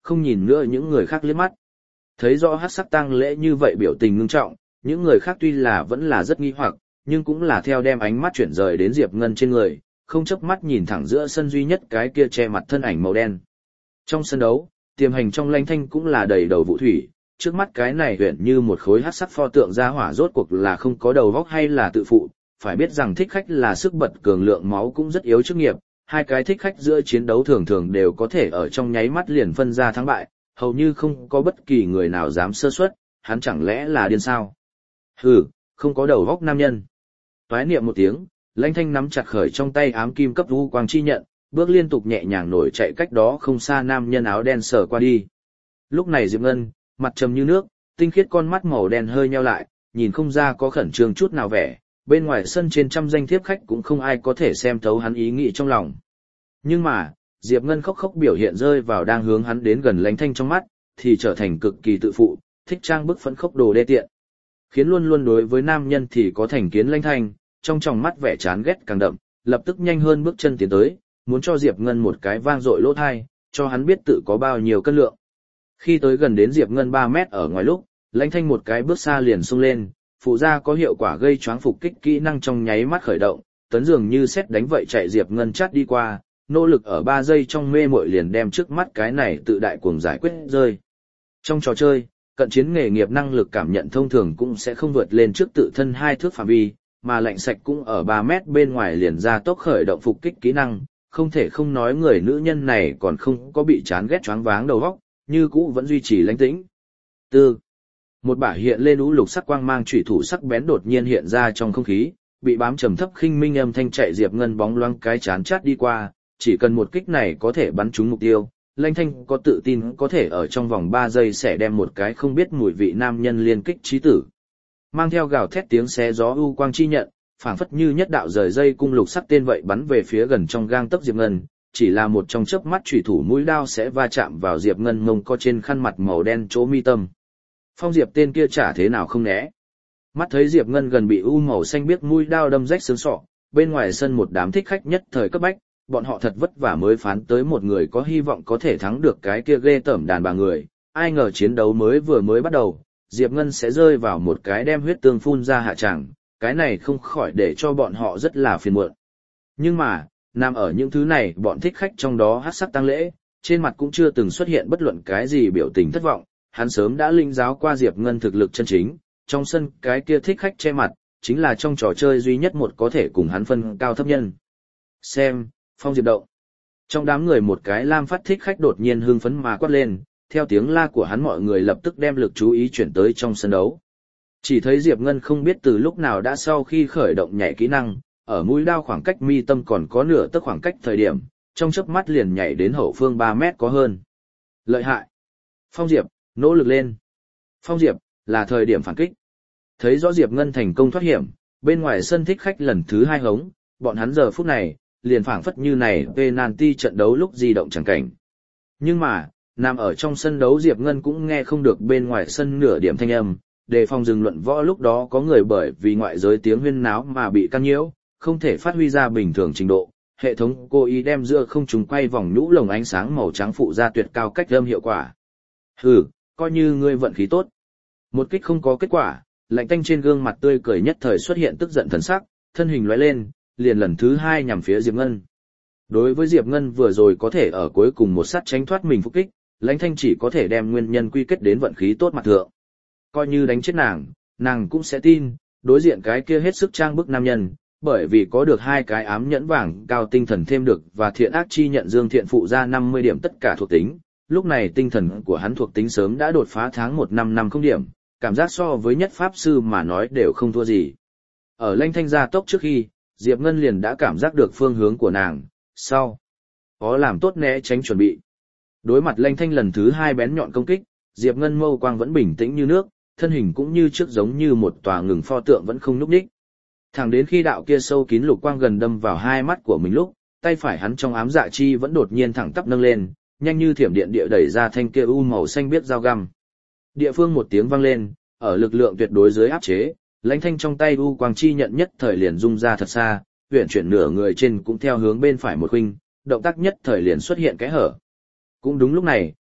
không nhìn nữa những người khác liếc mắt. Thấy rõ hắc sắc tang lễ như vậy biểu tình ngưng trọng, những người khác tuy là vẫn là rất nghi hoặc, nhưng cũng là theo đem ánh mắt chuyển rời đến Diệp Ngân trên người, không chớp mắt nhìn thẳng giữa sân duy nhất cái kia che mặt thân ảnh màu đen. Trong sân đấu, tiềm hành trong Lãnh Thanh cũng là đầy đầu vũ thủy, trước mắt cái này huyện như một khối hắc sắc pho tượng ra hỏa rốt cuộc là không có đầu óc hay là tự phụ, phải biết rằng thích khách là sức bật cường lượng máu cũng rất yếu chức nghiệp, hai cái thích khách giữa chiến đấu thường thường đều có thể ở trong nháy mắt liền phân ra thắng bại, hầu như không có bất kỳ người nào dám sơ suất, hắn chẳng lẽ là điên sao? Hừ, không có đầu óc nam nhân. Toái niệm một tiếng, Lãnh Thanh nắm chặt khởi trong tay ám kim cấp u quang chi nhận, bước liên tục nhẹ nhàng nổi chạy cách đó không xa nam nhân áo đen sờ qua đi. Lúc này Diệp Ngân, mặt trầm như nước, tinh khiết con mắt màu đen hơi nheo lại, nhìn không ra có khẩn trương chút nào vẻ, bên ngoài sân trên trăm danh thiếp khách cũng không ai có thể xem thấu hắn ý nghĩ trong lòng. Nhưng mà, Diệp Ngân khóc khóc biểu hiện rơi vào đang hướng hắn đến gần Lãnh Thanh trong mắt, thì trở thành cực kỳ tự phụ, thích trang bức phấn khốc đồ đê tiện. Khiến luôn luôn đối với nam nhân thì có thành kiến Lãnh Thanh, trong tròng mắt vẻ chán ghét càng đậm, lập tức nhanh hơn bước chân tiến tới, muốn cho Diệp Ngân một cái vang dội lỗ tai, cho hắn biết tự có bao nhiêu cân lượng. Khi tới gần đến Diệp Ngân ba mét ở ngoài lúc, Lãnh Thanh một cái bước xa liền xông lên, phụ ra có hiệu quả gây choáng phục kích kỹ năng trong nháy mắt khởi động, tấn dường như xét đánh vậy chạy Diệp Ngân chát đi qua, nỗ lực ở ba giây trong mê muội liền đem trước mắt cái này tự đại cuồng giải quyết rơi. Trong trò chơi, cận chiến nghề nghiệp năng lực cảm nhận thông thường cũng sẽ không vượt lên trước tự thân hai thước phạm vi, mà lạnh sạch cũng ở ba mét bên ngoài liền ra tốc khởi động phục kích kỹ năng, không thể không nói người nữ nhân này còn không có bị chán ghét choáng váng đầu óc, như cũ vẫn duy trì lãnh tĩnh. Tư. Một bả hiện lên ú lục sắc quang mang chủy thủ sắc bén đột nhiên hiện ra trong không khí, bị bám trầm thấp khinh minh âm thanh chạy Diệp Ngân bóng loáng cái chán chát đi qua, chỉ cần một kích này có thể bắn trúng mục tiêu, Lãnh Thanh có tự tin có thể ở trong vòng ba giây sẽ đem một cái không biết mùi vị nam nhân liên kích chí tử. Mang theo gào thét tiếng xé gió u quang chi nhận, phảng phất như nhất đạo rời dây cung lục sắc tên vậy bắn về phía gần trong gang tấc Diệp Ngân, chỉ là một trong chớp mắt chủy thủ mũi đao sẽ va chạm vào Diệp Ngân mông co trên khăn mặt màu đen chỗ mi tâm. Phong Diệp tên kia chả thế nào không né. Mắt thấy Diệp Ngân gần bị u màu xanh biếc mũi đao đâm rách xương sọ, bên ngoài sân một đám thích khách nhất thời cấp bách, bọn họ thật vất vả mới phán tới một người có hy vọng có thể thắng được cái kia ghê tởm đàn bà người, ai ngờ chiến đấu mới vừa mới bắt đầu, Diệp Ngân sẽ rơi vào một cái đem huyết tương phun ra hạ tràng, cái này không khỏi để cho bọn họ rất là phiền muộn. Nhưng mà, nằm ở những thứ này bọn thích khách trong đó hát sắc tăng lễ, trên mặt cũng chưa từng xuất hiện bất luận cái gì biểu tình thất vọng, hắn sớm đã linh giáo qua Diệp Ngân thực lực chân chính, trong sân cái kia thích khách che mặt, chính là trong trò chơi duy nhất một có thể cùng hắn phân cao thấp nhân. Xem, Phong Diệp động. Trong đám người một cái lam phát thích khách đột nhiên hưng phấn mà quát lên, theo tiếng la của hắn mọi người lập tức đem lực chú ý chuyển tới trong sân đấu. Chỉ thấy Diệp Ngân không biết từ lúc nào đã sau khi khởi động nhảy kỹ năng, ở mũi đao khoảng cách mi tâm còn có nửa tấc khoảng cách thời điểm, trong chớp mắt liền nhảy đến hậu phương ba mét có hơn. Lợi hại. Phong Diệp, nỗ lực lên. Phong Diệp, là thời điểm phản kích. Thấy rõ Diệp Ngân thành công thoát hiểm, bên ngoài sân thích khách lần thứ hai hống, bọn hắn giờ phút này, liền phảng phất như này penalty trận đấu lúc di động chẳng cảnh. Nhưng mà, nằm ở trong sân đấu Diệp Ngân cũng nghe không được bên ngoài sân nửa điểm thanh âm, đề phòng dừng luận võ lúc đó có người bởi vì ngoại giới tiếng huyên náo mà bị căn nhiễu, không thể phát huy ra bình thường trình độ. Hệ thống cố ý đem giữa không trùng quay vòng nhũ lồng ánh sáng màu trắng phụ ra tuyệt cao cách âm hiệu quả. Hừ, coi như ngươi vận khí tốt. Một kích không có kết quả, Lạnh Tanh trên gương mặt tươi cười nhất thời xuất hiện tức giận thần sắc, thân hình lóe lên, liền lần thứ hai nhằm phía Diệp Ngân. Đối với Diệp Ngân vừa rồi có thể ở cuối cùng một sát tránh thoát mình phục kích, Lãnh Thanh chỉ có thể đem nguyên nhân quy kết đến vận khí tốt mặt thượng. Coi như đánh chết nàng, nàng cũng sẽ tin, đối diện cái kia hết sức trang bức nam nhân, bởi vì có được hai cái ám nhẫn vàng cao tinh thần thêm được và thiện ác chi nhận dương thiện phụ ra năm mươi điểm tất cả thuộc tính, lúc này tinh thần của hắn thuộc tính sớm đã đột phá tháng một năm năm không điểm, cảm giác so với nhất pháp sư mà nói đều không thua gì. Ở Lãnh Thanh gia tốc trước khi, Diệp Ngân liền đã cảm giác được phương hướng của nàng, sau có làm tốt né tránh chuẩn bị. Đối mặt Lãnh Thanh lần thứ hai bén nhọn công kích, Diệp Ngân mâu quang vẫn bình tĩnh như nước, thân hình cũng như trước giống như một tòa ngừng pho tượng vẫn không nhúc nhích. Thẳng đến khi đạo kia sâu kín lục quang gần đâm vào hai mắt của mình lúc, tay phải hắn trong ám dạ chi vẫn đột nhiên thẳng tắp nâng lên, nhanh như thiểm điện địa đẩy ra thanh kia u màu xanh biếc dao găm. Địa phương một tiếng vang lên, ở lực lượng tuyệt đối dưới áp chế, Lãnh Thanh trong tay u quang chi nhận nhất thời liền rung ra thật xa, huyền chuyển nửa người trên cũng theo hướng bên phải một khuynh, động tác nhất thời liền xuất hiện cái hở. Cũng đúng lúc này,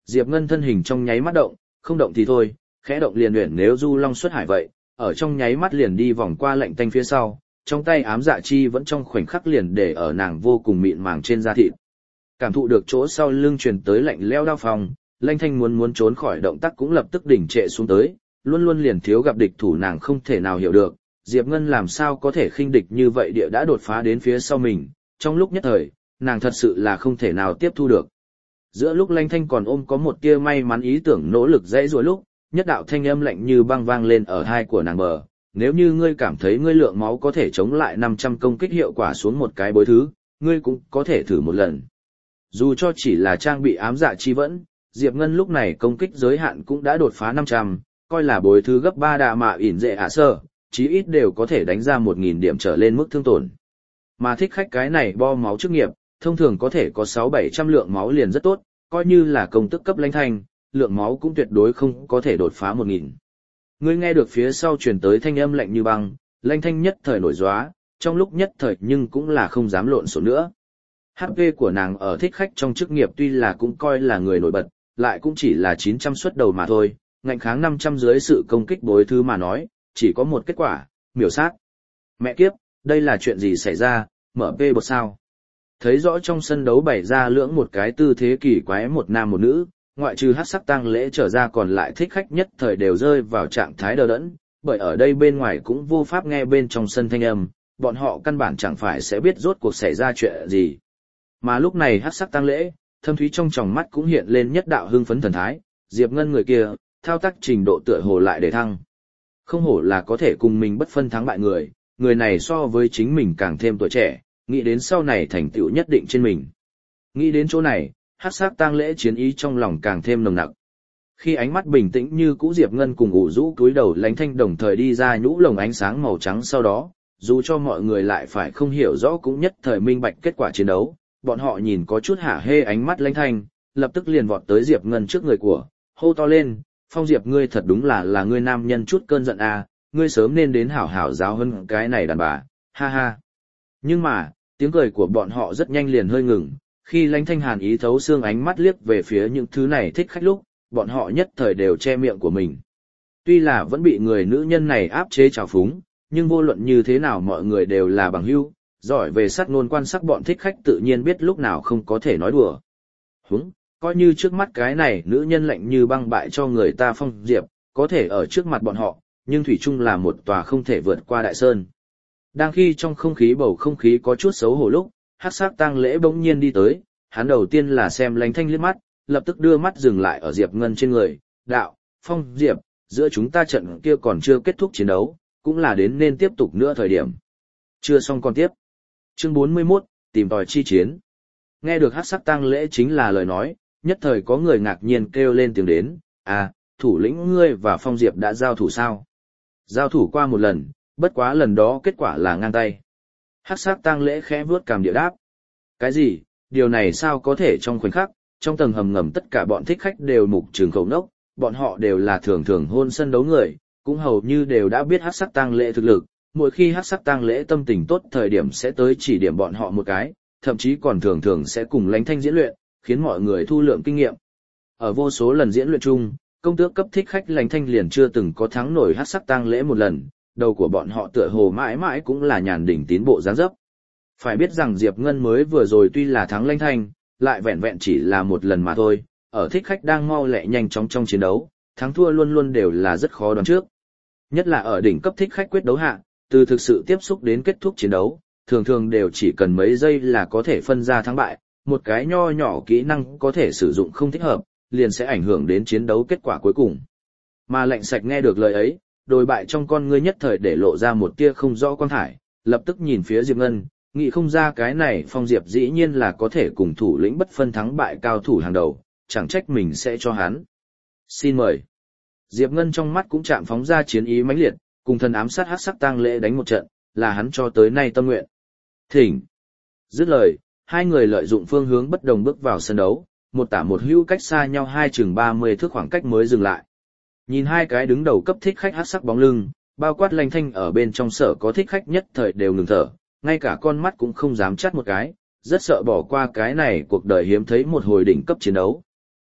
Diệp Ngân thân hình trong nháy mắt động, không động thì thôi, khẽ động liền luyện nếu du long xuất hải vậy, ở trong nháy mắt liền đi vòng qua lạnh tanh phía sau, trong tay ám dạ chi vẫn trong khoảnh khắc liền để ở nàng vô cùng mịn màng trên da thịt. Cảm thụ được chỗ sau lưng truyền tới lạnh lẽo đau phòng, Lanh Thanh muốn muốn trốn khỏi động tác cũng lập tức đỉnh trệ xuống tới, luôn luôn liền thiếu gặp địch thủ nàng không thể nào hiểu được, Diệp Ngân làm sao có thể khinh địch như vậy địa đã đột phá đến phía sau mình, trong lúc nhất thời, nàng thật sự là không thể nào tiếp thu được. Giữa lúc Lanh Thanh còn ôm có một tia may mắn ý tưởng nỗ lực dãy rủa lúc, nhất đạo thanh âm lạnh như băng vang lên ở hai của nàng bờ, nếu như ngươi cảm thấy ngươi lượng máu có thể chống lại năm trăm công kích hiệu quả xuống một cái bối thứ, ngươi cũng có thể thử một lần. Dù cho chỉ là trang bị ám dạ chi vẫn, Diệp Ngân lúc này công kích giới hạn cũng đã đột phá năm trăm, coi là bối thứ gấp ba đà mạ ỉn dệ hạ sơ, chí ít đều có thể đánh ra một nghìn điểm trở lên mức thương tổn. Mà thích khách cái này bo máu chức nghiệp, thông thường có thể có sáu bảy trăm lượng máu liền rất tốt, coi như là công tức cấp Lanh Thanh, lượng máu cũng tuyệt đối không có thể đột phá một nghìn. Ngươi nghe được phía sau truyền tới thanh âm lạnh như băng, Lanh Thanh nhất thời nổi gióa, trong lúc nhất thời nhưng cũng là không dám lộn xộn nữa. hát pê của nàng ở thích khách trong chức nghiệp tuy là cũng coi là người nổi bật, lại cũng chỉ là chín trăm suất đầu mà thôi, ngạnh kháng năm trăm dưới sự công kích bối thứ mà nói, chỉ có một kết quả, miểu sát. Mẹ kiếp, đây là chuyện gì xảy ra, mở pê bột sao? Thấy rõ trong sân đấu bày ra lưỡng một cái tư thế kỳ quái một nam một nữ, ngoại trừ hát sắc tang lễ trở ra còn lại thích khách nhất thời đều rơi vào trạng thái đờ đẫn, bởi ở đây bên ngoài cũng vô pháp nghe bên trong sân thanh âm, bọn họ căn bản chẳng phải sẽ biết rốt cuộc xảy ra chuyện gì. Mà lúc này hát sắc tang lễ, thâm thúy trong tròng mắt cũng hiện lên nhất đạo hưng phấn thần thái, Diệp Ngân người kia, thao tác trình độ tựa hồ lại để thăng. Không hổ là có thể cùng mình bất phân thắng bại người, người này so với chính mình càng thêm tuổi trẻ, nghĩ đến sau này thành tựu nhất định trên mình. Nghĩ đến chỗ này, hắc sắc tang lễ chiến ý trong lòng càng thêm nồng nặc. Khi ánh mắt bình tĩnh như cũ Diệp Ngân cùng ủ rũ cúi đầu Lánh Thanh đồng thời đi ra nhũ lồng ánh sáng màu trắng sau đó, dù cho mọi người lại phải không hiểu rõ cũng nhất thời minh bạch kết quả chiến đấu, bọn họ nhìn có chút hả hê ánh mắt Lánh Thanh, lập tức liền vọt tới Diệp Ngân trước người của, hô to lên, Phong Diệp ngươi thật đúng là là ngươi nam nhân chút cơn giận à, ngươi sớm nên đến hảo hảo giáo hơn cái này đàn bà, ha ha. Nhưng mà, tiếng cười của bọn họ rất nhanh liền hơi ngừng, khi Lánh Thanh hàn ý thấu xương ánh mắt liếc về phía những thứ này thích khách lúc, bọn họ nhất thời đều che miệng của mình. Tuy là vẫn bị người nữ nhân này áp chế trào phúng, nhưng vô luận như thế nào mọi người đều là bằng hữu, giỏi về sát ngôn quan sát bọn thích khách tự nhiên biết lúc nào không có thể nói đùa. Húng, coi như trước mắt cái này nữ nhân lạnh như băng bại cho người ta Phong Diệp, có thể ở trước mặt bọn họ, nhưng thủy chung là một tòa không thể vượt qua đại sơn. Đang khi trong không khí bầu không khí có chút xấu hổ lúc, hắc sắc tang lễ bỗng nhiên đi tới, hắn đầu tiên là xem Lánh Thanh liếc mắt, lập tức đưa mắt dừng lại ở Diệp Ngân trên người, đạo, Phong Diệp, giữa chúng ta trận kia còn chưa kết thúc chiến đấu, cũng là đến nên tiếp tục nữa thời điểm. Chưa xong còn tiếp. Chương bốn mươi mốt, tìm tòi chi chiến. Nghe được hắc sắc tang lễ chính là lời nói, nhất thời có người ngạc nhiên kêu lên tiếng đến, à, thủ lĩnh ngươi và Phong Diệp đã giao thủ sao? Giao thủ qua một lần, bất quá lần đó kết quả là ngang tay. Hắc sắc tang lễ khẽ vuốt cằm địa đáp. Cái gì, điều này sao có thể trong khoảnh khắc, trong tầng hầm ngầm tất cả bọn thích khách đều mục trường khẩu nốc, bọn họ đều là thường thường hôn sân đấu người, cũng hầu như đều đã biết hắc sắc tang lễ thực lực, mỗi khi hắc sắc tang lễ tâm tình tốt thời điểm sẽ tới chỉ điểm bọn họ một cái, thậm chí còn thường thường sẽ cùng Lánh Thanh diễn luyện, khiến mọi người thu lượng kinh nghiệm. Ở vô số lần diễn luyện chung, công tước cấp thích khách Lánh Thanh liền chưa từng có thắng nổi hắc sắc tang lễ một lần, đầu của bọn họ tựa hồ mãi mãi cũng là nhàn đỉnh tiến bộ dáng dấp. Phải biết rằng Diệp Ngân mới vừa rồi tuy là thắng Lánh Thanh, lại vẹn vẹn chỉ là một lần mà thôi, ở thích khách đang mau lẹ nhanh chóng trong chiến đấu, thắng thua luôn luôn đều là rất khó đoán trước. Nhất là ở đỉnh cấp thích khách quyết đấu hạ, từ thực sự tiếp xúc đến kết thúc chiến đấu, thường thường đều chỉ cần mấy giây là có thể phân ra thắng bại, một cái nho nhỏ kỹ năng có thể sử dụng không thích hợp, liền sẽ ảnh hưởng đến chiến đấu kết quả cuối cùng. Mà Lạnh Sạch nghe được lời ấy, đồi bại trong con ngươi nhất thời để lộ ra một tia không rõ quang thải, lập tức nhìn phía Diệp Ngân, nghĩ không ra cái này Phong Diệp dĩ nhiên là có thể cùng thủ lĩnh bất phân thắng bại cao thủ hàng đầu, chẳng trách mình sẽ cho hắn. Xin mời. Diệp Ngân trong mắt cũng chạm phóng ra chiến ý mãnh liệt, cùng thần ám sát hắc sắc tang lễ đánh một trận, là hắn cho tới nay tâm nguyện. Thỉnh. Dứt lời, hai người lợi dụng phương hướng bất đồng bước vào sân đấu, một tả một hữu cách xa nhau hai chừng ba mươi thước khoảng cách mới dừng lại. Nhìn hai cái đứng đầu cấp thích khách hắc sắc bóng lưng, bao quát Lanh Thanh ở bên trong sở có thích khách nhất thời đều ngừng thở, ngay cả con mắt cũng không dám chắt một cái, rất sợ bỏ qua cái này cuộc đời hiếm thấy một hồi đỉnh cấp chiến đấu.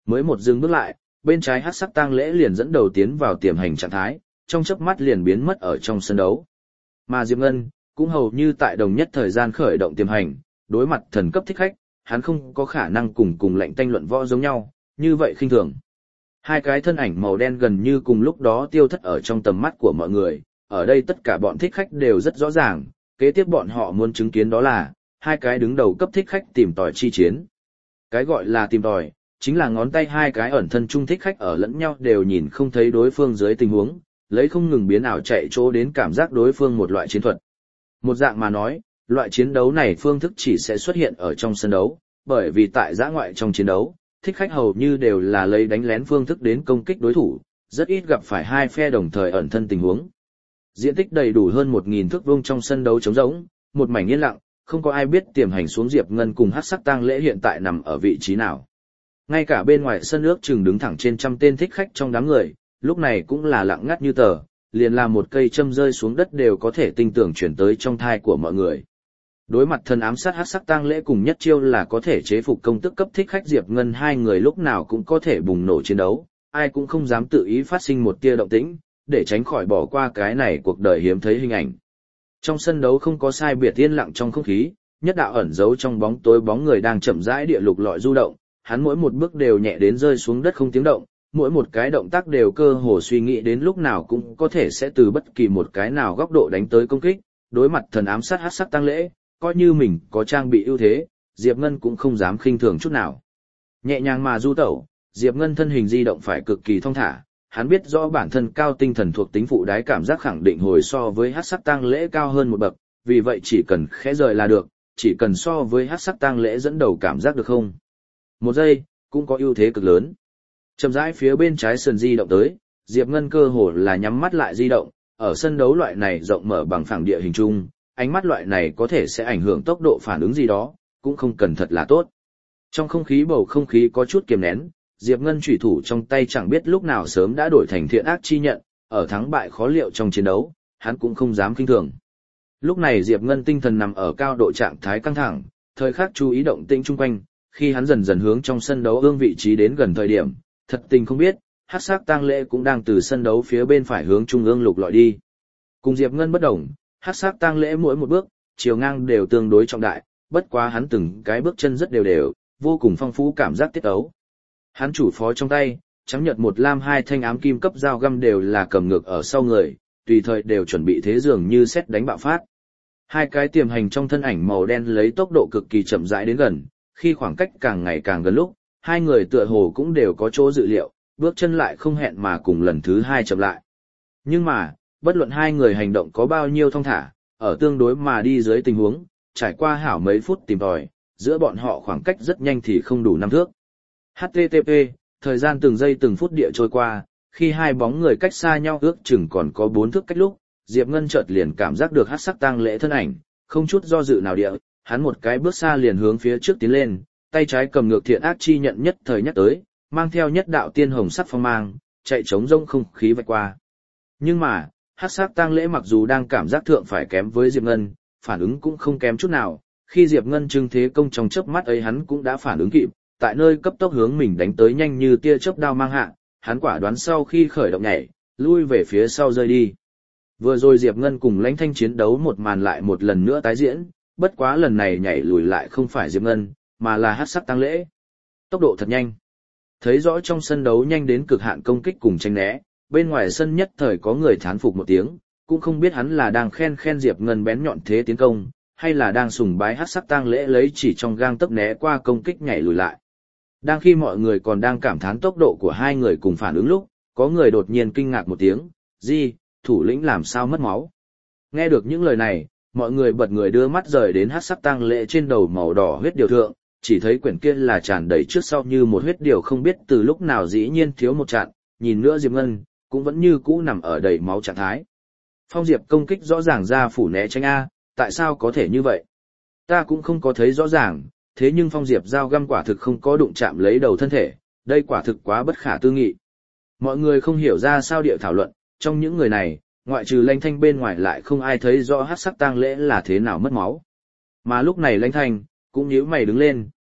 Mới một dừng bước lại, bên trái hắc sắc tang lễ liền dẫn đầu tiến vào tiềm hành trạng thái, trong chớp mắt liền biến mất ở trong sân đấu. Mà Diệp Ngân cũng hầu như tại đồng nhất thời gian khởi động tiềm hành, đối mặt thần cấp thích khách, hắn không có khả năng cùng cùng lệnh tanh luận võ giống nhau, như vậy khinh thường. Hai cái thân ảnh màu đen gần như cùng lúc đó tiêu thất ở trong tầm mắt của mọi người, ở đây tất cả bọn thích khách đều rất rõ ràng, kế tiếp bọn họ muốn chứng kiến đó là hai cái đứng đầu cấp thích khách tìm tòi chi chiến. Cái gọi là tìm tòi, chính là ngón tay hai cái ẩn thân trung thích khách ở lẫn nhau đều nhìn không thấy đối phương dưới tình huống, lấy không ngừng biến ảo chạy chỗ đến cảm giác đối phương một loại chiến thuật. Một dạng mà nói, loại chiến đấu này phương thức chỉ sẽ xuất hiện ở trong sân đấu, bởi vì tại giã ngoại trong chiến đấu, thích khách hầu như đều là lấy đánh lén phương thức đến công kích đối thủ, rất ít gặp phải hai phe đồng thời ẩn thân tình huống. Diện tích đầy đủ hơn một nghìn thước vuông trong sân đấu trống rỗng, một mảnh yên lặng, không có ai biết tiềm hành xuống Diệp Ngân cùng hắc sắc tang lễ hiện tại nằm ở vị trí nào. Ngay cả bên ngoài sân ước chừng đứng thẳng trên trăm tên thích khách trong đám người, lúc này cũng là lặng ngắt như tờ, liền là một cây châm rơi xuống đất đều có thể tinh tưởng chuyển tới trong thai của mọi người. Đối mặt thần ám sát hắc sắc tang lễ cùng nhất chiêu là có thể chế phục công tức cấp thích khách Diệp Ngân, hai người lúc nào cũng có thể bùng nổ chiến đấu, ai cũng không dám tự ý phát sinh một tia động tĩnh, để tránh khỏi bỏ qua cái này cuộc đời hiếm thấy hình ảnh. Trong sân đấu không có sai biệt, yên lặng trong không khí, nhất đạo ẩn giấu trong bóng tối bóng người đang chậm rãi địa lục lọi du động, hắn mỗi một bước đều nhẹ đến rơi xuống đất không tiếng động, mỗi một cái động tác đều cơ hồ suy nghĩ đến lúc nào cũng có thể sẽ từ bất kỳ một cái nào góc độ đánh tới công kích. Đối mặt thần ám sát hắc sắc tang lễ, coi như mình có trang bị ưu thế, Diệp Ngân cũng không dám khinh thường chút nào. Nhẹ nhàng mà du tẩu, Diệp Ngân thân hình di động phải cực kỳ thong thả, hắn biết rõ bản thân cao tinh thần thuộc tính phụ đái cảm giác khẳng định hồi so với hắc sắc tang lễ cao hơn một bậc, vì vậy chỉ cần khẽ rời là được, chỉ cần so với hắc sắc tang lễ dẫn đầu cảm giác được không. Một giây, cũng có ưu thế cực lớn. Chậm rãi phía bên trái sườn di động tới, Diệp Ngân cơ hồ là nhắm mắt lại di động, ở sân đấu loại này rộng mở bằng phẳng địa hình chung, ánh mắt loại này có thể sẽ ảnh hưởng tốc độ phản ứng gì đó, cũng không cần thật là tốt. Trong không khí bầu không khí có chút kiềm nén, Diệp Ngân chủy thủ trong tay chẳng biết lúc nào sớm đã đổi thành thiện ác chi nhận, ở thắng bại khó liệu trong chiến đấu, hắn cũng không dám khinh thường. Lúc này Diệp Ngân tinh thần nằm ở cao độ trạng thái căng thẳng, thời khắc chú ý động tĩnh chung quanh, khi hắn dần dần hướng trong sân đấu ương vị trí đến gần thời điểm, thật tình không biết, hắc sắc tang lễ cũng đang từ sân đấu phía bên phải hướng trung ương lục lọi đi. Cùng Diệp Ngân bất đồng, hắc sắc tang lễ mỗi một bước, chiều ngang đều tương đối trọng đại, bất quá hắn từng cái bước chân rất đều đều, vô cùng phong phú cảm giác tiết ấu. Hắn chủ phó trong tay, trắng nhật một lam hai thanh ám kim cấp dao găm đều là cầm ngược ở sau người, tùy thời đều chuẩn bị thế dường như xét đánh bạo phát. Hai cái tiềm hành trong thân ảnh màu đen lấy tốc độ cực kỳ chậm rãi đến gần, khi khoảng cách càng ngày càng gần lúc, hai người tựa hồ cũng đều có chỗ dự liệu, bước chân lại không hẹn mà cùng lần thứ hai chậm lại. Nhưng mà, bất luận hai người hành động có bao nhiêu thong thả, ở tương đối mà đi dưới tình huống, trải qua hảo mấy phút tìm tòi, giữa bọn họ khoảng cách rất nhanh thì không đủ năm thước. hát tê tê pê, thời gian từng giây từng phút địa trôi qua, khi hai bóng người cách xa nhau ước chừng còn có bốn thước cách lúc, Diệp Ngân chợt liền cảm giác được hắc sắc tang lễ thân ảnh, không chút do dự nào địa, hắn một cái bước xa liền hướng phía trước tiến lên, tay trái cầm ngược thiện ác chi nhận nhất thời nhắc tới, mang theo nhất đạo tiên hồng sắc phong mang, chạy trống rông không khí vạch qua. Nhưng mà, hắc sắc tang lễ mặc dù đang cảm giác thượng phải kém với Diệp Ngân, phản ứng cũng không kém chút nào, khi Diệp Ngân trưng thế công trong chớp mắt ấy hắn cũng đã phản ứng kịp, tại nơi cấp tốc hướng mình đánh tới nhanh như tia chớp đao mang hạ, hắn quả đoán sau khi khởi động nhảy, lui về phía sau rơi đi. Vừa rồi Diệp Ngân cùng Lãnh Thanh chiến đấu một màn lại một lần nữa tái diễn, bất quá lần này nhảy lùi lại không phải Diệp Ngân, mà là hắc sắc tang lễ. Tốc độ thật nhanh. Thấy rõ trong sân đấu nhanh đến cực hạn công kích cùng tranh né, bên ngoài sân nhất thời có người thán phục một tiếng, cũng không biết hắn là đang khen khen Diệp Ngân bén nhọn thế tiến công, hay là đang sùng bái hắc sắc tang lễ lấy chỉ trong gang tấc né qua công kích nhảy lùi lại. Đang khi mọi người còn đang cảm thán tốc độ của hai người cùng phản ứng lúc, có người đột nhiên kinh ngạc một tiếng, "Gì, thủ lĩnh làm sao mất máu?" Nghe được những lời này, mọi người bật người đưa mắt rời đến hắc sắc tang lễ trên đầu màu đỏ huyết điều thượng, chỉ thấy quyển kia là tràn đầy trước sau như một huyết điều không biết từ lúc nào dĩ nhiên thiếu một trận, nhìn nữa Diệp Ngân, cũng vẫn như cũ nằm ở đầy máu trạng thái. Phong Diệp công kích rõ ràng ra phủ né tránh A, tại sao có thể như vậy? Ta cũng không có thấy rõ ràng, thế nhưng Phong Diệp dao găm quả thực không có đụng chạm lấy đầu thân thể, đây quả thực quá bất khả tư nghị. Mọi người không hiểu ra sao địa thảo luận, trong những người này, ngoại trừ Lãnh Thanh bên ngoài lại không ai thấy rõ hắc sắc tang lễ là thế nào mất máu. Mà lúc này Lãnh Thanh cũng nhíu mày đứng lên,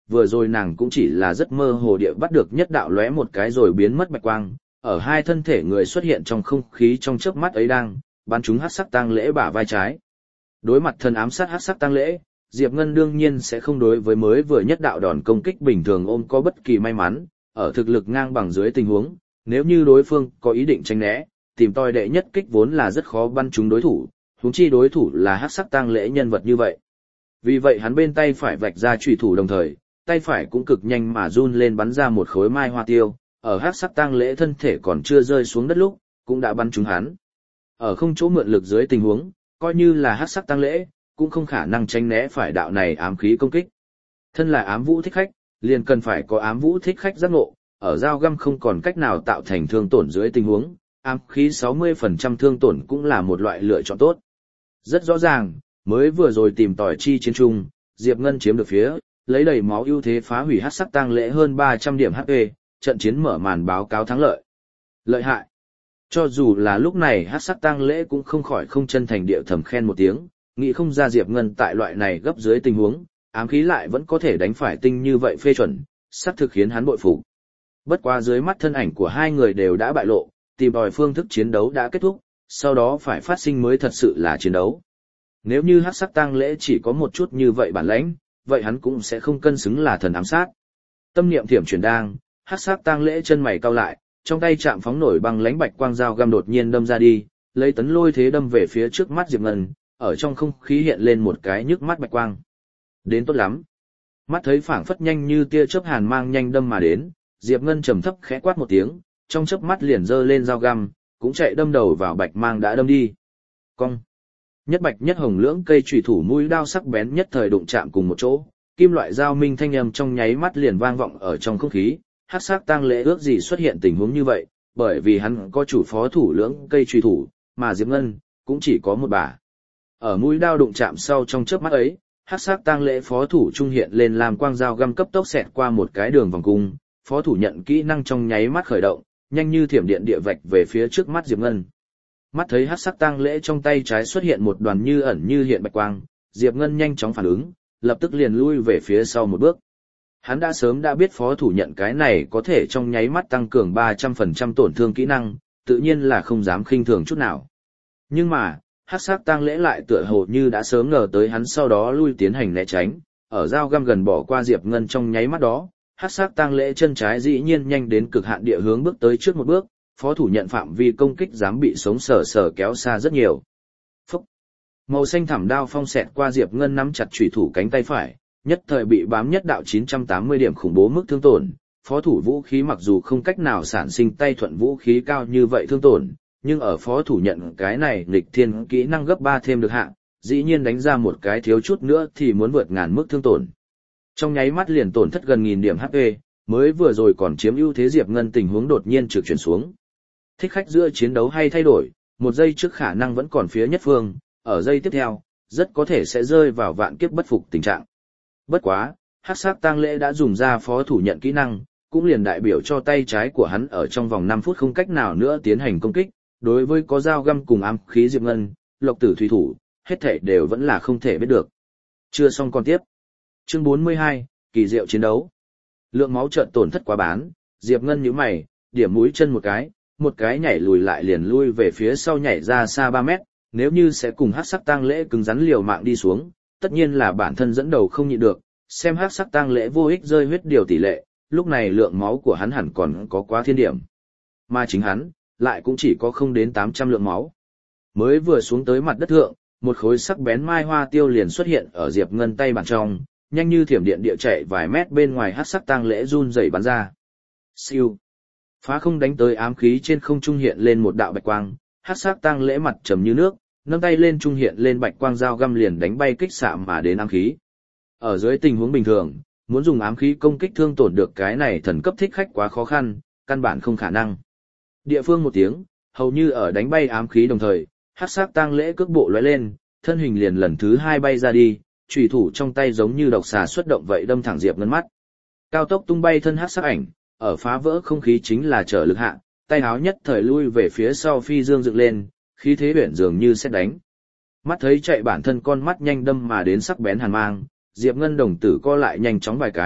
vừa rồi nàng cũng chỉ là rất mơ hồ địa bắt được nhất đạo lóe một cái rồi biến mất bạch quang, ở hai thân thể người xuất hiện trong không khí trong chớp mắt ấy đang bắn trúng hắc sắc tang lễ bả vai trái. Đối mặt thân ám sát hắc sắc tang lễ, Diệp Ngân đương nhiên sẽ không đối với mới vừa nhất đạo đòn công kích bình thường ôm có bất kỳ may mắn, ở thực lực ngang bằng dưới tình huống, nếu như đối phương có ý định tránh né, tìm tòi đệ nhất kích vốn là rất khó bắn trúng đối thủ, huống chi đối thủ là hắc sắc tang lễ nhân vật như vậy. Vì vậy hắn bên tay phải vạch ra chủy thủ đồng thời, tay phải cũng cực nhanh mà run lên bắn ra một khối mai hoa tiêu, ở hắc sắc tang lễ thân thể còn chưa rơi xuống đất lúc, cũng đã bắn trúng hắn. Ở không chỗ mượn lực dưới tình huống, coi như là hắc sắc tang lễ, cũng không khả năng tránh né phải đạo này ám khí công kích. Thân là ám vũ thích khách, liền cần phải có ám vũ thích khách giác ngộ, ở dao găm không còn cách nào tạo thành thương tổn dưới tình huống, ám khí sáu mươi phần trăm thương tổn cũng là một loại lựa chọn tốt. Rất rõ ràng, mới vừa rồi tìm tòi chi chiến trung, Diệp Ngân chiếm được phía, lấy đầy máu ưu thế phá hủy hắc sắc tang lễ hơn ba trăm điểm hát pê, trận chiến mở màn báo cáo thắng lợi. Lợi hại. Cho dù là lúc này hắc sắc tang lễ cũng không khỏi không chân thành địa thầm khen một tiếng, nghĩ không ra Diệp Ngân tại loại này gấp dưới tình huống, ám khí lại vẫn có thể đánh phải tinh như vậy phê chuẩn, sắp thực khiến hắn bội phục. Bất quá dưới mắt thân ảnh của hai người đều đã bại lộ, tìm tòi phương thức chiến đấu đã kết thúc, sau đó phải phát sinh mới thật sự là chiến đấu. Nếu như hắc sắc tang lễ chỉ có một chút như vậy bản lãnh, vậy hắn cũng sẽ không cân xứng là thần ám sát. Tâm niệm thiểm chuyển đang, hắc sắc tang lễ chân mày cau lại, trong tay chạm phóng nổi băng lãnh bạch quang dao găm đột nhiên đâm ra đi, lấy tấn lôi thế đâm về phía trước mắt Diệp Ngân, ở trong không khí hiện lên một cái nhức mắt bạch quang. Đến tốt lắm. Mắt thấy phảng phất nhanh như tia chớp hàn mang nhanh đâm mà đến, Diệp Ngân trầm thấp khẽ quát một tiếng, trong chớp mắt liền giơ lên dao găm, cũng chạy đâm đầu vào bạch mang đã đâm đi. Cong. Nhất bạch nhất hồng lưỡng cây chủy thủ mũi đao sắc bén nhất thời đụng chạm cùng một chỗ, kim loại dao minh thanh âm trong nháy mắt liền vang vọng ở trong không khí. Hắc sắc tang lễ ước gì xuất hiện tình huống như vậy, bởi vì hắn có chủ phó thủ lưỡng cây chủy thủ, mà Diệp Ngân cũng chỉ có một bả. Ở mũi đao đụng chạm sau trong chớp mắt ấy, hắc sắc tang lễ phó thủ trung hiện lên làm quang dao găm cấp tốc xẹt qua một cái đường vòng cung, phó thủ nhận kỹ năng trong nháy mắt khởi động, nhanh như thiểm điện địa vạch về phía trước mắt Diệp Ngân. Mắt thấy hắc sắc tang lễ trong tay trái xuất hiện một đoàn như ẩn như hiện bạch quang, Diệp Ngân nhanh chóng phản ứng, lập tức liền lui về phía sau một bước. Hắn đã sớm đã biết phó thủ nhận cái này có thể trong nháy mắt tăng cường ba trăm phần trăm tổn thương kỹ năng, tự nhiên là không dám khinh thường chút nào. Nhưng mà, hắc sắc tang lễ lại tựa hồ như đã sớm ngờ tới hắn sau đó lui tiến hành né tránh, ở dao găm gần bỏ qua Diệp Ngân trong nháy mắt đó, hắc sắc tang lễ chân trái dĩ nhiên nhanh đến cực hạn địa hướng bước tới trước một bước, phó thủ nhận phạm vi công kích dám bị sống sờ sờ kéo xa rất nhiều. Phúc! Màu xanh thẳm đao phong xẹt qua Diệp Ngân nắm chặt chủy thủ cánh tay phải, nhất thời bị bám nhất đạo chín trăm tám mươi điểm khủng bố mức thương tổn. Phó thủ vũ khí mặc dù không cách nào sản sinh tay thuận vũ khí cao như vậy thương tổn, nhưng ở phó thủ nhận cái này nghịch thiên kỹ năng gấp ba thêm được hạng, dĩ nhiên đánh ra một cái thiếu chút nữa thì muốn vượt ngàn mức thương tổn. Trong nháy mắt liền tổn thất gần nghìn điểm hát pê, mới vừa rồi còn chiếm ưu thế Diệp Ngân tình huống đột nhiên trực chuyển xuống. Thích khách giữa chiến đấu hay thay đổi, một giây trước khả năng vẫn còn phía nhất phương, ở giây tiếp theo, rất có thể sẽ rơi vào vạn kiếp bất phục tình trạng. Bất quá, hắc sắc tang lễ đã dùng ra phó thủ nhận kỹ năng, cũng liền đại biểu cho tay trái của hắn ở trong vòng năm phút không cách nào nữa tiến hành công kích, đối với có dao găm cùng ám khí Diệp Ngân, Lộc Tử thủy thủ, hết thảy đều vẫn là không thể biết được. Chưa xong còn tiếp. Chương bốn mươi hai, kỳ diệu chiến đấu. Lượng máu chợt tổn thất quá bán, Diệp Ngân nhíu mày, điểm mũi chân một cái, một cái nhảy lùi lại liền lui về phía sau nhảy ra xa ba mét, nếu như sẽ cùng hắc sắc tang lễ cứng rắn liều mạng đi xuống, tất nhiên là bản thân dẫn đầu không nhịn được, xem hắc sắc tang lễ vô ích rơi huyết điều tỷ lệ, lúc này lượng máu của hắn hẳn còn có quá thiên điểm. Mà chính hắn, lại cũng chỉ có không đến tám trăm lượng máu. Mới vừa xuống tới mặt đất thượng, một khối sắc bén mai hoa tiêu liền xuất hiện ở Diệp Ngân tay bàn trong, nhanh như thiểm điện địa chạy vài mét bên ngoài hắc sắc tang lễ run rẩy bắn ra. Siêu. Phá không đánh tới ám khí trên không trung hiện lên một đạo bạch quang, hắc sắc tang lễ mặt trầm như nước, nâng tay lên trung hiện lên bạch quang dao găm liền đánh bay kích xạ mà đến ám khí. Ở dưới tình huống bình thường, muốn dùng ám khí công kích thương tổn được cái này thần cấp thích khách quá khó khăn, căn bản không khả năng. Địa phương một tiếng, hầu như ở đánh bay ám khí đồng thời, hắc sắc tang lễ cước bộ lóe lên, thân hình liền lần thứ hai bay ra đi, chủy thủ trong tay giống như độc xà xuất động vậy đâm thẳng Diệp Ngân mắt. Cao tốc tung bay thân hắc sắc ảnh, ở phá vỡ không khí chính là trở lực hạ, tay áo nhất thời lui về phía sau phi dương dựng lên, khí thế biển dường như xét đánh. Mắt thấy chạy bản thân con mắt nhanh đâm mà đến sắc bén hàn mang, Diệp Ngân đồng tử co lại nhanh chóng vài cái,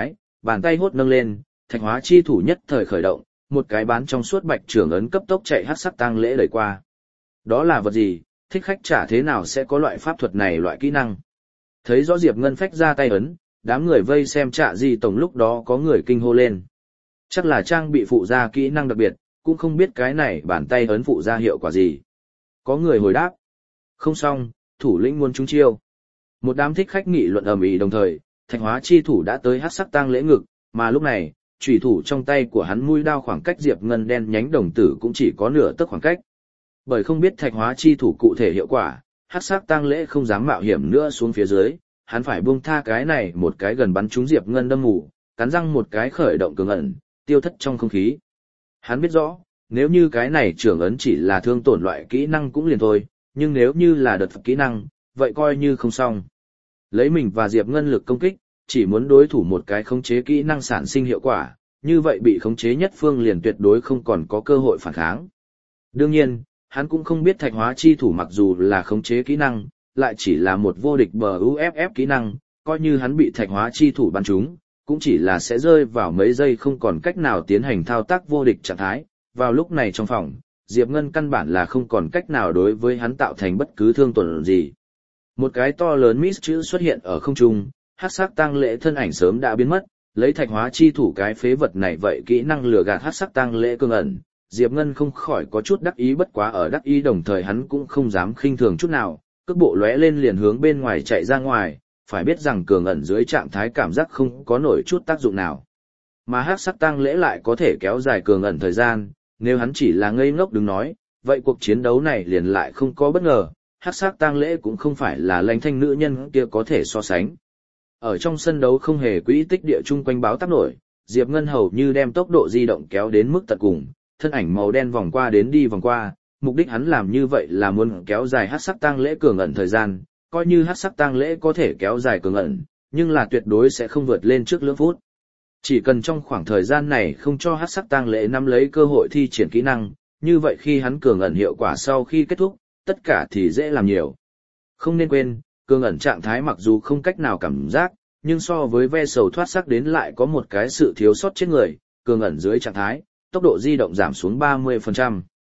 bàn tay hốt nâng lên, thạch hóa chi thủ nhất thời khởi động, một cái bán trong suốt bạch trưởng ấn cấp tốc chạy hắc sắc tang lễ đẩy qua. Đó là vật gì, thích khách chả thế nào sẽ có loại pháp thuật này loại kỹ năng. Thấy rõ Diệp Ngân phách ra tay ấn, đám người vây xem Trạ Dị Tổng lúc đó có người kinh hô lên. Chắc là trang bị phụ gia kỹ năng đặc biệt, cũng không biết cái này bàn tay ấn phụ gia hiệu quả gì. Có người hồi đáp. Không xong, thủ lĩnh muốn trúng chiêu. Một đám thích khách nghị luận ầm ĩ đồng thời, thạch hóa chi thủ đã tới hắc sắc tang lễ ngực, mà lúc này, chủy thủ trong tay của hắn mũi đao khoảng cách Diệp Ngân đen nhánh đồng tử cũng chỉ có nửa tấc khoảng cách. Bởi không biết thạch hóa chi thủ cụ thể hiệu quả, hắc sắc tang lễ không dám mạo hiểm nữa xuống phía dưới, hắn phải buông tha cái này một cái gần bắn trúng Diệp Ngân đâm mù, cắn răng một cái khởi động cường ẩn, tiêu thất trong không khí. Hắn biết rõ, nếu như cái này trưởng ấn chỉ là thương tổn loại kỹ năng cũng liền thôi, nhưng nếu như là đợt kỹ năng, vậy coi như không xong. Lấy mình và Diệp Ngân lực công kích, chỉ muốn đối thủ một cái khống chế kỹ năng sản sinh hiệu quả, như vậy bị khống chế nhất phương liền tuyệt đối không còn có cơ hội phản kháng. Đương nhiên, hắn cũng không biết thạch hóa chi thủ mặc dù là khống chế kỹ năng, lại chỉ là một vô địch bờ u ép ép kỹ năng, coi như hắn bị thạch hóa chi thủ bắn trúng, cũng chỉ là sẽ rơi vào mấy giây không còn cách nào tiến hành thao tác vô địch trạng thái. Vào lúc này trong phòng, Diệp Ngân căn bản là không còn cách nào đối với hắn tạo thành bất cứ thương tổn gì. Một cái to lớn miss chữ xuất hiện ở không trung, hắc sắc tang lễ thân ảnh sớm đã biến mất, lấy thạch hóa chi thủ cái phế vật này vậy kỹ năng lừa gạt hắc sắc tang lễ cương ẩn, Diệp Ngân không khỏi có chút đắc ý, bất quá ở đắc ý đồng thời hắn cũng không dám khinh thường chút nào, cước bộ lóe lên liền hướng bên ngoài chạy ra ngoài, phải biết rằng cường ẩn dưới trạng thái cảm giác không có nổi chút tác dụng nào. Mà hắc sắc tang lễ lại có thể kéo dài cường ẩn thời gian, nếu hắn chỉ là ngây ngốc đứng nói, vậy cuộc chiến đấu này liền lại không có bất ngờ, hắc sắc tang lễ cũng không phải là lãnh thanh nữ nhân kia có thể so sánh. Ở trong sân đấu không hề quỹ tích địa chung quanh báo táp nổi, Diệp Ngân hầu như đem tốc độ di động kéo đến mức tận cùng, thân ảnh màu đen vòng qua đến đi vòng qua, mục đích hắn làm như vậy là muốn kéo dài hắc sắc tang lễ cường ẩn thời gian, coi như hắc sắc tang lễ có thể kéo dài cường ẩn, nhưng là tuyệt đối sẽ không vượt lên trước lưỡng phút. Chỉ cần trong khoảng thời gian này không cho hắc sắc tang lễ nắm lấy cơ hội thi triển kỹ năng, như vậy khi hắn cường ẩn hiệu quả sau khi kết thúc, tất cả thì dễ làm nhiều. Không nên quên, cường ẩn trạng thái mặc dù không cách nào cảm giác, nhưng so với ve sầu thoát sắc đến lại có một cái sự thiếu sót chết người, cường ẩn dưới trạng thái, tốc độ di động giảm xuống ba mươi phần trăm.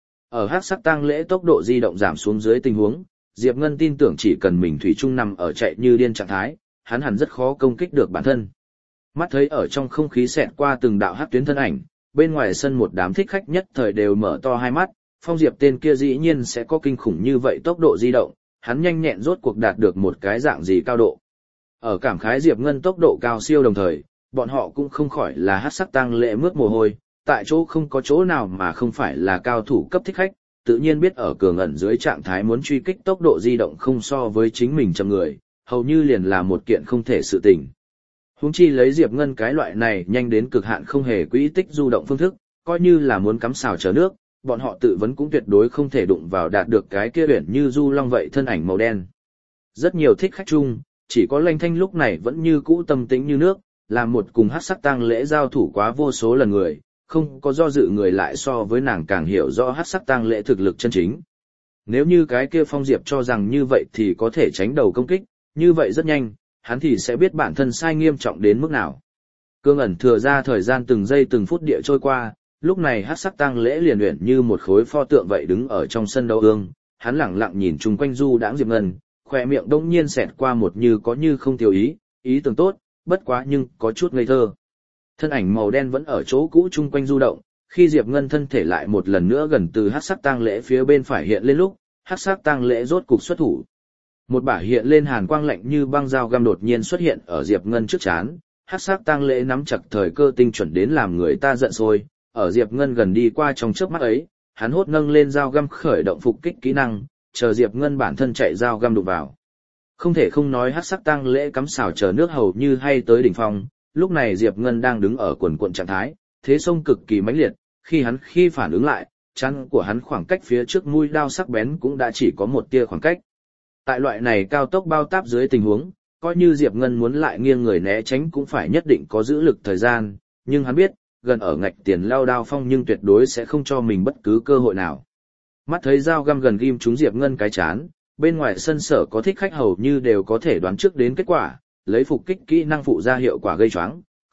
Ở hắc sắc tang lễ tốc độ di động giảm xuống dưới tình huống, Diệp Ngân tin tưởng chỉ cần mình thủy chung nằm ở chạy như điên trạng thái, hắn hẳn rất khó công kích được bản thân. Mắt thấy ở trong không khí xẹt qua từng đạo hắc tuyến thân ảnh, bên ngoài sân một đám thích khách nhất thời đều mở to hai mắt, Phong Diệp tên kia dĩ nhiên sẽ có kinh khủng như vậy tốc độ di động, hắn nhanh nhẹn rốt cuộc đạt được một cái dạng gì cao độ. Ở cảm khái Diệp Ngân tốc độ cao siêu đồng thời, bọn họ cũng không khỏi là hắc sắc tang lễ mướt mồ hôi, tại chỗ không có chỗ nào mà không phải là cao thủ cấp thích khách, tự nhiên biết ở cường ẩn dưới trạng thái muốn truy kích tốc độ di động không so với chính mình chậm người, hầu như liền là một kiện không thể sự tình. Huống chi lấy Diệp Ngân cái loại này nhanh đến cực hạn không hề quỹ tích du động phương thức, coi như là muốn cắm xào chờ nước, bọn họ tự vấn cũng tuyệt đối không thể đụng vào đạt được cái kia biển như du long vậy thân ảnh màu đen. Rất nhiều thích khách chung, chỉ có Lanh Thanh lúc này vẫn như cũ tâm tĩnh như nước, là một cùng hắc sắc tang lễ giao thủ quá vô số lần người, không có do dự người lại so với nàng càng hiểu rõ hắc sắc tang lễ thực lực chân chính. Nếu như cái kia Phong Diệp cho rằng như vậy thì có thể tránh đầu công kích, như vậy rất nhanh, hắn thì sẽ biết bản thân sai nghiêm trọng đến mức nào. Cương ẩn thừa ra thời gian từng giây từng phút địa trôi qua, lúc này hắc sắc tang lễ liền luyện như một khối pho tượng vậy đứng ở trong sân đấu ương, hắn lẳng lặng nhìn chung quanh du đãng Diệp Ngân, khỏe miệng đông nhiên xẹt qua một như có như không tiêu ý, ý tưởng tốt, bất quá nhưng có chút ngây thơ. Thân ảnh màu đen vẫn ở chỗ cũ chung quanh du động, khi Diệp Ngân thân thể lại một lần nữa gần từ hắc sắc tang lễ phía bên phải hiện lên lúc, hắc sắc tang lễ rốt cục xuất thủ. Một bả hiện lên hàn quang lạnh như băng dao găm đột nhiên xuất hiện ở Diệp Ngân trước chán, hắc sắc tang lễ nắm chặt thời cơ tinh chuẩn đến làm người ta giận sôi, ở Diệp Ngân gần đi qua trong chớp mắt ấy, hắn hốt nâng lên dao găm khởi động phục kích kỹ năng, chờ Diệp Ngân bản thân chạy dao găm đụng vào. Không thể không nói hắc sắc tang lễ cắm xào chờ nước hầu như hay tới đỉnh phong, lúc này Diệp Ngân đang đứng ở quần quận trạng thái, thế sông cực kỳ mãnh liệt, khi hắn khi phản ứng lại, chắn của hắn khoảng cách phía trước mũi đao sắc bén cũng đã chỉ có một tia khoảng cách. Tại loại này cao tốc bao táp dưới tình huống, coi như Diệp Ngân muốn lại nghiêng người né tránh cũng phải nhất định có giữ lực thời gian, nhưng hắn biết, gần ở ngạch tiền lao đao phong nhưng tuyệt đối sẽ không cho mình bất cứ cơ hội nào. Mắt thấy dao găm gần ghim trúng Diệp Ngân cái chán, bên ngoài sân sở có thích khách hầu như đều có thể đoán trước đến kết quả, lấy phục kích kỹ năng phụ ra hiệu quả gây choáng,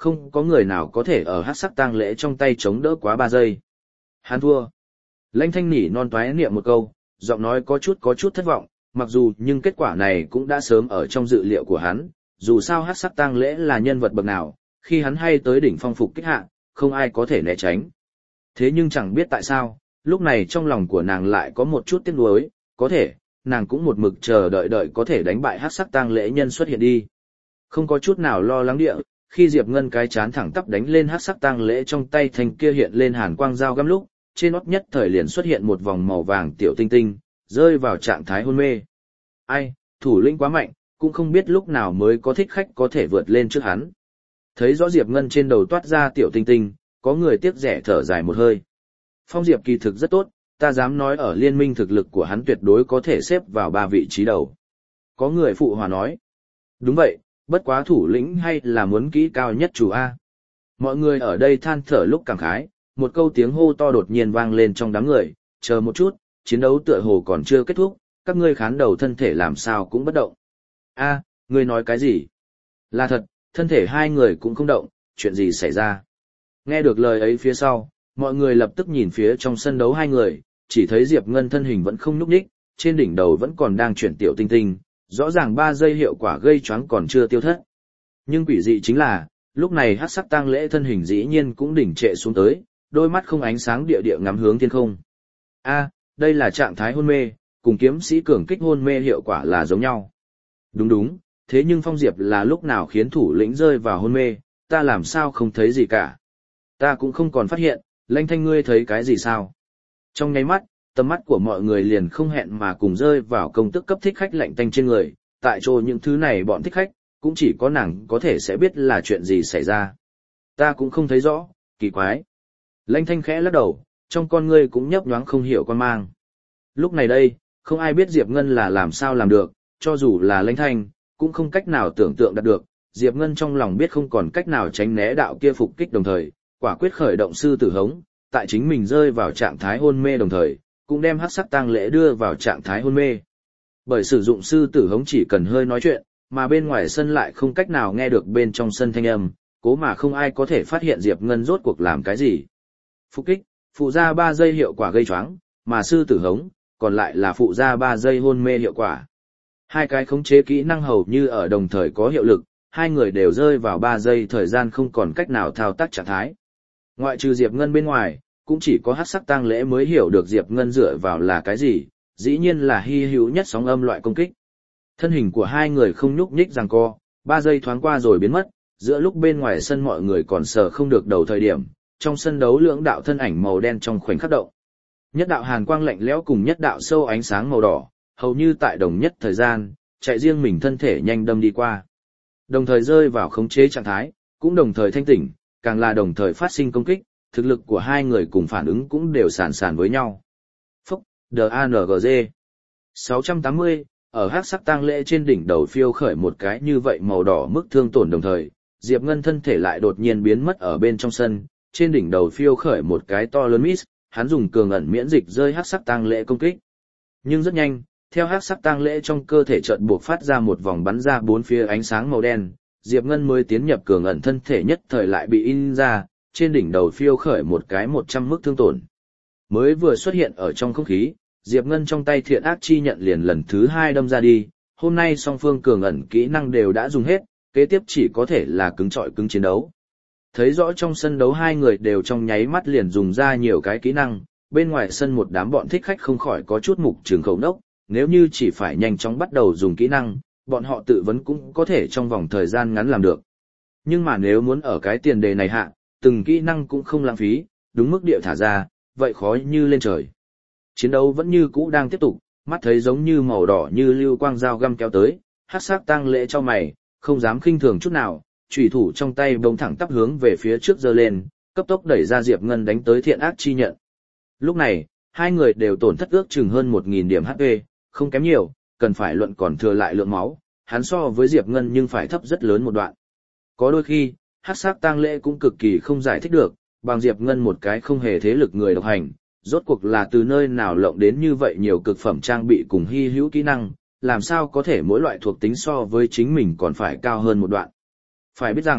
không có người nào có thể ở hắc sắc tang lễ trong tay chống đỡ quá ba giây. Hắn thua. Lãnh Thanh nỉ non toái niệm một câu, giọng nói có chút có chút thất vọng, mặc dù nhưng kết quả này cũng đã sớm ở trong dự liệu của hắn, dù sao hắc sắc tang lễ là nhân vật bậc nào, khi hắn hay tới đỉnh phong phục kích hạ, không ai có thể né tránh. Thế nhưng chẳng biết tại sao, lúc này trong lòng của nàng lại có một chút tiếc nuối, có thể, nàng cũng một mực chờ đợi đợi có thể đánh bại hắc sắc tang lễ nhân xuất hiện đi. Không có chút nào lo lắng địa, khi Diệp Ngân cái chán thẳng tắp đánh lên hắc sắc tang lễ trong tay thành kia hiện lên hàn quang dao găm lúc, trên nót nhất thời liền xuất hiện một vòng màu vàng tiểu tinh tinh, rơi vào trạng thái hôn mê. Ai, thủ lĩnh quá mạnh, cũng không biết lúc nào mới có thích khách có thể vượt lên trước hắn. Thấy rõ Diệp Ngân trên đầu toát ra tiểu tinh tinh, có người tiếc rẻ thở dài một hơi. Phong Diệp kỳ thực rất tốt, ta dám nói ở liên minh thực lực của hắn tuyệt đối có thể xếp vào ba vị trí đầu. Có người phụ hòa nói. Đúng vậy, bất quá thủ lĩnh hay là muốn kỹ cao nhất chủ A. Mọi người ở đây than thở lúc cảm khái, một câu tiếng hô to đột nhiên vang lên trong đám người, chờ một chút, chiến đấu tựa hồ còn chưa kết thúc, các ngươi khán đầu thân thể làm sao cũng bất động. A, ngươi nói cái gì? Là thật, thân thể hai người cũng không động, chuyện gì xảy ra? Nghe được lời ấy phía sau, mọi người lập tức nhìn phía trong sân đấu hai người, chỉ thấy Diệp Ngân thân hình vẫn không nhúc nhích, trên đỉnh đầu vẫn còn đang chuyển tiểu tinh tinh, rõ ràng ba giây hiệu quả gây choáng còn chưa tiêu thất. Nhưng quỷ dị chính là, lúc này hắc sắc tang lễ thân hình dĩ nhiên cũng đỉnh trệ xuống tới, đôi mắt không ánh sáng địa địa ngắm hướng thiên không. A, đây là trạng thái hôn mê, cùng kiếm sĩ cường kích hôn mê hiệu quả là giống nhau. Đúng đúng, thế nhưng Phong Diệp là lúc nào khiến thủ lĩnh rơi vào hôn mê, ta làm sao không thấy gì cả. Ta cũng không còn phát hiện, Lãnh Thanh ngươi thấy cái gì sao? Trong nháy mắt, tầm mắt của mọi người liền không hẹn mà cùng rơi vào công tức cấp thích khách lạnh tanh trên người, tại chỗ những thứ này bọn thích khách, cũng chỉ có nàng có thể sẽ biết là chuyện gì xảy ra. Ta cũng không thấy rõ, kỳ quái. Lãnh Thanh khẽ lắc đầu, trong con ngươi cũng nhấp nhoáng không hiểu quan mang. Lúc này đây, không ai biết Diệp Ngân là làm sao làm được, cho dù là Lãnh Thanh, cũng không cách nào tưởng tượng đạt được, Diệp Ngân trong lòng biết không còn cách nào tránh né đạo kia phục kích đồng thời, quả quyết khởi động sư tử hống, tại chính mình rơi vào trạng thái hôn mê đồng thời, cũng đem hắc sắc tang lễ đưa vào trạng thái hôn mê. Bởi sử dụng sư tử hống chỉ cần hơi nói chuyện, mà bên ngoài sân lại không cách nào nghe được bên trong sân thanh âm, cố mà không ai có thể phát hiện Diệp Ngân rốt cuộc làm cái gì. Phục kích, phụ ra ba giây hiệu quả gây choáng, mà sư tử hống, còn lại là phụ ra ba giây hôn mê hiệu quả. Hai cái khống chế kỹ năng hầu như ở đồng thời có hiệu lực, hai người đều rơi vào ba giây thời gian không còn cách nào thao tác trạng thái. Ngoại trừ Diệp Ngân bên ngoài, cũng chỉ có hắc sắc tang lễ mới hiểu được Diệp Ngân dựa vào là cái gì, dĩ nhiên là hy hữu nhất sóng âm loại công kích. Thân hình của hai người không nhúc nhích giằng co, ba giây thoáng qua rồi biến mất, giữa lúc bên ngoài sân mọi người còn sợ không được đầu thời điểm, trong sân đấu lưỡng đạo thân ảnh màu đen trong khoảnh khắc động. Nhất đạo hàn quang lạnh lẽo cùng nhất đạo sâu ánh sáng màu đỏ, hầu như tại đồng nhất thời gian, chạy riêng mình thân thể nhanh đâm đi qua. Đồng thời rơi vào khống chế trạng thái, cũng đồng thời thanh tỉnh, càng là đồng thời phát sinh công kích, thực lực của hai người cùng phản ứng cũng đều sàn sàn với nhau. Phúc, đê a en giê sáu trăm tám mươi, ở hắc sắc tang lễ trên đỉnh đầu phiêu khởi một cái như vậy màu đỏ mức thương tổn đồng thời, Diệp Ngân thân thể lại đột nhiên biến mất ở bên trong sân, trên đỉnh đầu phiêu khởi một cái to lớn miss, hắn dùng cường ẩn miễn dịch rơi hắc sắc tang lễ công kích. Nhưng rất nhanh, theo hắc sắc tang lễ trong cơ thể chợt buộc phát ra một vòng bắn ra bốn phía ánh sáng màu đen, Diệp Ngân mới tiến nhập cường ẩn thân thể nhất thời lại bị in ra, trên đỉnh đầu phiêu khởi một cái một trăm mức thương tổn. Mới vừa xuất hiện ở trong không khí, Diệp Ngân trong tay thiện ác chi nhận liền lần thứ hai đâm ra đi, hôm nay song phương cường ẩn kỹ năng đều đã dùng hết, kế tiếp chỉ có thể là cứng trọi cứng chiến đấu. Thấy rõ trong sân đấu hai người đều trong nháy mắt liền dùng ra nhiều cái kỹ năng, bên ngoài sân một đám bọn thích khách không khỏi có chút mục trường khẩu nốc, nếu như chỉ phải nhanh chóng bắt đầu dùng kỹ năng, bọn họ tự vấn cũng có thể trong vòng thời gian ngắn làm được. Nhưng mà nếu muốn ở cái tiền đề này hạ, từng kỹ năng cũng không lãng phí, đúng mức địa thả ra, vậy khó như lên trời. Chiến đấu vẫn như cũ đang tiếp tục, mắt thấy giống như màu đỏ như lưu quang dao găm kéo tới, hắc sắc tang lễ cho mày, không dám khinh thường chút nào, chủy thủ trong tay bỗng thẳng tắp hướng về phía trước giơ lên, cấp tốc đẩy ra Diệp Ngân đánh tới thiện ác chi nhận. Lúc này, hai người đều tổn thất ước chừng hơn một nghìn điểm hát pê, không kém nhiều, cần phải luận còn thừa lại lượng máu, hắn so với Diệp Ngân nhưng phải thấp rất lớn một đoạn. Có đôi khi, hắc sắc tang lễ cũng cực kỳ không giải thích được, bằng Diệp Ngân một cái không hề thế lực người độc hành, rốt cuộc là từ nơi nào lộng đến như vậy nhiều cực phẩm trang bị cùng hy hữu kỹ năng, làm sao có thể mỗi loại thuộc tính so với chính mình còn phải cao hơn một đoạn. Phải biết rằng,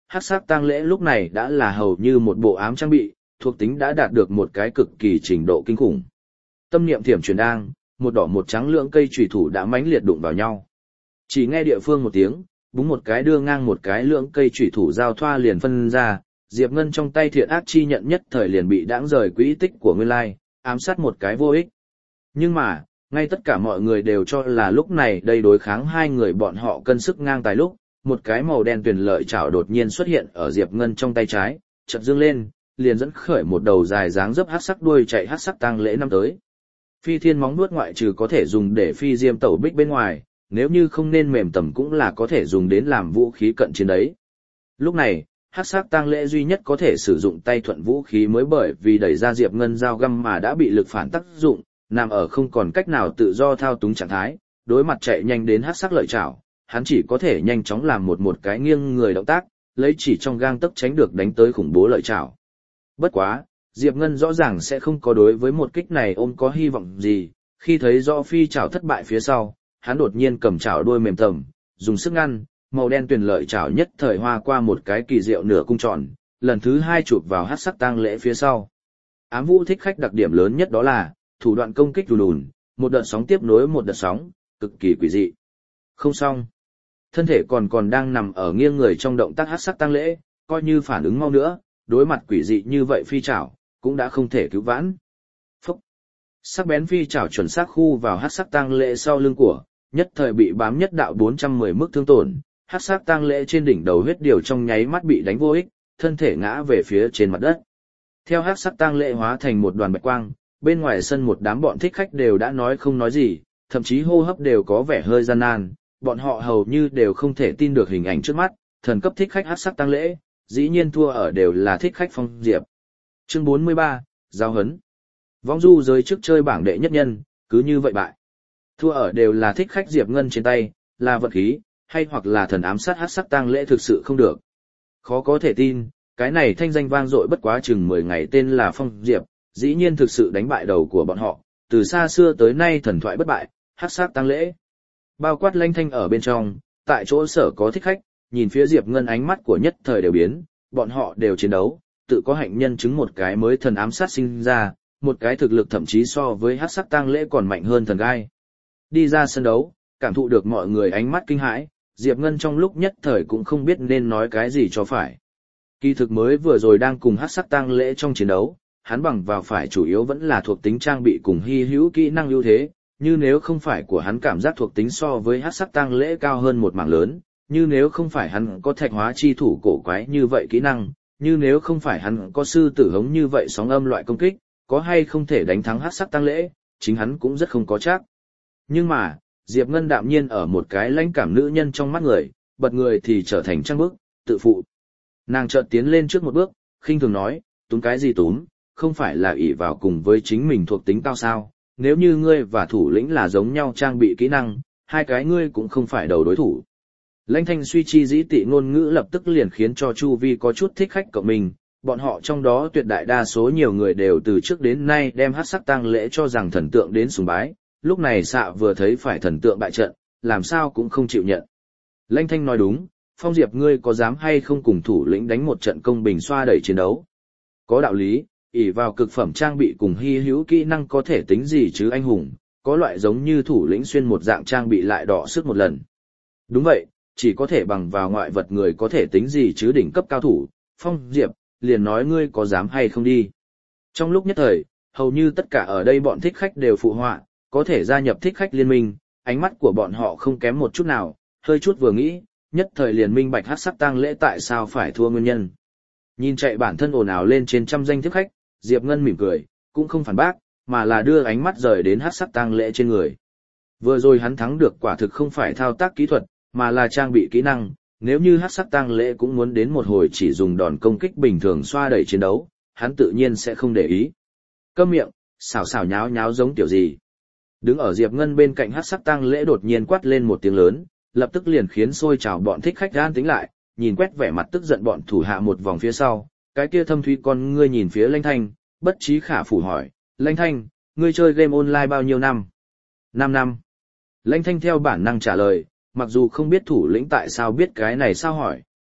hắc sắc tang lễ lúc này đã là hầu như một bộ ám trang bị, thuộc tính đã đạt được một cái cực kỳ trình độ kinh khủng. Tâm niệm thiểm chuyển đang, một đỏ một trắng lưỡng cây chủy thủ đã mãnh liệt đụng vào nhau. Chỉ nghe địa phương một tiếng, búng một cái đưa ngang một cái lưỡng cây chủy thủ giao thoa liền phân ra, Diệp Ngân trong tay thiện ác chi nhận nhất thời liền bị đãng rời quỹ tích của nguyên lai, ám sát một cái vô ích. Nhưng mà, ngay tất cả mọi người đều cho là lúc này đây đối kháng hai người bọn họ cân sức ngang tài lúc, một cái màu đen tuyền lợi chảo đột nhiên xuất hiện ở Diệp Ngân trong tay trái, chợt dương lên, liền dẫn khởi một đầu dài dáng dấp hắc sắc đuôi chạy hắc sắc tang lễ năm tới. Phi thiên móng nuốt ngoại trừ có thể dùng để phi diêm tẩu bích bên ngoài, nếu như không nên mềm tầm cũng là có thể dùng đến làm vũ khí cận chiến đấy. Lúc này, hắc sắc tang lễ duy nhất có thể sử dụng tay thuận vũ khí mới bởi vì đẩy ra Diệp Ngân dao găm mà đã bị lực phản tác dụng, nằm ở không còn cách nào tự do thao túng trạng thái, đối mặt chạy nhanh đến hắc sắc lợi chảo, hắn chỉ có thể nhanh chóng làm một một cái nghiêng người động tác, lấy chỉ trong gang tấc tránh được đánh tới khủng bố lợi chảo. Bất quá, Diệp Ngân rõ ràng sẽ không có đối với một kích này ôm có hy vọng gì, khi thấy rõ phi chảo thất bại phía sau, hắn đột nhiên cầm chảo đuôi mềm tầm, dùng sức ngăn, màu đen tuyền lợi chảo nhất thời hoa qua một cái kỳ diệu nửa cung tròn, lần thứ hai chụp vào hắc sắc tang lễ phía sau. Ám vũ thích khách đặc điểm lớn nhất đó là thủ đoạn công kích đùn đùn, một đợt sóng tiếp nối một đợt sóng, cực kỳ quỷ dị. Không xong, thân thể còn còn đang nằm ở nghiêng người trong động tác hắc sắc tang lễ, coi như phản ứng mau nữa, đối mặt quỷ dị như vậy phi chảo, cũng đã không thể cứu vãn. Phúc! Sắc bén phi chảo chuẩn xác khu vào hắc sắc tang lễ sau lưng của, nhất thời bị bám nhất đạo bốn trăm mười mức thương tổn, hắc sắc tang lễ trên đỉnh đầu huyết điều trong nháy mắt bị đánh vô ích, thân thể ngã về phía trên mặt đất. Theo hắc sắc tang lễ hóa thành một đoàn bạch quang, bên ngoài sân một đám bọn thích khách đều đã nói không nói gì, thậm chí hô hấp đều có vẻ hơi gian nan, bọn họ hầu như đều không thể tin được hình ảnh trước mắt, thần cấp thích khách hắc sắc tang lễ, dĩ nhiên thua ở đều là thích khách Phong Diệp. Chương bốn mươi ba, Giao hấn. Vong du giới trước chơi bảng đệ nhất nhân, cứ như vậy bại. Thua ở đều là thích khách Diệp Ngân trên tay, là vật khí, hay hoặc là thần ám sát hắc sắc tang lễ thực sự không được. Khó có thể tin, cái này thanh danh vang dội bất quá chừng mười ngày tên là Phong Diệp, dĩ nhiên thực sự đánh bại đầu của bọn họ, từ xa xưa tới nay thần thoại bất bại, hắc sắc tang lễ. Bao quát Lanh Thanh ở bên trong, tại chỗ sở có thích khách, nhìn phía Diệp Ngân ánh mắt của nhất thời đều biến, bọn họ đều chiến đấu, tự có hạnh nhân chứng một cái mới thần ám sát sinh ra, một cái thực lực thậm chí so với hắc sắc tang lễ còn mạnh hơn thần gai. Đi ra sân đấu, cảm thụ được mọi người ánh mắt kinh hãi, Diệp Ngân trong lúc nhất thời cũng không biết nên nói cái gì cho phải. Kỳ thực mới vừa rồi đang cùng hắc sắc tang lễ trong chiến đấu, hắn bằng vào phải chủ yếu vẫn là thuộc tính trang bị cùng hy hữu kỹ năng ưu thế, như nếu không phải của hắn cảm giác thuộc tính so với hắc sắc tang lễ cao hơn một mảng lớn, như nếu không phải hắn có thạch hóa chi thủ cổ quái như vậy kỹ năng, như nếu không phải hắn có sư tử hống như vậy sóng âm loại công kích, có hay không thể đánh thắng hắc sắc tang lễ, chính hắn cũng rất không có chắc. Nhưng mà, Diệp Ngân đạm nhiên ở một cái lãnh cảm nữ nhân trong mắt người, bật người thì trở thành trăng bước, tự phụ. Nàng chợt tiến lên trước một bước, khinh thường nói, túm cái gì túm, không phải là ỷ vào cùng với chính mình thuộc tính cao sao, nếu như ngươi và thủ lĩnh là giống nhau trang bị kỹ năng, hai cái ngươi cũng không phải đầu đối thủ. Lãnh Thanh suy chi dĩ tị ngôn ngữ lập tức liền khiến cho Chu Vi có chút thích khách cộng mình, bọn họ trong đó tuyệt đại đa số nhiều người đều từ trước đến nay đem hắc sắc tang lễ cho rằng thần tượng đến sùng bái, lúc này xạ vừa thấy phải thần tượng bại trận, làm sao cũng không chịu nhận. Lãnh Thanh nói đúng, Phong Diệp ngươi có dám hay không cùng thủ lĩnh đánh một trận công bình xoa đẩy chiến đấu? Có đạo lý, ỷ vào cực phẩm trang bị cùng hy hữu kỹ năng có thể tính gì chứ anh hùng, có loại giống như thủ lĩnh xuyên một dạng trang bị lại đỏ sức một lần. Đúng vậy, chỉ có thể bằng vào ngoại vật người có thể tính gì chứ đỉnh cấp cao thủ, Phong Diệp, liền nói ngươi có dám hay không đi. Trong lúc nhất thời, hầu như tất cả ở đây bọn thích khách đều phụ họa, có thể gia nhập thích khách liên minh, ánh mắt của bọn họ không kém một chút nào, hơi chút vừa nghĩ, nhất thời liền minh bạch hắc sắc tang lễ tại sao phải thua nguyên nhân. Nhìn chạy bản thân ồn ào lên trên trăm danh tiếp khách, Diệp Ngân mỉm cười, cũng không phản bác, mà là đưa ánh mắt rời đến hắc sắc tang lễ trên người. Vừa rồi hắn thắng được quả thực không phải thao tác kỹ thuật, mà là trang bị kỹ năng, nếu như hắc sắc tang lễ cũng muốn đến một hồi chỉ dùng đòn công kích bình thường xoa đẩy chiến đấu, hắn tự nhiên sẽ không để ý. Câm miệng, xào xào nháo nháo giống tiểu gì. Đứng ở Diệp Ngân bên cạnh hắc sắc tang lễ đột nhiên quát lên một tiếng lớn, lập tức liền khiến xôi trào bọn thích khách an tĩnh lại, nhìn quét vẻ mặt tức giận bọn thủ hạ một vòng phía sau, cái kia thâm thúy con ngươi nhìn phía Lãnh Thanh, bất trí khả phủ hỏi, Lãnh Thanh, ngươi chơi game online bao nhiêu năm? Năm năm. Lãnh Thanh theo bản năng trả lời, mặc dù không biết thủ lĩnh tại sao biết cái này sao hỏi,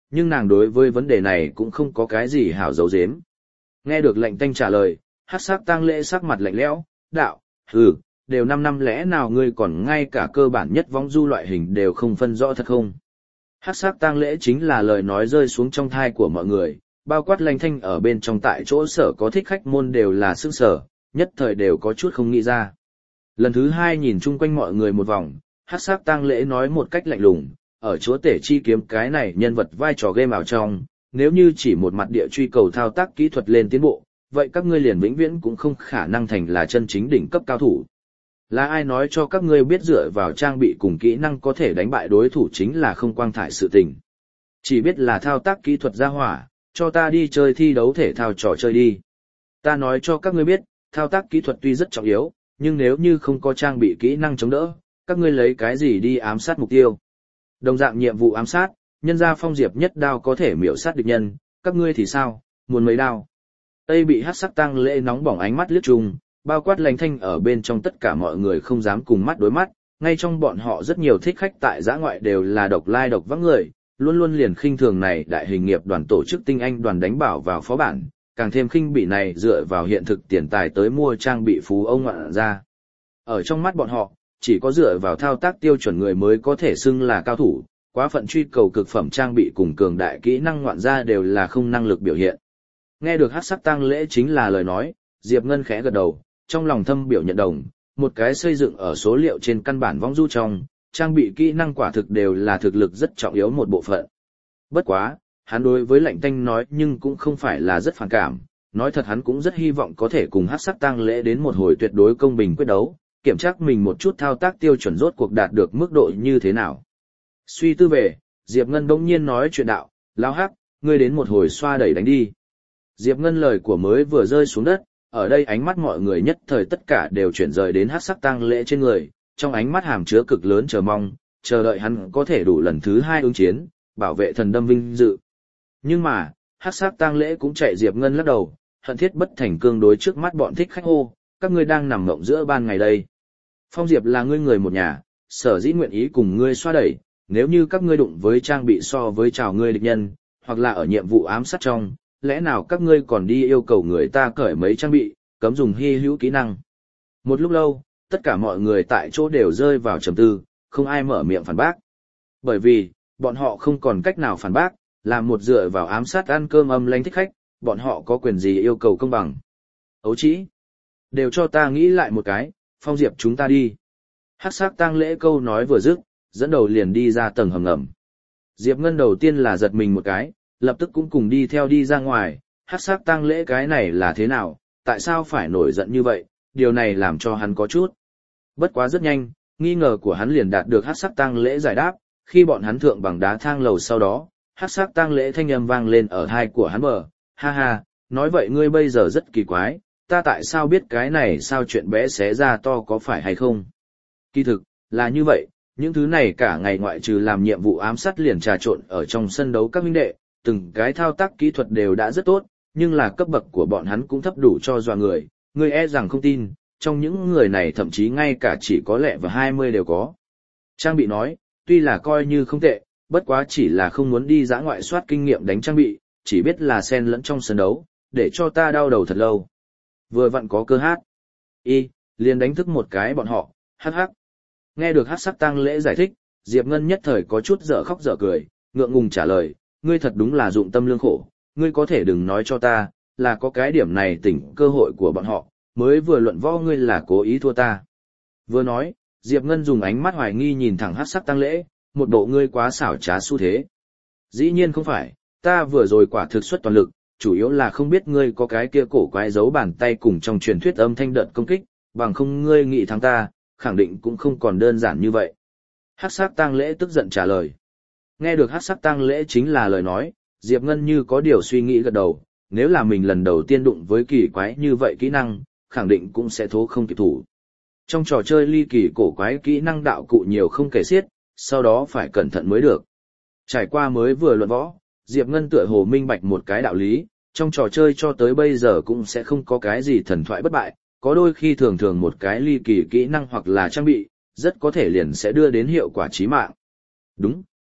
nhưng nàng đối với vấn đề này cũng không có cái gì hảo giấu giếm. Nghe được lệnh tanh trả lời, hắc sắc tang lễ sắc mặt lạnh lẽo, đạo, hừ, đều năm năm lẽ nào ngươi còn ngay cả cơ bản nhất vong du loại hình đều không phân rõ thật không? Hắc sắc tang lễ chính là lời nói rơi xuống trong thai của mọi người, bao quát lệnh thanh ở bên trong tại chỗ sở có thích khách môn đều là sức sở, nhất thời đều có chút không nghĩ ra. Lần thứ hai nhìn chung quanh mọi người một vòng, hắc sắc tang lễ nói một cách lạnh lùng, ở chúa tể chi kiếm cái này nhân vật vai trò game ảo trong, nếu như chỉ một mặt địa truy cầu thao tác kỹ thuật lên tiến bộ, vậy các ngươi liền vĩnh viễn cũng không khả năng thành là chân chính đỉnh cấp cao thủ. Là ai nói cho các ngươi biết dựa vào trang bị cùng kỹ năng có thể đánh bại đối thủ chính là không quang thải sự tình. Chỉ biết là thao tác kỹ thuật ra hỏa, cho ta đi chơi thi đấu thể thao trò chơi đi. Ta nói cho các ngươi biết, thao tác kỹ thuật tuy rất trọng yếu, nhưng nếu như không có trang bị kỹ năng chống đỡ, các ngươi lấy cái gì đi ám sát mục tiêu. Đồng dạng nhiệm vụ ám sát, nhân ra Phong Diệp nhất đao có thể miểu sát địch nhân, các ngươi thì sao, muốn mấy đao. Tây bị hắc sắc tang lễ nóng bỏng ánh mắt liếc chung, bao quát lành thanh ở bên trong tất cả mọi người không dám cùng mắt đối mắt, ngay trong bọn họ rất nhiều thích khách tại giã ngoại đều là độc lai độc vắng người, luôn luôn liền khinh thường này đại hình nghiệp đoàn tổ chức tinh anh đoàn đánh bảo vào phó bản, càng thêm khinh bị này dựa vào hiện thực tiền tài tới mua trang bị phú ông ngoạn ra. Ở trong mắt bọn họ, chỉ có dựa vào thao tác tiêu chuẩn người mới có thể xưng là cao thủ, quá phận truy cầu cực phẩm trang bị cùng cường đại kỹ năng ngoạn ra đều là không năng lực biểu hiện. Nghe được hắc sắc tang lễ chính là lời nói, Diệp Ngân khẽ gật đầu, trong lòng thâm biểu nhận đồng, một cái xây dựng ở số liệu trên căn bản vong du trong, trang bị kỹ năng quả thực đều là thực lực rất trọng yếu một bộ phận. Bất quá, hắn đối với lệnh tanh nói nhưng cũng không phải là rất phản cảm, nói thật hắn cũng rất hy vọng có thể cùng hắc sắc tang lễ đến một hồi tuyệt đối công bình quyết đấu, kiểm tra mình một chút thao tác tiêu chuẩn rốt cuộc đạt được mức độ như thế nào. Suy tư về, Diệp Ngân bỗng nhiên nói chuyện đạo, lão hắc, ngươi đến một hồi xoa đẩy đánh đi. Diệp Ngân lời của mới vừa rơi xuống đất, ở đây ánh mắt mọi người nhất thời tất cả đều chuyển rời đến hắc sắc tang lễ trên người, trong ánh mắt hàm chứa cực lớn chờ mong, chờ đợi hắn có thể đủ lần thứ hai ứng chiến, bảo vệ thần đâm vinh dự. Nhưng mà, hắc sắc tang lễ cũng chạy Diệp Ngân lắc đầu, hận thiết bất thành cương đối trước mắt bọn thích khách hô, các ngươi đang nằm mộng giữa ban ngày đây. Phong Diệp là ngươi người một nhà, sở dĩ nguyện ý cùng ngươi xoa đẩy, nếu như các ngươi đụng với trang bị so với chào ngươi địch nhân, hoặc là ở nhiệm vụ ám sát trong, lẽ nào các ngươi còn đi yêu cầu người ta cởi mấy trang bị, cấm dùng hy hữu kỹ năng. Một lúc lâu, tất cả mọi người tại chỗ đều rơi vào trầm tư, không ai mở miệng phản bác. Bởi vì, bọn họ không còn cách nào phản bác, làm một dựa vào ám sát ăn cơm âm lãnh thích khách, bọn họ có quyền gì yêu cầu công bằng. Ấu chỉ, đều cho ta nghĩ lại một cái, Phong Diệp chúng ta đi. Hắc sắc tang lễ câu nói vừa dứt, dẫn đầu liền đi ra tầng hầm ngầm. Diệp Ngân đầu tiên là giật mình một cái, lập tức cũng cùng đi theo đi ra ngoài, hắc sắc tang lễ cái này là thế nào, tại sao phải nổi giận như vậy, điều này làm cho hắn có chút. Bất quá rất nhanh, nghi ngờ của hắn liền đạt được hắc sắc tang lễ giải đáp, khi bọn hắn thượng bằng đá thang lầu sau đó, hắc sắc tang lễ thanh âm vang lên ở tai của hắn bờ, ha ha, nói vậy ngươi bây giờ rất kỳ quái, ta tại sao biết cái này sao chuyện bé xé ra to có phải hay không? Kỳ thực, là như vậy, những thứ này cả ngày ngoại trừ làm nhiệm vụ ám sát liền trà trộn ở trong sân đấu các huynh đệ, từng cái thao tác kỹ thuật đều đã rất tốt, nhưng là cấp bậc của bọn hắn cũng thấp đủ cho dọa người, người e rằng không tin, trong những người này thậm chí ngay cả chỉ có lẻ và hai mươi đều có. Trang bị nói, tuy là coi như không tệ, bất quá chỉ là không muốn đi dã ngoại soát kinh nghiệm đánh trang bị, chỉ biết là xen lẫn trong sân đấu, để cho ta đau đầu thật lâu. Vừa vặn có cơ hát. Y, liền đánh thức một cái bọn họ, hắc hắc. Nghe được hắc sắc tang lễ giải thích, Diệp Ngân nhất thời có chút dở khóc dở cười, ngượng ngùng trả lời, ngươi thật đúng là dụng tâm lương khổ, ngươi có thể đừng nói cho ta, là có cái điểm này tỉnh cơ hội của bọn họ, mới vừa luận võ ngươi là cố ý thua ta. Vừa nói, Diệp Ngân dùng ánh mắt hoài nghi nhìn thẳng hắc sắc tang lễ, một bộ ngươi quá xảo trá xu thế. Dĩ nhiên không phải, ta vừa rồi quả thực xuất toàn lực, chủ yếu là không biết ngươi có cái kia cổ quái giấu bàn tay cùng trong truyền thuyết âm thanh đợt công kích, bằng không ngươi nghĩ thắng ta, khẳng định cũng không còn đơn giản như vậy. Hắc sắc tang lễ tức giận trả lời. Nghe được hắc sắc tang lễ chính là lời nói, Diệp Ngân như có điều suy nghĩ gật đầu, nếu là mình lần đầu tiên đụng với kỳ quái như vậy kỹ năng, khẳng định cũng sẽ thố không kịp thủ. Trong trò chơi ly kỳ cổ quái kỹ năng đạo cụ nhiều không kể xiết, sau đó phải cẩn thận mới được. Trải qua mới vừa luận võ, Diệp Ngân tựa hồ minh bạch một cái đạo lý, trong trò chơi cho tới bây giờ cũng sẽ không có cái gì thần thoại bất bại, có đôi khi thường thường một cái ly kỳ kỹ năng hoặc là trang bị, rất có thể liền sẽ đưa đến hiệu quả chí mạng. Đúng,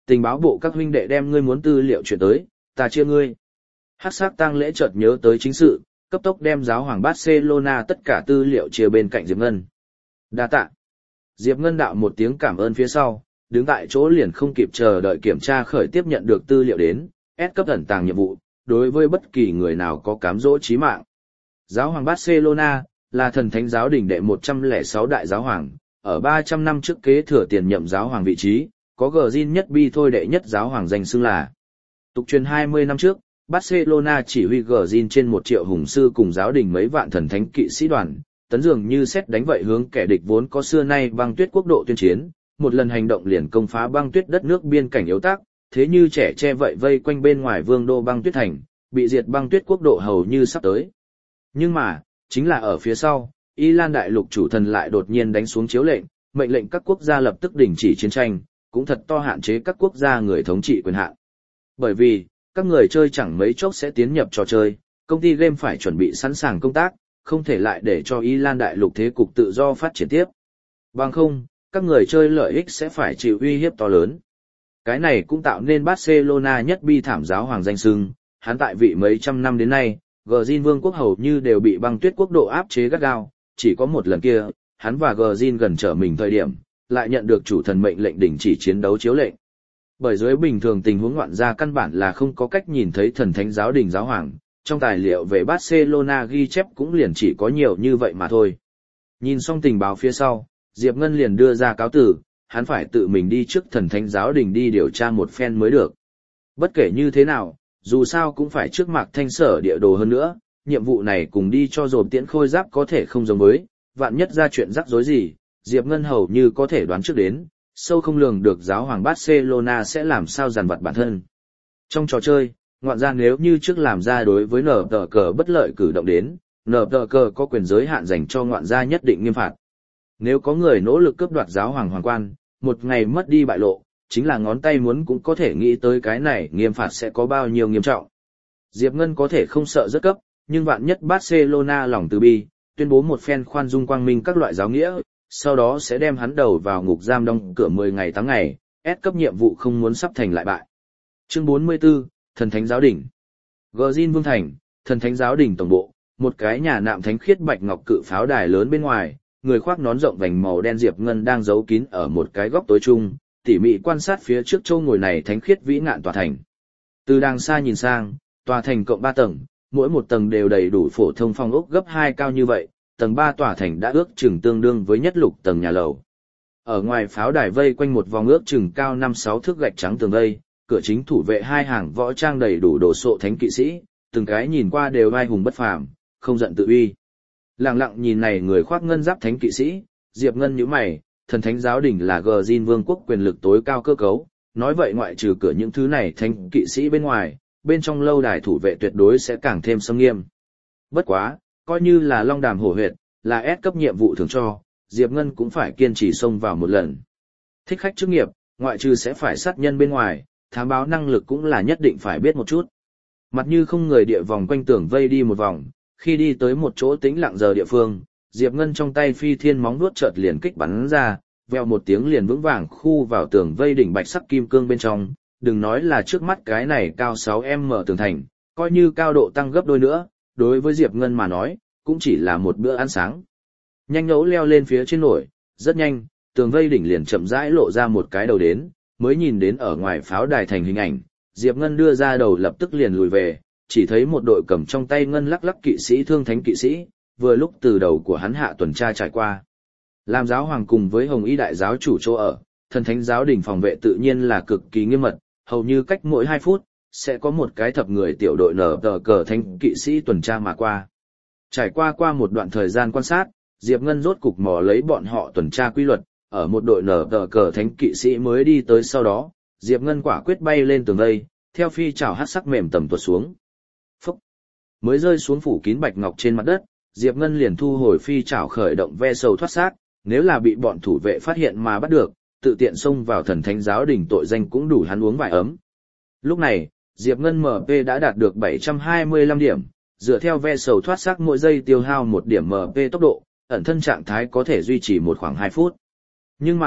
tình báo bộ các huynh đệ đem ngươi muốn tư liệu chuyển tới, ta chia ngươi. Hắc sắc tang lễ chợt nhớ tới chính sự, cấp tốc đem giáo hoàng Barcelona tất cả tư liệu chia bên cạnh Diệp Ngân. Đa tạ. Diệp Ngân đạo một tiếng cảm ơn phía sau, đứng tại chỗ liền không kịp chờ đợi kiểm tra khởi tiếp nhận được tư liệu đến, S cấp ẩn tàng nhiệm vụ, đối với bất kỳ người nào có cám dỗ chí mạng. Giáo hoàng Barcelona là thần thánh giáo đình đệ một trăm lẻ sáu đại giáo hoàng, ở ba trăm năm trước kế thừa tiền nhậm giáo hoàng vị trí, có gờ zin nhất bi thôi đệ nhất giáo hoàng danh xưng là. Tục truyền hai mươi năm trước, Barcelona chỉ huy gờ zin trên một triệu hùng sư cùng giáo đình mấy vạn thần thánh kỵ sĩ đoàn, tấn dường như xét đánh vậy hướng kẻ địch vốn có xưa nay băng tuyết quốc độ tuyên chiến, một lần hành động liền công phá băng tuyết đất nước biên cảnh yếu tác, thế như trẻ che vậy vây quanh bên ngoài vương đô băng tuyết thành, bị diệt băng tuyết quốc độ hầu như sắp tới. Nhưng mà, chính là ở phía sau, Y Lan đại lục chủ thần lại đột nhiên đánh xuống chiếu lệnh, mệnh lệnh các quốc gia lập tức đình chỉ chiến tranh, cũng thật to hạn chế các quốc gia người thống trị quyền hạn. Bởi vì, các người chơi chẳng mấy chốc sẽ tiến nhập trò chơi, công ty game phải chuẩn bị sẵn sàng công tác, không thể lại để cho Y Lan đại lục thế cục tự do phát triển tiếp. Bằng không, các người chơi lợi ích sẽ phải chịu uy hiếp to lớn. Cái này cũng tạo nên Barcelona nhất bi thảm giáo hoàng danh xưng, hắn tại vị mấy trăm năm đến nay, gờ zin vương quốc hầu như đều bị băng tuyết quốc độ áp chế gắt gao, chỉ có một lần kia, hắn và gờ zin gần trở mình thời điểm, lại nhận được chủ thần mệnh lệnh đình chỉ chiến đấu chiếu lệnh. Bởi dưới bình thường tình huống ngoạn gia căn bản là không có cách nhìn thấy thần thánh giáo đình giáo hoàng, trong tài liệu về Barcelona ghi chép cũng liền chỉ có nhiều như vậy mà thôi. Nhìn xong tình báo phía sau, Diệp Ngân liền đưa ra cáo từ, hắn phải tự mình đi trước thần thánh giáo đình đi điều tra một phen mới được. Bất kể như thế nào, dù sao cũng phải trước Mạc Thanh Sở địa đồ hơn nữa, nhiệm vụ này cùng đi cho dồn tiễn khôi giáp có thể không giống với, vạn nhất ra chuyện rắc rối gì, Diệp Ngân hầu như có thể đoán trước đến, sâu không lường được giáo hoàng Barcelona sẽ làm sao dằn vặt bản thân. Trong trò chơi, ngoạn gia nếu như trước làm ra đối với nở tờ cờ bất lợi cử động đến, nở tờ cờ có quyền giới hạn dành cho ngoạn gia nhất định nghiêm phạt. Nếu có người nỗ lực cướp đoạt giáo hoàng hoàng quan, một ngày mất đi bại lộ, chính là ngón tay muốn cũng có thể nghĩ tới cái này nghiêm phạt sẽ có bao nhiêu nghiêm trọng. Diệp Ngân có thể không sợ rất cấp, nhưng vạn nhất Barcelona lòng từ bi, tuyên bố một phen khoan dung quang minh các loại giáo nghĩa, sau đó sẽ đem hắn đầu vào ngục giam đóng cửa mười ngày tháng ngày, S cấp nhiệm vụ không muốn sắp thành lại bại. Chương bốn mươi tư, Thần Thánh Giáo Đỉnh. Gờ zin Vương Thành, Thần Thánh Giáo Đỉnh tổng bộ, một cái nhà nạm thánh khiết bạch ngọc cự pháo đài lớn bên ngoài, người khoác nón rộng vành màu đen Diệp Ngân đang giấu kín ở một cái góc tối trung, tỉ mỉ quan sát phía trước châu ngồi này thánh khiết vĩ ngạn tòa thành. Từ đàng xa nhìn sang, tòa thành cộng ba tầng, mỗi một tầng đều đầy đủ phổ thông phong ốc gấp hai cao như vậy, tầng ba tòa thành đã ước chừng tương đương với nhất lục tầng nhà lầu. Ở ngoài pháo đài vây quanh một vòng ước chừng cao năm sáu thước gạch trắng tường vây, cửa chính thủ vệ hai hàng võ trang đầy đủ đồ sộ thánh kỵ sĩ, từng cái nhìn qua đều vai hùng bất phàm, không giận tự uy. Lặng lặng nhìn này người khoác ngân giáp thánh kỵ sĩ, Diệp Ngân nhíu mày, thần thánh giáo đình là gờ zin vương quốc quyền lực tối cao cơ cấu, nói vậy ngoại trừ cửa những thứ này thánh kỵ sĩ bên ngoài, bên trong lâu đài thủ vệ tuyệt đối sẽ càng thêm xâm nghiêm. Bất quá, coi như là long đàm hổ huyệt, là S cấp nhiệm vụ thường cho, Diệp Ngân cũng phải kiên trì xông vào một lần. Thích khách chức nghiệp, ngoại trừ sẽ phải sát nhân bên ngoài, thám báo năng lực cũng là nhất định phải biết một chút. Mặt như không người địa vòng quanh tường vây đi một vòng, khi đi tới một chỗ tĩnh lặng giờ địa phương, Diệp Ngân trong tay phi thiên móng vuốt chợt liền kích bắn ra, vèo một tiếng liền vững vàng khu vào tường vây đỉnh bạch sắc kim cương bên trong, đừng nói là trước mắt cái này cao sáu mét tường thành, coi như cao độ tăng gấp đôi nữa, đối với Diệp Ngân mà nói, cũng chỉ là một bữa ăn sáng. Nhanh nhấu leo lên phía trên nổi, rất nhanh, tường vây đỉnh liền chậm rãi lộ ra một cái đầu đến, mới nhìn đến ở ngoài pháo đài thành hình ảnh, Diệp Ngân đưa ra đầu lập tức liền lùi về, chỉ thấy một đội cầm trong tay ngân lắc lắc kỵ sĩ thương thánh kỵ sĩ, vừa lúc từ đầu của hắn hạ tuần tra trải qua. Làm giáo hoàng cùng với Hồng Y đại giáo chủ chỗ ở, thần thánh giáo đình phòng vệ tự nhiên là cực kỳ nghiêm mật, hầu như cách mỗi hai phút, sẽ có một cái thập người tiểu đội nở tờ cờ thánh kỵ sĩ tuần tra mà qua. Trải qua qua một đoạn thời gian quan sát, Diệp Ngân rốt cục mò lấy bọn họ tuần tra quy luật, ở một đội nở tờ cờ thánh kỵ sĩ mới đi tới sau đó, Diệp Ngân quả quyết bay lên tường vây, theo phi chảo hắc sắc mềm tầm tuột xuống. Phúc! Mới rơi xuống phủ kín bạch ngọc trên mặt đất, Diệp Ngân liền thu hồi phi chảo khởi động ve sầu thoát xác, nếu là bị bọn thủ vệ phát hiện mà bắt được, tự tiện xông vào thần thánh giáo đình tội danh cũng đủ hắn uống vài ấm. Lúc này, Diệp Ngân em pê đã đạt được bảy trăm hai mươi lăm điểm, dựa theo ve sầu thoát xác mỗi giây tiêu hao một điểm em pê tốc độ, ẩn thân trạng thái có thể duy trì một khoảng hai phút. Nhưng mà,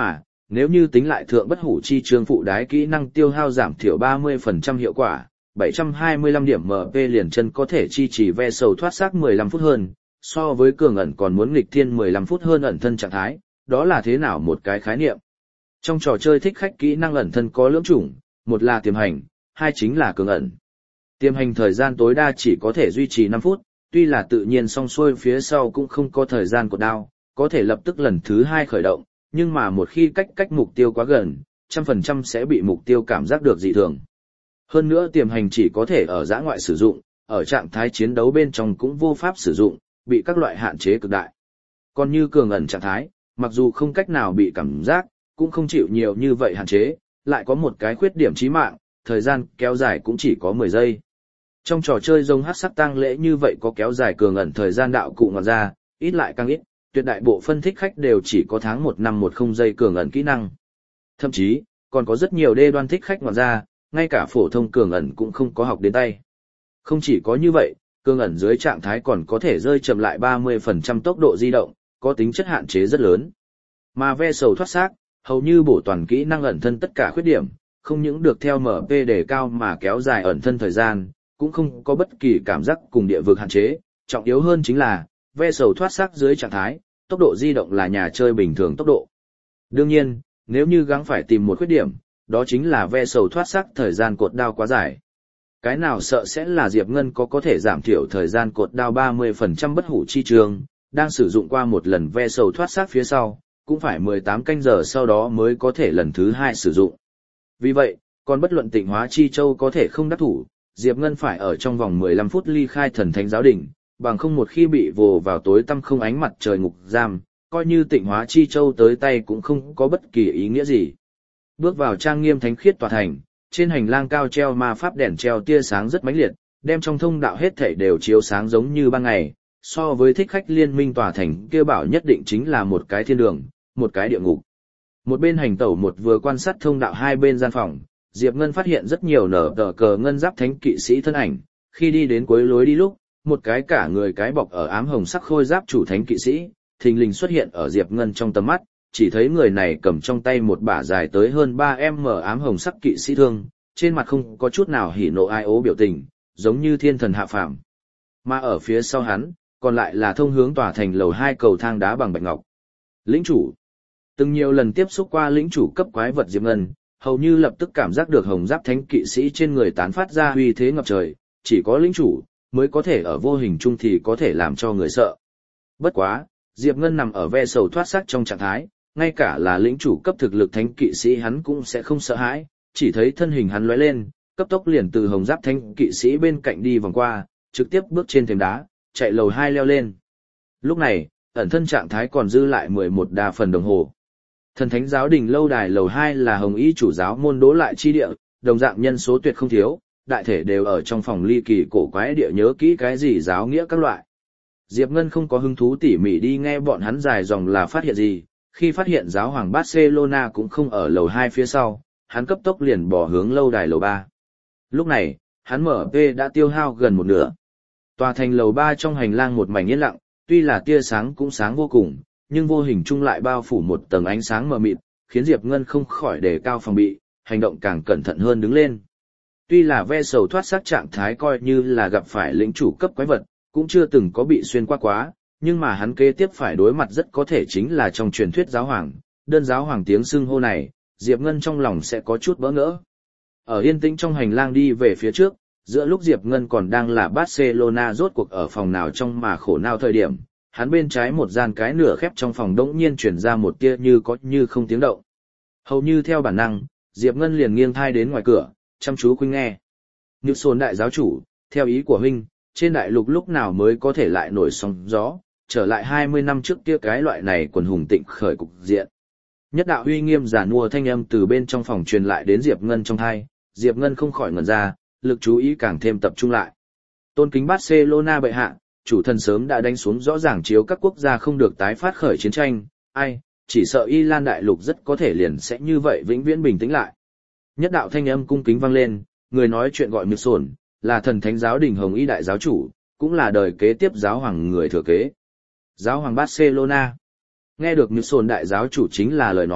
nếu như tính lại thượng bất hủ chi chương phụ đái kỹ năng tiêu hao giảm thiểu ba mươi phần trăm hiệu quả, bảy trăm hai mươi lăm điểm em pê liền chân có thể chi trì ve sầu thoát xác mười lăm phút hơn, so với cường ẩn còn muốn nghịch thiên mười lăm phút hơn ẩn thân trạng thái, đó là thế nào một cái khái niệm. Trong trò chơi thích khách kỹ năng ẩn thân có lưỡng chủng, một là tiềm hành, hai chính là cường ẩn. Tiềm hành thời gian tối đa chỉ có thể duy trì năm phút, tuy là tự nhiên song xuôi phía sau cũng không có thời gian cột đao, có thể lập tức lần thứ hai khởi động, nhưng mà một khi cách cách mục tiêu quá gần, trăm phần trăm sẽ bị mục tiêu cảm giác được dị thường. Hơn nữa tiềm hành chỉ có thể ở dã ngoại sử dụng, ở trạng thái chiến đấu bên trong cũng vô pháp sử dụng, bị các loại hạn chế cực đại. Còn như cường ẩn trạng thái, mặc dù không cách nào bị cảm giác, cũng không chịu nhiều như vậy hạn chế, lại có một cái khuyết điểm chí mạng, thời gian kéo dài cũng chỉ có mười giây. Trong trò chơi giống hắc sắc tang lễ như vậy có kéo dài cường ẩn thời gian đạo cụ ngoặt ra, ít lại càng ít, tuyệt đại bộ phân thích khách đều chỉ có tháng một năm một không giây cường ẩn kỹ năng. Thậm chí, còn có rất nhiều đê đoan thích khách ngoặt ra, ngay cả phổ thông cường ẩn cũng không có học đến tay. Không chỉ có như vậy, cường ẩn dưới trạng thái còn có thể rơi chậm lại ba mươi phần trăm tốc độ di động, có tính chất hạn chế rất lớn. Mà ve sầu thoát xác, hầu như bổ toàn kỹ năng ẩn thân tất cả khuyết điểm, không những được theo em pê đề cao mà kéo dài ẩn thân thời gian, cũng không có bất kỳ cảm giác cùng địa vực hạn chế, trọng yếu hơn chính là, ve sầu thoát xác dưới trạng thái, tốc độ di động là nhà chơi bình thường tốc độ. Đương nhiên, nếu như gắng phải tìm một khuyết điểm, đó chính là ve sầu thoát xác thời gian cột đao quá dài. Cái nào sợ sẽ là Diệp Ngân có có thể giảm thiểu thời gian cột đao ba mươi phần trăm bất hủ chi trường, đang sử dụng qua một lần ve sầu thoát xác phía sau, cũng phải mười tám canh giờ sau đó mới có thể lần thứ hai sử dụng. Vì vậy, còn bất luận Tịnh Hóa Chi Châu có thể không đắc thủ, Diệp Ngân phải ở trong vòng mười lăm phút ly khai Thần Thánh Giáo Đình, bằng không một khi bị vồ vào tối tăm không ánh mặt trời ngục giam, coi như Tịnh Hóa Chi Châu tới tay cũng không có bất kỳ ý nghĩa gì. Bước vào trang nghiêm thánh khiết tòa thành, trên hành lang cao treo ma pháp đèn treo tia sáng rất mãnh liệt, đem trong thông đạo hết thảy đều chiếu sáng giống như ban ngày, so với thích khách liên minh tòa thành kia bảo nhất định chính là một cái thiên đường, một cái địa ngục. Một bên hành tẩu một vừa quan sát thông đạo hai bên gian phòng, Diệp Ngân phát hiện rất nhiều nở tờ cờ ngân giáp thánh kỵ sĩ thân ảnh, khi đi đến cuối lối đi lúc, một cái cả người cái bọc ở ám hồng sắc khôi giáp chủ thánh kỵ sĩ, thình lình xuất hiện ở Diệp Ngân trong tầm mắt, chỉ thấy người này cầm trong tay một bả dài tới hơn ba mét ám hồng sắc kỵ sĩ thương, trên mặt không có chút nào hỉ nộ ai ố biểu tình, giống như thiên thần hạ phàm. Mà ở phía sau hắn, còn lại là thông hướng tòa thành lầu hai cầu thang đá bằng bạch ngọc. Lĩnh chủ. Từng nhiều lần tiếp xúc qua lĩnh chủ cấp quái vật Diệp Ngân, hầu như lập tức cảm giác được hồng giáp thánh kỵ sĩ trên người tán phát ra uy thế ngập trời, chỉ có lĩnh chủ mới có thể ở vô hình chung thì có thể làm cho người sợ. Bất quá, Diệp Ngân nằm ở ve sầu thoát xác trong trạng thái, ngay cả là lĩnh chủ cấp thực lực thánh kỵ sĩ hắn cũng sẽ không sợ hãi, chỉ thấy thân hình hắn lóe lên, cấp tốc liền từ hồng giáp thánh kỵ sĩ bên cạnh đi vòng qua, trực tiếp bước trên thềm đá, chạy lầu hai leo lên. Lúc này, ẩn thân trạng thái còn dư lại mười một đa phần đồng hồ. Thần Thánh Giáo Đình lâu đài lầu hai là hồng y chủ giáo môn đỗ lại chi địa, đồng dạng nhân số tuyệt không thiếu, đại thể đều ở trong phòng ly kỳ cổ quái địa nhớ kỹ cái gì giáo nghĩa các loại. Diệp Ngân không có hứng thú tỉ mỉ đi nghe bọn hắn dài dòng là phát hiện gì, khi phát hiện giáo hoàng Barcelona cũng không ở lầu hai phía sau, hắn cấp tốc liền bỏ hướng lâu đài lầu ba. Lúc này, hắn mở pê đã tiêu hao gần một nửa. Tòa thành lầu ba trong hành lang một mảnh yên lặng, tuy là tia sáng cũng sáng vô cùng, nhưng vô hình chung lại bao phủ một tầng ánh sáng mờ mịt, khiến Diệp Ngân không khỏi đề cao phòng bị, hành động càng cẩn thận hơn đứng lên. Tuy là ve sầu thoát xác trạng thái coi như là gặp phải lĩnh chủ cấp quái vật, cũng chưa từng có bị xuyên qua quá, nhưng mà hắn kế tiếp phải đối mặt rất có thể chính là trong truyền thuyết giáo hoàng, đơn giáo hoàng tiếng xưng hô này, Diệp Ngân trong lòng sẽ có chút bỡ ngỡ. Ở yên tĩnh trong hành lang đi về phía trước, giữa lúc Diệp Ngân còn đang là Barcelona rốt cuộc ở phòng nào trong mà khổ nào thời điểm, hắn bên trái một gian cái nửa khép trong phòng đống nhiên chuyển ra một tia như có như không tiếng động. Hầu như theo bản năng, Diệp Ngân liền nghiêng thai đến ngoài cửa, chăm chú khuynh nghe. Như Sồn đại giáo chủ, theo ý của huynh, trên đại lục lúc nào mới có thể lại nổi sóng gió, trở lại hai mươi năm trước kia cái loại này quần hùng tịnh khởi cục diện. Nhất đạo uy nghiêm giả nua thanh âm từ bên trong phòng truyền lại đến Diệp Ngân trong tai, Diệp Ngân không khỏi ngẩn ra, lực chú ý càng thêm tập trung lại. Tôn kính Barcelona bệ hạ, chủ thần sớm đã đánh xuống rõ ràng chiếu các quốc gia không được tái phát khởi chiến tranh, ai, chỉ sợ Y Lan đại lục rất có thể liền sẽ như vậy vĩnh viễn bình tĩnh lại. Nhất đạo thanh âm cung kính vang lên, người nói chuyện gọi Miệt Sồn, là thần thánh giáo đình Hồng Y đại giáo chủ, cũng là đời kế tiếp giáo hoàng người thừa kế. Giáo hoàng Barcelona. Nghe được Miệt Sồn đại giáo chủ chính là lời nói,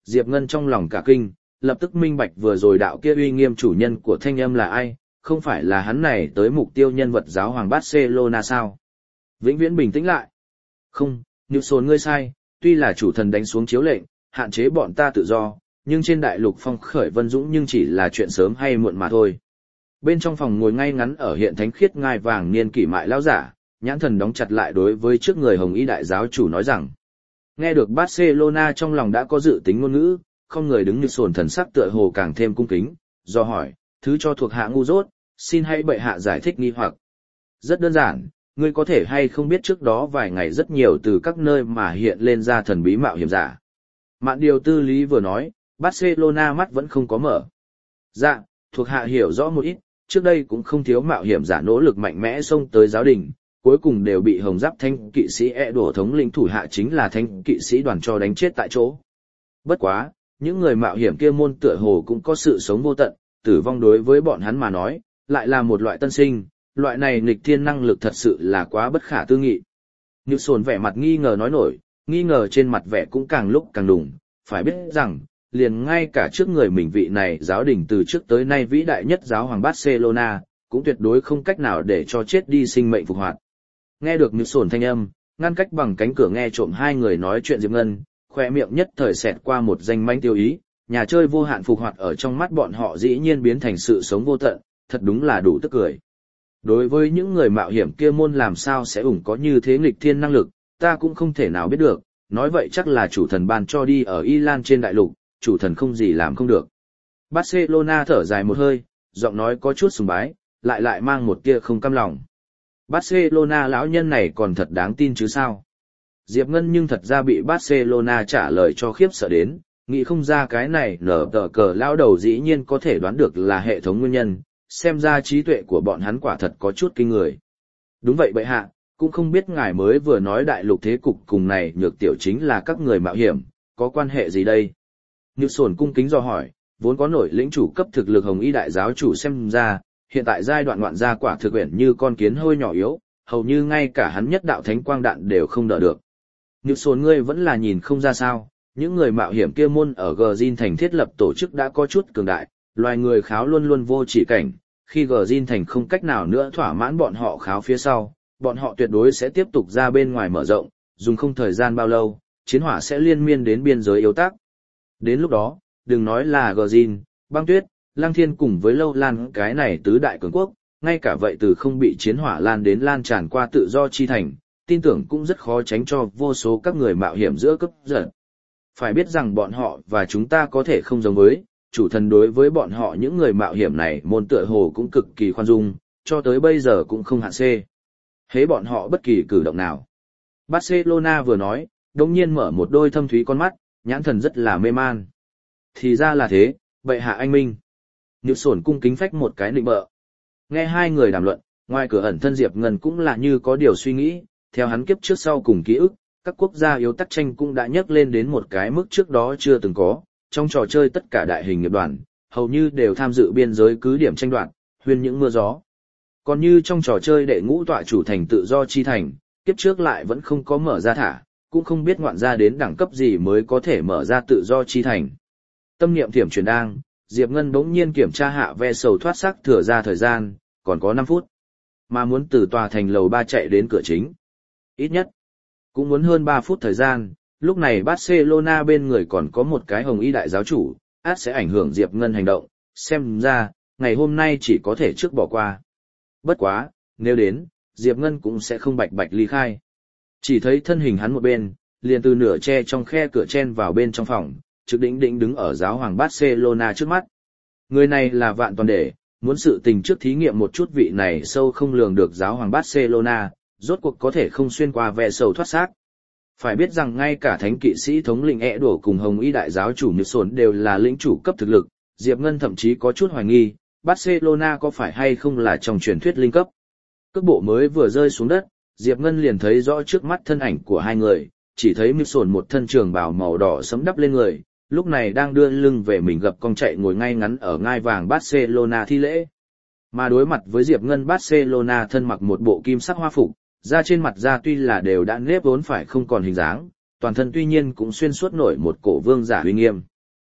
Diệp Ngân trong lòng cả kinh, lập tức minh bạch vừa rồi đạo kia uy nghiêm chủ nhân của thanh âm là ai, không phải là hắn này tới mục tiêu nhân vật giáo hoàng Barcelona sao? Vĩnh viễn bình tĩnh lại. Không, Newson ngươi sai, tuy là chủ thần đánh xuống chiếu lệnh, hạn chế bọn ta tự do, nhưng trên đại lục phong khởi vân dũng nhưng chỉ là chuyện sớm hay muộn mà thôi. Bên trong phòng ngồi ngay ngắn ở hiện thánh khiết ngai vàng niên kỷ mại lão giả, nhãn thần đóng chặt lại đối với trước người hồng y đại giáo chủ nói rằng. Nghe được Barcelona trong lòng đã có dự tính ngôn ngữ, không người đứng như sồn thần sắc tựa hồ càng thêm cung kính, do hỏi, thứ cho thuộc hạ ngu dốt, xin hãy bệ hạ giải thích nghi hoặc. Rất đơn giản, ngươi có thể hay không biết trước đó vài ngày rất nhiều từ các nơi mà hiện lên ra thần bí mạo hiểm giả. Mạn điều tư lý vừa nói, Barcelona mắt vẫn không có mở. Dạ, thuộc hạ hiểu rõ một ít, trước đây cũng không thiếu mạo hiểm giả nỗ lực mạnh mẽ xông tới giáo đình, cuối cùng đều bị hồng giáp thanh kỵ sĩ e đổ thống lĩnh thủ hạ chính là thanh kỵ sĩ đoàn cho đánh chết tại chỗ. Bất quá, những người mạo hiểm kia môn tựa hồ cũng có sự sống vô tận, tử vong đối với bọn hắn mà nói, lại là một loại tân sinh, loại này nghịch thiên năng lực thật sự là quá bất khả tư nghị. Như sồn vẻ mặt nghi ngờ nói nổi, nghi ngờ trên mặt vẻ cũng càng lúc càng đùng, phải biết rằng, liền ngay cả trước người mình vị này giáo đình từ trước tới nay vĩ đại nhất giáo hoàng Barcelona, cũng tuyệt đối không cách nào để cho chết đi sinh mệnh phục hoạt. Nghe được Như sồn thanh âm, ngăn cách bằng cánh cửa nghe trộm hai người nói chuyện Diệp Ngân, khoe miệng nhất thời xẹt qua một danh manh tiêu ý, nhà chơi vô hạn phục hoạt ở trong mắt bọn họ dĩ nhiên biến thành sự sống vô tận, thật đúng là đủ tức cười. Đối với những người mạo hiểm kia môn làm sao sẽ ủng có như thế nghịch thiên năng lực, ta cũng không thể nào biết được, nói vậy chắc là chủ thần ban cho đi ở Y Lan trên đại lục, chủ thần không gì làm không được. Barcelona thở dài một hơi, giọng nói có chút sùng bái, lại lại mang một tia không cam lòng. Barcelona lão nhân này còn thật đáng tin chứ sao? Diệp Ngân nhưng thật ra bị Barcelona trả lời cho khiếp sợ đến, nghĩ không ra cái này nở tờ cờ lão đầu dĩ nhiên có thể đoán được là hệ thống nguyên nhân, xem ra trí tuệ của bọn hắn quả thật có chút kinh người. Đúng vậy bệ hạ, cũng không biết ngài mới vừa nói đại lục thế cục cùng này nhược tiểu chính là các người mạo hiểm, có quan hệ gì đây? Như sồn cung kính do hỏi, vốn có nổi lĩnh chủ cấp thực lực hồng y đại giáo chủ xem ra, hiện tại giai đoạn ngoạn gia quả thực quyển như con kiến hơi nhỏ yếu, hầu như ngay cả hắn nhất đạo thánh quang đạn đều không đỡ được. Như sồn ngươi vẫn là nhìn không ra sao, những người mạo hiểm kia môn ở Gjin thành thiết lập tổ chức đã có chút cường đại, loài người kháo luôn luôn vô chỉ cảnh, khi Gjin thành không cách nào nữa thỏa mãn bọn họ kháo phía sau, bọn họ tuyệt đối sẽ tiếp tục ra bên ngoài mở rộng, dùng không thời gian bao lâu, chiến hỏa sẽ liên miên đến biên giới yếu tác. Đến lúc đó, đừng nói là Gjin, băng tuyết, Lăng Thiên cùng với Lâu Lan cái này tứ đại cường quốc, ngay cả vậy từ không bị chiến hỏa lan đến lan tràn qua tự do chi thành, tin tưởng cũng rất khó tránh cho vô số các người mạo hiểm giữa cấp giật. Phải biết rằng bọn họ và chúng ta có thể không giống với, chủ thần đối với bọn họ những người mạo hiểm này môn tựa hồ cũng cực kỳ khoan dung, cho tới bây giờ cũng không hạn xê. Hễ bọn họ bất kỳ cử động nào. Barcelona vừa nói, đồng nhiên mở một đôi thâm thúy con mắt, nhãn thần rất là mê man. Thì ra là thế, bệ hạ anh minh. Như sổn cung kính phách một cái nịnh bợ. Nghe hai người đàm luận, ngoài cửa ẩn thân Diệp Ngân cũng là như có điều suy nghĩ, theo hắn kiếp trước sau cùng ký ức, các quốc gia yếu tắc tranh cũng đã nhấc lên đến một cái mức trước đó chưa từng có, trong trò chơi tất cả đại hình nghiệp đoàn, hầu như đều tham dự biên giới cứ điểm tranh đoạt, huyên những mưa gió. Còn như trong trò chơi đệ ngũ tọa chủ thành tự do chi thành, kiếp trước lại vẫn không có mở ra thả, cũng không biết ngoạn ra đến đẳng cấp gì mới có thể mở ra tự do chi thành. Tâm niệm thiểm chuyển đang, Diệp Ngân bỗng nhiên kiểm tra hạ ve sầu thoát sắc thừa ra thời gian, còn có năm phút. Mà muốn từ tòa thành lầu ba chạy đến cửa chính. Ít nhất, cũng muốn hơn ba phút thời gian, lúc này Barcelona bên người còn có một cái hồng y đại giáo chủ, át sẽ ảnh hưởng Diệp Ngân hành động, xem ra, ngày hôm nay chỉ có thể trước bỏ qua. Bất quá, nếu đến, Diệp Ngân cũng sẽ không bạch bạch ly khai. Chỉ thấy thân hình hắn một bên, liền từ nửa che trong khe cửa chen vào bên trong phòng, trực đỉnh đỉnh đứng ở giáo hoàng Barcelona trước mắt. Người này là Vạn Toàn Để, muốn sự tình trước thí nghiệm một chút vị này sâu không lường được giáo hoàng Barcelona, rốt cuộc có thể không xuyên qua ve sầu thoát xác. Phải biết rằng ngay cả thánh kỵ sĩ thống lĩnh ẻ đổ cùng hồng y đại giáo chủ Nhật Sồn đều là lĩnh chủ cấp thực lực, Diệp Ngân thậm chí có chút hoài nghi, Barcelona có phải hay không là trong truyền thuyết linh cấp. Cước bộ mới vừa rơi xuống đất, Diệp Ngân liền thấy rõ trước mắt thân ảnh của hai người, chỉ thấy Nhật Sồn một thân trường bào màu đỏ sẫm đắp lên người, lúc này đang đưa lưng về mình gập cong chạy ngồi ngay ngắn ở ngai vàng Barcelona thi lễ. Mà đối mặt với Diệp Ngân, Barcelona thân mặc một bộ kim sắc hoa phục, da trên mặt da tuy là đều đã nếp vốn phải không còn hình dáng, toàn thân tuy nhiên cũng xuyên suốt nổi một cổ vương giả uy nghiêm.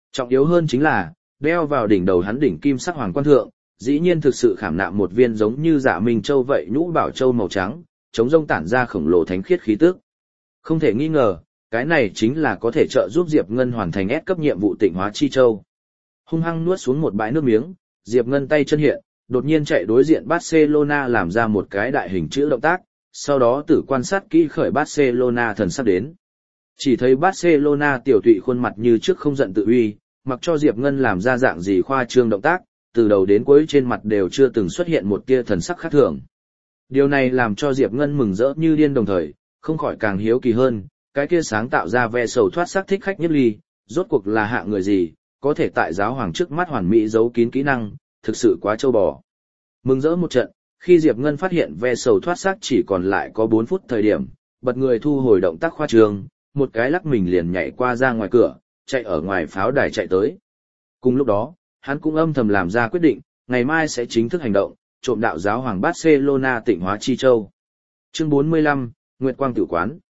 Trọng yếu hơn chính là, đeo vào đỉnh đầu hắn đỉnh kim sắc hoàng quan thượng, dĩ nhiên thực sự khảm nạm một viên giống như Dạ Minh Châu vậy nhũ bảo châu màu trắng, chống rông tản ra khổng lồ thánh khiết khí tức. Không thể nghi ngờ, cái này chính là có thể trợ giúp Diệp Ngân hoàn thành S cấp nhiệm vụ Tịnh Hóa Chi Châu. Hung hăng nuốt xuống một bãi nước miếng, Diệp Ngân tay chân hiện, đột nhiên chạy đối diện Barcelona làm ra một cái đại hình chữ động tác, sau đó tử quan sát kỹ khởi Barcelona thần sắp đến. Chỉ thấy Barcelona tiểu tụy khuôn mặt như trước không giận tự uy, mặc cho Diệp Ngân làm ra dạng gì khoa trương động tác, từ đầu đến cuối trên mặt đều chưa từng xuất hiện một tia thần sắc khác thường. Điều này làm cho Diệp Ngân mừng rỡ như điên, đồng thời, không khỏi càng hiếu kỳ hơn, cái kia sáng tạo ra vẻ sầu thoát sắc thích khách nhất ly, rốt cuộc là hạng người gì, có thể tại giáo hoàng trước mắt hoàn mỹ giấu kín kỹ năng, thực sự quá trâu bò. Mừng rỡ một trận, khi Diệp Ngân phát hiện vẻ sầu thoát sắc chỉ còn lại có bốn phút thời điểm, bật người thu hồi động tác khoa trương, một cái lắc mình liền nhảy qua ra ngoài cửa, chạy ở ngoài pháo đài chạy tới. Cùng lúc đó, hắn cũng âm thầm làm ra quyết định, ngày mai sẽ chính thức hành động, trộm đạo giáo hoàng Barcelona Tịnh Hóa Chi Châu. Chương bốn mươi lăm, Nguyệt Quang Tử Quán.